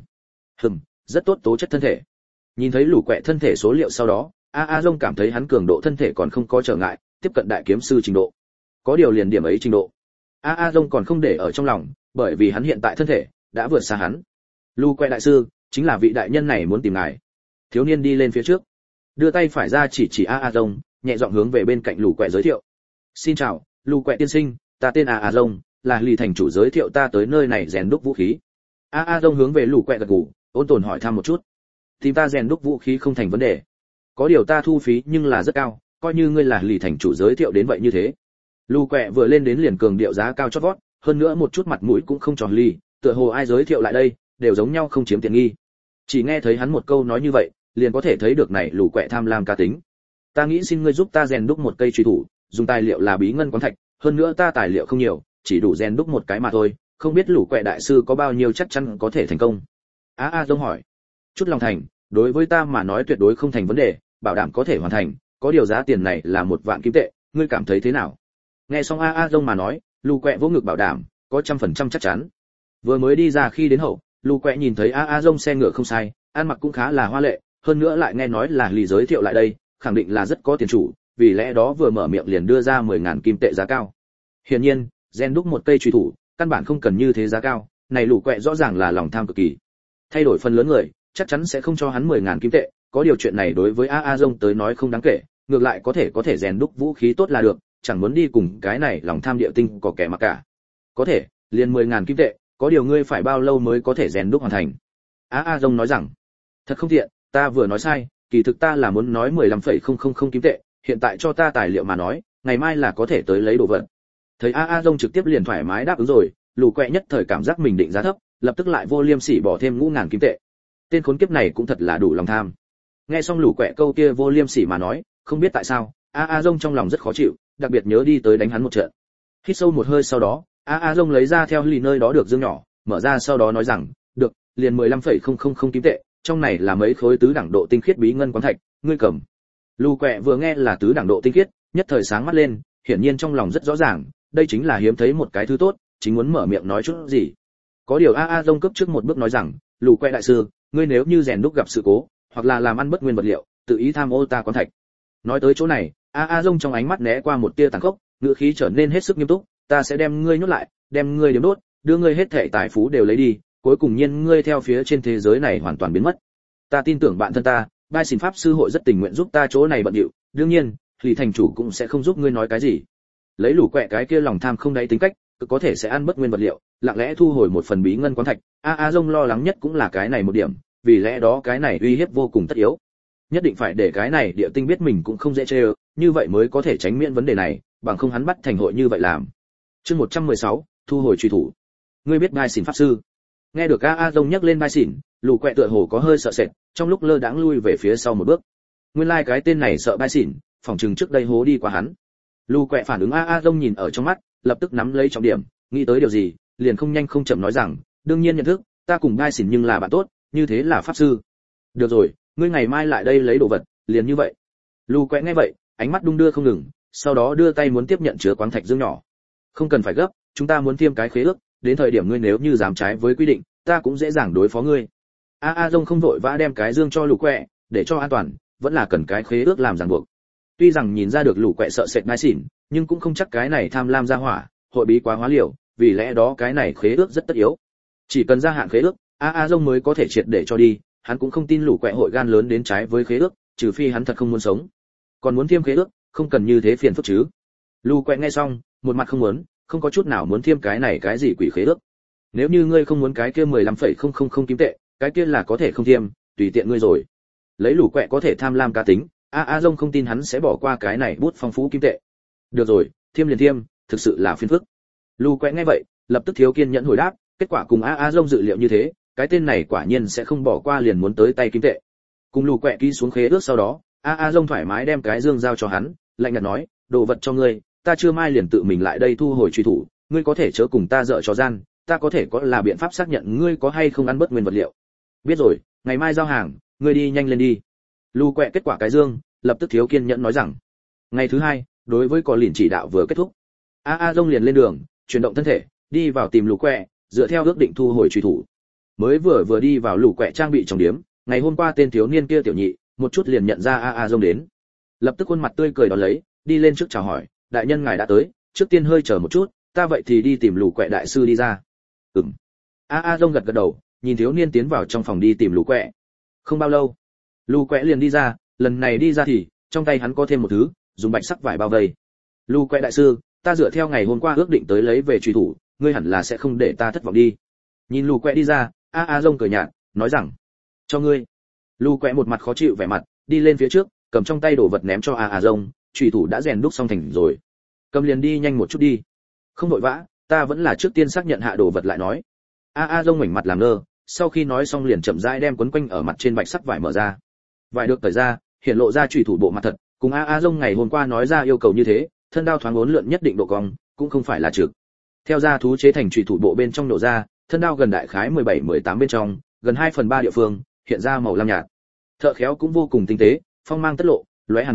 Rất tốt tố chất thân thể. Nhìn thấy Lũ Quẹ thân thể số liệu sau đó, Dông cảm thấy hắn cường độ thân thể còn không có trở ngại, tiếp cận đại kiếm sư trình độ. Có điều liền điểm ấy trình độ, Dông còn không để ở trong lòng, bởi vì hắn hiện tại thân thể đã vượt xa hắn. Lũ Quẹ đại sư, chính là vị đại nhân này muốn tìm ngài. Thiếu niên đi lên phía trước, đưa tay phải ra chỉ Dông, nhẹ giọng hướng về bên cạnh Lũ Quẹ giới thiệu. Xin chào, Lũ Quẹ tiên sinh, ta tên Dông, là Lý thành chủ giới thiệu ta tới nơi này rèn đúc vũ khí. Dông hướng về Lũ Quẹ gật gù, ôn tồn hỏi thăm một chút. Tìm ta rèn đúc vũ khí không thành vấn đề, có điều ta thu phí nhưng là rất cao, coi như ngươi là Lý thành chủ giới thiệu đến vậy như thế. Lũ Quẹ vừa lên đến liền cường điệu giá cao chót vót, hơn nữa một chút mặt mũi cũng không tròn Lý, tựa hồ ai giới thiệu lại đây đều giống nhau không chiếm tiện nghi. Chỉ nghe thấy hắn một câu nói như vậy, liền có thể thấy được này Lũ Quẹ tham lam cá tính. Ta nghĩ xin ngươi giúp ta rèn đúc một cây chùy thủ, dùng tài liệu là bí ngân quáng thạch, hơn nữa ta tài liệu không nhiều, chỉ đủ rèn đúc một cái mà thôi, không biết Lũ Quẹ đại sư có bao nhiêu chắc chắn có thể thành công. Dông hỏi. Chút lòng thành, đối với ta mà nói tuyệt đối không thành vấn đề, bảo đảm có thể hoàn thành, có điều giá tiền này là 1 vạn kim tệ, ngươi cảm thấy thế nào? Nghe xong A Dông mà nói, Lù Quẹ vỗ ngực bảo đảm, có 100% chắc chắn. Vừa mới đi ra khi đến hậu, Lù Quẹ nhìn thấy A Dông xe ngựa không sai, ăn mặc cũng khá là hoa lệ, hơn nữa lại nghe nói là Lý giới thiệu lại đây, khẳng định là rất có tiền chủ, vì lẽ đó vừa mở miệng liền đưa ra 10.000 kim tệ giá cao. Hiển nhiên, rèn đúc một cây chùy thủ, căn bản không cần như thế giá cao, này Lù Quẹ rõ ràng là lòng tham cực kỳ. Thay đổi phần lớn người, chắc chắn sẽ không cho hắn 10.000 kim tệ, có điều chuyện này đối với A Dông tới nói không đáng kể, ngược lại có thể rèn đúc vũ khí tốt là được, chẳng muốn đi cùng cái này lòng tham địa tinh có kẻ mà cả. Có thể, liền 10.000 kim tệ, có điều ngươi phải bao lâu mới có thể rèn đúc hoàn thành? A Dông nói rằng, thật không tiện, ta vừa nói sai, kỳ thực ta là muốn nói 15,000 kim tệ, hiện tại cho ta tài liệu mà nói, ngày mai là có thể tới lấy đồ vật. Thấy A Dông trực tiếp liền thoải mái đáp ứng rồi, Lù Quẹ nhất thời cảm giác mình định giá thấp, lập tức lại vô liêm sỉ bỏ thêm 5.000 kim tệ. Tên khốn kiếp này cũng thật là đủ lòng tham. Nghe xong Lù Quẹ câu kia vô liêm sỉ mà nói, không biết tại sao, A Dông trong lòng rất khó chịu, đặc biệt nhớ đi tới đánh hắn một trận. Hít sâu một hơi sau đó, A Dông lấy ra theo lì nơi đó được dương nhỏ, mở ra sau đó nói rằng, được, liền 15,000 kim tệ, trong này là mấy khối tứ đẳng độ tinh khiết bí ngân quáng thạch, ngươi cầm. Lù Quẹ vừa nghe là tứ đẳng độ tinh khiết, nhất thời sáng mắt lên, hiển nhiên trong lòng rất rõ ràng, đây chính là hiếm thấy một cái thứ tốt, chính muốn mở miệng nói chút gì. Có điều A Dông cấp trước một bước nói rằng, Lù Quẹ đại sư, ngươi nếu như rèn đúc gặp sự cố, hoặc là làm ăn bất nguyên vật liệu, tự ý tham ô ta quán thạch. Nói tới chỗ này, A Dông trong ánh mắt né qua một tia tàn khốc, ngữ khí trở nên hết sức nghiêm túc, ta sẽ đem ngươi nhốt lại, đem ngươi điểm đốt, đưa ngươi hết thảy tài phú đều lấy đi, cuối cùng nhiên ngươi theo phía trên thế giới này hoàn toàn biến mất. Ta tin tưởng bạn thân ta, Bai Xỉn pháp sư hội rất tình nguyện giúp ta chỗ này bận điệu, đương nhiên, Lý thành chủ cũng sẽ không giúp ngươi nói cái gì. Lấy Lù Quẹ cái kia lòng tham không đáy tính cách, cực có thể sẽ ăn bất nguyên vật liệu, lặng lẽ thu hồi một phần bí ngân quán thạch. A Dông lo lắng nhất cũng là cái này một điểm, vì lẽ đó cái này uy hiếp vô cùng tất yếu. Nhất định phải để cái này địa tinh biết mình cũng không dễ chơi, như vậy mới có thể tránh miễn vấn đề này, bằng không hắn bắt thành hội như vậy làm. Chương 116, thu hồi truy thủ. Ngươi biết Bai Xỉn pháp sư? Nghe được A Dông nhắc lên Bai Xỉn, Lù Quẹ tựa hồ có hơi sợ sệt, trong lúc lơ đãng lui về phía sau một bước. Nguyên lai cái tên này sợ Bai Xỉn, phỏng chừng trước đây hố đi qua hắn. Lù Quẹ phản ứng A Dông nhìn ở trong mắt, lập tức nắm lấy trọng điểm, nghĩ tới điều gì, liền không nhanh không chậm nói rằng, đương nhiên nhận thức, ta cùng Bai Xỉn nhưng là bạn tốt, như thế là pháp sư. Được rồi, ngươi ngày mai lại đây lấy đồ vật, liền như vậy. Lù Quẹ nghe vậy, ánh mắt đung đưa không ngừng, sau đó đưa tay muốn tiếp nhận chứa quáng thạch dương nhỏ. Không cần phải gấp, chúng ta muốn tiêm cái khế ước, đến thời điểm ngươi nếu như dám trái với quy định, ta cũng dễ dàng đối phó ngươi. A Dông không vội vã đem cái dương cho Lù Quẹ, để cho an toàn, vẫn là cần cái khế ước làm ràng buộc. Tuy rằng nhìn ra được Lù Quẹ sợ sệt Bai Xỉn, nhưng cũng không chắc cái này tham lam ra hỏa, hội bí quá hóa liều, vì lẽ đó cái này khế ước rất tất yếu. Chỉ cần gia hạn khế ước, A Dông mới có thể triệt để cho đi, hắn cũng không tin Lù Quẹ hội gan lớn đến trái với khế ước, trừ phi hắn thật không muốn sống. Còn muốn thiêm khế ước, không cần như thế phiền phức chứ. Lù Quẹ nghe xong, một mặt không muốn, không có chút nào muốn thiêm cái này cái gì quỷ khế ước. Nếu như ngươi không muốn cái kia 15,000 kim tệ, cái kia là có thể không thiêm, tùy tiện ngươi rồi. Lấy Lù Quẹ có thể tham lam cá tính, A Dông không tin hắn sẽ bỏ qua cái này bút phong phú kim tệ. Được rồi, thiêm liền thiêm, thực sự là phiền phức. Lù Quẹ nghe vậy, lập tức thiếu kiên nhẫn hồi đáp, kết quả cùng A Dông dự liệu như thế, cái tên này quả nhiên sẽ không bỏ qua liền muốn tới tay kim tệ. Cùng Lù Quẹ ký xuống khế ước sau đó, A Dông thoải mái đem cái dương giao cho hắn, lạnh nhạt nói, đồ vật cho ngươi, ta chưa mai liền tự mình lại đây thu hồi truy thủ, ngươi có thể chớ cùng ta dở trò gian, ta có thể có là biện pháp xác nhận ngươi có hay không ăn bất nguyên vật liệu. Biết rồi, ngày mai giao hàng, ngươi đi nhanh lên đi. Lù Quẹ kết quả cái dương, lập tức thiếu kiên nhẫn nói rằng. Ngày thứ hai, đối với cò lìn chỉ đạo vừa kết thúc, A Dông liền lên đường, chuyển động thân thể, đi vào tìm Lù Quẹ, dựa theo ước định thu hồi truy thủ. Mới vừa đi vào Lù Quẹ trang bị trong điếm, ngày hôm qua tên thiếu niên kia tiểu nhị, một chút liền nhận ra A Dông đến. Lập tức khuôn mặt tươi cười đón lấy, đi lên trước chào hỏi, đại nhân ngài đã tới, trước tiên hơi chờ một chút, ta vậy thì đi tìm Lù Quẹ đại sư đi ra. A Dông gật gật đầu, nhìn thiếu niên tiến vào trong phòng đi tìm Lù Quẹ. Không bao lâu, Lù Quẹ liền đi ra, lần này đi ra thì trong tay hắn có thêm một thứ, dùng bạch sắc vải bao vây. Lù Quẹ đại sư, ta dựa theo ngày hôm qua ước định tới lấy về truy thủ, ngươi hẳn là sẽ không để ta thất vọng đi. Nhìn Lù Quẹ đi ra, A Dông cười nhạt, nói rằng, cho ngươi. Lù Quẹ một mặt khó chịu vẻ mặt, đi lên phía trước, cầm trong tay đồ vật ném cho A Dông, truy thủ đã rèn đúc xong thành rồi. Cầm liền đi nhanh một chút đi. Không vội vã, ta vẫn là trước tiên xác nhận hạ đồ vật lại nói. A Dông ngoảnh mặt làm ngơ, sau khi nói xong liền chậm rãi đem quấn quanh ở mặt trên bạch sắc vải mở ra. Vải được cởi ra, hiện lộ ra truy thủ bộ mặt thật, cùng A Dông ngày hôm qua nói ra yêu cầu như thế, thân đao thoáng uốn lượn nhất định độ cong, cũng không phải là trực. Theo ra thú chế thành truy thủ bộ bên trong nổ ra, thân đao gần đại khái 17-18 bên trong, gần 2/3 địa phương hiện ra màu lam nhạt. Thợ khéo cũng vô cùng tinh tế, phong mang tất lộ, lóe hàn mang,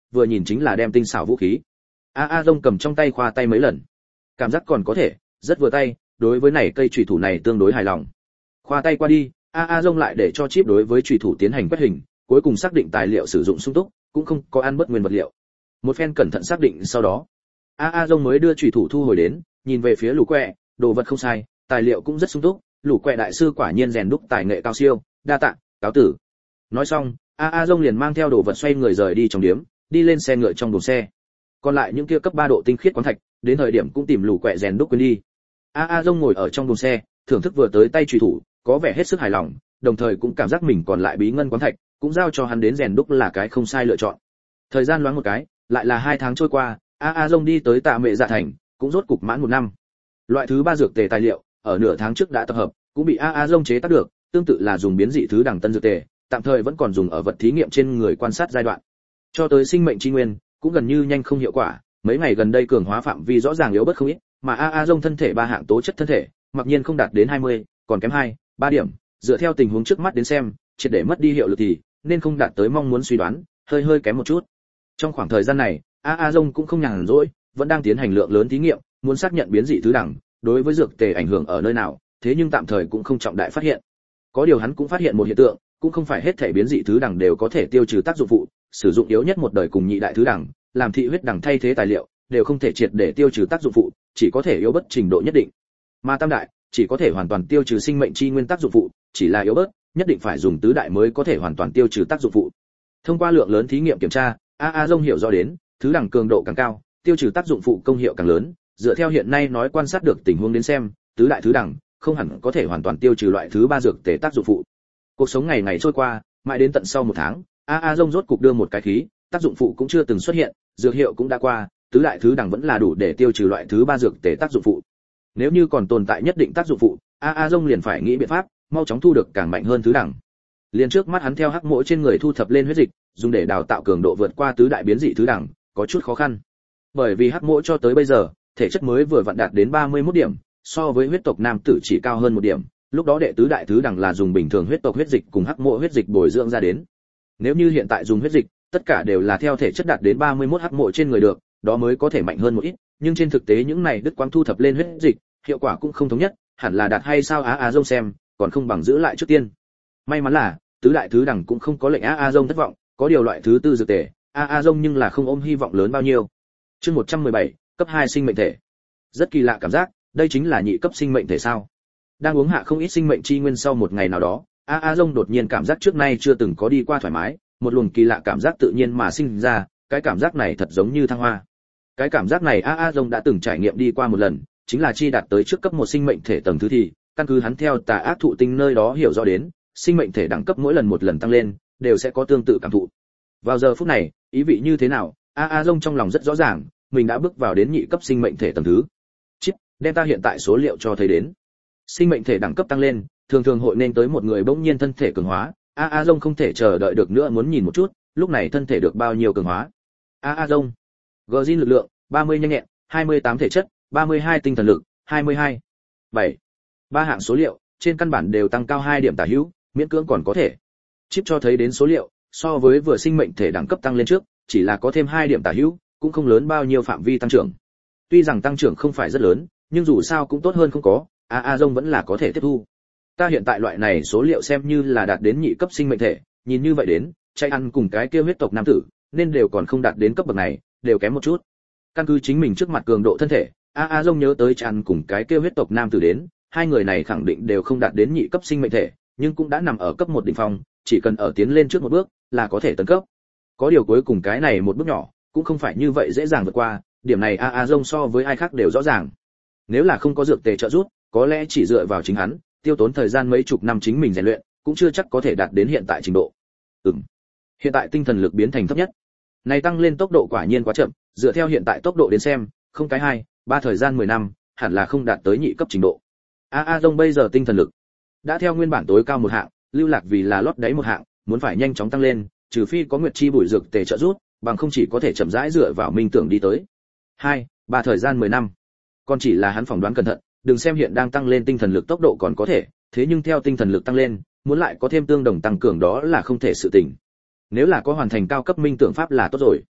vừa nhìn chính là đem tinh xảo vũ khí. Dông cầm trong tay khoa tay mấy lần, cảm giác còn có thể, rất vừa tay, đối với này cây chủy thủ này tương đối hài lòng. Khoa tay qua đi, Dông lại để cho chip đối với chủy thủ tiến hành quét hình, cuối cùng xác định tài liệu sử dụng sung túc, cũng không có ăn bất nguyên vật liệu. Một phen cẩn thận xác định sau đó, Dông mới đưa chủy thủ thu hồi đến, nhìn về phía Lũ Quẹ, đồ vật không sai, tài liệu cũng rất sung túc, Lũ Quẹ đại sư quả nhiên rèn đúc tài nghệ cao siêu, đa tạ, cáo tử. Nói xong, Dông liền mang theo đồ vật xoay người rời đi trong điếm, đi lên xe ngựa trong đồn xe. Còn lại những kia cấp 3 độ tinh khiết khoáng thạch, đến thời điểm cũng tìm Lũ Quẹ rèn đúc quên đi. Dông ngồi ở trong đồn xe, thưởng thức vừa tới tay chủy thủ, có vẻ hết sức hài lòng, đồng thời cũng cảm giác mình còn lại bí ngân khoáng thạch, cũng giao cho hắn đến rèn đúc là cái không sai lựa chọn. Thời gian loáng một cái, lại là 2 tháng trôi qua, Dông đi tới Tạ Mệ Dạ thành, cũng rốt cục mãn 1 năm. Loại thứ 3 dược tề tài liệu, ở nửa tháng trước đã tập hợp, cũng bị Dông chế tác được, tương tự là dùng biến dị thứ đẳng tân dược tề, tạm thời vẫn còn dùng ở vật thí nghiệm trên người quan sát giai đoạn. Cho tới sinh mệnh chi nguyên, cũng gần như nhanh không hiệu quả, mấy ngày gần đây cường hóa phạm vi rõ ràng yếu bớt không ít, mà Dông thân thể 3 hạng tố chất thân thể, mặc nhiên không đạt đến 20, còn kém 2-3 điểm, dựa theo tình huống trước mắt đến xem, triệt để mất đi hiệu lực thì nên không đạt tới mong muốn suy đoán, hơi kém một chút. Trong khoảng thời gian này, Dông cũng không nhàn rỗi, vẫn đang tiến hành lượng lớn thí nghiệm, muốn xác nhận biến dị thứ đẳng, đối với dược tề ảnh hưởng ở nơi nào, thế nhưng tạm thời cũng không trọng đại phát hiện. Có điều hắn cũng phát hiện một hiện tượng, cũng không phải hết thể biến dị thứ đẳng đều có thể tiêu trừ tác dụng phụ, sử dụng yếu nhất một đời cùng nhị đại thứ đẳng, làm thị huyết đẳng thay thế tài liệu, đều không thể triệt để tiêu trừ tác dụng phụ, chỉ có thể yếu bớt trình độ nhất định. Mà tam đại chỉ có thể hoàn toàn tiêu trừ sinh mệnh chi nguyên tác dụng phụ, chỉ là yếu bớt, nhất định phải dùng tứ đại mới có thể hoàn toàn tiêu trừ tác dụng phụ. Thông qua lượng lớn thí nghiệm kiểm tra, Dông hiểu rõ đến, thứ đẳng cường độ càng cao, tiêu trừ tác dụng phụ công hiệu càng lớn, dựa theo hiện nay nói quan sát được tình huống đến xem, tứ đại thứ đẳng không hẳn có thể hoàn toàn tiêu trừ loại thứ 3 dược tề tác dụng phụ. Cuộc sống ngày ngày trôi qua, mãi đến tận sau 1 tháng, Dông rốt cục đưa một cái khí, tác dụng phụ cũng chưa từng xuất hiện, dược hiệu cũng đã qua, tứ đại thứ đẳng vẫn là đủ để tiêu trừ loại thứ 3 dược tề tác dụng phụ. Nếu như còn tồn tại nhất định tác dụng phụ, Dông liền phải nghĩ biện pháp, mau chóng thu được càng mạnh hơn thứ đẳng. Liền trước mắt hắn theo hắc mỗ trên người thu thập lên huyết dịch, dùng để đào tạo cường độ vượt qua tứ đại biến dị thứ đẳng, có chút khó khăn. Bởi vì hắc mỗ cho tới bây giờ, thể chất mới vừa vặn đạt đến 31 điểm, so với huyết tộc nam tử chỉ cao hơn 1 điểm, lúc đó đệ tứ đại thứ đẳng là dùng bình thường huyết tộc huyết dịch cùng hắc mỗ huyết dịch bồi dưỡng ra đến. Nếu như hiện tại dùng huyết dịch, tất cả đều là theo thể chất đạt đến 31 hắc mỗ trên người được, đó mới có thể mạnh hơn một ít, nhưng trên thực tế những này đứt quãng thu thập lên huyết dịch, hiệu quả cũng không thống nhất, hẳn là đạt hay sao Dông xem, còn không bằng giữ lại trước tiên. May mắn là tứ đại thứ đẳng cũng không có lệnh Dông thất vọng, có điều loại thứ tư dược tề, Dông nhưng là không ôm hy vọng lớn bao nhiêu. Chương 117, cấp 2 sinh mệnh thể. Rất kỳ lạ cảm giác, đây chính là nhị cấp sinh mệnh thể sao? Đang uống hạ không ít sinh mệnh chi nguyên sau một ngày nào đó, Dông đột nhiên cảm giác trước nay chưa từng có đi qua thoải mái, một luồng kỳ lạ cảm giác tự nhiên mà sinh ra, cái cảm giác này thật giống như thăng hoa. Cái cảm giác này Dông đã từng trải nghiệm đi qua một lần, chính là chi đạt tới trước cấp 1 sinh mệnh thể tầng thứ thì, căn cứ hắn theo tà ác thụ tinh nơi đó hiểu rõ đến, sinh mệnh thể đẳng cấp mỗi lần một lần tăng lên, đều sẽ có tương tự cảm thụ. Vào giờ phút này, ý vị như thế nào, Dông trong lòng rất rõ ràng, mình đã bước vào đến nhị cấp sinh mệnh thể tầng thứ. Chip, đem ta hiện tại số liệu cho thấy đến. Sinh mệnh thể đẳng cấp tăng lên, thường thường hội nên tới một người bỗng nhiên thân thể cường hóa, Dông không thể chờ đợi được nữa muốn nhìn một chút, lúc này thân thể được bao nhiêu cường hóa. Dông. Gzin lực lượng, 30 nhanh nhẹn, 28 thể chất, 32 tinh thần lực, 22. 7. 3 hạng số liệu, trên căn bản đều tăng cao 2 điểm tả hữu, miễn cưỡng còn có thể. Chip cho thấy đến số liệu, so với vừa sinh mệnh thể đẳng cấp tăng lên trước, chỉ là có thêm 2 điểm tả hữu, cũng không lớn bao nhiêu phạm vi tăng trưởng. Tuy rằng tăng trưởng không phải rất lớn, nhưng dù sao cũng tốt hơn không có, Dông vẫn là có thể tiếp thu. Ta hiện tại loại này số liệu xem như là đạt đến nhị cấp sinh mệnh thể, nhìn như vậy đến, chạy ăn cùng cái kia huyết tộc nam tử, nên đều còn không đạt đến cấp bậc này, đều kém một chút. Căn cứ chính mình trước mặt cường độ thân thể, Dông nhớ tới chạy ăn cùng cái kia huyết tộc nam tử đến, hai người này khẳng định đều không đạt đến nhị cấp sinh mệnh thể, nhưng cũng đã nằm ở cấp 1 đỉnh phong, chỉ cần ở tiến lên trước một bước là có thể tấn cấp. Có điều cuối cùng cái này một bước nhỏ, cũng không phải như vậy dễ dàng vượt qua, điểm này Dông so với ai khác đều rõ ràng. Nếu là không có dược tề trợ giúp, có lẽ chỉ dựa vào chính hắn, tiêu tốn thời gian mấy chục năm chính mình rèn luyện, cũng chưa chắc có thể đạt đến hiện tại trình độ. Hiện tại tinh thần lực biến thành thấp nhất. Này tăng lên tốc độ quả nhiên quá chậm, dựa theo hiện tại tốc độ đến xem, không cái 2-3 thời gian 10 năm, hẳn là không đạt tới nhị cấp trình độ. Dông bây giờ tinh thần lực đã theo nguyên bản tối cao một hạng, lưu lạc vì là lót đáy một hạng, muốn phải nhanh chóng tăng lên, trừ phi có nguyệt chi bùi dược tề trợ giúp, bằng không chỉ có thể chậm rãi dựa vào minh tưởng đi tới. 2-3 thời gian 10 năm. Còn chỉ là hắn phỏng đoán cẩn thận, đừng xem hiện đang tăng lên tinh thần lực tốc độ còn có thể, thế nhưng theo tinh thần lực tăng lên, muốn lại có thêm tương đồng tăng cường đó là không thể sự tình. Nếu là có hoàn thành cao cấp minh tưởng pháp là tốt rồi.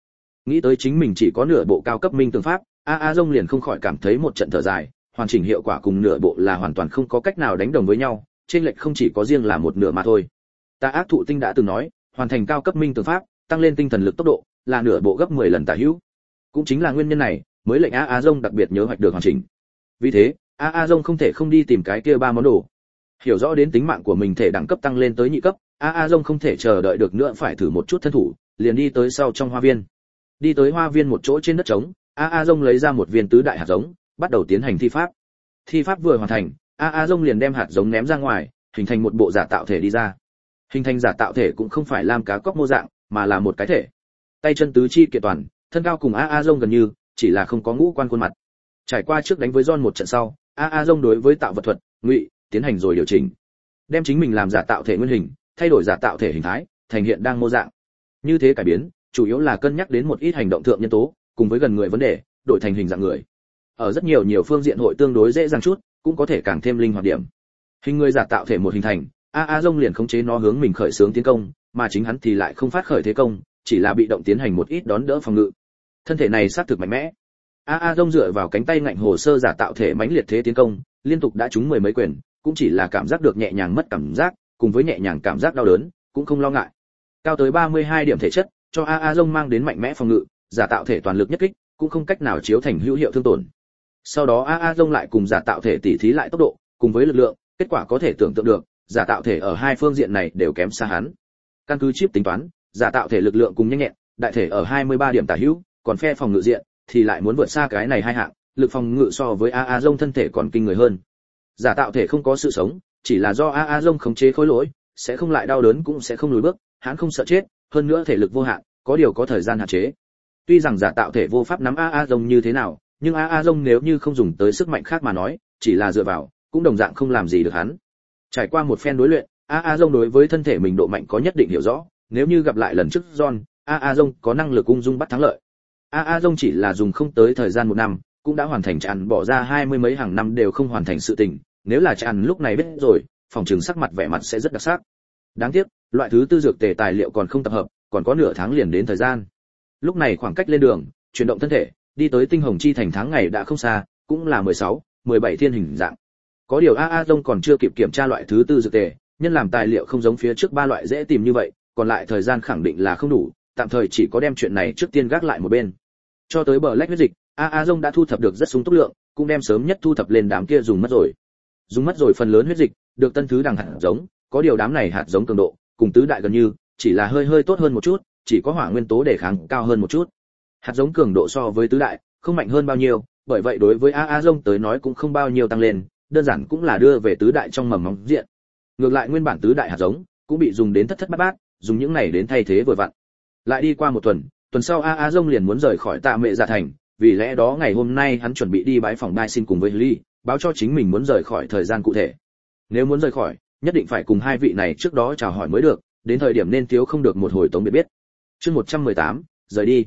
Nghĩ tới chính mình chỉ có nửa bộ cao cấp minh tường pháp, A Dông liền không khỏi cảm thấy một trận thở dài, hoàn chỉnh hiệu quả cùng nửa bộ là hoàn toàn không có cách nào đánh đồng với nhau, trên lệch không chỉ có riêng là một nửa mà thôi. Ta ác thụ tinh đã từng nói, hoàn thành cao cấp minh tường pháp, tăng lên tinh thần lực tốc độ, là nửa bộ gấp 10 lần tả hữu. Cũng chính là nguyên nhân này, mới lệnh A Dông đặc biệt nhớ hoạch được hoàn chỉnh. Vì thế, A Dông không thể không đi tìm cái kia ba món đồ. Hiểu rõ đến tính mạng của mình thể đẳng cấp tăng lên tới nhị cấp, A Dông không thể chờ đợi được nữa phải thử một chút thân thủ, liền đi tới sau trong hoa viên. Đi tới hoa viên một chỗ trên đất trống, A Dông lấy ra một viên tứ đại hạt giống, bắt đầu tiến hành thi pháp. Thi pháp vừa hoàn thành, A Dông liền đem hạt giống ném ra ngoài, hình thành một bộ giả tạo thể đi ra. Hình thành giả tạo thể cũng không phải lam cá cóc mô dạng, mà là một cái thể. Tay chân tứ chi kiện toàn, thân cao cùng A Dông gần như, chỉ là không có ngũ quan khuôn mặt. Trải qua trước đánh với John một trận sau, A Dông đối với tạo vật thuật, ngụy, tiến hành rồi điều chỉnh. Đem chính mình làm giả tạo thể nguyên hình, thay đổi giả tạo thể hình thái, thành hiện đang mô dạng. Như thế cải biến, chủ yếu là cân nhắc đến một ít hành động thượng nhân tố, cùng với gần người vấn đề, đổi thành hình dạng người. Ở rất nhiều phương diện hội tương đối dễ dàng chút, cũng có thể càng thêm linh hoạt điểm. Hình người giả tạo thể một hình thành, A Dông liền khống chế nó hướng mình khởi xướng tiến công, mà chính hắn thì lại không phát khởi thế công, chỉ là bị động tiến hành một ít đón đỡ phòng ngự. Thân thể này xác thực mạnh mẽ. A Dông dựa vào cánh tay ngạnh hồ sơ giả tạo thể mãnh liệt thế tiến công, liên tục đã trúng 10 mấy quyền, cũng chỉ là cảm giác được nhẹ nhàng mất cảm giác, cùng với nhẹ nhàng cảm giác đau đớn, cũng không lo ngại. Cao tới 32 điểm thể chất, cho A Dông mang đến mạnh mẽ phòng ngự, giả tạo thể toàn lực nhất kích, cũng không cách nào chiếu thành hữu hiệu thương tổn. Sau đó A Dông lại cùng giả tạo thể tỉ thí lại tốc độ, cùng với lực lượng, kết quả có thể tưởng tượng được, giả tạo thể ở hai phương diện này đều kém xa hắn. Căn cứ chip tính toán, giả tạo thể lực lượng cùng nhanh nhẹn, đại thể ở 23 điểm tả hữu, còn phe phòng ngự diện thì lại muốn vượt xa cái này hai hạng, lực phòng ngự so với A Dông thân thể còn kinh người hơn. Giả tạo thể không có sự sống, chỉ là do A Dông khống chế khối lỗi, sẽ không lại đau đớn cũng sẽ không lùi bước, hắn không sợ chết, hơn nữa thể lực vô hạn, có điều có thời gian hạn chế. Tuy rằng giả tạo thể vô pháp nắm A Dông như thế nào, nhưng A Dông nếu như không dùng tới sức mạnh khác mà nói, chỉ là dựa vào, cũng đồng dạng không làm gì được hắn. Trải qua một phen đối luyện, A Dông đối với thân thể mình độ mạnh có nhất định hiểu rõ, nếu như gặp lại lần trước John, A Dông có năng lực ung dung bắt thắng lợi. A Dông chỉ là dùng không tới thời gian 1 năm, cũng đã hoàn thành chặn bỏ ra 20 mấy hàng năm đều không hoàn thành sự tình, nếu là chặn lúc này biết rồi, phòng trường sắc mặt vẻ mặt sẽ rất đặc sắc. Đáng tiếc, loại thứ tư dược tề tài liệu còn không tập hợp, còn có nửa tháng liền đến thời gian. Lúc này khoảng cách lên đường, chuyển động thân thể, đi tới tinh hồng chi thành tháng ngày đã không xa, cũng là 16, 17 thiên hình dạng. Có điều A Dông còn chưa kịp kiểm tra loại thứ tư dược tề, nhân làm tài liệu không giống phía trước 3 loại dễ tìm như vậy, còn lại thời gian khẳng định là không đủ, tạm thời chỉ có đem chuyện này trước tiên gác lại một bên. Cho tới bờ lách huyết dịch, A Dông đã thu thập được rất sung túc lượng, cũng đem sớm nhất thu thập lên đám kia dùng mất rồi. Dùng mất rồi phần lớn huyết dịch, được tân thứ đằng hạt giống, có điều đám này hạt giống cường độ, cùng tứ đại gần như, chỉ là hơi tốt hơn một chút, chỉ có hỏa nguyên tố đề kháng cao hơn một chút. Hạt giống cường độ so với tứ đại, không mạnh hơn bao nhiêu, bởi vậy đối với A Dông tới nói cũng không bao nhiêu tăng lên, đơn giản cũng là đưa về tứ đại trong mầm móng diện. Ngược lại nguyên bản tứ đại hạt giống, cũng bị dùng đến thất thất bát bát, dùng những này đến thay thế vừa vặn. Lại đi qua một tuần sau A Dông liền muốn rời khỏi Tạ Mệ Dạ thành, vì lẽ đó ngày hôm nay hắn chuẩn bị đi bái phòng Đai Xin cùng với Ly, báo cho chính mình muốn rời khỏi thời gian cụ thể. Nếu muốn rời khỏi, nhất định phải cùng hai vị này trước đó chào hỏi mới được, đến thời điểm nên thiếu không được một hồi tống biệt biết. Chương 118, rời đi.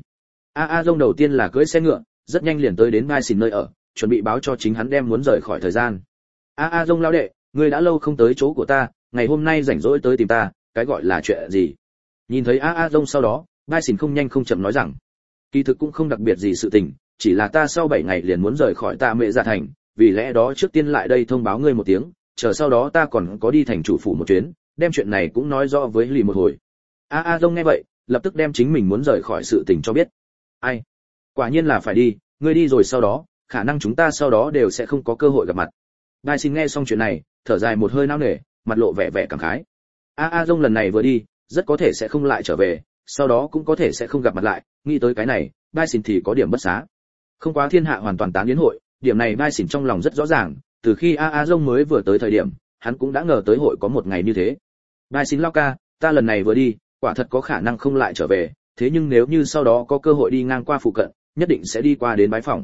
A Dông đầu tiên là cưỡi xe ngựa, rất nhanh liền tới đến Đai Xin nơi ở, chuẩn bị báo cho chính hắn đem muốn rời khỏi thời gian. A Dông lão đệ, ngươi đã lâu không tới chỗ của ta, ngày hôm nay rảnh rỗi tới tìm ta, cái gọi là chuyện gì? Nhìn thấy A Dông sau đó, Đai Xin không nhanh không chậm nói rằng, kỳ thực cũng không đặc biệt gì sự tình, chỉ là ta sau 7 ngày liền muốn rời khỏi Tạ Mệ Dạ thành, vì lẽ đó trước tiên lại đây thông báo ngươi một tiếng, chờ sau đó ta còn có đi thành chủ phủ một chuyến, đem chuyện này cũng nói rõ với Lì một hồi. A Dông nghe vậy, lập tức đem chính mình muốn rời khỏi sự tình cho biết. Ai? Quả nhiên là phải đi, ngươi đi rồi sau đó, khả năng chúng ta sau đó đều sẽ không có cơ hội gặp mặt. Đai Xin nghe xong chuyện này, thở dài một hơi nao nề, mặt lộ vẻ cảm khái. A Dông lần này vừa đi, rất có thể sẽ không lại trở về, sau đó cũng có thể sẽ không gặp mặt lại, nghĩ tới cái này, Đai Xin thì có điểm bất xá. Không quá thiên hạ hoàn toàn tán yến hội, điểm này Đai Xin trong lòng rất rõ ràng, từ khi A Dông mới vừa tới thời điểm, hắn cũng đã ngờ tới hội có một ngày như thế. Đai Xin lao ca, ta lần này vừa đi, quả thật có khả năng không lại trở về, thế nhưng nếu như sau đó có cơ hội đi ngang qua phụ cận, nhất định sẽ đi qua đến bái phòng.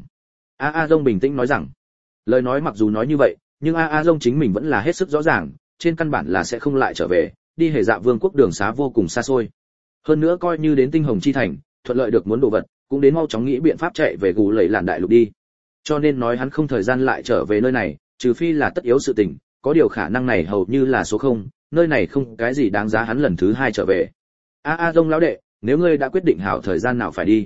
A Dông bình tĩnh nói rằng, lời nói mặc dù nói như vậy, nhưng A Dông chính mình vẫn là hết sức rõ ràng, trên căn bản là sẽ không lại trở về, đi Hề Dạ Vương quốc đường xá vô cùng xa xôi. Hơn nữa coi như đến Tinh Hồng chi thành, thuận lợi được muốn đồ vật, cũng đến mau chóng nghĩ biện pháp chạy về Gù Lầy Lạn đại lục đi. Cho nên nói hắn không thời gian lại trở về nơi này, trừ phi là tất yếu sự tình, có điều khả năng này hầu như là số 0, nơi này không cái gì đáng giá hắn lần thứ 2 trở về. A Dông lão đệ, nếu ngươi đã quyết định hảo thời gian nào phải đi,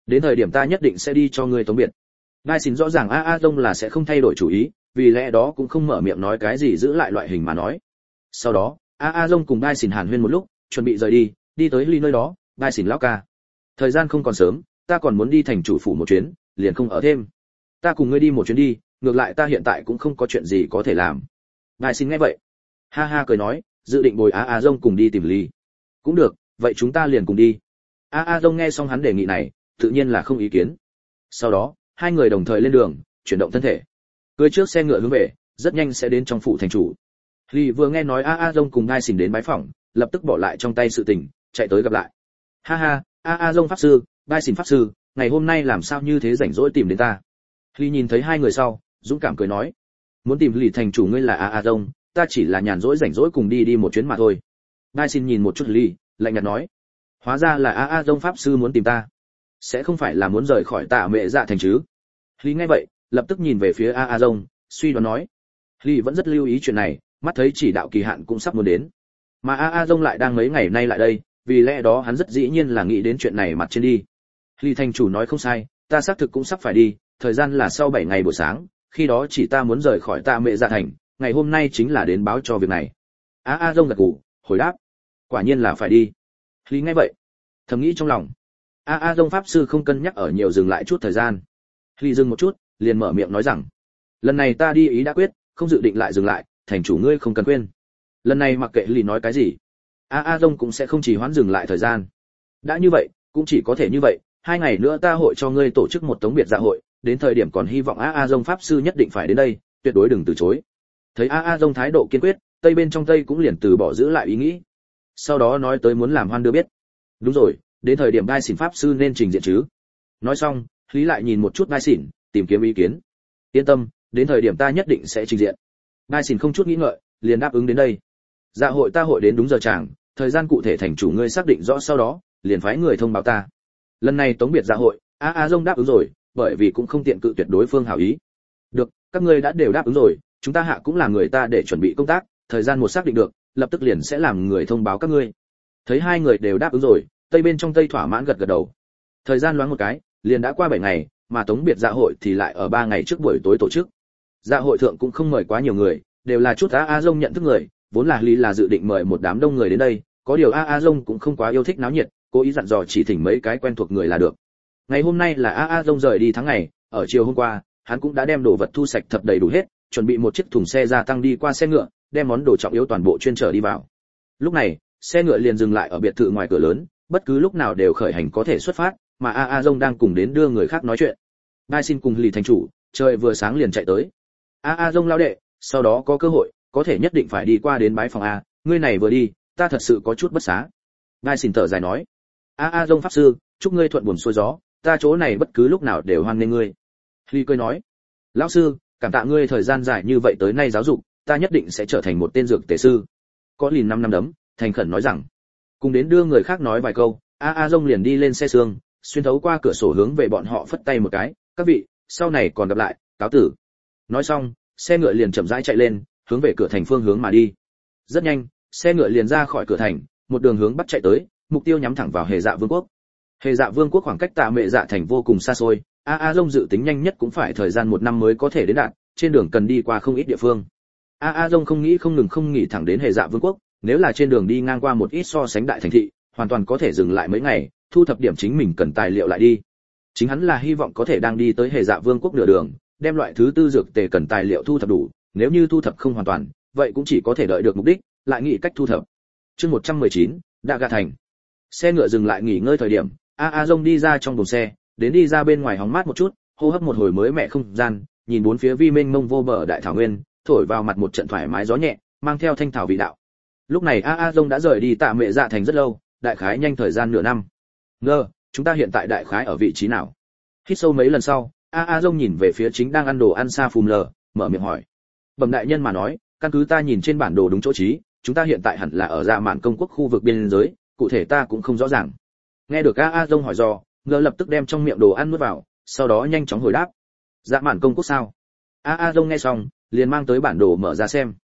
Đến thời điểm ta nhất định sẽ đi cho ngươi tống biệt. Đai xin rõ ràng a dông là sẽ không thay đổi chủ ý, vì lẽ đó cũng không mở miệng nói cái gì giữ lại loại hình mà nói. Sau đó a dông cùng Đai xin hàn huyên một lúc, chuẩn bị rời đi, đi tới ly nơi đó. Đai xin lão ca, thời gian không còn sớm, ta còn muốn đi thành chủ phủ một chuyến, liền không ở thêm. Ta cùng ngươi đi một chuyến đi, ngược lại ta hiện tại cũng không có chuyện gì có thể làm. Đai xin nghe vậy, ha ha cười nói, dự định bồi a dông cùng đi tìm ly. Cũng được, vậy chúng ta liền cùng đi. A dông nghe xong hắn đề nghị này, tự nhiên là không ý kiến. Sau đó hai người đồng thời lên đường, chuyển động thân thể, cưỡi trước xe ngựa hướng về, rất nhanh sẽ đến trong phủ thành chủ. Ly vừa nghe nói a dông cùng Đai xin đến bái phỏng, lập tức bỏ lại trong tay sự tình, chạy tới gặp lại. Ha ha, a dông pháp sư, Đai xin pháp sư, ngày hôm nay làm sao như thế rảnh rỗi tìm đến ta. Ly nhìn thấy hai người sau, dũng cảm cười nói, muốn tìm Ly thành chủ ngươi là a dông, ta chỉ là nhàn rỗi rảnh rỗi cùng đi một chuyến mà thôi. Đai xin nhìn một chút Ly, lạnh nhạt nói, hóa ra là a dông pháp sư muốn tìm ta, sẽ không phải là muốn rời khỏi Tạ Mẹ Dạ thành chứ. Ly nghe vậy, lập tức nhìn về phía a dông, suy đoán nói. Ly vẫn rất lưu ý chuyện này, mắt thấy chỉ đạo kỳ hạn cũng sắp muốn đến, mà a dông lại đang mấy ngày nay lại đây, vì lẽ đó hắn rất dĩ nhiên là nghĩ đến chuyện này mặt trên đi. Ly thành chủ nói không sai, ta xác thực cũng sắp phải đi, thời gian là sau 7 ngày buổi sáng, khi đó chỉ ta muốn rời khỏi Tạ Mẹ Dạ thành, ngày hôm nay chính là đến báo cho việc này. A dông gật gù, hồi đáp, quả nhiên là phải đi. Ly nghe vậy, thầm nghĩ trong lòng, a dông pháp sư không cân nhắc ở nhiều dừng lại chút thời gian. Ly dừng một chút, liền mở miệng nói rằng, lần này ta đi ý đã quyết, không dự định lại dừng lại, thành chủ ngươi không cần quên. Lần này mặc kệ Ly nói cái gì, a dông cũng sẽ không chỉ hoãn dừng lại thời gian. Đã như vậy, cũng chỉ có thể như vậy, 2 ngày nữa ta hội cho ngươi tổ chức một tống biệt dạ hội, đến thời điểm còn hy vọng a dông pháp sư nhất định phải đến đây, tuyệt đối đừng từ chối. Thấy a dông thái độ kiên quyết, tây bên trong tây cũng liền từ bỏ giữ lại ý nghĩ. Sau đó nói tới muốn làm hoan đưa biết. Đúng rồi, đến thời điểm Đai xỉn pháp sư nên trình diện chứ. Nói xong, Lý lại nhìn một chút Đai xỉn, tìm kiếm ý kiến. Yên tâm, đến thời điểm ta nhất định sẽ trình diện. Đai xỉn không chút nghĩ ngợi, liền đáp ứng đến đây. Dạ hội ta hội đến đúng giờ chàng, thời gian cụ thể thành chủ ngươi xác định rõ sau đó, liền phái người thông báo ta. Lần này tống biệt dạ hội, a dông đáp ứng rồi, bởi vì cũng không tiện cự tuyệt đối phương hảo ý. Được, các ngươi đã đều đáp ứng rồi, chúng ta hạ cũng là người ta để chuẩn bị công tác, thời gian một xác định được, lập tức liền sẽ làm người thông báo các ngươi. Thấy hai người đều đáp ứng rồi, tây bên trong tây thỏa mãn gật gật đầu. Thời gian loáng một cái, liền đã qua 7 ngày, mà tống biệt dạ hội thì lại ở 3 ngày trước buổi tối tổ chức. Dạ hội thượng cũng không mời quá nhiều người, đều là chút a dông nhận thức người, vốn là Lý là dự định mời một đám đông người đến đây, có điều a dông cũng không quá yêu thích náo nhiệt, cố ý dặn dò chỉ thỉnh mấy cái quen thuộc người là được. Ngày hôm nay là a dông rời đi tháng ngày, ở chiều hôm qua, hắn cũng đã đem đồ vật thu sạch thập đầy đủ hết, chuẩn bị một chiếc thùng xe gia tăng đi qua xe ngựa, đem món đồ trọng yếu toàn bộ chuyên chở đi vào. Lúc này, xe ngựa liền dừng lại ở biệt thự ngoài cửa lớn, bất cứ lúc nào đều khởi hành có thể xuất phát, mà a dông đang cùng đến đưa người khác nói chuyện. Đai xin cùng Lý thành chủ, trời vừa sáng liền chạy tới. A dông lao đệ, sau đó có cơ hội, có thể nhất định phải đi qua đến bái phòng a, ngươi này vừa đi, ta thật sự có chút bất xá. Đai xin thở dài nói, a dông pháp sư, chúc ngươi thuận buồm xuôi gió, ta chỗ này bất cứ lúc nào đều hoan nghênh ngươi. Lý cười nói, lão sư, cảm tạ ngươi thời gian dài như vậy tới nay giáo dục, ta nhất định sẽ trở thành một tên dược tề sư. Có Lìn 5 năm đấm, thành khẩn nói rằng, cùng đến đưa người khác nói vài câu, a dông liền đi lên xe sương, xuyên thấu qua cửa sổ hướng về bọn họ phất tay một cái, các vị, sau này còn gặp lại, cáo tử. Nói xong, xe ngựa liền chậm rãi chạy lên, hướng về cửa thành phương hướng mà đi. Rất nhanh, xe ngựa liền ra khỏi cửa thành, một đường hướng bắc chạy tới, mục tiêu nhắm thẳng vào Hề Dạ Vương quốc. Hề Dạ Vương quốc khoảng cách Tạ Mẹ Dạ thành vô cùng xa xôi, a dông dự tính nhanh nhất cũng phải thời gian 1 năm mới có thể đến đạt, trên đường cần đi qua không ít địa phương. A dông không nghỉ thẳng đến Hề Dạ Vương quốc, nếu là trên đường đi ngang qua một ít so sánh đại thành thị, hoàn toàn có thể dừng lại mấy ngày, thu thập điểm chính mình cần tài liệu lại đi. Chính hắn là hy vọng có thể đang đi tới Hề Dạ Vương quốc nửa đường, đem loại thứ tư dược tề cần tài liệu thu thập đủ, nếu như thu thập không hoàn toàn, vậy cũng chỉ có thể đợi được mục đích, lại nghĩ cách thu thập. Chương 119, Đạ Gà thành. Xe ngựa dừng lại nghỉ ngơi thời điểm, a dông đi ra trong buồng xe, đến đi ra bên ngoài hóng mát một chút, hô hấp một hồi mới mẻ không gian, nhìn bốn phía vi mênh mông vô bờ đại thảo nguyên, thổi vào mặt một trận thoải mái gió nhẹ, mang theo thanh thảo vị đạo. Lúc này a dông đã rời đi Tạ Mẹ Dạ thành rất lâu, đại khái nhanh thời gian nửa năm. Chúng ta hiện tại đại khái ở vị trí nào? Hít sâu mấy lần sau, a dông nhìn về phía chính đang ăn đồ ăn Sa Phùm Lờ, mở miệng hỏi. Bẩm đại nhân mà nói, căn cứ ta nhìn trên bản đồ đúng chỗ trí, chúng ta hiện tại hẳn là ở Dạ Mạn công quốc khu vực biên giới, cụ thể ta cũng không rõ ràng. Nghe được a dông hỏi do, ngờ lập tức đem trong miệng đồ ăn nuốt vào, sau đó nhanh chóng hồi đáp. Dạ Mạn công quốc sao? A dông nghe xong, liền mang tới bản đồ mở ra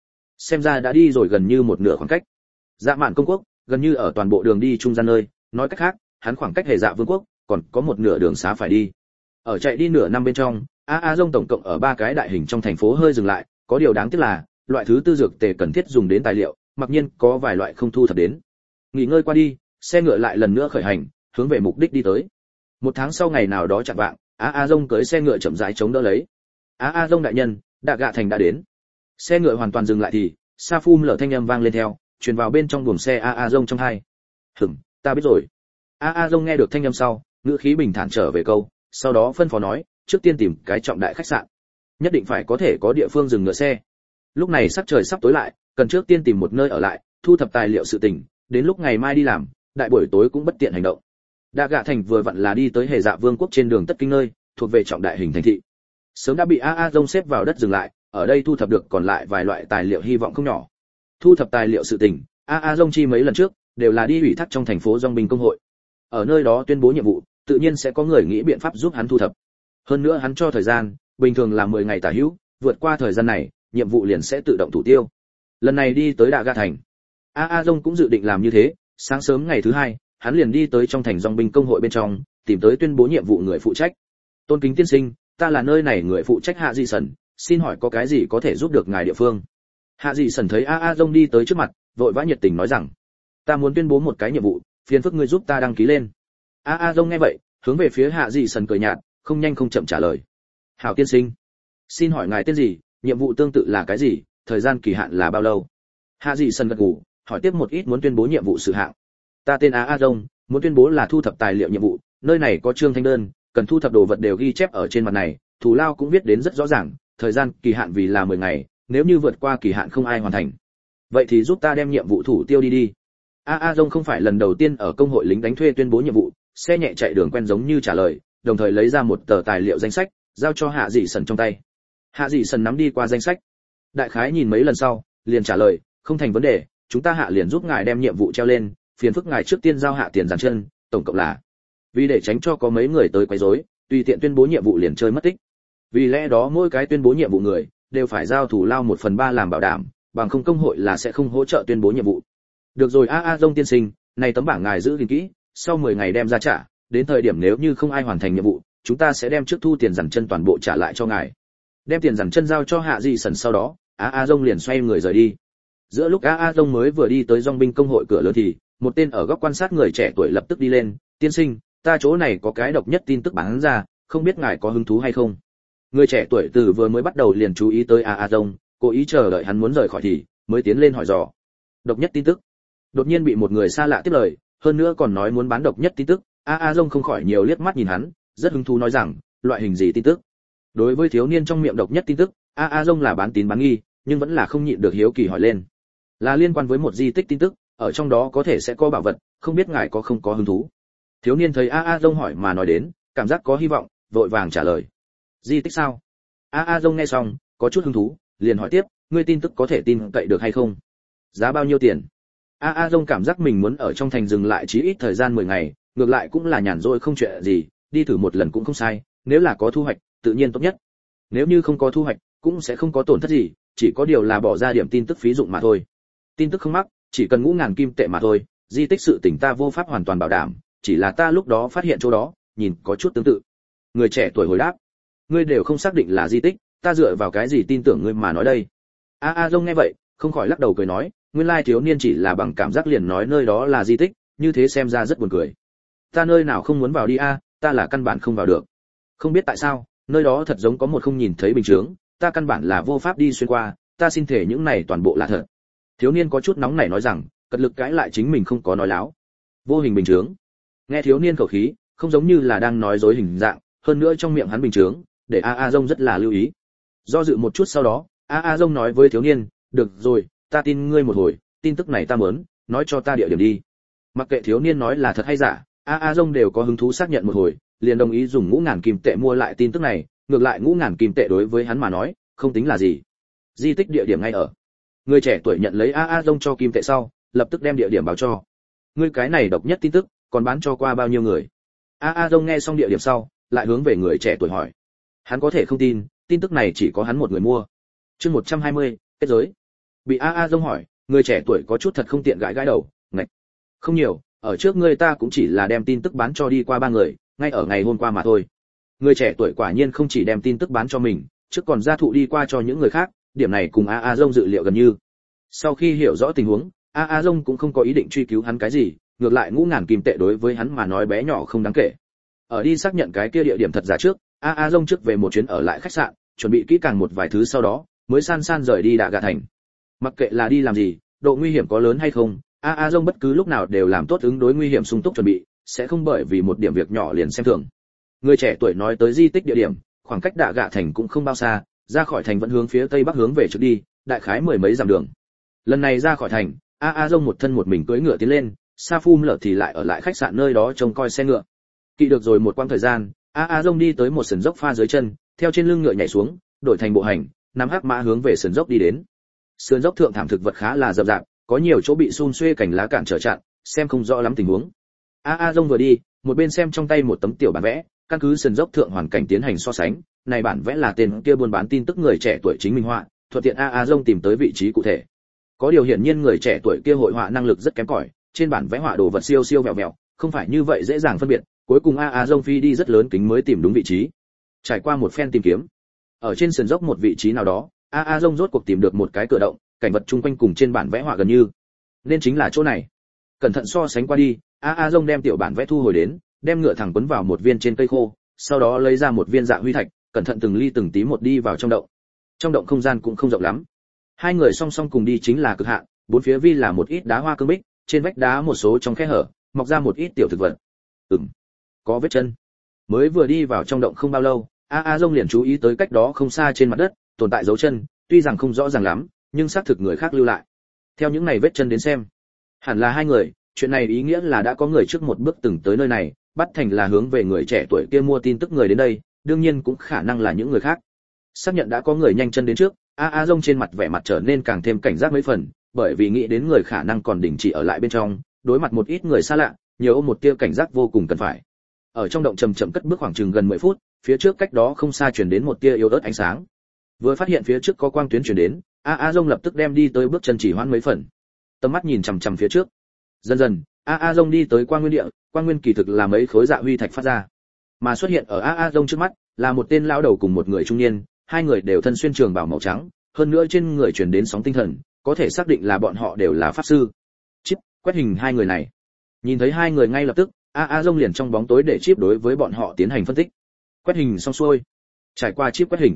xem ra đã đi rồi gần như một nửa khoảng cách. Dạ Mạn công quốc gần như ở toàn bộ đường đi trung gian nơi, nói cách khác, hắn khoảng cách Hề Dạ Vương quốc còn có một nửa đường xá phải đi. Ở chạy đi nửa năm bên trong, A Dông tổng cộng ở 3 cái đại hình trong thành phố hơi dừng lại, có điều đáng tiếc là, loại thứ tư dược tề cần thiết dùng đến tài liệu, mặc nhiên có vài loại không thu thập đến. Nghỉ ngơi qua đi, xe ngựa lại lần nữa khởi hành, hướng về mục đích đi tới. 1 tháng sau ngày nào đó chạng vạng, A Dông cưỡi xe ngựa chậm rãi chống đỡ lấy. A Dông đại nhân, Đạ Gạ thành đã đến. Xe ngựa hoàn toàn dừng lại thì, Sa Phum lở thanh âm vang lên theo, truyền vào bên trong buồng xe A Dông trong tai. Ta biết rồi. A Dông nghe được thanh âm sau, ngữ khí bình thản trở về câu, sau đó phân phó nói, trước tiên tìm cái trọng đại khách sạn, nhất định phải có thể có địa phương dừng ngựa xe. Lúc này sắc trời sắp tối lại, cần trước tiên tìm một nơi ở lại, thu thập tài liệu sự tình, đến lúc ngày mai đi làm, đại buổi tối cũng bất tiện hành động. Đạ Gạ thành vừa vặn là đi tới Hề Dạ Vương quốc trên đường tất kinh nơi, thuộc về trọng đại hình thành thị. Sớm đã bị A Dông xếp vào đất dừng lại, ở đây thu thập được còn lại vài loại tài liệu hy vọng không nhỏ. Thu thập tài liệu sự tình, A Dông chi mấy lần trước đều là đi ủy thác trong thành phố Dong Binh công hội. Ở nơi đó tuyên bố nhiệm vụ, tự nhiên sẽ có người nghĩ biện pháp giúp hắn thu thập. Hơn nữa hắn cho thời gian, bình thường là 10 ngày tả hữu, vượt qua thời gian này, nhiệm vụ liền sẽ tự động thủ tiêu. Lần này đi tới Đạ Gạ thành, A Dông cũng dự định làm như thế, sáng sớm ngày thứ 2, hắn liền đi tới trong thành Dong Binh công hội bên trong, tìm tới tuyên bố nhiệm vụ người phụ trách. Tôn kính tiên sinh, ta là nơi này người phụ trách Hạ Dị Sẩn, xin hỏi có cái gì có thể giúp được ngài địa phương? Hạ Dị Sẩn thấy A Dông đi tới trước mặt, vội vã nhiệt tình nói rằng, ta muốn tuyên bố một cái nhiệm vụ, phiền phức ngươi giúp ta đăng ký lên. A Dông nghe vậy, hướng về phía Hạ Dị Sẩn cười nhạt, không nhanh không chậm trả lời. Hảo tiên sinh, xin hỏi ngài tên gì, nhiệm vụ tương tự là cái gì, thời gian kỳ hạn là bao lâu? Hạ Dị Sẩn gật gù, hỏi tiếp một ít muốn tuyên bố nhiệm vụ sự hạng. Ta tên A Dông, muốn tuyên bố là thu thập tài liệu nhiệm vụ, nơi này có chương thanh đơn, cần thu thập đồ vật đều ghi chép ở trên mặt này, thù lao cũng viết đến rất rõ ràng, thời gian kỳ hạn vì là 10 ngày, nếu như vượt qua kỳ hạn không ai hoàn thành. Vậy thì giúp ta đem nhiệm vụ thủ tiêu đi đi. A Dông không phải lần đầu tiên ở công hội lính đánh thuê tuyên bố nhiệm vụ, xe nhẹ chạy đường quen giống như trả lời, đồng thời lấy ra một tờ tài liệu danh sách, giao cho Hạ Dị Sẩn trong tay. Hạ Dị Sẩn nắm đi qua danh sách, đại khái nhìn mấy lần sau, liền trả lời, không thành vấn đề, chúng ta hạ liền giúp ngài đem nhiệm vụ treo lên, phiền phức ngài trước tiên giao hạ tiền dàn chân, tổng cộng là. Vì để tránh cho có mấy người tới quấy rối, tùy tiện tuyên bố nhiệm vụ liền chơi mất tích. Vì lẽ đó mỗi cái tuyên bố nhiệm vụ người đều phải giao thủ lao 1/3 làm bảo đảm, bằng không công hội là sẽ không hỗ trợ tuyên bố nhiệm vụ. Được rồi A Dông tiên sinh, này tấm bảng ngài giữ gìn kỹ, sau 10 ngày đem ra trả, đến thời điểm nếu như không ai hoàn thành nhiệm vụ, chúng ta sẽ đem trước thu tiền dằn chân toàn bộ trả lại cho ngài. Đem tiền dằn chân giao cho Hạ Dị Sẩn sau đó, A Dông liền xoay người rời đi. Giữa lúc A Dông mới vừa đi tới Dong Binh công hội cửa lớn thì, một tên ở góc quan sát người trẻ tuổi lập tức đi lên, tiên sinh, ta chỗ này có cái độc nhất tin tức bán ra, không biết ngài có hứng thú hay không? Người trẻ tuổi từ vừa mới bắt đầu liền chú ý tới A Dông, cố ý chờ đợi hắn muốn rời khỏi thì mới tiến lên hỏi dò. Độc nhất tin tức? Đột nhiên bị một người xa lạ tiếp lời, hơn nữa còn nói muốn bán độc nhất tin tức, A Dông không khỏi nhiều liếc mắt nhìn hắn, rất hứng thú nói rằng, loại hình gì tin tức? Đối với thiếu niên trong miệng độc nhất tin tức, A Dông là bán tín bán nghi, nhưng vẫn là không nhịn được hiếu kỳ hỏi lên. Là liên quan với một di tích tin tức, ở trong đó có thể sẽ có bảo vật, không biết ngài có không có hứng thú? Thiếu niên thấy A Dông hỏi mà nói đến, cảm giác có hy vọng, vội vàng trả lời. Di tích sao? A Dông nghe xong, có chút hứng thú, liền hỏi tiếp, ngươi tin tức có thể tin cậy được hay không? Giá bao nhiêu tiền? A Dông cảm giác mình muốn ở trong thành dừng lại chí ít thời gian 10 ngày, ngược lại cũng là nhàn rỗi không chuyện gì, đi thử một lần cũng không sai, nếu là có thu hoạch, tự nhiên tốt nhất. Nếu như không có thu hoạch, cũng sẽ không có tổn thất gì, chỉ có điều là bỏ ra điểm tin tức phí dụng mà thôi. Tin tức không mắc, chỉ cần ngũ ngàn kim tệ mà thôi, di tích sự tình ta vô pháp hoàn toàn bảo đảm, chỉ là ta lúc đó phát hiện chỗ đó, nhìn có chút tương tự. Người trẻ tuổi hồi đáp, ngươi đều không xác định là di tích, ta dựa vào cái gì tin tưởng ngươi mà nói đây? A Dông nghe vậy, không khỏi lắc đầu cười nói, nguyên lai thiếu niên chỉ là bằng cảm giác liền nói nơi đó là di tích, như thế xem ra rất buồn cười. Ta nơi nào không muốn vào đi a, ta là căn bản không vào được. Không biết tại sao, nơi đó thật giống có một không nhìn thấy bình chướng, ta căn bản là vô pháp đi xuyên qua, ta xin thể những này toàn bộ là thật. Thiếu niên có chút nóng nảy nói rằng, cật lực cãi lại chính mình không có nói láo. Vô hình bình chướng. Nghe thiếu niên khẩu khí, không giống như là đang nói dối hình dạng, hơn nữa trong miệng hắn bình chướng, để A Dông rất là lưu ý. Do dự một chút sau đó, A Dông nói với thiếu niên, được rồi, ta tin ngươi một hồi, tin tức này ta muốn, nói cho ta địa điểm đi. Mặc kệ thiếu niên nói là thật hay giả, A Dông đều có hứng thú xác nhận một hồi, liền đồng ý dùng ngũ ngàn kim tệ mua lại tin tức này, ngược lại ngũ ngàn kim tệ đối với hắn mà nói, không tính là gì. Di tích địa điểm ngay ở. Người trẻ tuổi nhận lấy A Dông cho kim tệ sau, lập tức đem địa điểm báo cho. Ngươi cái này độc nhất tin tức, còn bán cho qua bao nhiêu người? A Dông nghe xong địa điểm sau, lại hướng về người trẻ tuổi hỏi. Hắn có thể không tin, tin tức này chỉ có hắn một người mua. Chương 120, kết giới. Bị A Dông hỏi, người trẻ tuổi có chút thật không tiện gãi gãi đầu, ngạch. Không nhiều, ở trước ngươi ta cũng chỉ là đem tin tức bán cho đi qua 3 người, ngay ở ngày hôm qua mà thôi. Người trẻ tuổi quả nhiên không chỉ đem tin tức bán cho mình, trước còn ra thụ đi qua cho những người khác, điểm này cùng A Dông dự liệu gần như. Sau khi hiểu rõ tình huống, A Dông cũng không có ý định truy cứu hắn cái gì, ngược lại ngũ ngàn kim tệ đối với hắn mà nói bé nhỏ không đáng kể. Ở đi xác nhận cái kia địa điểm thật giả trước, A Dông trước về một chuyến ở lại khách sạn, chuẩn bị kỹ càng một vài thứ sau đó, mới san san rời đi Đạ Gà thành. Mặc kệ là đi làm gì, độ nguy hiểm có lớn hay không, A Dông bất cứ lúc nào đều làm tốt ứng đối nguy hiểm sung túc chuẩn bị, sẽ không bởi vì một điểm việc nhỏ liền xem thường. Người trẻ tuổi nói tới di tích địa điểm, khoảng cách Đạ Gà thành cũng không bao xa, ra khỏi thành vẫn hướng phía tây bắc hướng về trước đi, đại khái mười mấy dặm đường. Lần này ra khỏi thành, A Dông một thân một mình cưỡi ngựa tiến lên, Sa Phu Lở thì lại ở lại khách sạn nơi đó trông coi xe ngựa. Kỵ được rồi một quãng thời gian, A Dông đi tới một sườn dốc pha dưới chân, theo trên lưng ngựa nhảy xuống, đổi thành bộ hành, nắm hắc mã hướng về sườn dốc đi đến. Sườn dốc thượng thảm thực vật khá là rậm rạp, có nhiều chỗ bị xun xuê cành lá cản trở chặn, xem không rõ lắm tình huống. A Dông vừa đi, một bên xem trong tay một tấm tiểu bản vẽ, căn cứ sườn dốc thượng hoàn cảnh tiến hành so sánh, này bản vẽ là tên kia buôn bán tin tức người trẻ tuổi chính minh họa, thuận tiện A Dông tìm tới vị trí cụ thể. Có điều hiển nhiên người trẻ tuổi kia hội họa năng lực rất kém cỏi, trên bản vẽ họa đồ vật siêu siêu vẹo vẹo, không phải như vậy dễ dàng phân biệt, cuối cùng A Dông phi đi rất lớn kính mới tìm đúng vị trí. Trải qua một phen tìm kiếm, ở trên sườn dốc một vị trí nào đó, A Dông rốt cuộc tìm được một cái cửa động, cảnh vật chung quanh cùng trên bản vẽ họa gần như, nên chính là chỗ này. Cẩn thận so sánh qua đi, A Dông đem tiểu bản vẽ thu hồi đến, đem ngựa thẳng quấn vào một viên trên cây khô, sau đó lấy ra một viên dạ huy thạch, cẩn thận từng ly từng tí một đi vào trong động. Trong động không gian cũng không rộng lắm. Hai người song song cùng đi chính là cực hạn, bốn phía vi là một ít đá hoa cương bích, trên vách đá một số trong khe hở, mọc ra một ít tiểu thực vật. Có vết chân. Mới vừa đi vào trong động không bao lâu, A Dông liền chú ý tới cách đó không xa trên mặt đất tồn tại dấu chân, tuy rằng không rõ ràng lắm, nhưng xác thực người khác lưu lại. Theo những này vết chân đến xem, hẳn là hai người, chuyện này ý nghĩa là đã có người trước một bước từng tới nơi này, bắt thành là hướng về người trẻ tuổi kia mua tin tức người đến đây, đương nhiên cũng khả năng là những người khác. Xác nhận đã có người nhanh chân đến trước, A Dông trên mặt vẻ mặt trở nên càng thêm cảnh giác mấy phần, bởi vì nghĩ đến người khả năng còn đình chỉ ở lại bên trong, đối mặt một ít người xa lạ, nhiều ôm một tia cảnh giác vô cùng cần phải. Ở trong động chậm chậm cất bước khoảng chừng gần 10 phút, phía trước cách đó không xa truyền đến một tia yếu ớt ánh sáng. Vừa phát hiện phía trước có quang tuyến truyền đến, A Dông lập tức đem đi tới bước chân chỉ hoãn mấy phần. Tầm mắt nhìn chằm chằm phía trước. Dần dần, A Dông đi tới quang nguyên địa, quang nguyên kỳ thực là mấy khối dạ huy thạch phát ra. Mà xuất hiện ở A Dông trước mắt, là một tên lão đầu cùng một người trung niên, hai người đều thân xuyên trường bào màu trắng, hơn nữa trên người truyền đến sóng tinh thần, có thể xác định là bọn họ đều là pháp sư. Chip, quét hình hai người này. Nhìn thấy hai người ngay lập tức, A Dông liền trong bóng tối để chip đối với bọn họ tiến hành phân tích. Quét hình xong xuôi. Trải qua chip quét hình,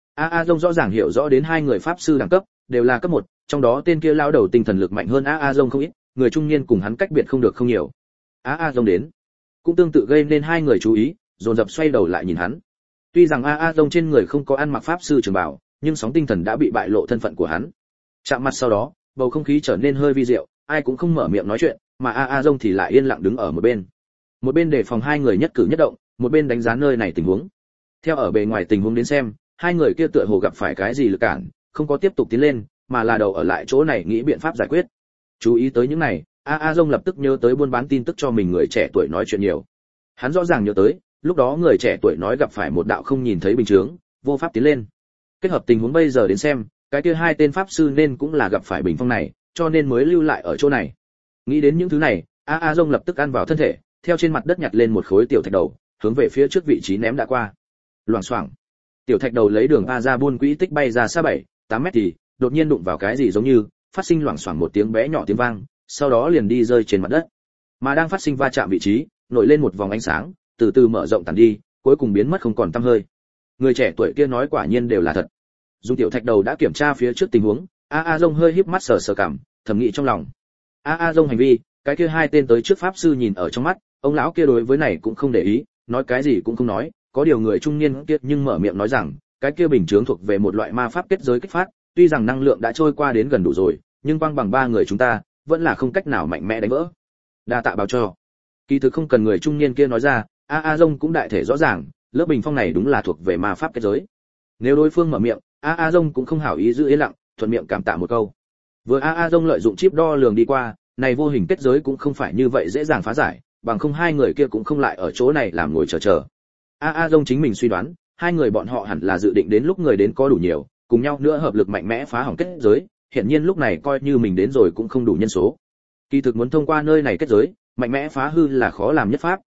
A Dông rõ ràng hiểu rõ đến hai người pháp sư đẳng cấp, đều là cấp 1, trong đó tên kia lão đầu tinh thần lực mạnh hơn A Dông không ít, người trung niên cùng hắn cách biệt không được không nhiều. A Dông đến, cũng tương tự gây nên hai người chú ý, dồn dập xoay đầu lại nhìn hắn. Tuy rằng A Dông trên người không có ăn mặc pháp sư trường bào, nhưng sóng tinh thần đã bị bại lộ thân phận của hắn. Chạm mặt sau đó, bầu không khí trở nên hơi vi diệu, ai cũng không mở miệng nói chuyện, mà A Dông thì lại yên lặng đứng ở một bên. Một bên đề phòng hai người nhất cử nhất động, một bên đánh giá nơi này tình huống. Theo ở bề ngoài tình huống đến xem, hai người kia tựa hồ gặp phải cái gì lực cản, không có tiếp tục tiến lên, mà là đầu ở lại chỗ này nghĩ biện pháp giải quyết. Chú ý tới những này, A Dông lập tức nhớ tới buôn bán tin tức cho mình người trẻ tuổi nói chuyện nhiều. Hắn rõ ràng nhớ tới, lúc đó người trẻ tuổi nói gặp phải một đạo không nhìn thấy bình chướng, vô pháp tiến lên. Kết hợp tình huống bây giờ đến xem, cái kia hai tên pháp sư nên cũng là gặp phải bình phong này, cho nên mới lưu lại ở chỗ này. Nghĩ đến những thứ này, A Dông lập tức ăn vào thân thể, theo trên mặt đất nhặt lên một khối tiểu thạch đầu, hướng về phía trước vị trí ném đã qua. Loảng xoảng, tiểu thạch đầu lấy đường A ra buôn quỹ tích bay ra xa 7-8 mét thì đột nhiên đụng vào cái gì giống như, phát sinh loảng xoảng một tiếng bé nhỏ tiếng vang, sau đó liền đi rơi trên mặt đất. Mà đang phát sinh va chạm vị trí, nổi lên một vòng ánh sáng, từ từ mở rộng tàn đi, cuối cùng biến mất không còn tăm hơi. Người trẻ tuổi kia nói quả nhiên đều là thật. Dùng tiểu thạch đầu đã kiểm tra phía trước tình huống, A Dông hơi híp mắt sờ sờ cảm, thầm nghĩ trong lòng. A Dông hành vi, cái kia hai tên tới trước pháp sư nhìn ở trong mắt, ông lão kia đối với này cũng không để ý, nói cái gì cũng không nói, có điều người trung niên kia nhưng mở miệng nói rằng, cái kia bình chướng thuộc về một loại ma pháp kết giới kích phát, tuy rằng năng lượng đã trôi qua đến gần đủ rồi, nhưng quang bằng ba người chúng ta, vẫn là không cách nào mạnh mẽ đánh vỡ. Đa tạ báo cho. Kỳ thực không cần người trung niên kia nói ra, A Dông cũng đại thể rõ ràng, lớp bình phong này đúng là thuộc về ma pháp kết giới. Nếu đối phương mở miệng, A Dông cũng không hảo ý giữ yên lặng, thuận miệng cảm tạ một câu. Vừa A Dông lợi dụng chip đo lường đi qua, này vô hình kết giới cũng không phải như vậy dễ dàng phá giải, bằng không hai người kia cũng không lại ở chỗ này làm ngồi chờ. A Dông chính mình suy đoán, hai người bọn họ hẳn là dự định đến lúc người đến có đủ nhiều, cùng nhau nữa hợp lực mạnh mẽ phá hỏng kết giới, hiển nhiên lúc này coi như mình đến rồi cũng không đủ nhân số. Kỳ thực muốn thông qua nơi này kết giới, mạnh mẽ phá hư là khó làm nhất pháp,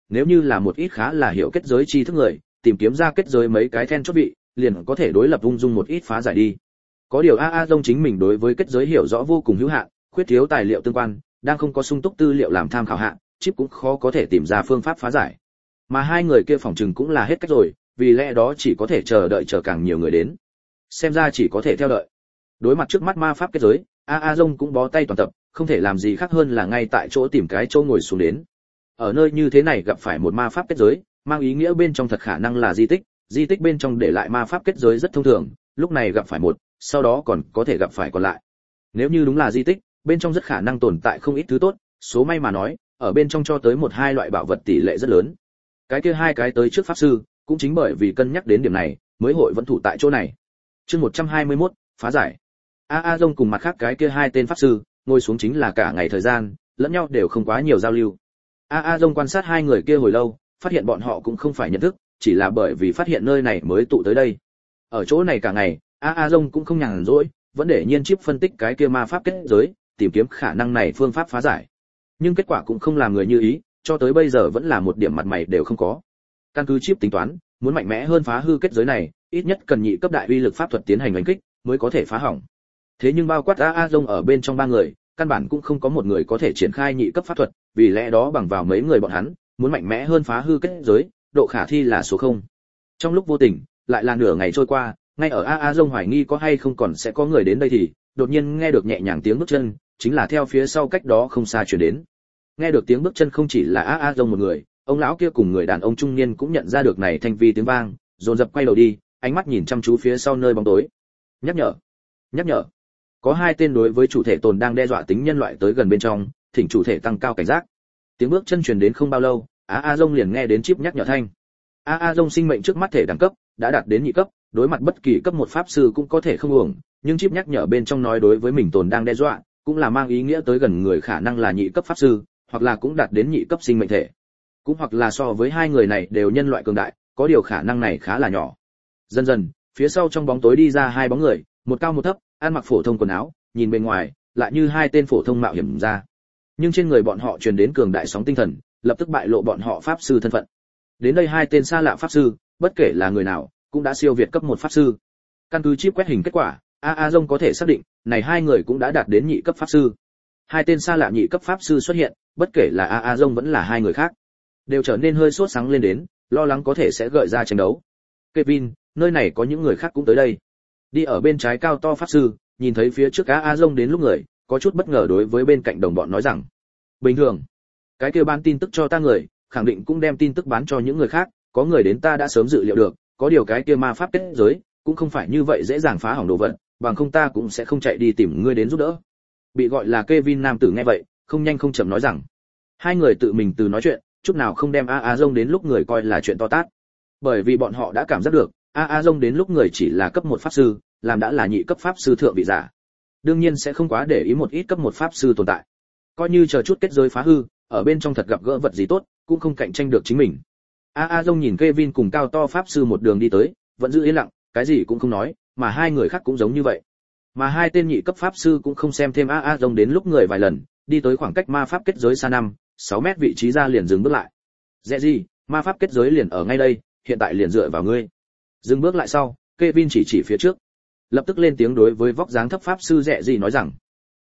nếu như là một ít khá là hiểu kết giới tri thức người, tìm kiếm ra kết giới mấy cái then chốt vị, liền có thể đối lập ung dung một ít phá giải đi. Có điều A Dông chính mình đối với kết giới hiểu rõ vô cùng hữu hạn, khuyết thiếu tài liệu tương quan, đang không có sung túc tư liệu làm tham khảo hạn, chip cũng khó có thể tìm ra phương pháp phá giải. Mà hai người kia phòng trừng cũng là hết cách rồi, vì lẽ đó chỉ có thể chờ đợi chờ càng nhiều người đến. Xem ra chỉ có thể theo đợi. Đối mặt trước mắt ma pháp kết giới, A Dông cũng bó tay toàn tập, không thể làm gì khác hơn là ngay tại chỗ tìm cái chỗ ngồi xuống đến. Ở nơi như thế này gặp phải một ma pháp kết giới, mang ý nghĩa bên trong thật khả năng là di tích bên trong để lại ma pháp kết giới rất thông thường, lúc này gặp phải một, sau đó còn có thể gặp phải còn lại. Nếu như đúng là di tích, bên trong rất khả năng tồn tại không ít thứ tốt, số may mà nói, ở bên trong cho tới một hai loại bảo vật tỷ lệ rất lớn. Cái kia hai cái tới trước pháp sư, cũng chính bởi vì cân nhắc đến điểm này, mới hội vẫn thủ tại chỗ này. Chương 121, phá giải. A Dông cùng mặt khác cái kia hai tên pháp sư, ngồi xuống chính là cả ngày thời gian, lẫn nhau đều không quá nhiều giao lưu. A Dông quan sát hai người kia hồi lâu, phát hiện bọn họ cũng không phải nhận thức, chỉ là bởi vì phát hiện nơi này mới tụ tới đây. Ở chỗ này cả ngày, A Dông cũng không nhàn rỗi, vẫn để nhiên chip phân tích cái kia ma pháp kết giới, tìm kiếm khả năng này phương pháp phá giải. Nhưng kết quả cũng không làm người như ý, cho tới bây giờ vẫn là một điểm mặt mày đều không có. Căn cứ chip tính toán, muốn mạnh mẽ hơn phá hư kết giới này, ít nhất cần nhị cấp đại uy lực pháp thuật tiến hành đánh kích, mới có thể phá hỏng. Thế nhưng bao quát A Dông ở bên trong ba người, căn bản cũng không có một người có thể triển khai nhị cấp pháp thuật, vì lẽ đó bằng vào mấy người bọn hắn, muốn mạnh mẽ hơn phá hư kết giới, độ khả thi là số 0. Trong lúc vô tình, lại là nửa ngày trôi qua, ngay ở A Dông hoài nghi có hay không còn sẽ có người đến đây thì, đột nhiên nghe được nhẹ nhàng tiếng bước chân, chính là theo phía sau cách đó không xa truyền đến. Nghe được tiếng bước chân không chỉ là A Dông một người, ông lão kia cùng người đàn ông trung niên cũng nhận ra được này thanh vi tiếng vang, dồn dập quay đầu đi, ánh mắt nhìn chăm chú phía sau nơi bóng tối. Nhắc nhở. Có hai tên đối với chủ thể tồn đang đe dọa tính nhân loại tới gần bên trong, thỉnh chủ thể tăng cao cảnh giác. Tiếng bước chân truyền đến không bao lâu, A Dông liền nghe đến chip nhắc nhở thanh. A Dông sinh mệnh trước mắt thể đẳng cấp đã đạt đến nhị cấp, đối mặt bất kỳ cấp một pháp sư cũng có thể không uổng, nhưng chip nhắc nhở bên trong nói đối với mình tồn đang đe dọa, cũng là mang ý nghĩa tới gần người khả năng là nhị cấp pháp sư, hoặc là cũng đạt đến nhị cấp sinh mệnh thể, cũng hoặc là so với hai người này đều nhân loại cường đại, có điều khả năng này khá là nhỏ. Dần dần, phía sau trong bóng tối đi ra hai bóng người, một cao một thấp, ăn mặc phổ thông quần áo, nhìn bên ngoài lại như hai tên phổ thông mạo hiểm ra, nhưng trên người bọn họ truyền đến cường đại sóng tinh thần, lập tức bại lộ bọn họ pháp sư thân phận. Đến đây hai tên xa lạ pháp sư, bất kể là người nào, cũng đã siêu việt cấp một pháp sư. Căn cứ chip quét hình kết quả, A Dông có thể xác định, này hai người cũng đã đạt đến nhị cấp pháp sư. Hai tên xa lạ nhị cấp pháp sư xuất hiện, bất kể là A Dông vẫn là hai người khác, đều trở nên hơi sốt sáng lên đến, lo lắng có thể sẽ gợi ra tranh đấu. Kevin, nơi này có những người khác cũng tới đây. Đi ở bên trái cao to pháp sư, nhìn thấy phía trước A Dông đến lúc người, có chút bất ngờ đối với bên cạnh đồng bọn nói rằng: bình thường, cái kia bán tin tức cho ta người, khẳng định cũng đem tin tức bán cho những người khác, có người đến ta đã sớm dự liệu được, có điều cái kia ma pháp kết giới cũng không phải như vậy dễ dàng phá hỏng đồ vật, bằng không ta cũng sẽ không chạy đi tìm ngươi đến giúp đỡ. Bị gọi là Kevin nam tử nghe vậy, không nhanh không chậm nói rằng. Hai người tự mình từ nói chuyện, chút nào không đem A Dông đến lúc người coi là chuyện to tát. Bởi vì bọn họ đã cảm giác được, A Dông đến lúc người chỉ là cấp một pháp sư, làm đã là nhị cấp pháp sư thượng vị giả, đương nhiên sẽ không quá để ý một ít cấp một pháp sư tồn tại. Coi như chờ chút kết giới phá hư, ở bên trong thật gặp gỡ vật gì tốt, cũng không cạnh tranh được chính mình. A Dông nhìn Kevin cùng cao to pháp sư một đường đi tới, vẫn giữ yên lặng, cái gì cũng không nói, mà hai người khác cũng giống như vậy. Mà hai tên nhị cấp pháp sư cũng không xem thêm A Dông đến lúc người vài lần, đi tới khoảng cách ma pháp kết giới xa 5-6 mét vị trí ra liền dừng bước lại. Dễ gì, ma pháp kết giới liền ở ngay đây, hiện tại liền dựa vào ngươi. Dừng bước lại sau, Kevin chỉ phía trước, lập tức lên tiếng đối với vóc dáng thấp pháp sư Dễ gì nói rằng: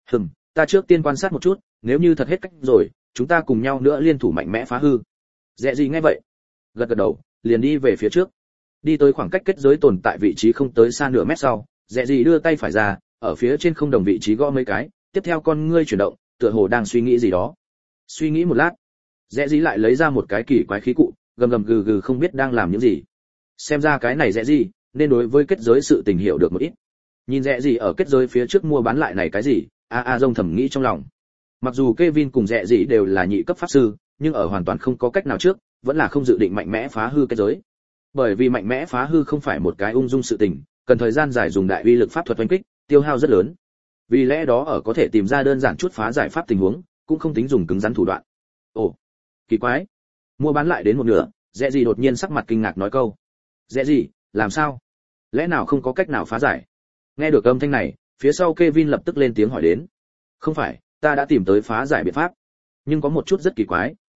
ta trước tiên quan sát một chút, nếu như thật hết cách rồi, chúng ta cùng nhau nữa liên thủ mạnh mẽ phá hư. Dễ gì nghe vậy, gật đầu, liền đi về phía trước. Đi tới khoảng cách kết giới tồn tại vị trí không tới xa nửa mét sau, Dễ gì đưa tay phải ra, ở phía trên không đồng vị trí gõ mấy cái, tiếp theo con ngươi chuyển động, tựa hồ đang suy nghĩ gì đó. Suy nghĩ một lát, Dễ gì lại lấy ra một cái kỳ quái khí cụ, gầm gừ không biết đang làm những gì. Xem ra cái này Dễ gì nên đối với kết giới sự tình hiểu được một ít. Nhìn Dễ gì ở kết giới phía trước mua bán lại này cái gì, A Dông thầm nghĩ trong lòng. Mặc dù Kevin cùng Dễ gì đều là nhị cấp pháp sư, nhưng ở hoàn toàn không có cách nào trước, vẫn là không dự định mạnh mẽ phá hư kết giới. Bởi vì mạnh mẽ phá hư không phải một cái ung dung sự tình, cần thời gian dài dùng đại uy lực pháp thuật oanh kích, tiêu hao rất lớn. Vì lẽ đó ở có thể tìm ra đơn giản chút phá giải pháp tình huống, cũng không tính dùng cứng rắn thủ đoạn. Ồ, kỳ quái. Mua bán lại đến một nửa, Dễ gì đột nhiên sắc mặt kinh ngạc nói câu: Dễ gì, làm sao? Lẽ nào không có cách nào phá giải? Nghe được âm thanh này, phía sau Kevin lập tức lên tiếng hỏi đến. Không phải, ta đã tìm tới phá giải biện pháp, nhưng có một chút rất kỳ quái,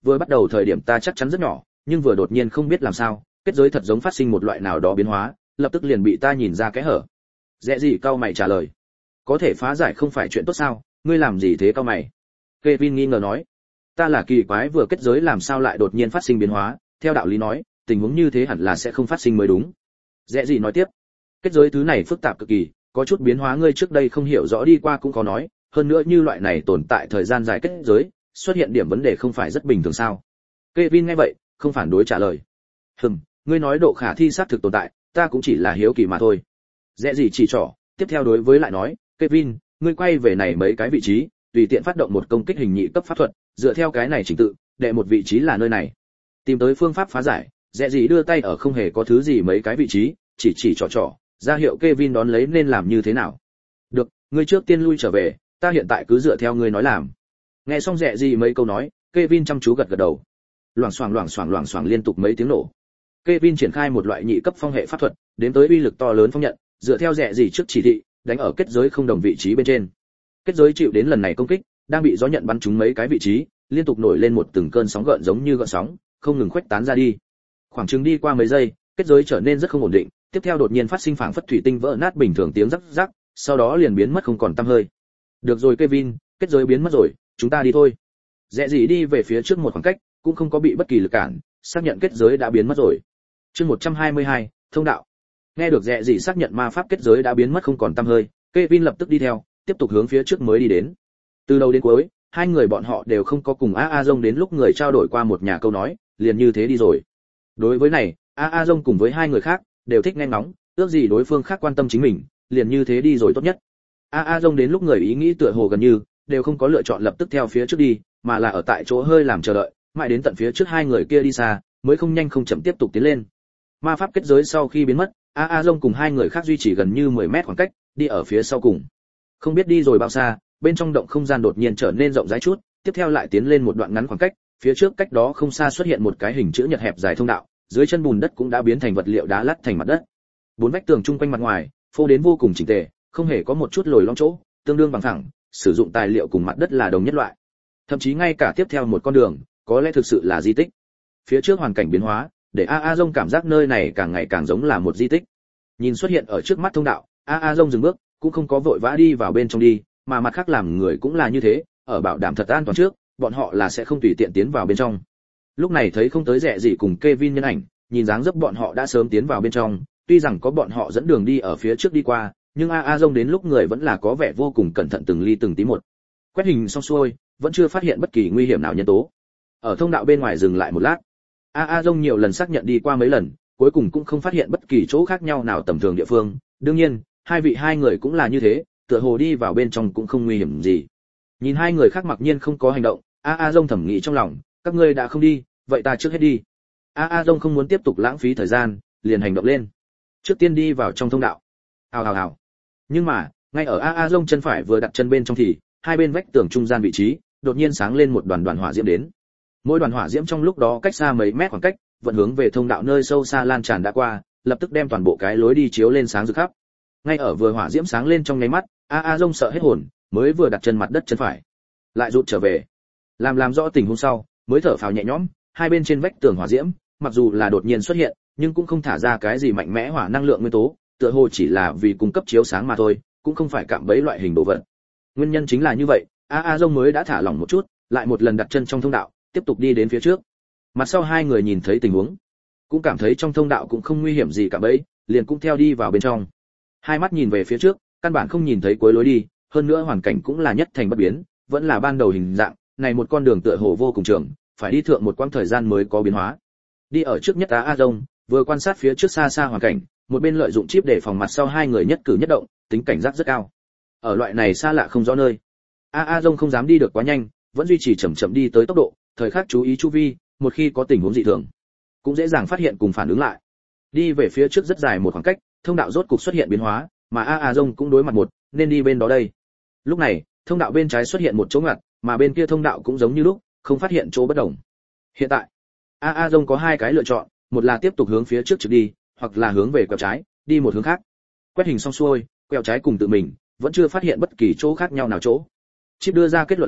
vừa bắt đầu thời điểm ta chắc chắn rất nhỏ, nhưng vừa đột nhiên không biết làm sao, kết giới thật giống phát sinh một loại nào đó biến hóa, lập tức liền bị ta nhìn ra cái hở. Dễ gì cau mày trả lời. Có thể phá giải không phải chuyện tốt sao, ngươi làm gì thế cau mày? Kevin nghi ngờ nói. Ta là kỳ quái vừa kết giới làm sao lại đột nhiên phát sinh biến hóa, theo đạo lý nói, tình huống như thế hẳn là sẽ không phát sinh mới đúng. Dễ gì nói tiếp. Kết giới thứ này phức tạp cực kỳ, có chút biến hóa ngươi trước đây không hiểu rõ đi qua cũng có nói, hơn nữa như loại này tồn tại thời gian dài kết giới, xuất hiện điểm vấn đề không phải rất bình thường sao? Kevin nghe vậy, không phản đối trả lời. Ngươi nói độ khả thi xác thực tồn tại, ta cũng chỉ là hiếu kỳ mà thôi. Dễ gì chỉ trỏ, tiếp theo đối với lại nói, Kevin, ngươi quay về này mấy cái vị trí, tùy tiện phát động một công kích hình nhị cấp pháp thuật, dựa theo cái này trình tự, đệ một vị trí là nơi này. Tìm tới phương pháp phá giải, dễ gì đưa tay ở không hề có thứ gì mấy cái vị trí, chỉ trỏ, ra hiệu Kevin đón lấy nên làm như thế nào. Được, ngươi trước tiên lui trở về, ta hiện tại cứ dựa theo ngươi nói làm. Nghe xong dễ gì mấy câu nói, Kevin chăm chú gật gật đầu. Loảng xoảng liên tục mấy tiếng nổ. Kevin triển khai một loại nhị cấp phong hệ pháp thuật, đến tới uy lực to lớn phong nhận, dựa theo dễ gì trước chỉ thị, đánh ở kết giới không đồng vị trí bên trên. Kết giới chịu đến lần này công kích, đang bị gió nhận bắn trúng mấy cái vị trí, liên tục nổi lên một từng cơn sóng gợn giống như gợn sóng, không ngừng khuếch tán ra đi. Khoảng chừng đi qua mấy giây, kết giới trở nên rất không ổn định, tiếp theo đột nhiên phát sinh phảng phất thủy tinh vỡ nát bình thường tiếng rắc rắc, sau đó liền biến mất không còn tăm hơi. Được rồi Kevin, kết giới biến mất rồi, chúng ta đi thôi. Dễ gì đi về phía trước một khoảng cách, cũng không có bị bất kỳ lực cản, xác nhận kết giới đã biến mất rồi. Chương 122, thông đạo. Nghe được Dễ gì xác nhận ma pháp kết giới đã biến mất không còn tăm hơi, Kevin lập tức đi theo, tiếp tục hướng phía trước mới đi đến. Từ đầu đến cuối, hai người bọn họ đều không có cùng A Dông đến lúc người trao đổi qua một nhà câu nói, liền như thế đi rồi. Đối với này, A Dông cùng với hai người khác đều thích nghe ngóng, ước gì đối phương khác quan tâm chính mình, liền như thế đi rồi tốt nhất. A Dông đến lúc người ý nghĩ tựa hồ gần như đều không có lựa chọn lập tức theo phía trước đi, mà là ở tại chỗ hơi làm chờ đợi, mãi đến tận phía trước hai người kia đi xa, mới không nhanh không chậm tiếp tục tiến lên. Ma pháp kết giới sau khi biến mất, A Dông cùng hai người khác duy trì gần như 10 mét khoảng cách, đi ở phía sau cùng. Không biết đi rồi bao xa, bên trong động không gian đột nhiên trở nên rộng rãi chút, tiếp theo lại tiến lên một đoạn ngắn khoảng cách, phía trước cách đó không xa xuất hiện một cái hình chữ nhật hẹp dài thông đạo, dưới chân bùn đất cũng đã biến thành vật liệu đá lát thành mặt đất. Bốn vách tường chung quanh mặt ngoài, phô đến vô cùng chỉnh tề, không hề có một chút lồi lõm chỗ, tương đương bằng phẳng, sử dụng tài liệu cùng mặt đất là đồng nhất loại. Thậm chí ngay cả tiếp theo một con đường, có lẽ thực sự là di tích. Phía trước hoàn cảnh biến hóa, để A Dông cảm giác nơi này càng ngày càng giống là một di tích. Nhìn xuất hiện ở trước mắt thông đạo, A Dông dừng bước, cũng không có vội vã đi vào bên trong đi, mà mặt khác làm người cũng là như thế, ở bảo đảm thật an toàn trước, bọn họ là sẽ không tùy tiện tiến vào bên trong. Lúc này thấy không tới Dễ gì cùng Kevin nhân ảnh, nhìn dáng dấp bọn họ đã sớm tiến vào bên trong, tuy rằng có bọn họ dẫn đường đi ở phía trước đi qua, nhưng A Dông đến lúc người vẫn là có vẻ vô cùng cẩn thận từng ly từng tí một. Quét hình xong xuôi, vẫn chưa phát hiện bất kỳ nguy hiểm nào nhân tố. Ở thông đạo bên ngoài dừng lại một lát. A Dông nhiều lần xác nhận đi qua mấy lần, cuối cùng cũng không phát hiện bất kỳ chỗ khác nhau nào tầm thường địa phương. Đương nhiên, hai người cũng là như thế, tựa hồ đi vào bên trong cũng không nguy hiểm gì. Nhìn hai người khác mặc nhiên không có hành động, A Dông thầm nghĩ trong lòng, các ngươi đã không đi, vậy ta trước hết đi. A Dông không muốn tiếp tục lãng phí thời gian, liền hành động lên. Trước tiên đi vào trong thông đạo. Hào. Nhưng mà, ngay ở A Dông chân phải vừa đặt chân bên trong thì, hai bên vách tường trung gian vị trí, đột nhiên sáng lên một đoàn hỏa diễm đến. Mỗi đoàn hỏa diễm trong lúc đó cách xa mấy mét khoảng cách, vận hướng về thông đạo nơi sâu xa lan tràn đã qua, lập tức đem toàn bộ cái lối đi chiếu lên sáng rực khắp. Ngay ở vừa hỏa diễm sáng lên trong nháy mắt, A Dông sợ hết hồn, mới vừa đặt chân mặt đất chân phải, lại rụt trở về. Làm rõ tình huống sau, mới thở phào nhẹ nhõm, hai bên trên vách tường hỏa diễm, mặc dù là đột nhiên xuất hiện, nhưng cũng không thả ra cái gì mạnh mẽ hỏa năng lượng nguyên tố, tựa hồ chỉ là vì cung cấp chiếu sáng mà thôi, cũng không phải cạm bẫy loại hình đồ vật. Nguyên nhân chính là như vậy, A Dông mới đã thả lỏng một chút, lại một lần đặt chân trong thông đạo, tiếp tục đi đến phía trước. Mặt sau hai người nhìn thấy tình huống, cũng cảm thấy trong thông đạo cũng không nguy hiểm gì cả bấy, liền cũng theo đi vào bên trong. Hai mắt nhìn về phía trước, căn bản không nhìn thấy cuối lối đi, hơn nữa hoàn cảnh cũng là nhất thành bất biến, vẫn là ban đầu hình dạng, này một con đường tựa hồ vô cùng trường, phải đi thượng một quãng thời gian mới có biến hóa. Đi ở trước nhất A Dông, vừa quan sát phía trước xa xa hoàn cảnh, một bên lợi dụng chip để phòng mặt sau hai người nhất cử nhất động, tính cảnh giác rất cao. Ở loại này xa lạ không rõ nơi, A Dông không dám đi được quá nhanh, vẫn duy trì chậm đi tới tốc độ, thời khắc chú ý chu vi, một khi có tình huống dị thường, cũng dễ dàng phát hiện cùng phản ứng lại. Đi về phía trước rất dài một khoảng cách, thông đạo rốt cục xuất hiện biến hóa, mà A Dông cũng đối mặt một, nên đi bên đó đây. Lúc này, thông đạo bên trái xuất hiện một chỗ ngoặt, mà bên kia thông đạo cũng giống như lúc, không phát hiện chỗ bất đồng. Hiện tại, A Dông có hai cái lựa chọn, một là tiếp tục hướng phía trước trực đi, hoặc là hướng về quẹo trái, đi một hướng khác. Quét hình xong xuôi, quẹo trái cùng tự mình, vẫn chưa phát hiện bất kỳ chỗ khác nhau nào chỗ. Chip đưa ra kết luận là,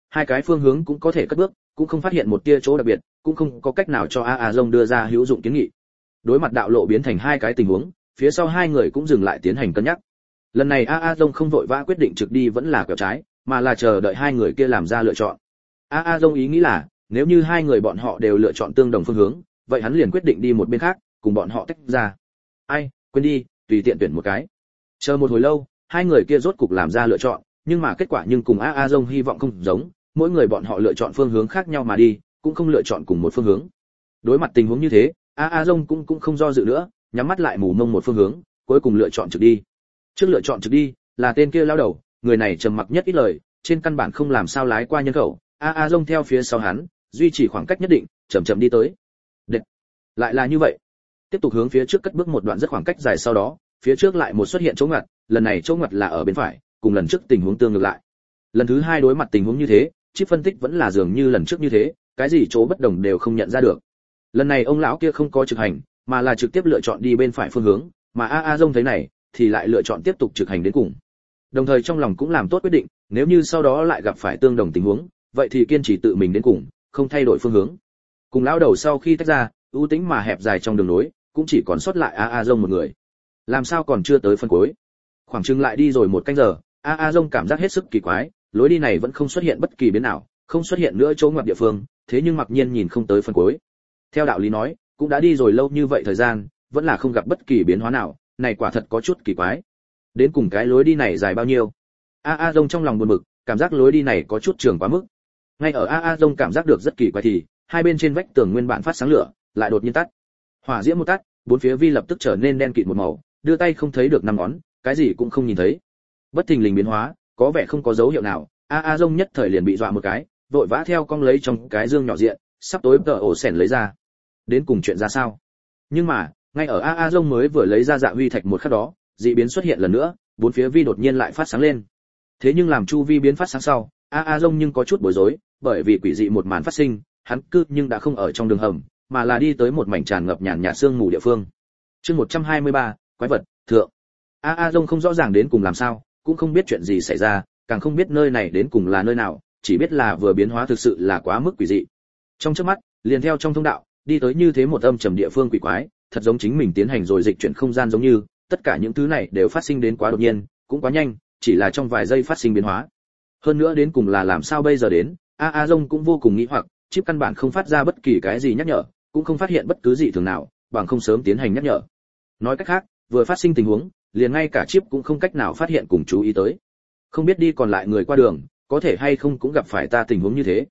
hai cái phương hướng cũng có thể cất bước, cũng không phát hiện một tia chỗ đặc biệt, cũng không có cách nào cho A Dông đưa ra hữu dụng kiến nghị. Đối mặt đạo lộ biến thành hai cái tình huống, phía sau hai người cũng dừng lại tiến hành cân nhắc. Lần này A Dông không vội vã quyết định trực đi vẫn là quẹo trái, mà là chờ đợi hai người kia làm ra lựa chọn. A Dông ý nghĩ là, nếu như hai người bọn họ đều lựa chọn tương đồng phương hướng, vậy hắn liền quyết định đi một bên khác, cùng bọn họ tách ra. Ai, quên đi, tùy tiện tuyển một cái. Chờ một hồi lâu, hai người kia rốt cục làm ra lựa chọn, nhưng mà kết quả nhưng cùng A Dông hy vọng không giống, mỗi người bọn họ lựa chọn phương hướng khác nhau mà đi, cũng không lựa chọn cùng một phương hướng. Đối mặt tình huống như thế, A Dông cũng không do dự nữa, nhắm mắt lại mù mông một phương hướng, cuối cùng lựa chọn trực đi. Trước lựa chọn trực đi, là tên kia lao đầu, người này trầm mặc nhất ít lời, trên căn bản không làm sao lái qua nhân khẩu. A Dông theo phía sau hắn, duy trì khoảng cách nhất định, chậm chậm đi tới. Đệt. Lại là như vậy. Tiếp tục hướng phía trước cất bước một đoạn rất khoảng cách dài, sau đó, phía trước lại một xuất hiện chỗ ngoặt, lần này chỗ ngoặt là ở bên phải, cùng lần trước tình huống tương ngược lại. Lần thứ hai đối mặt tình huống như thế, Chip phân tích vẫn là dường như lần trước như thế, cái gì chỗ bất đồng đều không nhận ra được. Lần này ông lão kia không có trực hành, mà là trực tiếp lựa chọn đi bên phải phương hướng, mà A Dông thấy này, thì lại lựa chọn tiếp tục trực hành đến cùng. Đồng thời trong lòng cũng làm tốt quyết định, nếu như sau đó lại gặp phải tương đồng tình huống, vậy thì kiên trì tự mình đến cùng, không thay đổi phương hướng. Cùng lão đầu sau khi tách ra, ưu tĩnh mà hẹp dài trong đường nối, cũng chỉ còn sót lại A Dông một người. Làm sao còn chưa tới phân cuối? Khoảng chừng lại đi rồi một canh giờ, A Dông cảm giác hết sức kỳ quái, lối đi này vẫn không xuất hiện bất kỳ biến nào, không xuất hiện nữa chỗ ngoặt địa phương, thế nhưng mặc nhiên nhìn không tới phân cuối. Theo đạo lý nói, cũng đã đi rồi lâu như vậy thời gian, vẫn là không gặp bất kỳ biến hóa nào, này quả thật có chút kỳ quái. Đến cùng cái lối đi này dài bao nhiêu? A Dông trong lòng buồn bực, cảm giác lối đi này có chút trường quá mức. Ngay ở A Dông cảm giác được rất kỳ quái thì, hai bên trên vách tường nguyên bản phát sáng lửa, lại đột nhiên tắt. Hỏa diễm một tắt, bốn phía vi lập tức trở nên đen kịt một màu, đưa tay không thấy được năm ngón, cái gì cũng không nhìn thấy. Bất thình lình biến hóa, có vẻ không có dấu hiệu nào, A Dông nhất thời liền bị dọa một cái, vội vã theo cong lấy trong cái dương nhỏ diện, sắp tối tờ ổ sẻn lấy ra. Đến cùng chuyện ra sao? Nhưng mà, ngay ở A Dông mới vừa lấy ra dạ huy thạch một khắc đó, dị biến xuất hiện lần nữa, bốn phía vi đột nhiên lại phát sáng lên. Thế nhưng làm chu vi biến phát sáng sau, A Dông nhưng có chút bối rối, bởi vì quỷ dị một màn phát sinh, hắn cứ nhưng đã không ở trong đường hầm, mà là đi tới một mảnh tràn ngập nhàn nhạt sương mù địa phương. Chương 123, quái vật, thượng. A Dông không rõ ràng đến cùng làm sao, cũng không biết chuyện gì xảy ra, càng không biết nơi này đến cùng là nơi nào, chỉ biết là vừa biến hóa thực sự là quá mức quỷ dị. Trong chớp mắt, liền theo trong thông đạo, đi tới như thế một âm trầm địa phương quỷ quái, thật giống chính mình tiến hành rồi dịch chuyển không gian giống như, tất cả những thứ này đều phát sinh đến quá đột nhiên, cũng quá nhanh, chỉ là trong vài giây phát sinh biến hóa. Hơn nữa đến cùng là làm sao bây giờ đến, A Dông cũng vô cùng nghĩ hoặc, chip căn bản không phát ra bất kỳ cái gì nhắc nhở, cũng không phát hiện bất cứ gì thường nào, bằng không sớm tiến hành nhắc nhở. Nói cách khác, vừa phát sinh tình huống, liền ngay cả chip cũng không cách nào phát hiện cùng chú ý tới. Không biết đi còn lại người qua đường, có thể hay không cũng gặp phải ta tình huống như thế.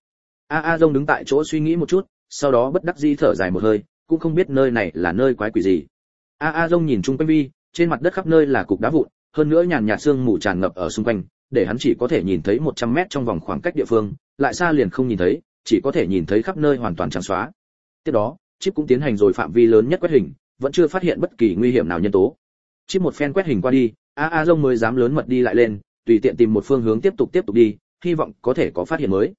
A Dông đứng tại chỗ suy nghĩ một chút, sau đó bất đắc dĩ thở dài một hơi, cũng không biết nơi này là nơi quái quỷ gì. A Dông nhìn chung quanh vi, trên mặt đất khắp nơi là cục đá vụn, hơn nữa nhàn nhạt sương mù tràn ngập ở xung quanh, để hắn chỉ có thể nhìn thấy 100 mét trong vòng khoảng cách địa phương, lại xa liền không nhìn thấy, chỉ có thể nhìn thấy khắp nơi hoàn toàn trắng xóa. Tiếp đó, Chip cũng tiến hành rồi phạm vi lớn nhất quét hình, vẫn chưa phát hiện bất kỳ nguy hiểm nào nhân tố. Chip một phen quét hình qua đi, A Dông mới dám lớn mật đi lại lên, tùy tiện tìm một phương hướng tiếp tục đi, hy vọng có thể có phát hiện mới.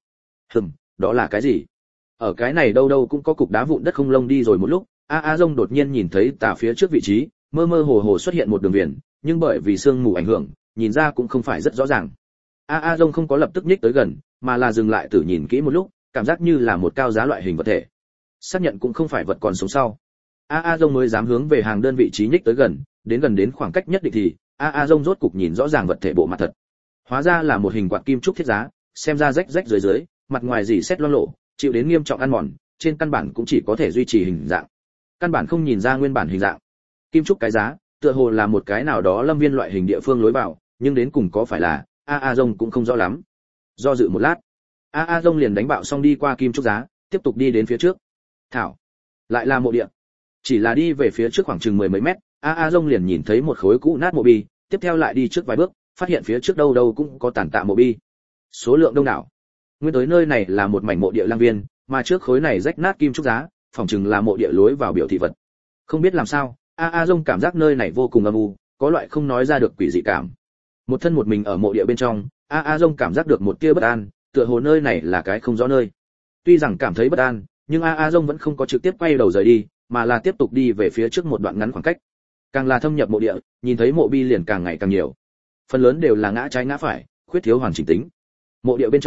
Đó là cái gì? Ở cái này đâu đâu cũng có cục đá vụn đất không lông đi rồi một lúc, A Dông đột nhiên nhìn thấy tà phía trước vị trí, mơ mơ hồ hồ xuất hiện một đường viền, nhưng bởi vì sương mù ảnh hưởng, nhìn ra cũng không phải rất rõ ràng. A Dông không có lập tức nhích tới gần, mà là dừng lại tự nhìn kỹ một lúc, cảm giác như là một cao giá loại hình vật thể. Xác nhận cũng không phải vật còn sống sau. A Dông mới dám hướng về hàng đơn vị trí nhích tới gần, đến khoảng cách nhất định thì A Dông rốt cục nhìn rõ ràng vật thể bộ mặt thật. Hóa ra là một hình quạt kim trúc thiết giá, xem ra rách rách dưới, mặt ngoài dỉ xét loang lộ, chịu đến nghiêm trọng ăn mòn, trên căn bản cũng chỉ có thể duy trì hình dạng. Căn bản không nhìn ra nguyên bản hình dạng. Kim trúc cái giá, tựa hồ là một cái nào đó lâm viên loại hình địa phương lối vào, nhưng đến cùng có phải là, A Dông cũng không rõ lắm. Do dự một lát, A Dông liền đánh bạo xong đi qua kim trúc giá, tiếp tục đi đến phía trước. Thảo, lại là mộ địa. Chỉ là đi về phía trước khoảng chừng mười mấy mét, A Dông liền nhìn thấy một khối cũ nát mộ bi, tiếp theo lại đi trước vài bước, phát hiện phía trước đâu đâu cũng có tàn tạ mộ bi. Số lượng đông đảo. Nguyên tới nơi này là một mảnh mộ địa lang viên, mà trước khối này rách nát kim trúc giá, phòng chừng là mộ địa lối vào biểu thị vật. Không biết làm sao, A Dông cảm giác nơi này vô cùng âm u, có loại không nói ra được quỷ dị cảm. Một thân một mình ở mộ địa bên trong, A Dông cảm giác được một tia bất an, tựa hồ nơi này là cái không rõ nơi. Tuy rằng cảm thấy bất an, nhưng A Dông vẫn không có trực tiếp quay đầu rời đi, mà là tiếp tục đi về phía trước một đoạn ngắn khoảng cách. Càng là thâm nhập mộ địa, nhìn thấy mộ bi liền càng ngày càng nhiều. Phần lớn đều là ngã trái ngã phải, khuyết thiếu hoàn chỉnh tính. Mộ địa bên trong,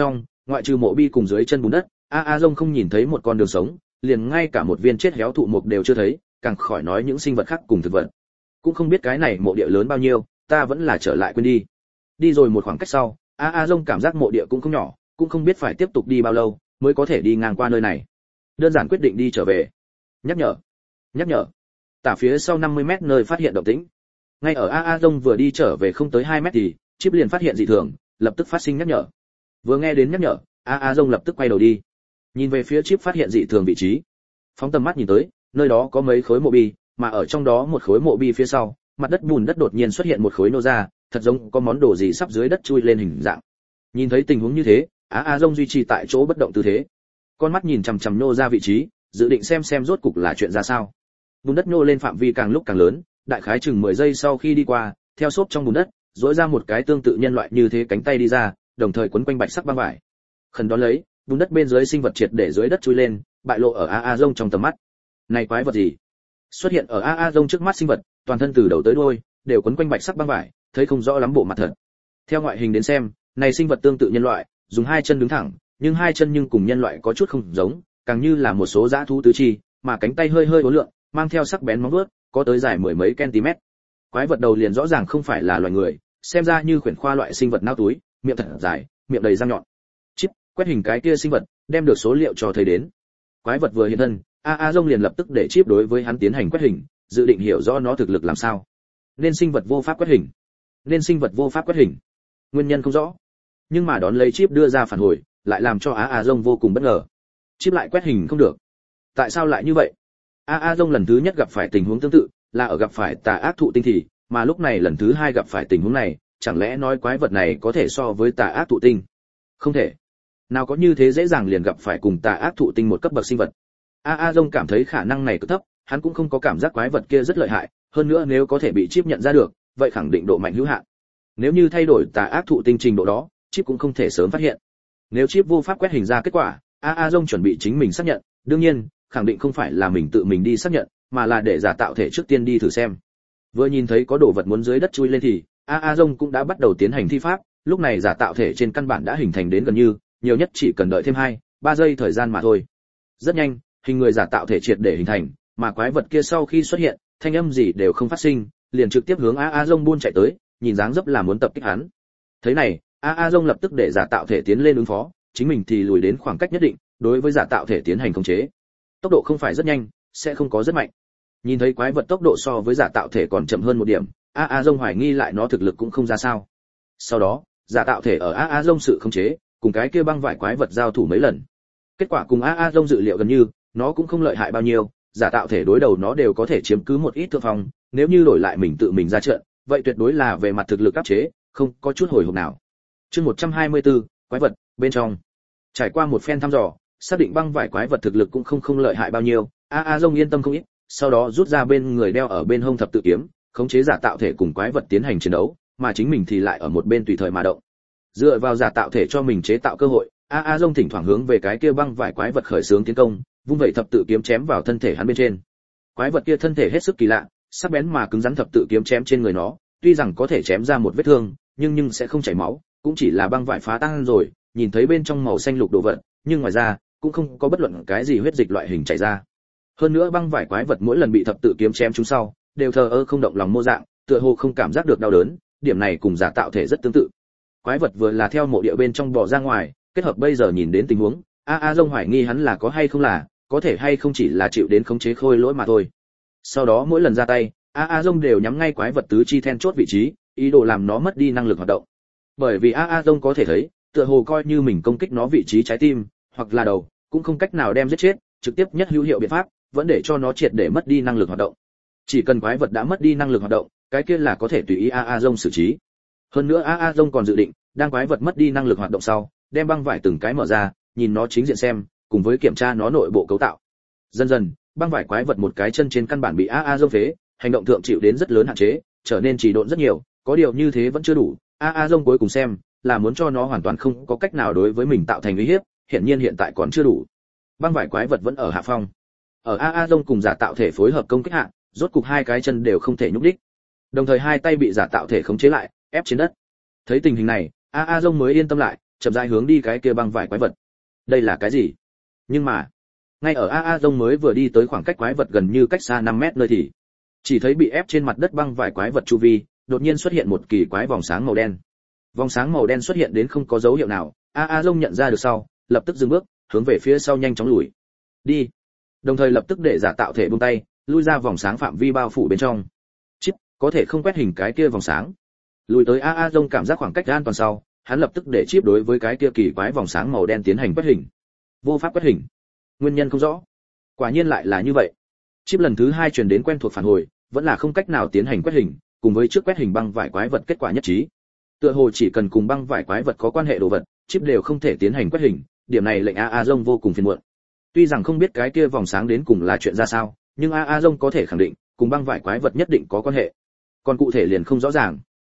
ngoại trừ mộ bi cùng dưới chân bùn đất, a dông không nhìn thấy một con đường sống, liền ngay cả một viên chết héo thụ mục đều chưa thấy, càng khỏi nói những sinh vật khác cùng thực vật. Cũng không biết cái này mộ địa lớn bao nhiêu, ta vẫn là trở lại quên đi. Đi rồi một khoảng cách sau, a dông cảm giác mộ địa cũng không nhỏ, cũng không biết phải tiếp tục đi bao lâu mới có thể đi ngang qua nơi này. Đơn giản quyết định đi trở về. Nhắc nhở. Tả phía sau 50 mét nơi phát hiện động tĩnh. Ngay ở a dông vừa đi trở về không tới 2 mét thì chip liền phát hiện dị thường, lập tức phát sinh nhắc nhở. Vừa nghe đến nhắc nhở, a dông lập tức quay đầu đi, nhìn về phía chip phát hiện dị thường vị trí. Phóng tầm mắt nhìn tới, nơi đó có mấy khối mộ bi, mà ở trong đó một khối mộ bi phía sau, mặt đất bùn đất đột nhiên xuất hiện một khối nô ra, thật giống có món đồ gì sắp dưới đất chui lên hình dạng. Nhìn thấy tình huống như thế, a dông duy trì tại chỗ bất động tư thế, con mắt nhìn chằm chằm nô ra vị trí, dự định xem rốt cục là chuyện ra sao. Bùn đất nhô lên phạm vi càng lúc càng lớn, đại khái chừng 10 giây sau khi đi qua, theo xốp trong bùn đất, rỗi ra một cái tương tự nhân loại như thế cánh tay đi ra, đồng thời quấn quanh bạch sắc băng vải. Khẩn đón lấy, bùn đất bên dưới sinh vật triệt để dưới đất chui lên, bại lộ ở a dông trong tầm mắt. Này quái vật gì? Xuất hiện ở a dông trước mắt sinh vật, toàn thân từ đầu tới đuôi đều quấn quanh bạch sắc băng vải, thấy không rõ lắm bộ mặt thật. Theo ngoại hình đến xem, này sinh vật tương tự nhân loại, dùng hai chân đứng thẳng, nhưng hai chân nhưng cùng nhân loại có chút không giống, càng như là một số dã thú tứ chi, mà cánh tay hơi uốn lượn, mang theo sắc bén móng vuốt, có tới dài mười mấy cm. Quái vật đầu liền rõ ràng không phải là loài người, xem ra như khuyển khoa loại sinh vật nao túi, miệng thật dài, miệng đầy răng nhọn. Chip quét hình cái kia sinh vật, đem được số liệu cho thấy đến. Quái vật vừa hiện thân, a dông liền lập tức để chip đối với hắn tiến hành quét hình, dự định hiểu rõ nó thực lực làm sao. Nên sinh vật vô pháp quét hình. Nguyên nhân không rõ, nhưng mà đón lấy chip đưa ra phản hồi, lại làm cho a dông vô cùng bất ngờ. Chip lại quét hình không được. Tại sao lại như vậy? a dông lần thứ nhất gặp phải tình huống tương tự, là ở gặp phải tà ác thụ tinh thì, mà lúc này lần thứ hai gặp phải tình huống này, chẳng lẽ nói quái vật này có thể so với tà ác thụ tinh? Không thể. Nào có như thế dễ dàng liền gặp phải cùng tà ác thụ tinh một cấp bậc sinh vật. a dông cảm thấy khả năng này cực thấp, hắn cũng không có cảm giác quái vật kia rất lợi hại, hơn nữa nếu có thể bị chip nhận ra được, vậy khẳng định độ mạnh hữu hạn. Nếu như thay đổi tà ác thụ tinh trình độ đó, chip cũng không thể sớm phát hiện. Nếu chip vô pháp quét hình ra kết quả, a dông chuẩn bị chính mình xác nhận, đương nhiên, khẳng định không phải là mình tự mình đi xác nhận, mà là để giả tạo thể trước tiên đi thử xem. Vừa nhìn thấy có đồ vật muốn dưới đất chui lên thì, a dông cũng đã bắt đầu tiến hành thi pháp, lúc này giả tạo thể trên căn bản đã hình thành đến gần như, nhiều nhất chỉ cần đợi thêm 2-3 giây thời gian mà thôi. Rất nhanh, hình người giả tạo thể triệt để hình thành, mà quái vật kia sau khi xuất hiện, thanh âm gì đều không phát sinh, liền trực tiếp hướng a dông buôn chạy tới, nhìn dáng dấp là muốn tập kích hắn. Thế này, a dông lập tức để giả tạo thể tiến lên ứng phó, chính mình thì lùi đến khoảng cách nhất định, đối với giả tạo thể tiến hành khống chế. Tốc độ không phải rất nhanh, sẽ không có rất mạnh. Nhìn thấy quái vật tốc độ so với giả tạo thể còn chậm hơn một điểm, a dông hoài nghi lại nó thực lực cũng không ra sao. Sau đó, giả tạo thể ở a dông sự khống chế, cùng cái kia băng vải quái vật giao thủ mấy lần. Kết quả cùng a dông dự liệu gần như, nó cũng không lợi hại bao nhiêu, giả tạo thể đối đầu nó đều có thể chiếm cứ một ít thượng phong, nếu như đổi lại mình tự mình ra trận, vậy tuyệt đối là về mặt thực lực áp chế, không có chút hồi hộp nào. Chương 124, quái vật bên trong. Trải qua một phen thăm dò, xác định băng vải quái vật thực lực cũng không lợi hại bao nhiêu, a dông yên tâm không ít, sau đó rút ra bên người đeo ở bên hông thập tự kiếm, khống chế giả tạo thể cùng quái vật tiến hành chiến đấu, mà chính mình thì lại ở một bên tùy thời mà động. Dựa vào giả tạo thể cho mình chế tạo cơ hội, a dông thỉnh thoảng hướng về cái kia băng vải quái vật khởi xướng tiến công, vung vậy thập tự kiếm chém vào thân thể hắn bên trên. Quái vật kia thân thể hết sức kỳ lạ, sắc bén mà cứng rắn thập tự kiếm chém trên người nó, tuy rằng có thể chém ra một vết thương, nhưng sẽ không chảy máu, cũng chỉ là băng vải phá tan rồi, nhìn thấy bên trong màu xanh lục đồ vật, nhưng ngoài ra cũng không có bất luận cái gì huyết dịch loại hình chảy ra. Hơn nữa băng vải quái vật mỗi lần bị thập tự kiếm chém trúng sau, đều thờ ơ không động lòng mô dạng, tựa hồ không cảm giác được đau đớn, điểm này cùng giả tạo thể rất tương tự. Quái vật vừa là theo mộ địa bên trong bò ra ngoài, kết hợp bây giờ nhìn đến tình huống, a dông hoài nghi hắn là có hay không là, có thể hay không chỉ là chịu đến khống chế khôi lỗi mà thôi. Sau đó mỗi lần ra tay, a dông đều nhắm ngay quái vật tứ chi then chốt vị trí, ý đồ làm nó mất đi năng lực hoạt động. Bởi vì a dông có thể thấy, tựa hồ coi như mình công kích nó vị trí trái tim hoặc là đầu, cũng không cách nào đem giết chết, trực tiếp nhất hữu hiệu biện pháp, vẫn để cho nó triệt để mất đi năng lực hoạt động. Chỉ cần quái vật đã mất đi năng lực hoạt động, cái kia là có thể tùy ý a dông xử trí. Hơn nữa a dông còn dự định, đang quái vật mất đi năng lực hoạt động sau, đem băng vải từng cái mở ra, nhìn nó chính diện xem, cùng với kiểm tra nó nội bộ cấu tạo. Dần dần, băng vải quái vật một cái chân trên căn bản bị a dông phế, hành động thượng chịu đến rất lớn hạn chế, trở nên trì độn rất nhiều, có điều như thế vẫn chưa đủ, a dông cuối cùng xem là muốn cho nó hoàn toàn không có cách nào đối với mình tạo thành uy hiếp, hiển nhiên hiện tại còn chưa đủ. Băng vải quái vật vẫn ở hạ phong. Ở a dông cùng giả tạo thể phối hợp công kích hạ, rốt cục hai cái chân đều không thể nhúc đích. Đồng thời hai tay bị giả tạo thể khống chế lại, ép trên đất. Thấy tình hình này, a dông mới yên tâm lại, chậm rãi hướng đi cái kia băng vải quái vật. Đây là cái gì? Nhưng mà, ngay ở A Dông mới vừa đi tới khoảng cách quái vật gần như cách xa 5 mét nơi thì chỉ thấy bị ép trên mặt đất băng vải quái vật chu vi, đột nhiên xuất hiện một kỳ quái vòng sáng màu đen. Vòng sáng màu đen xuất hiện đến không có dấu hiệu nào, A Dông nhận ra được sau, lập tức dừng bước, hướng về phía sau nhanh chóng lùi. Đi. Đồng thời lập tức để giả tạo thể buông tay, lui ra vòng sáng phạm vi bao phủ bên trong. Chip, có thể không quét hình cái kia vòng sáng. Lùi tới A Dông cảm giác khoảng cách an toàn sau, hắn lập tức để chip đối với cái kia kỳ quái vòng sáng màu đen tiến hành quét hình. Vô pháp quét hình. Nguyên nhân không rõ. Quả nhiên lại là như vậy. Chip lần thứ 2 truyền đến quen thuộc phản hồi, vẫn là không cách nào tiến hành quét hình, cùng với trước quét hình băng vải quái vật kết quả nhất trí. Tựa hồ chỉ cần cùng băng vải quái vật có quan hệ đồ vật, chip đều không thể tiến hành quét hình, điểm này lệnh A Dông vô cùng phiền muộn. Tuy rằng không biết cái kia vòng sáng đến cùng là chuyện ra sao, nhưng A Dông có thể khẳng định, cùng băng vải quái vật nhất định có quan hệ. Còn cụ thể liền không rõ ràng.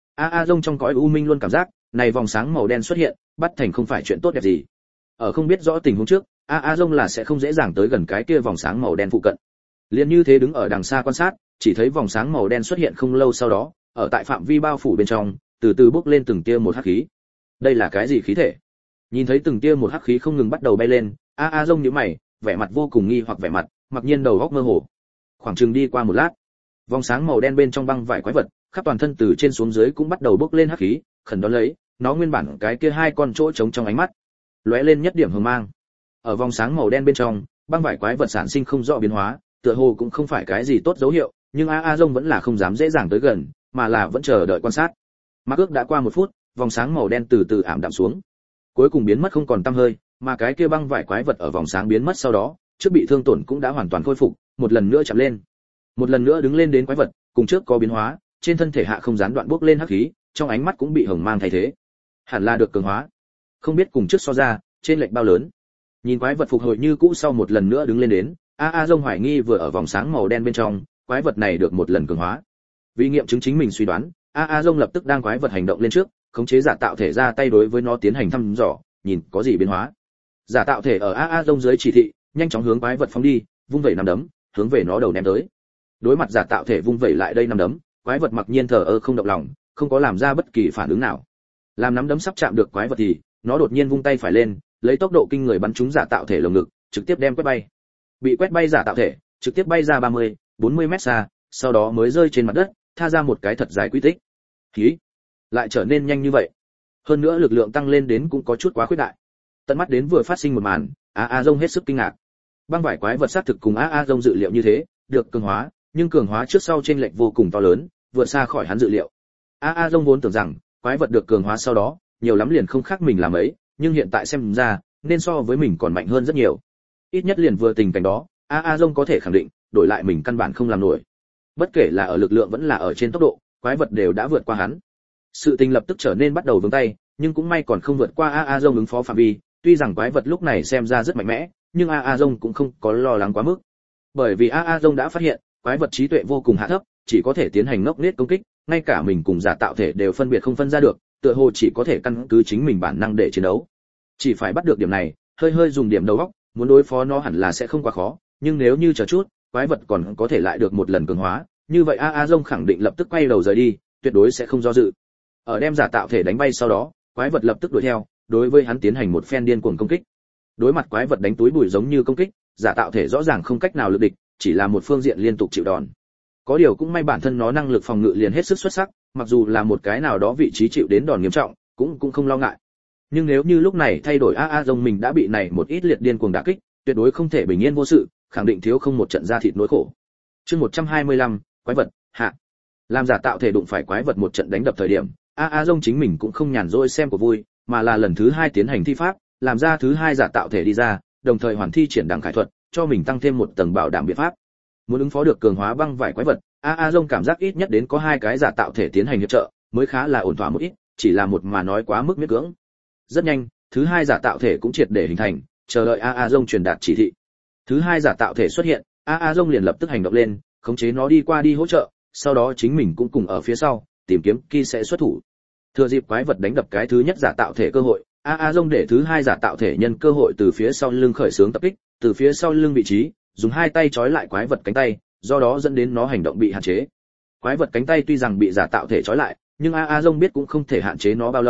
A Dông trong cõi u minh luôn cảm giác, này vòng sáng màu đen xuất hiện, bắt thành không phải chuyện tốt đẹp gì. Ở không biết rõ tình huống trước, A Dông là sẽ không dễ dàng tới gần cái kia vòng sáng màu đen phụ cận. Liền như thế đứng ở đằng xa quan sát, chỉ thấy vòng sáng màu đen xuất hiện không lâu sau đó, ở tại phạm vi bao phủ bên trong, từ từ bốc lên từng tia một hắc khí. Đây là cái gì khí thể? Nhìn thấy từng tia một hắc khí không ngừng bắt đầu bay lên, A Dông nhíu mày, vẻ mặt vô cùng nghi hoặc vẻ mặt, mặc nhiên đầu óc mơ hồ. Khoảng chừng đi qua một lát, vòng sáng màu đen bên trong băng vải quái vật, khắp toàn thân từ trên xuống dưới cũng bắt đầu bốc lên hắc khí, khẩn đón lấy, nó nguyên bản cái kia hai con chỗ trống trong ánh mắt, lóe lên nhất điểm hừng mang. Ở vòng sáng màu đen bên trong, băng vải quái vật sản sinh không rõ biến hóa, tựa hồ cũng không phải cái gì tốt dấu hiệu, nhưng A Dông vẫn là không dám dễ dàng tới gần, mà là vẫn chờ đợi quan sát. Mà ước đã qua 1 phút, vòng sáng màu đen từ từ ảm đạm xuống, cuối cùng biến mất không còn tăm hơi, mà cái kia băng vải quái vật ở vòng sáng biến mất sau đó, trước bị thương tổn cũng đã hoàn toàn khôi phục, một lần nữa chạm lên. Một lần nữa đứng lên đến quái vật, cùng trước có biến hóa, trên thân thể hạ không gián đoạn bốc lên hắc khí, trong ánh mắt cũng bị hồng mang thay thế. Hẳn là được cường hóa. Không biết cùng trước so ra, trên lệch bao lớn. Nhìn quái vật phục hồi như cũ sau một lần nữa đứng lên đến, A Dông hoài nghi vừa ở vòng sáng màu đen bên trong, quái vật này được một lần cường hóa. Vì nghiệm chứng chính mình suy đoán, A Dông lập tức đang quái vật hành động lên trước, khống chế giả tạo thể ra tay đối với nó tiến hành thăm dò, nhìn có gì biến hóa. Giả tạo thể ở A Dông dưới chỉ thị, nhanh chóng hướng quái vật phóng đi, vung vẩy nắm đấm, hướng về nó đầu ném tới. Đối mặt giả tạo thể vung vẩy lại đây nắm đấm, quái vật mặc nhiên thờ ơ không động lòng, không có làm ra bất kỳ phản ứng nào. Làm nắm đấm sắp chạm được quái vật thì, nó đột nhiên vung tay phải lên, lấy tốc độ kinh người bắn trúng giả tạo thể lồng ngực, trực tiếp đem quét bay. Bị quét bay giả tạo thể, trực tiếp bay ra 30, 40 mét xa, sau đó mới rơi trên mặt đất, tha ra một cái thật dài quy tích. Khí, lại trở nên nhanh như vậy. Hơn nữa lực lượng tăng lên đến cũng có chút quá khuyết đại. Tận mắt đến vừa phát sinh một màn, A Dông hết sức kinh ngạc. Băng vải quái vật sát thực cùng A Dông dự liệu như thế, được cường hóa, nhưng cường hóa trước sau chênh lệch vô cùng to lớn, vượt xa khỏi hắn dự liệu. A Dông vốn tưởng rằng, quái vật được cường hóa sau đó, nhiều lắm liền không khác mình làm ấy, nhưng hiện tại xem ra, nên so với mình còn mạnh hơn rất nhiều. Ít nhất liền vừa tình cảnh đó, A Dông có thể khẳng định, đổi lại mình căn bản không làm nổi. Bất kể là ở lực lượng vẫn là ở trên tốc độ, quái vật đều đã vượt qua hắn. Sự tình lập tức trở nên bắt đầu vướng tay, nhưng cũng may còn không vượt qua A Dông ứng phó phạm vi, tuy rằng quái vật lúc này xem ra rất mạnh mẽ, nhưng A Dông cũng không có lo lắng quá mức. Bởi vì A Dông đã phát hiện, quái vật trí tuệ vô cùng hạ thấp, chỉ có thể tiến hành ngốc nghếch công kích, ngay cả mình cùng giả tạo thể đều phân biệt không phân ra được, tựa hồ chỉ có thể căn cứ chính mình bản năng để chiến đấu. Chỉ phải bắt được điểm này, hơi hơi dùng điểm đầu óc, muốn đối phó nó hẳn là sẽ không quá khó, nhưng nếu như chờ chút, quái vật còn có thể lại được một lần cường hóa, như vậy A Dông khẳng định lập tức quay đầu rời đi, tuyệt đối sẽ không do dự. Ở đem giả tạo thể đánh bay sau đó, quái vật lập tức đuổi theo, đối với hắn tiến hành một phen điên cuồng công kích. Đối mặt quái vật đánh túi bụi giống như công kích, giả tạo thể rõ ràng không cách nào lực địch, chỉ là một phương diện liên tục chịu đòn. Có điều cũng may bản thân nó năng lực phòng ngự liền hết sức xuất sắc, mặc dù là một cái nào đó vị trí chịu đến đòn nghiêm trọng, cũng không lo ngại. Nhưng nếu như lúc này thay đổi A Dông mình đã bị này một ít liệt điên cuồng đả kích, tuyệt đối không thể bình yên vô sự, khẳng định thiếu không một trận da thịt nỗi khổ. Chương 125, quái vật, hạ. Làm giả tạo thể đụng phải quái vật một trận đánh đập thời điểm, A Dông chính mình cũng không nhàn rỗi xem của vui, mà là lần thứ 2 tiến hành thi pháp, làm ra thứ 2 giả tạo thể đi ra, đồng thời hoàn thi triển đẳng khải thuật, cho mình tăng thêm một tầng bảo đảm biện pháp. Muốn ứng phó được cường hóa băng vải quái vật, A Dông cảm giác ít nhất đến có 2 cái giả tạo thể tiến hành hiệp trợ, mới khá là ổn thỏa một ít, chỉ là một mà nói quá mức miễn cưỡng. Rất nhanh, thứ 2 giả tạo thể cũng triệt để hình thành, chờ đợi A Dông truyền đạt chỉ thị. Thứ 2 giả tạo thể xuất hiện, A Dông liền lập tức hành động lên, khống chế nó đi qua đi hỗ trợ, sau đó chính mình cũng cùng ở phía sau, tìm kiếm khi sẽ xuất thủ. Thừa dịp quái vật đánh đập cái thứ nhất giả tạo thể cơ hội, A Dông để thứ 2 giả tạo thể nhân cơ hội từ phía sau lưng khởi xướng tập kích, từ phía sau lưng vị trí, dùng 2 tay trói lại quái vật cánh tay, do đó dẫn đến nó hành động bị hạn chế. Quái vật cánh tay tuy rằng bị giả tạo thể trói lại, nhưng A Dông biết cũng không thể hạn chế nó bao lâu,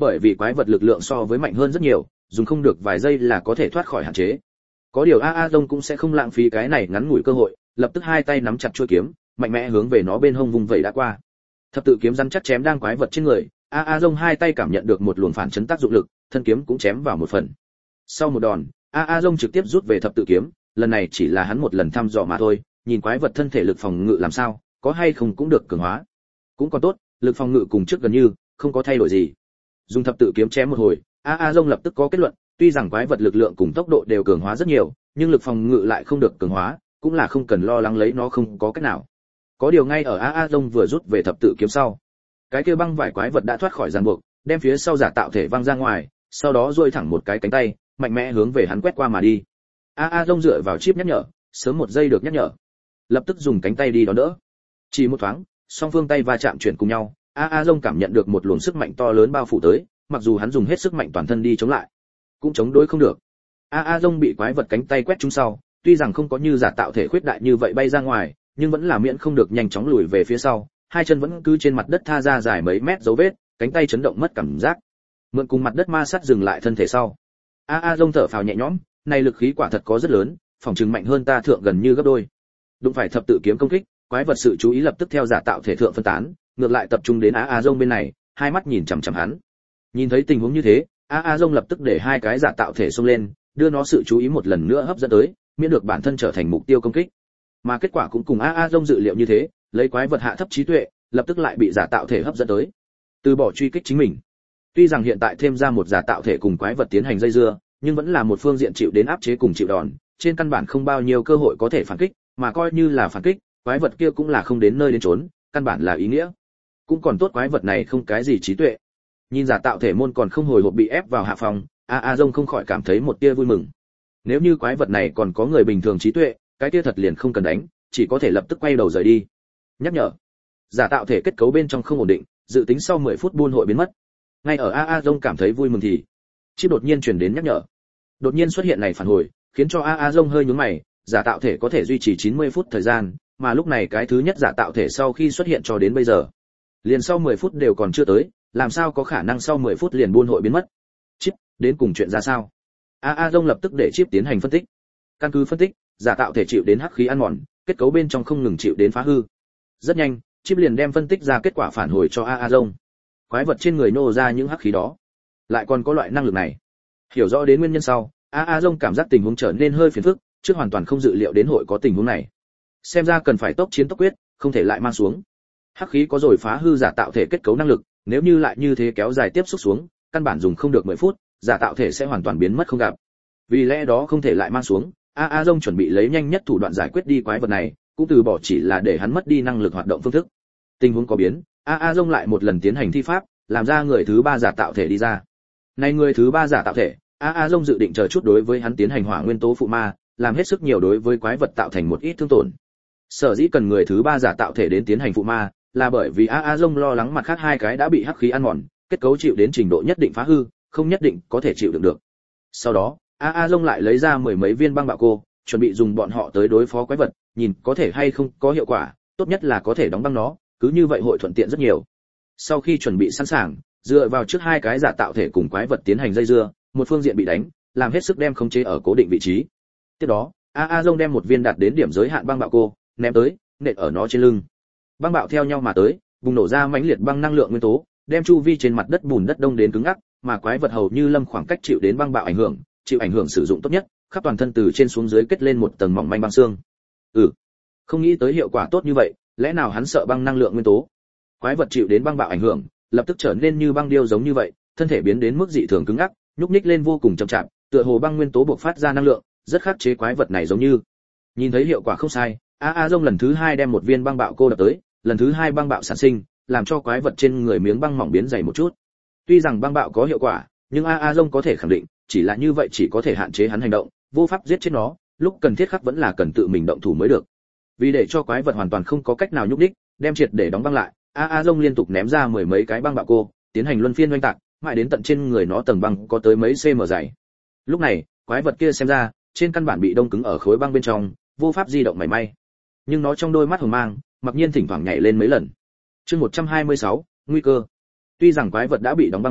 bởi vì quái vật lực lượng so với mạnh hơn rất nhiều, dùng không được vài giây là có thể thoát khỏi hạn chế. Có điều A Dông cũng sẽ không lãng phí cái này ngắn ngủi cơ hội, lập tức hai tay nắm chặt chuôi kiếm, mạnh mẽ hướng về nó bên hông vùng vẩy đã qua. Thập tự kiếm rắn chắc chém đang quái vật trên người, A Dông hai tay cảm nhận được một luồng phản chấn tác dụng lực, thân kiếm cũng chém vào một phần. Sau một đòn, A Dông trực tiếp rút về thập tự kiếm, lần này chỉ là hắn một lần thăm dò mà thôi, nhìn quái vật thân thể lực phòng ngự làm sao, có hay không cũng được cường hóa. Cũng còn tốt, lực phòng ngự cùng trước gần như không có thay đổi gì. Dùng thập tự kiếm chém một hồi, A Dông lập tức có kết luận, tuy rằng quái vật lực lượng cùng tốc độ đều cường hóa rất nhiều, nhưng lực phòng ngự lại không được cường hóa, cũng là không cần lo lắng lấy nó không có cách nào. Có điều ngay ở A Dông vừa rút về thập tự kiếm sau, cái kia băng vải quái vật đã thoát khỏi ràng buộc, đem phía sau giả tạo thể văng ra ngoài, sau đó duỗi thẳng một cái cánh tay, mạnh mẽ hướng về hắn quét qua mà đi. A Dông dựa vào chip nhắc nhở, sớm một giây được nhắc nhở, lập tức dùng cánh tay đi đón đỡ. Chỉ một thoáng, song phương tay va chạm chuyển cùng nhau, A Dông cảm nhận được một luồng sức mạnh to lớn bao phủ tới, mặc dù hắn dùng hết sức mạnh toàn thân đi chống lại, cũng chống đối không được. A Dông bị quái vật cánh tay quét trúng sau, tuy rằng không có như giả tạo thể khuyết đại như vậy bay ra ngoài, nhưng vẫn là miễn không được nhanh chóng lùi về phía sau, hai chân vẫn cứ trên mặt đất tha ra dài mấy mét dấu vết, cánh tay chấn động mất cảm giác. Mượn cùng mặt đất ma sát dừng lại thân thể sau, A Dông thở phào nhẹ nhõm, này lực khí quả thật có rất lớn, phòng trừng mạnh hơn ta thượng gần như gấp đôi. Đụng phải thập tự kiếm công kích, quái vật sự chú ý lập tức theo giả tạo thể thượng phân tán, ngược lại tập trung đến A Dông bên này, hai mắt nhìn chằm chằm hắn. Nhìn thấy tình huống như thế, A Dông lập tức để hai cái giả tạo thể xông lên, đưa nó sự chú ý một lần nữa hấp dẫn tới, miễn được bản thân trở thành mục tiêu công kích. Mà kết quả cũng cùng A Dông dự liệu như thế, lấy quái vật hạ thấp trí tuệ, lập tức lại bị giả tạo thể hấp dẫn tới, từ bỏ truy kích chính mình. Tuy rằng hiện tại thêm ra một giả tạo thể cùng quái vật tiến hành dây dưa, nhưng vẫn là một phương diện chịu đến áp chế cùng chịu đòn, trên căn bản không bao nhiêu cơ hội có thể phản kích, mà coi như là phản kích, quái vật kia cũng là không đến nơi đến trốn, căn bản là ý nghĩa. Cũng còn tốt quái vật này không cái gì trí tuệ. Nhìn giả tạo thể môn còn không hồi hộp bị ép vào hạ phòng, A Dông không khỏi cảm thấy một tia vui mừng. Nếu như quái vật này còn có người bình thường trí tuệ, cái kia thật liền không cần đánh, chỉ có thể lập tức quay đầu rời đi. Nhắc nhở, giả tạo thể kết cấu bên trong không ổn định, dự tính sau 10 phút buôn hội biến mất. Ngay ở A Dông cảm thấy vui mừng thì chip đột nhiên truyền đến nhắc nhở. Đột nhiên xuất hiện này phản hồi, khiến cho A Dông hơi nhướng mày, giả tạo thể có thể duy trì 90 phút thời gian, mà lúc này cái thứ nhất giả tạo thể sau khi xuất hiện cho đến bây giờ, liền sau 10 phút đều còn chưa tới, làm sao có khả năng sau 10 phút liền buôn hội biến mất? Chip, đến cùng chuyện ra sao? A Dông lập tức để chip tiến hành phân tích. Căn cứ phân tích, giả tạo thể chịu đến hắc khí ăn mòn, kết cấu bên trong không ngừng chịu đến phá hư. Rất nhanh, chip liền đem phân tích ra kết quả phản hồi cho A Dông. Quái vật trên người nô ra những hắc khí đó, lại còn có loại năng lực này. Hiểu rõ đến nguyên nhân sau, A Dông cảm giác tình huống trở nên hơi phiền phức, trước hoàn toàn không dự liệu đến hội có tình huống này. Xem ra cần phải tốc chiến tốc quyết, không thể lại mang xuống. Hắc khí có rồi phá hư giả tạo thể kết cấu năng lực, nếu như lại như thế kéo dài tiếp xúc xuống, căn bản dùng không được 10 phút, giả tạo thể sẽ hoàn toàn biến mất không gặp. Vì lẽ đó không thể lại mang xuống, A Dông chuẩn bị lấy nhanh nhất thủ đoạn giải quyết đi quái vật này, cũng từ bỏ chỉ là để hắn mất đi năng lực hoạt động phương thức. Tình huống có biến, A Dông lại một lần tiến hành thi pháp, làm ra người thứ 3 giả tạo thể đi ra. Này người thứ 3 giả tạo thể, A Dông dự định chờ chút đối với hắn tiến hành hỏa nguyên tố phụ ma, làm hết sức nhiều đối với quái vật tạo thành một ít thương tổn. Sở dĩ cần người thứ 3 giả tạo thể đến tiến hành phụ ma, là bởi vì A Dông lo lắng mặt khác hai cái đã bị hắc khí ăn mòn, kết cấu chịu đến trình độ nhất định phá hư, không nhất định có thể chịu đựng được. Sau đó, A Dông lại lấy ra 10 mấy viên băng bạo cô, chuẩn bị dùng bọn họ tới đối phó quái vật, nhìn có thể hay không có hiệu quả, tốt nhất là có thể đóng băng nó, cứ như vậy hội thuận tiện rất nhiều. Sau khi chuẩn bị sẵn sàng, dựa vào trước hai cái giả tạo thể cùng quái vật tiến hành dây dưa, một phương diện bị đánh, làm hết sức đem khống chế ở cố định vị trí. Tiếp đó, A Dông đem một viên đạt đến điểm giới hạn băng bạo cô ném tới, nện ở nó trên lưng. Băng bạo theo nhau mà tới, bùng nổ ra mãnh liệt băng năng lượng nguyên tố, đem chu vi trên mặt đất bùn đất đông đến cứng ngắc, mà quái vật hầu như lâm khoảng cách chịu đến băng bạo ảnh hưởng, chịu ảnh hưởng sử dụng tốt nhất, khắp toàn thân từ trên xuống dưới kết lên một tầng mỏng manh băng xương. Không nghĩ tới hiệu quả tốt như vậy, lẽ nào hắn sợ băng năng lượng nguyên tố? Quái vật chịu đến băng bạo ảnh hưởng, lập tức trở nên như băng điêu giống như vậy, thân thể biến đến mức dị thường cứng ngắc, nhúc nhích lên vô cùng chậm chạp, tựa hồ băng nguyên tố bộc phát ra năng lượng, rất khắc chế quái vật này giống như. Nhìn thấy hiệu quả không sai, A Dông lần thứ 2 đem một viên băng bạo cô đập tới, lần thứ 2 băng bạo sản sinh, làm cho quái vật trên người miếng băng mỏng biến dày một chút. Tuy rằng băng bạo có hiệu quả, nhưng A Dông có thể khẳng định, chỉ là như vậy chỉ có thể hạn chế hắn hành động, vô pháp giết chết nó, lúc cần thiết khắc vẫn là cần tự mình động thủ mới được. Vì để cho quái vật hoàn toàn không có cách nào nhúc nhích, đem triệt để đóng băng lại, A Dông liên tục ném ra 10 mấy cái băng bạo cô, tiến hành luân phiên oanh tạc, mãi đến tận trên người nó tầng băng có tới mấy cm dày. Lúc này, quái vật kia xem ra, trên căn bản bị đông cứng ở khối băng bên trong, vô pháp di động mảy may. Nhưng nó trong đôi mắt hồng mang, mặc nhiên thỉnh thoảng nhảy lên mấy lần. Chương 126, nguy cơ. Tuy rằng quái vật đã bị đóng băng lên,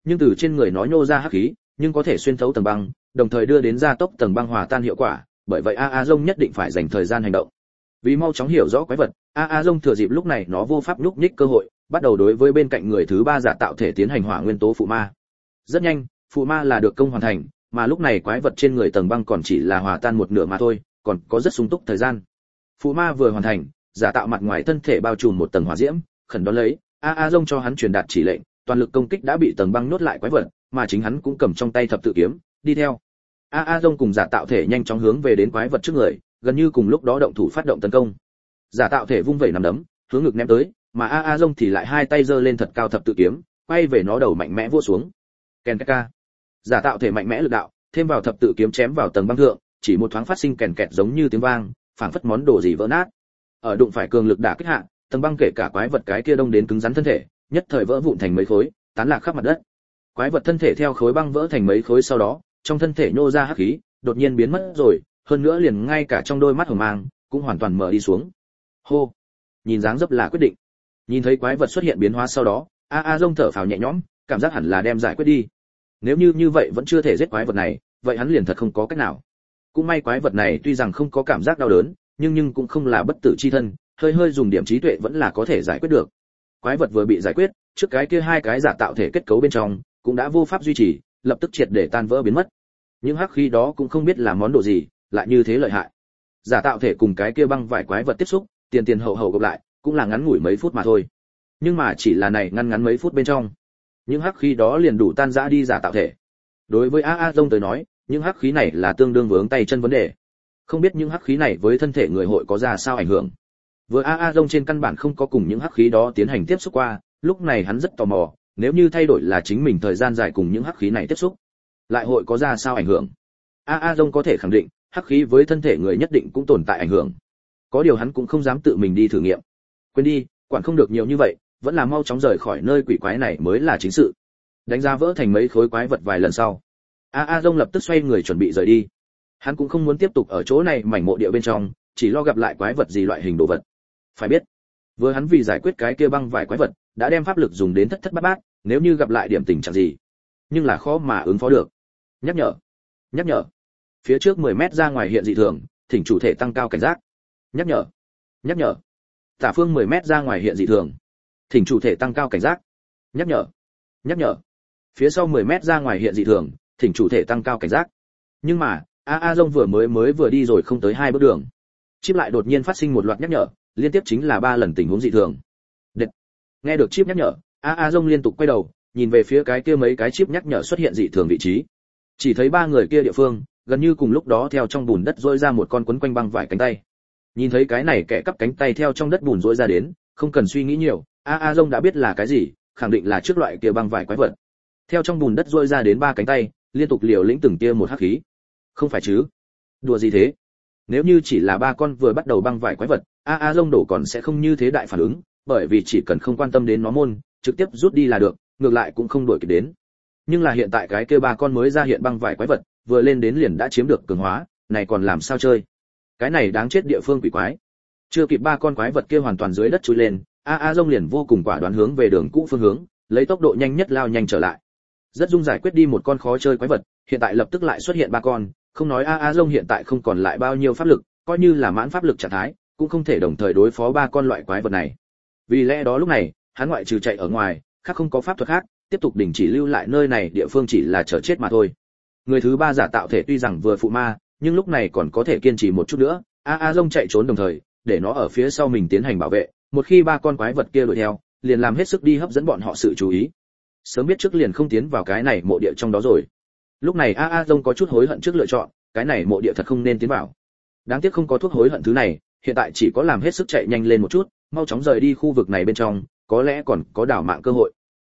nhưng từ trên người nó nhô ra hắc khí, nhưng có thể xuyên thấu tầng băng, đồng thời đưa đến gia tốc tầng băng hòa tan hiệu quả, bởi vậy Dông nhất định phải dành thời gian hành động. Vì mau chóng hiểu rõ quái vật, Dông thừa dịp lúc này nó vô pháp nhúc nhích cơ hội, bắt đầu đối với bên cạnh người thứ ba giả tạo thể tiến hành hỏa nguyên tố phụ ma. Rất nhanh, phụ ma là được công hoàn thành, mà lúc này quái vật trên người tầng băng còn chỉ là hòa tan một nửa mà thôi, còn có rất sung túc thời gian. Phụ ma vừa hoàn thành, giả tạo mặt ngoài thân thể bao trùm một tầng hỏa diễm, khẩn đón lấy, Dông cho hắn truyền đạt chỉ lệnh, toàn lực công kích đã bị tầng băng nhốt lại quái vật, mà chính hắn cũng cầm trong tay thập tự kiếm, đi theo. Dông cùng giả tạo thể nhanh chóng hướng về đến quái vật trước người, gần như cùng lúc đó động thủ phát động tấn công. Giả tạo thể vung vẩy nắm đấm, hướng ngực ném tới, mà Dông thì lại hai tay giơ lên thật cao thập tự kiếm, quay về nó đầu mạnh mẽ vỗ xuống. Kèn ca. Giả tạo thể mạnh mẽ lực đạo, thêm vào thập tự kiếm chém vào tầng băng thượng, chỉ một thoáng phát sinh kèn kẹt giống như tiếng vang, phảng phất món đồ gì vỡ nát. Ở đụng phải cường lực đả kích hạ, tầng băng kể cả quái vật cái kia đông đến cứng rắn thân thể, nhất thời vỡ vụn thành mấy khối, tán lạc khắp mặt đất. Quái vật thân thể theo khối băng vỡ thành mấy khối sau đó, trong thân thể nhô ra hắc khí, đột nhiên biến mất rồi, hơn nữa liền ngay cả trong đôi mắt hồng mang cũng hoàn toàn mở đi xuống. Hô, nhìn dáng dấp là quyết định. Nhìn thấy quái vật xuất hiện biến hóa sau đó, Dông thở phào nhẹ nhõm, cảm giác hẳn là đem giải quyết đi. Nếu như vậy vẫn chưa thể giết quái vật này, vậy hắn liền thật không có cách nào. Cũng may quái vật này tuy rằng không có cảm giác đau đớn, nhưng cũng không là bất tử chi thân, hơi dùng điểm trí tuệ vẫn là có thể giải quyết được. Quái vật vừa bị giải quyết, trước cái kia hai cái giả tạo thể kết cấu bên trong cũng đã vô pháp duy trì, lập tức triệt để tan vỡ biến mất. Những hắc khí đó cũng không biết là món đồ gì, lại như thế lợi hại. Giả tạo thể cùng cái kia băng vải quái vật tiếp xúc, tiền hậu gặp lại, cũng là ngắn ngủi mấy phút mà thôi. Nhưng mà chỉ là này ngắn mấy phút bên trong, những hắc khí đó liền đủ tan rã đi giả tạo thể. Đối với Dông tới nói, những hắc khí này là tương đương vướng tay chân vấn đề. Không biết những hắc khí này với thân thể người hội có ra sao ảnh hưởng. Vừa Dông trên căn bản không có cùng những hắc khí đó tiến hành tiếp xúc qua, lúc này hắn rất tò mò, nếu như thay đổi là chính mình thời gian dài cùng những hắc khí này tiếp xúc, lại hội có ra sao ảnh hưởng. Dông có thể khẳng định, hắc khí với thân thể người nhất định cũng tồn tại ảnh hưởng. Có điều hắn cũng không dám tự mình đi thử nghiệm. Quên đi, quản không được nhiều như vậy, vẫn là mau chóng rời khỏi nơi quỷ quái này mới là chính sự. Đánh ra vỡ thành mấy khối quái vật vài lần sau, Dông lập tức xoay người chuẩn bị rời đi. Hắn cũng không muốn tiếp tục ở chỗ này mảnh mộ địa bên trong, chỉ lo gặp lại quái vật gì loại hình đồ vật. Phải biết, vừa hắn vì giải quyết cái kia băng vài quái vật, đã đem pháp lực dùng đến thất bát bát, nếu như gặp lại điểm tình trạng gì, nhưng là khó mà ứng phó được. Nhắc nhở. Phía trước 10 mét ra ngoài hiện dị thường, thỉnh chủ thể tăng cao cảnh giác. Nhắc nhở. Tả phương 10 mét ra ngoài hiện dị thường, thỉnh chủ thể tăng cao cảnh giác. Nhắc nhở. Phía sau 10 mét ra ngoài hiện dị thường, thỉnh chủ thể tăng cao cảnh giác. Nhưng mà, Dông vừa đi rồi không tới 2 bước đường, chip lại đột nhiên phát sinh một loạt nhắc nhở, liên tiếp chính là 3 lần tình huống dị thường. Đệt. Nghe được chip nhắc nhở, Dông liên tục quay đầu, nhìn về phía cái kia mấy cái chip nhắc nhở xuất hiện dị thường vị trí. Chỉ thấy 3 người kia địa phương, gần như cùng lúc đó theo trong bùn đất rỗi ra một con quấn quanh băng vải cánh tay. Nhìn thấy cái này kẻ cắp cánh tay theo trong đất bùn rỗi ra đến, không cần suy nghĩ nhiều, Dông đã biết là cái gì, khẳng định là trước loại kia băng vải quái vật. Theo trong bùn đất rỗi ra đến 3 cánh tay, liên tục liều lĩnh từng tia một hắc khí. Không phải chứ? Đùa gì thế? Nếu như chỉ là 3 con vừa bắt đầu băng vải quái vật, Dông đổ còn sẽ không như thế đại phản ứng, bởi vì chỉ cần không quan tâm đến nó môn, trực tiếp rút đi là được, ngược lại cũng không đuổi kịp đến. Nhưng là hiện tại cái kia 3 con mới ra hiện băng vải quái vật, vừa lên đến liền đã chiếm được cường hóa, này còn làm sao chơi? Cái này đáng chết địa phương quỷ quái. Chưa kịp 3 con quái vật kia hoàn toàn dưới đất chui lên, Dông liền vô cùng quả đoán hướng về đường cũ phương hướng, lấy tốc độ nhanh nhất lao nhanh trở lại. Rất dung giải quyết đi một con khó chơi quái vật, hiện tại lập tức lại xuất hiện 3 con, không nói Dông hiện tại không còn lại bao nhiêu pháp lực, coi như là mãn pháp lực trạng thái, cũng không thể đồng thời đối phó 3 con loại quái vật này. Vì lẽ đó lúc này, hắn ngoại trừ chạy ở ngoài, khác không có pháp thuật khác, tiếp tục đình chỉ lưu lại nơi này địa phương chỉ là chờ chết mà thôi. Người thứ 3 giả tạo thể tuy rằng vừa phụ ma, nhưng lúc này còn có thể kiên trì một chút nữa. Dông chạy trốn đồng thời, để nó ở phía sau mình tiến hành bảo vệ, một khi 3 con quái vật kia đuổi theo, liền làm hết sức đi hấp dẫn bọn họ sự chú ý. Sớm biết trước liền không tiến vào cái này mộ địa trong đó rồi. Lúc này Dông có chút hối hận trước lựa chọn, cái này mộ địa thật không nên tiến vào. Đáng tiếc không có thuốc hối hận thứ này, hiện tại chỉ có làm hết sức chạy nhanh lên một chút, mau chóng rời đi khu vực này bên trong, có lẽ còn có đảo mạng cơ hội.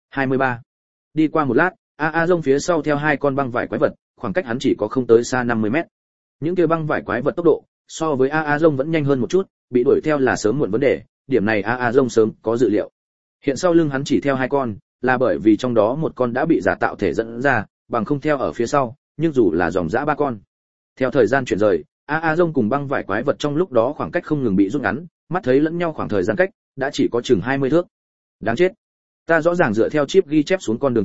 23. Đi qua một lát, Dông phía sau theo 2 con băng vải quái vật, khoảng cách hắn chỉ có không tới xa 50 mét. Những kia băng vải quái vật tốc độ so với Dông vẫn nhanh hơn một chút, bị đuổi theo là sớm muộn vấn đề, điểm này Dông sớm có dự liệu. Hiện sau lưng hắn chỉ theo 2 con, là bởi vì trong đó một con đã bị giả tạo thể dẫn ra, bằng không theo ở phía sau, nhưng dù là dòng dã 3 con. Theo thời gian chuyển rời, Dông cùng băng vải quái vật trong lúc đó khoảng cách không ngừng bị rút ngắn, mắt thấy lẫn nhau khoảng thời gian cách đã chỉ có chừng 20 thước. Đáng chết. Ta rõ ràng dựa theo chip ghi chép xuống con đường chạy,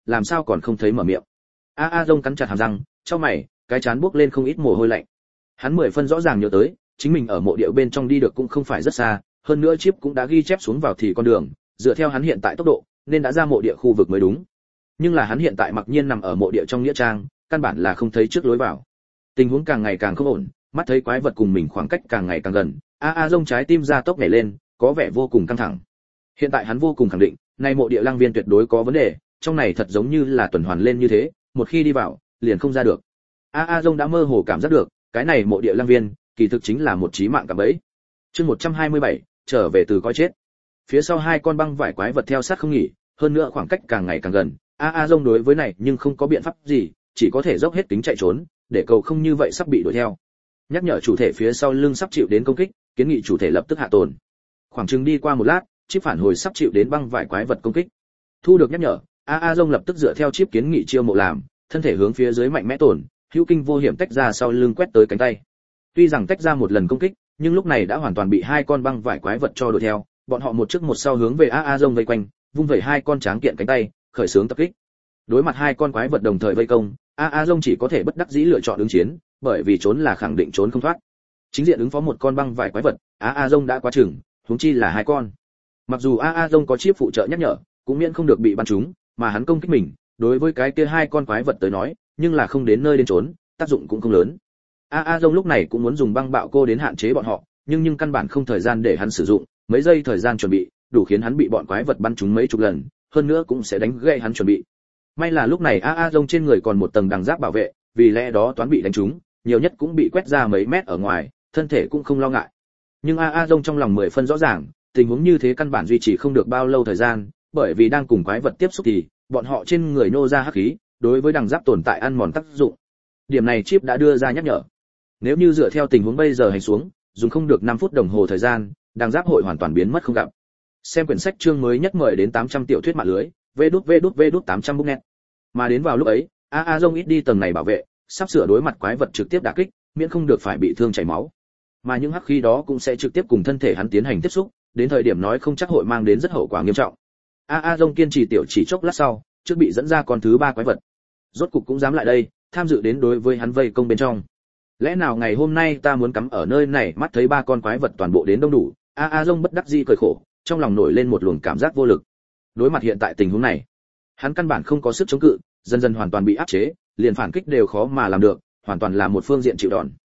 làm sao còn không thấy mở miệng. A Dông cắn chặt hàm răng, chau mày, cái chán buốc lên không ít mồ hôi lạnh. Hắn 10 phân rõ ràng nhớ tới, chính mình ở mộ địa bên trong đi được cũng không phải rất xa, hơn nữa chip cũng đã ghi chép xuống vào thì con đường, dựa theo hắn hiện tại tốc độ, nên đã ra mộ địa khu vực mới đúng. Nhưng là hắn hiện tại mặc nhiên nằm ở mộ địa trong nghĩa trang, căn bản là không thấy trước lối vào. Tình huống càng ngày càng không ổn, mắt thấy quái vật cùng mình khoảng cách càng ngày càng gần, A Dông trái tim ra tốc nhảy lên, có vẻ vô cùng căng thẳng. Hiện tại hắn vô cùng khẳng định, nay mộ địa lang viên tuyệt đối có vấn đề, trong này thật giống như là tuần hoàn lên như thế, một khi đi vào, liền không ra được. A Dông đã mơ hồ cảm giác được, cái này mộ địa lang viên, kỳ thực chính là một chí mạng cạm bẫy. Chương 127, trở về từ coi chết. Phía sau hai con băng vải quái vật theo sát không nghỉ, hơn nữa khoảng cách càng ngày càng gần. A Dông đối với này nhưng không có biện pháp gì, chỉ có thể dốc hết tính chạy trốn, để cầu không như vậy sắp bị đuổi theo. Nhắc nhở chủ thể phía sau lưng sắp chịu đến công kích, kiến nghị chủ thể lập tức hạ tồn. Khoảng chừng đi qua một lát, chip phản hồi sắp chịu đến băng vải quái vật công kích. Thu được nhắc nhở, A Dông lập tức dựa theo chip kiến nghị chiêu mộ làm, thân thể hướng phía dưới mạnh mẽ tổn, hữu kinh vô hiểm tách ra sau lưng quét tới cánh tay. Tuy rằng tách ra một lần công kích, nhưng lúc này đã hoàn toàn bị hai con băng vải quái vật cho đuổi theo, bọn họ một trước một sau hướng về A Dông vây quanh, vung vẩy hai con tráng kiện cánh tay, khởi xướng tập kích. Đối mặt hai con quái vật đồng thời vây công, A Dông chỉ có thể bất đắc dĩ lựa chọn ứng chiến, bởi vì trốn là khẳng định trốn không thoát. Chính diện ứng phó một con băng vải quái vật, A Dông đã quá chừng, huống chi là hai con. Mặc dù A Dông có chip phụ trợ nhắc nhở, cũng miễn không được bị bắn trúng, mà hắn công kích mình, đối với cái kia hai con quái vật tới nói, nhưng là không đến nơi đến trốn, tác dụng cũng không lớn. A Dông lúc này cũng muốn dùng băng bạo cô đến hạn chế bọn họ, nhưng căn bản không thời gian để hắn sử dụng, mấy giây thời gian chuẩn bị, đủ khiến hắn bị bọn quái vật bắn trúng mấy chục lần, hơn nữa cũng sẽ đánh gãy hắn chuẩn bị. May là lúc này A Dông trên người còn một tầng đằng giáp bảo vệ, vì lẽ đó toán bị đánh trúng, nhiều nhất cũng bị quét ra mấy mét ở ngoài, thân thể cũng không lo ngại. Nhưng A Dông trong lòng 10 phân rõ ràng, tình huống như thế căn bản duy trì không được bao lâu thời gian, bởi vì đang cùng quái vật tiếp xúc thì bọn họ trên người nô ra hắc khí, đối với đằng giáp tồn tại ăn mòn tác dụng. Điểm này chip đã đưa ra nhắc nhở. Nếu như dựa theo tình huống bây giờ hành xuống, dùng không được 5 phút đồng hồ thời gian, đằng giáp hội hoàn toàn biến mất không gặp. Xem quyển sách chương mới nhất mời đến 800 tiểu thuyết mạng lưới, vđvđvđ800booknet. Mà đến vào lúc ấy, A Dông ít đi tầng này bảo vệ, sắp sửa đối mặt quái vật trực tiếp đả kích, miễn không được phải bị thương chảy máu. Mà những hắc khí đó cũng sẽ trực tiếp cùng thân thể hắn tiến hành tiếp xúc, đến thời điểm nói không chắc hội mang đến rất hậu quả nghiêm trọng. A Dông kiên trì tiểu chỉ chốc lát sau, trước bị dẫn ra con thứ 3 quái vật. Rốt cục cũng dám lại đây, tham dự đến đối với hắn vây công bên trong. Lẽ nào ngày hôm nay ta muốn cắm ở nơi này mắt thấy 3 con quái vật toàn bộ đến đông đủ? A Dông bất đắc dĩ cười khổ, trong lòng nổi lên một luồng cảm giác vô lực. Đối mặt hiện tại tình huống này, hắn căn bản không có sức chống cự, dần dần hoàn toàn bị áp chế, liền phản kích đều khó mà làm được, hoàn toàn là một phương diện chịu đòn.